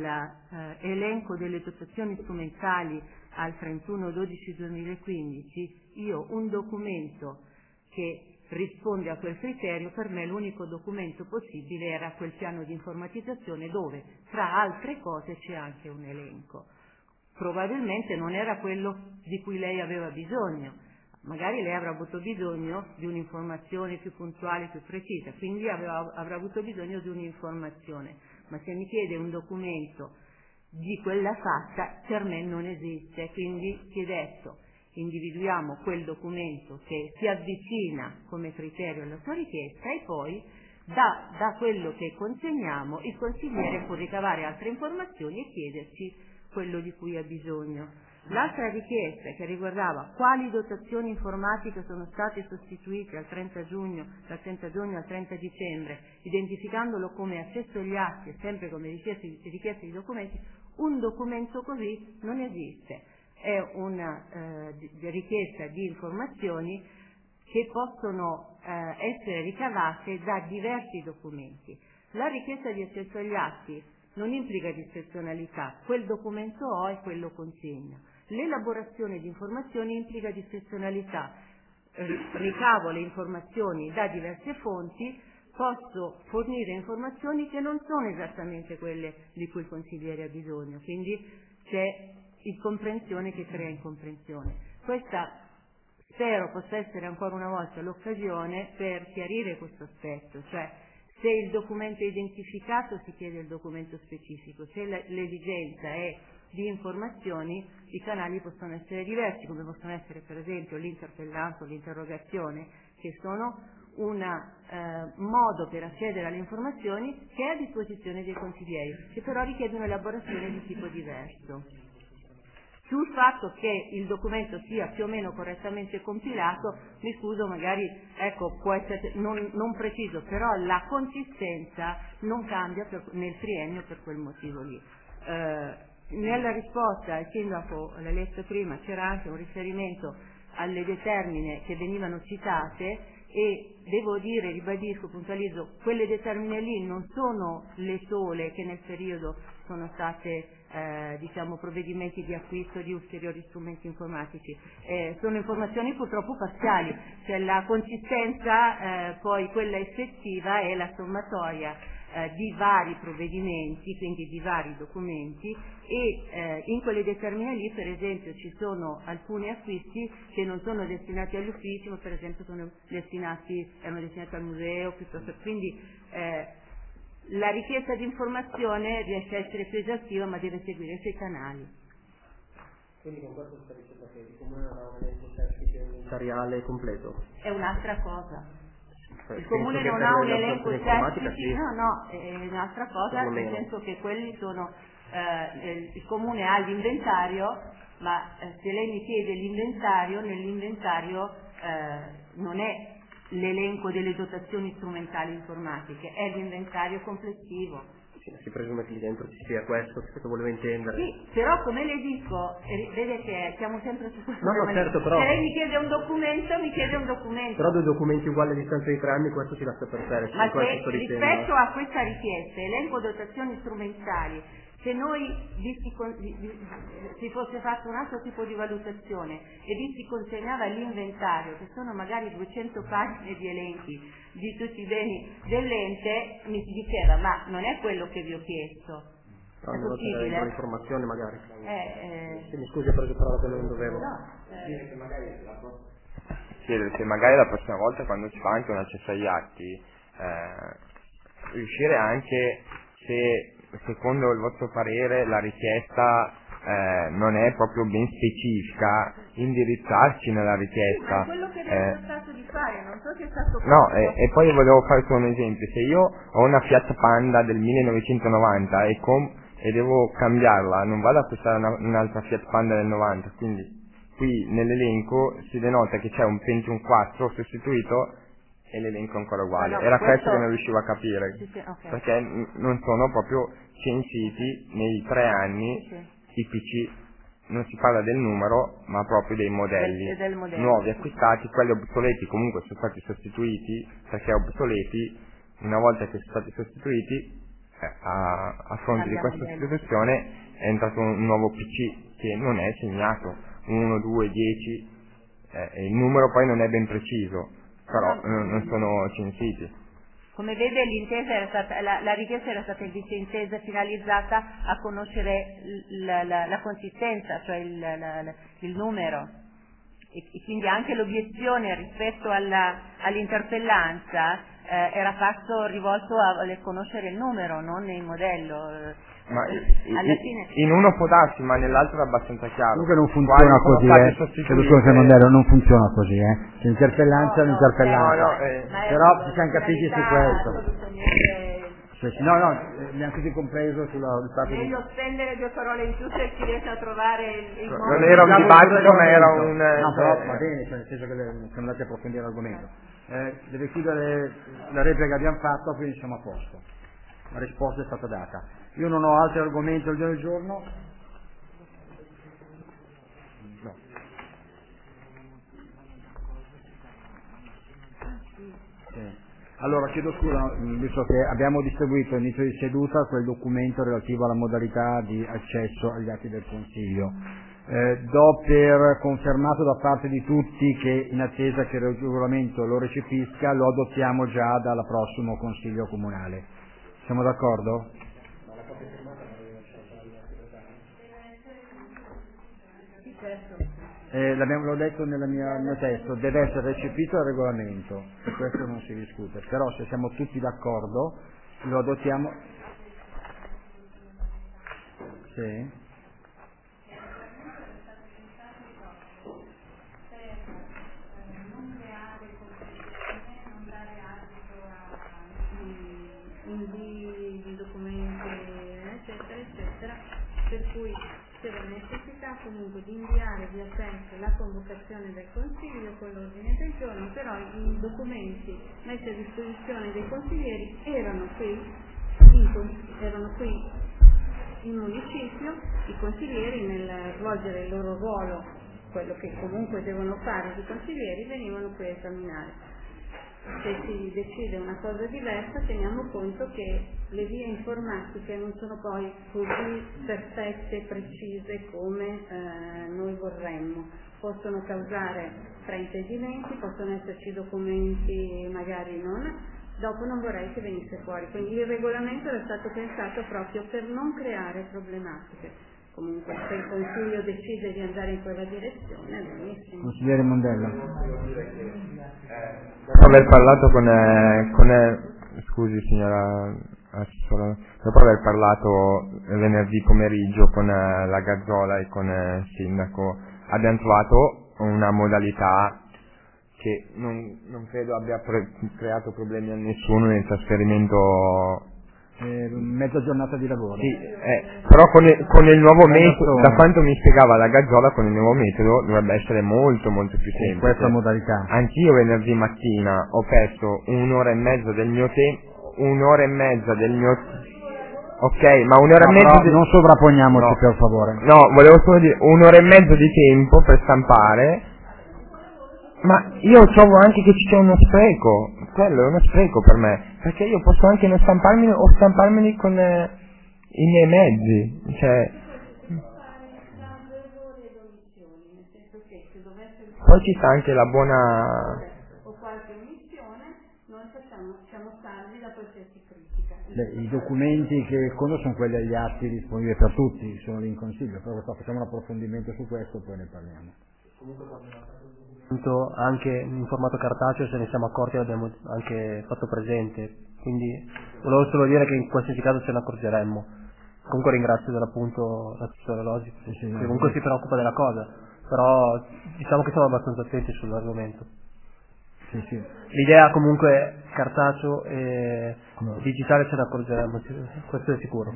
all'elenco eh, delle dotazioni strumentali al trentuno dodici duemilaquindici, io un documento che risponde a quel criterio, per me l'unico documento possibile era quel piano di informatizzazione dove tra altre cose c'è anche un elenco. Probabilmente non era quello di cui lei aveva bisogno, magari lei avrà avuto bisogno di un'informazione più puntuale, più precisa, quindi aveva, avrà avuto bisogno di un'informazione, ma se mi chiede un documento di quella fatta per me non esiste, quindi si è detto individuiamo quel documento che si avvicina come criterio alla sua richiesta e poi da, da quello che consegniamo il consigliere può ricavare altre informazioni e chiederci quello di cui ha bisogno. L'altra richiesta che riguardava quali dotazioni informatiche sono state sostituite al trenta giugno, dal trenta giugno al trenta dicembre, identificandolo come accesso agli atti e sempre come richiesta di, richiesta di documenti, un documento così non esiste. È una eh, di, richiesta di informazioni che possono eh, essere ricavate da diversi documenti. La richiesta di accesso agli atti non implica discrezionalità, quel documento ho e quello consegno. L'elaborazione di informazioni implica discrezionalità, ricavo le informazioni da diverse fonti, posso fornire informazioni che non sono esattamente quelle di cui il consigliere ha bisogno, quindi c'è incomprensione che crea incomprensione. Questa spero possa essere ancora una volta l'occasione per chiarire questo aspetto, cioè se il documento è identificato si chiede il documento specifico, se l'esigenza è di informazioni i canali possono essere diversi, come possono essere per esempio l'interpellanza o l'interrogazione, che sono un eh, modo per accedere alle informazioni che è a disposizione dei consiglieri, che però richiedono elaborazione di tipo diverso. Sul fatto che il documento sia più o meno correttamente compilato, mi scuso, magari ecco, può essere non, non preciso, però la consistenza non cambia per, nel triennio per quel motivo lì. Eh, nella risposta al sindaco, l'ha letto prima, c'era anche un riferimento alle determine che venivano citate, e devo dire, ribadisco, puntualizzo, quelle determine lì non sono le sole che nel periodo sono state eh, diciamo provvedimenti di acquisto di ulteriori strumenti informatici, eh, sono informazioni purtroppo parziali, cioè la consistenza eh, poi quella effettiva è la sommatoria eh, di vari provvedimenti, quindi di vari documenti, e eh, in quelle determine lì per esempio ci sono alcuni acquisti che non sono destinati agli uffici, ma per esempio sono destinati, erano destinati al museo, piuttosto, quindi eh, la richiesta di informazione riesce a essere più esaustiva, ma deve seguire i suoi canali. Quindi con questo sta dicendo che il comune non ha un elenco tecnico inventariale completo? È un'altra cosa. Il Penso comune che non per ha un la elenco informatica, tecnico, sì. no, no, è un'altra cosa, nel Perlomeno. senso che quelli sono, eh, il comune ha l'inventario, ma eh, se lei mi chiede l'inventario, nell'inventario eh, non è l'elenco delle dotazioni strumentali informatiche, è l'inventario complessivo. Sì, si presume che lì dentro ci sia questo, che voleva intendere. Sì, però come le dico, eh, vede che siamo sempre su questo No, no, tema. certo, però- Se lei mi chiede un documento, mi chiede un documento. Però due documenti uguali a distanza di tre anni, questo si lascia perdere. Ma questo se sto dicendo. rispetto a questa richiesta, elenco dotazioni strumentali, se noi vi si, con- vi- vi- si fosse fatto un altro tipo di valutazione e vi si consegnava l'inventario, che sono magari duecento pagine di elenchi di tutti i beni dell'ente, mi si diceva ma non è quello che vi ho chiesto. Però È almeno c'era possibile? dentro l'informazione magari. Eh, eh, Sì, mi scusi, ho preso parola che non dovevo. no, eh, chiedere se magari la prossima volta, quando si fa anche un accesso agli atti, eh, riuscire anche, se secondo il vostro parere la richiesta eh, non è proprio ben specifica, indirizzarci nella richiesta. ma è quello che eh, ho cercato di fare, non so se è stato No, e, e poi volevo fare solo un esempio. Se io ho una Fiat Panda del millenovecentonovanta e, com- e devo cambiarla, non vado a acquistare una, un'altra Fiat Panda del novanta, quindi qui nell'elenco si denota che c'è un Pentium quattro sostituito e l'elenco è ancora uguale. No, no, Era questo- questo che non riuscivo a capire, Sì, sì, ok. perché n- non sono proprio censiti nei tre anni Sì, i P C. Non si parla del numero, ma proprio dei modelli Del- del modello. nuovi acquistati, quelli obsoleti comunque sono stati sostituiti, perché obsoleti, una volta che sono stati sostituiti, eh, a, a fronte di Cambia questa modello. sostituzione è entrato un nuovo P C che non è segnato, uno, due, dieci, eh, e il numero poi non è ben preciso, però No. non, non sono censiti. Come vede l'intesa era stata, la, la richiesta era stata invece intesa finalizzata a conoscere l- la, la, la consistenza, cioè il, la, la, il numero, e, e quindi anche l'obiezione rispetto alla, all'interpellanza eh, era fatto rivolto a, a conoscere il numero, non il modello. eh. Ma Alla in, fine in uno può darsi, ma nell'altro è abbastanza chiaro. Comunque non funziona Quali sono così, state eh. sostituite- Chiedo scusa se Mondello, non funziona così, eh. C'è l'interpellanza No, è no, l'interpellanza. no, no, eh, ma è Però una ci siamo capiti su modalità questo. assolutamente- Cioè, sì, no, no, eh, neanche così compreso sulla sul fatto di... Meglio spendere due parole in più se si riesce a trovare il, il modo. Non era un Abbiamo dibattito, il ma era regolamento. un... No, però eh, va bene, cioè, nel senso che le- siamo andati a approfondire l'argomento. Eh, deve chiudere la replica che abbiamo fatto, quindi siamo a posto. La risposta è stata data. Io non ho altri argomenti all'ordine del giorno. No. Sì. Allora, chiedo scusa, mh, visto che abbiamo distribuito all'inizio di seduta quel documento relativo alla modalità di accesso agli atti del Consiglio. Eh, do per confermato da parte di tutti che, in attesa che il regolamento lo recepisca, lo adottiamo già dal prossimo Consiglio Comunale. Siamo d'accordo? Eh, l'abbiamo, l'ho detto nella mia, nel mio testo, deve essere recepito dal regolamento, su questo non si discute, però se siamo tutti d'accordo lo adottiamo. Sì. eccetera, per cui c'era necessità comunque di inviare via sempre la convocazione del Consiglio con l'ordine del giorno, però i documenti messi a disposizione dei consiglieri erano qui in, erano qui in municipio, i consiglieri nel svolgere il loro ruolo, quello che comunque devono fare i consiglieri, venivano qui a esaminare. Se si decide una cosa diversa teniamo conto che le vie informatiche non sono poi così perfette e precise come eh, noi vorremmo, possono causare fraintendimenti, possono esserci documenti magari non, dopo non vorrei che venisse fuori, quindi il regolamento era stato pensato proprio per non creare problematiche. Comunque se il Consiglio decide di andare in quella direzione, benissimo. Consigliere Mondello. Dopo aver parlato con, eh, con eh, scusi signora assessora, dopo aver parlato venerdì pomeriggio con eh, la Gazzola e con eh, il sindaco, abbiamo trovato una modalità che non, non credo abbia pre- creato problemi a nessuno nel trasferimento. Eh, mezza giornata di lavoro. Sì, eh, però con il, con il nuovo metodo, da quanto mi spiegava la Gazzola, con il nuovo metodo dovrebbe essere molto molto più semplice. In questa modalità. Anch'io venerdì mattina ho perso un'ora e mezza del mio tempo, un'ora e mezza del mio ok, ma un'ora no, e mezza di... non sovrapponiamoci no. per favore. No, volevo solo dire un'ora e mezza di tempo per stampare. Ma io trovo anche che ci sia uno spreco, quello è uno spreco per me, perché io posso anche non stamparmeli o stamparmeli con eh, i miei mezzi, cioè... Poi ci sta anche la buona... o qualche omissione, noi facciamo, siamo salvi da qualsiasi critica. Beh, i documenti che conto sono quelli agli atti disponibili per tutti, sono lì in consiglio, però facciamo un approfondimento su questo e poi ne parliamo. Anche in formato cartaceo, se ne siamo accorti e l'abbiamo anche fatto presente, quindi volevo solo dire che in qualsiasi caso ce ne accorgeremmo. Comunque ringrazio dell'appunto l'assessore Logi, sì, sì, che comunque sì. si preoccupa della cosa, però diciamo che siamo abbastanza attenti sull'argomento. Sì, sì. L'idea comunque cartaceo e no. digitale ce ne accorgeremo, questo è sicuro.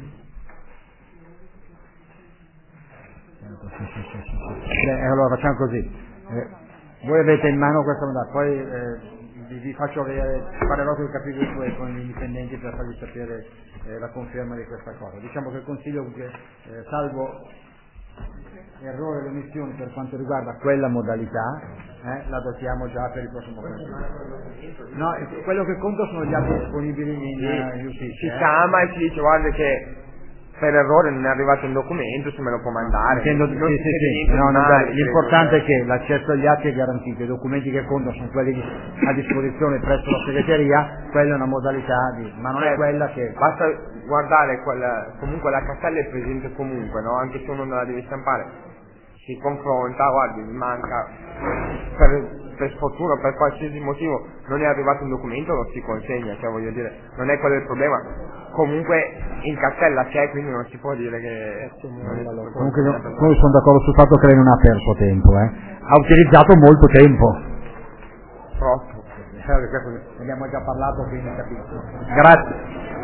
Sì, sì, sì, sì, sì. Beh, allora facciamo così. Eh, Voi avete in mano questa modalità, poi eh, vi, vi faccio avere, parlerò con i capitoli e con gli indipendenti per farvi sapere eh, la conferma di questa cosa. Diciamo che il Consiglio, eh, salvo errore e omissioni per quanto riguarda quella modalità, eh, la dotiamo già per il prossimo Consiglio. No, quello che conto sono gli atti disponibili in sì, giustizia. Ci chiama e ci dice guarda che per errore non è arrivato un documento, se me lo può mandare. Intendo, sì, sì, sì. No, no, male, l'importante credo, è che l'accesso agli atti è garantito, i documenti che contano sono quelli a disposizione presso la segreteria, quella è una modalità di, ma non certo. è quella che... Basta guardare quella, comunque la cartella è presente comunque, no? Anche se uno non la deve stampare, si confronta, guardi, mi manca, per, per sfortuna o per qualsiasi motivo non è arrivato un documento, lo si consegna, cioè voglio dire, non è quello il problema. Comunque in cartella c'è, quindi non si può dire che... Comunque io, io sono d'accordo sul fatto che lei non ha perso tempo, eh. Ha utilizzato molto tempo. Troppo. Ne abbiamo già parlato, quindi capisco. Grazie.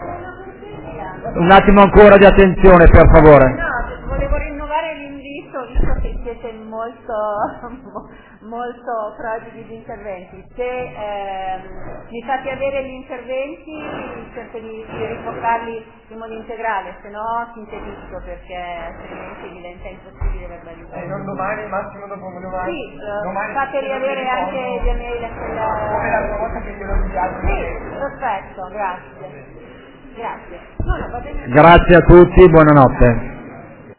Un attimo ancora di attenzione, per favore. No, volevo rinnovare l'invito, visto che siete molto... molto prodighi di interventi. Se ehm, mi fate avere gli interventi cerco di, di riportarli in modo integrale, se no sintetizzo perché altrimenti diventa impossibile verbalizzare. Eh, non domani, massimo dopo domani. Sì, domani fateli avere anche gli email quella... come la volta che glielo inviate. Sì, perfetto, grazie. Grazie. No, no, va bene. Grazie a tutti, buonanotte.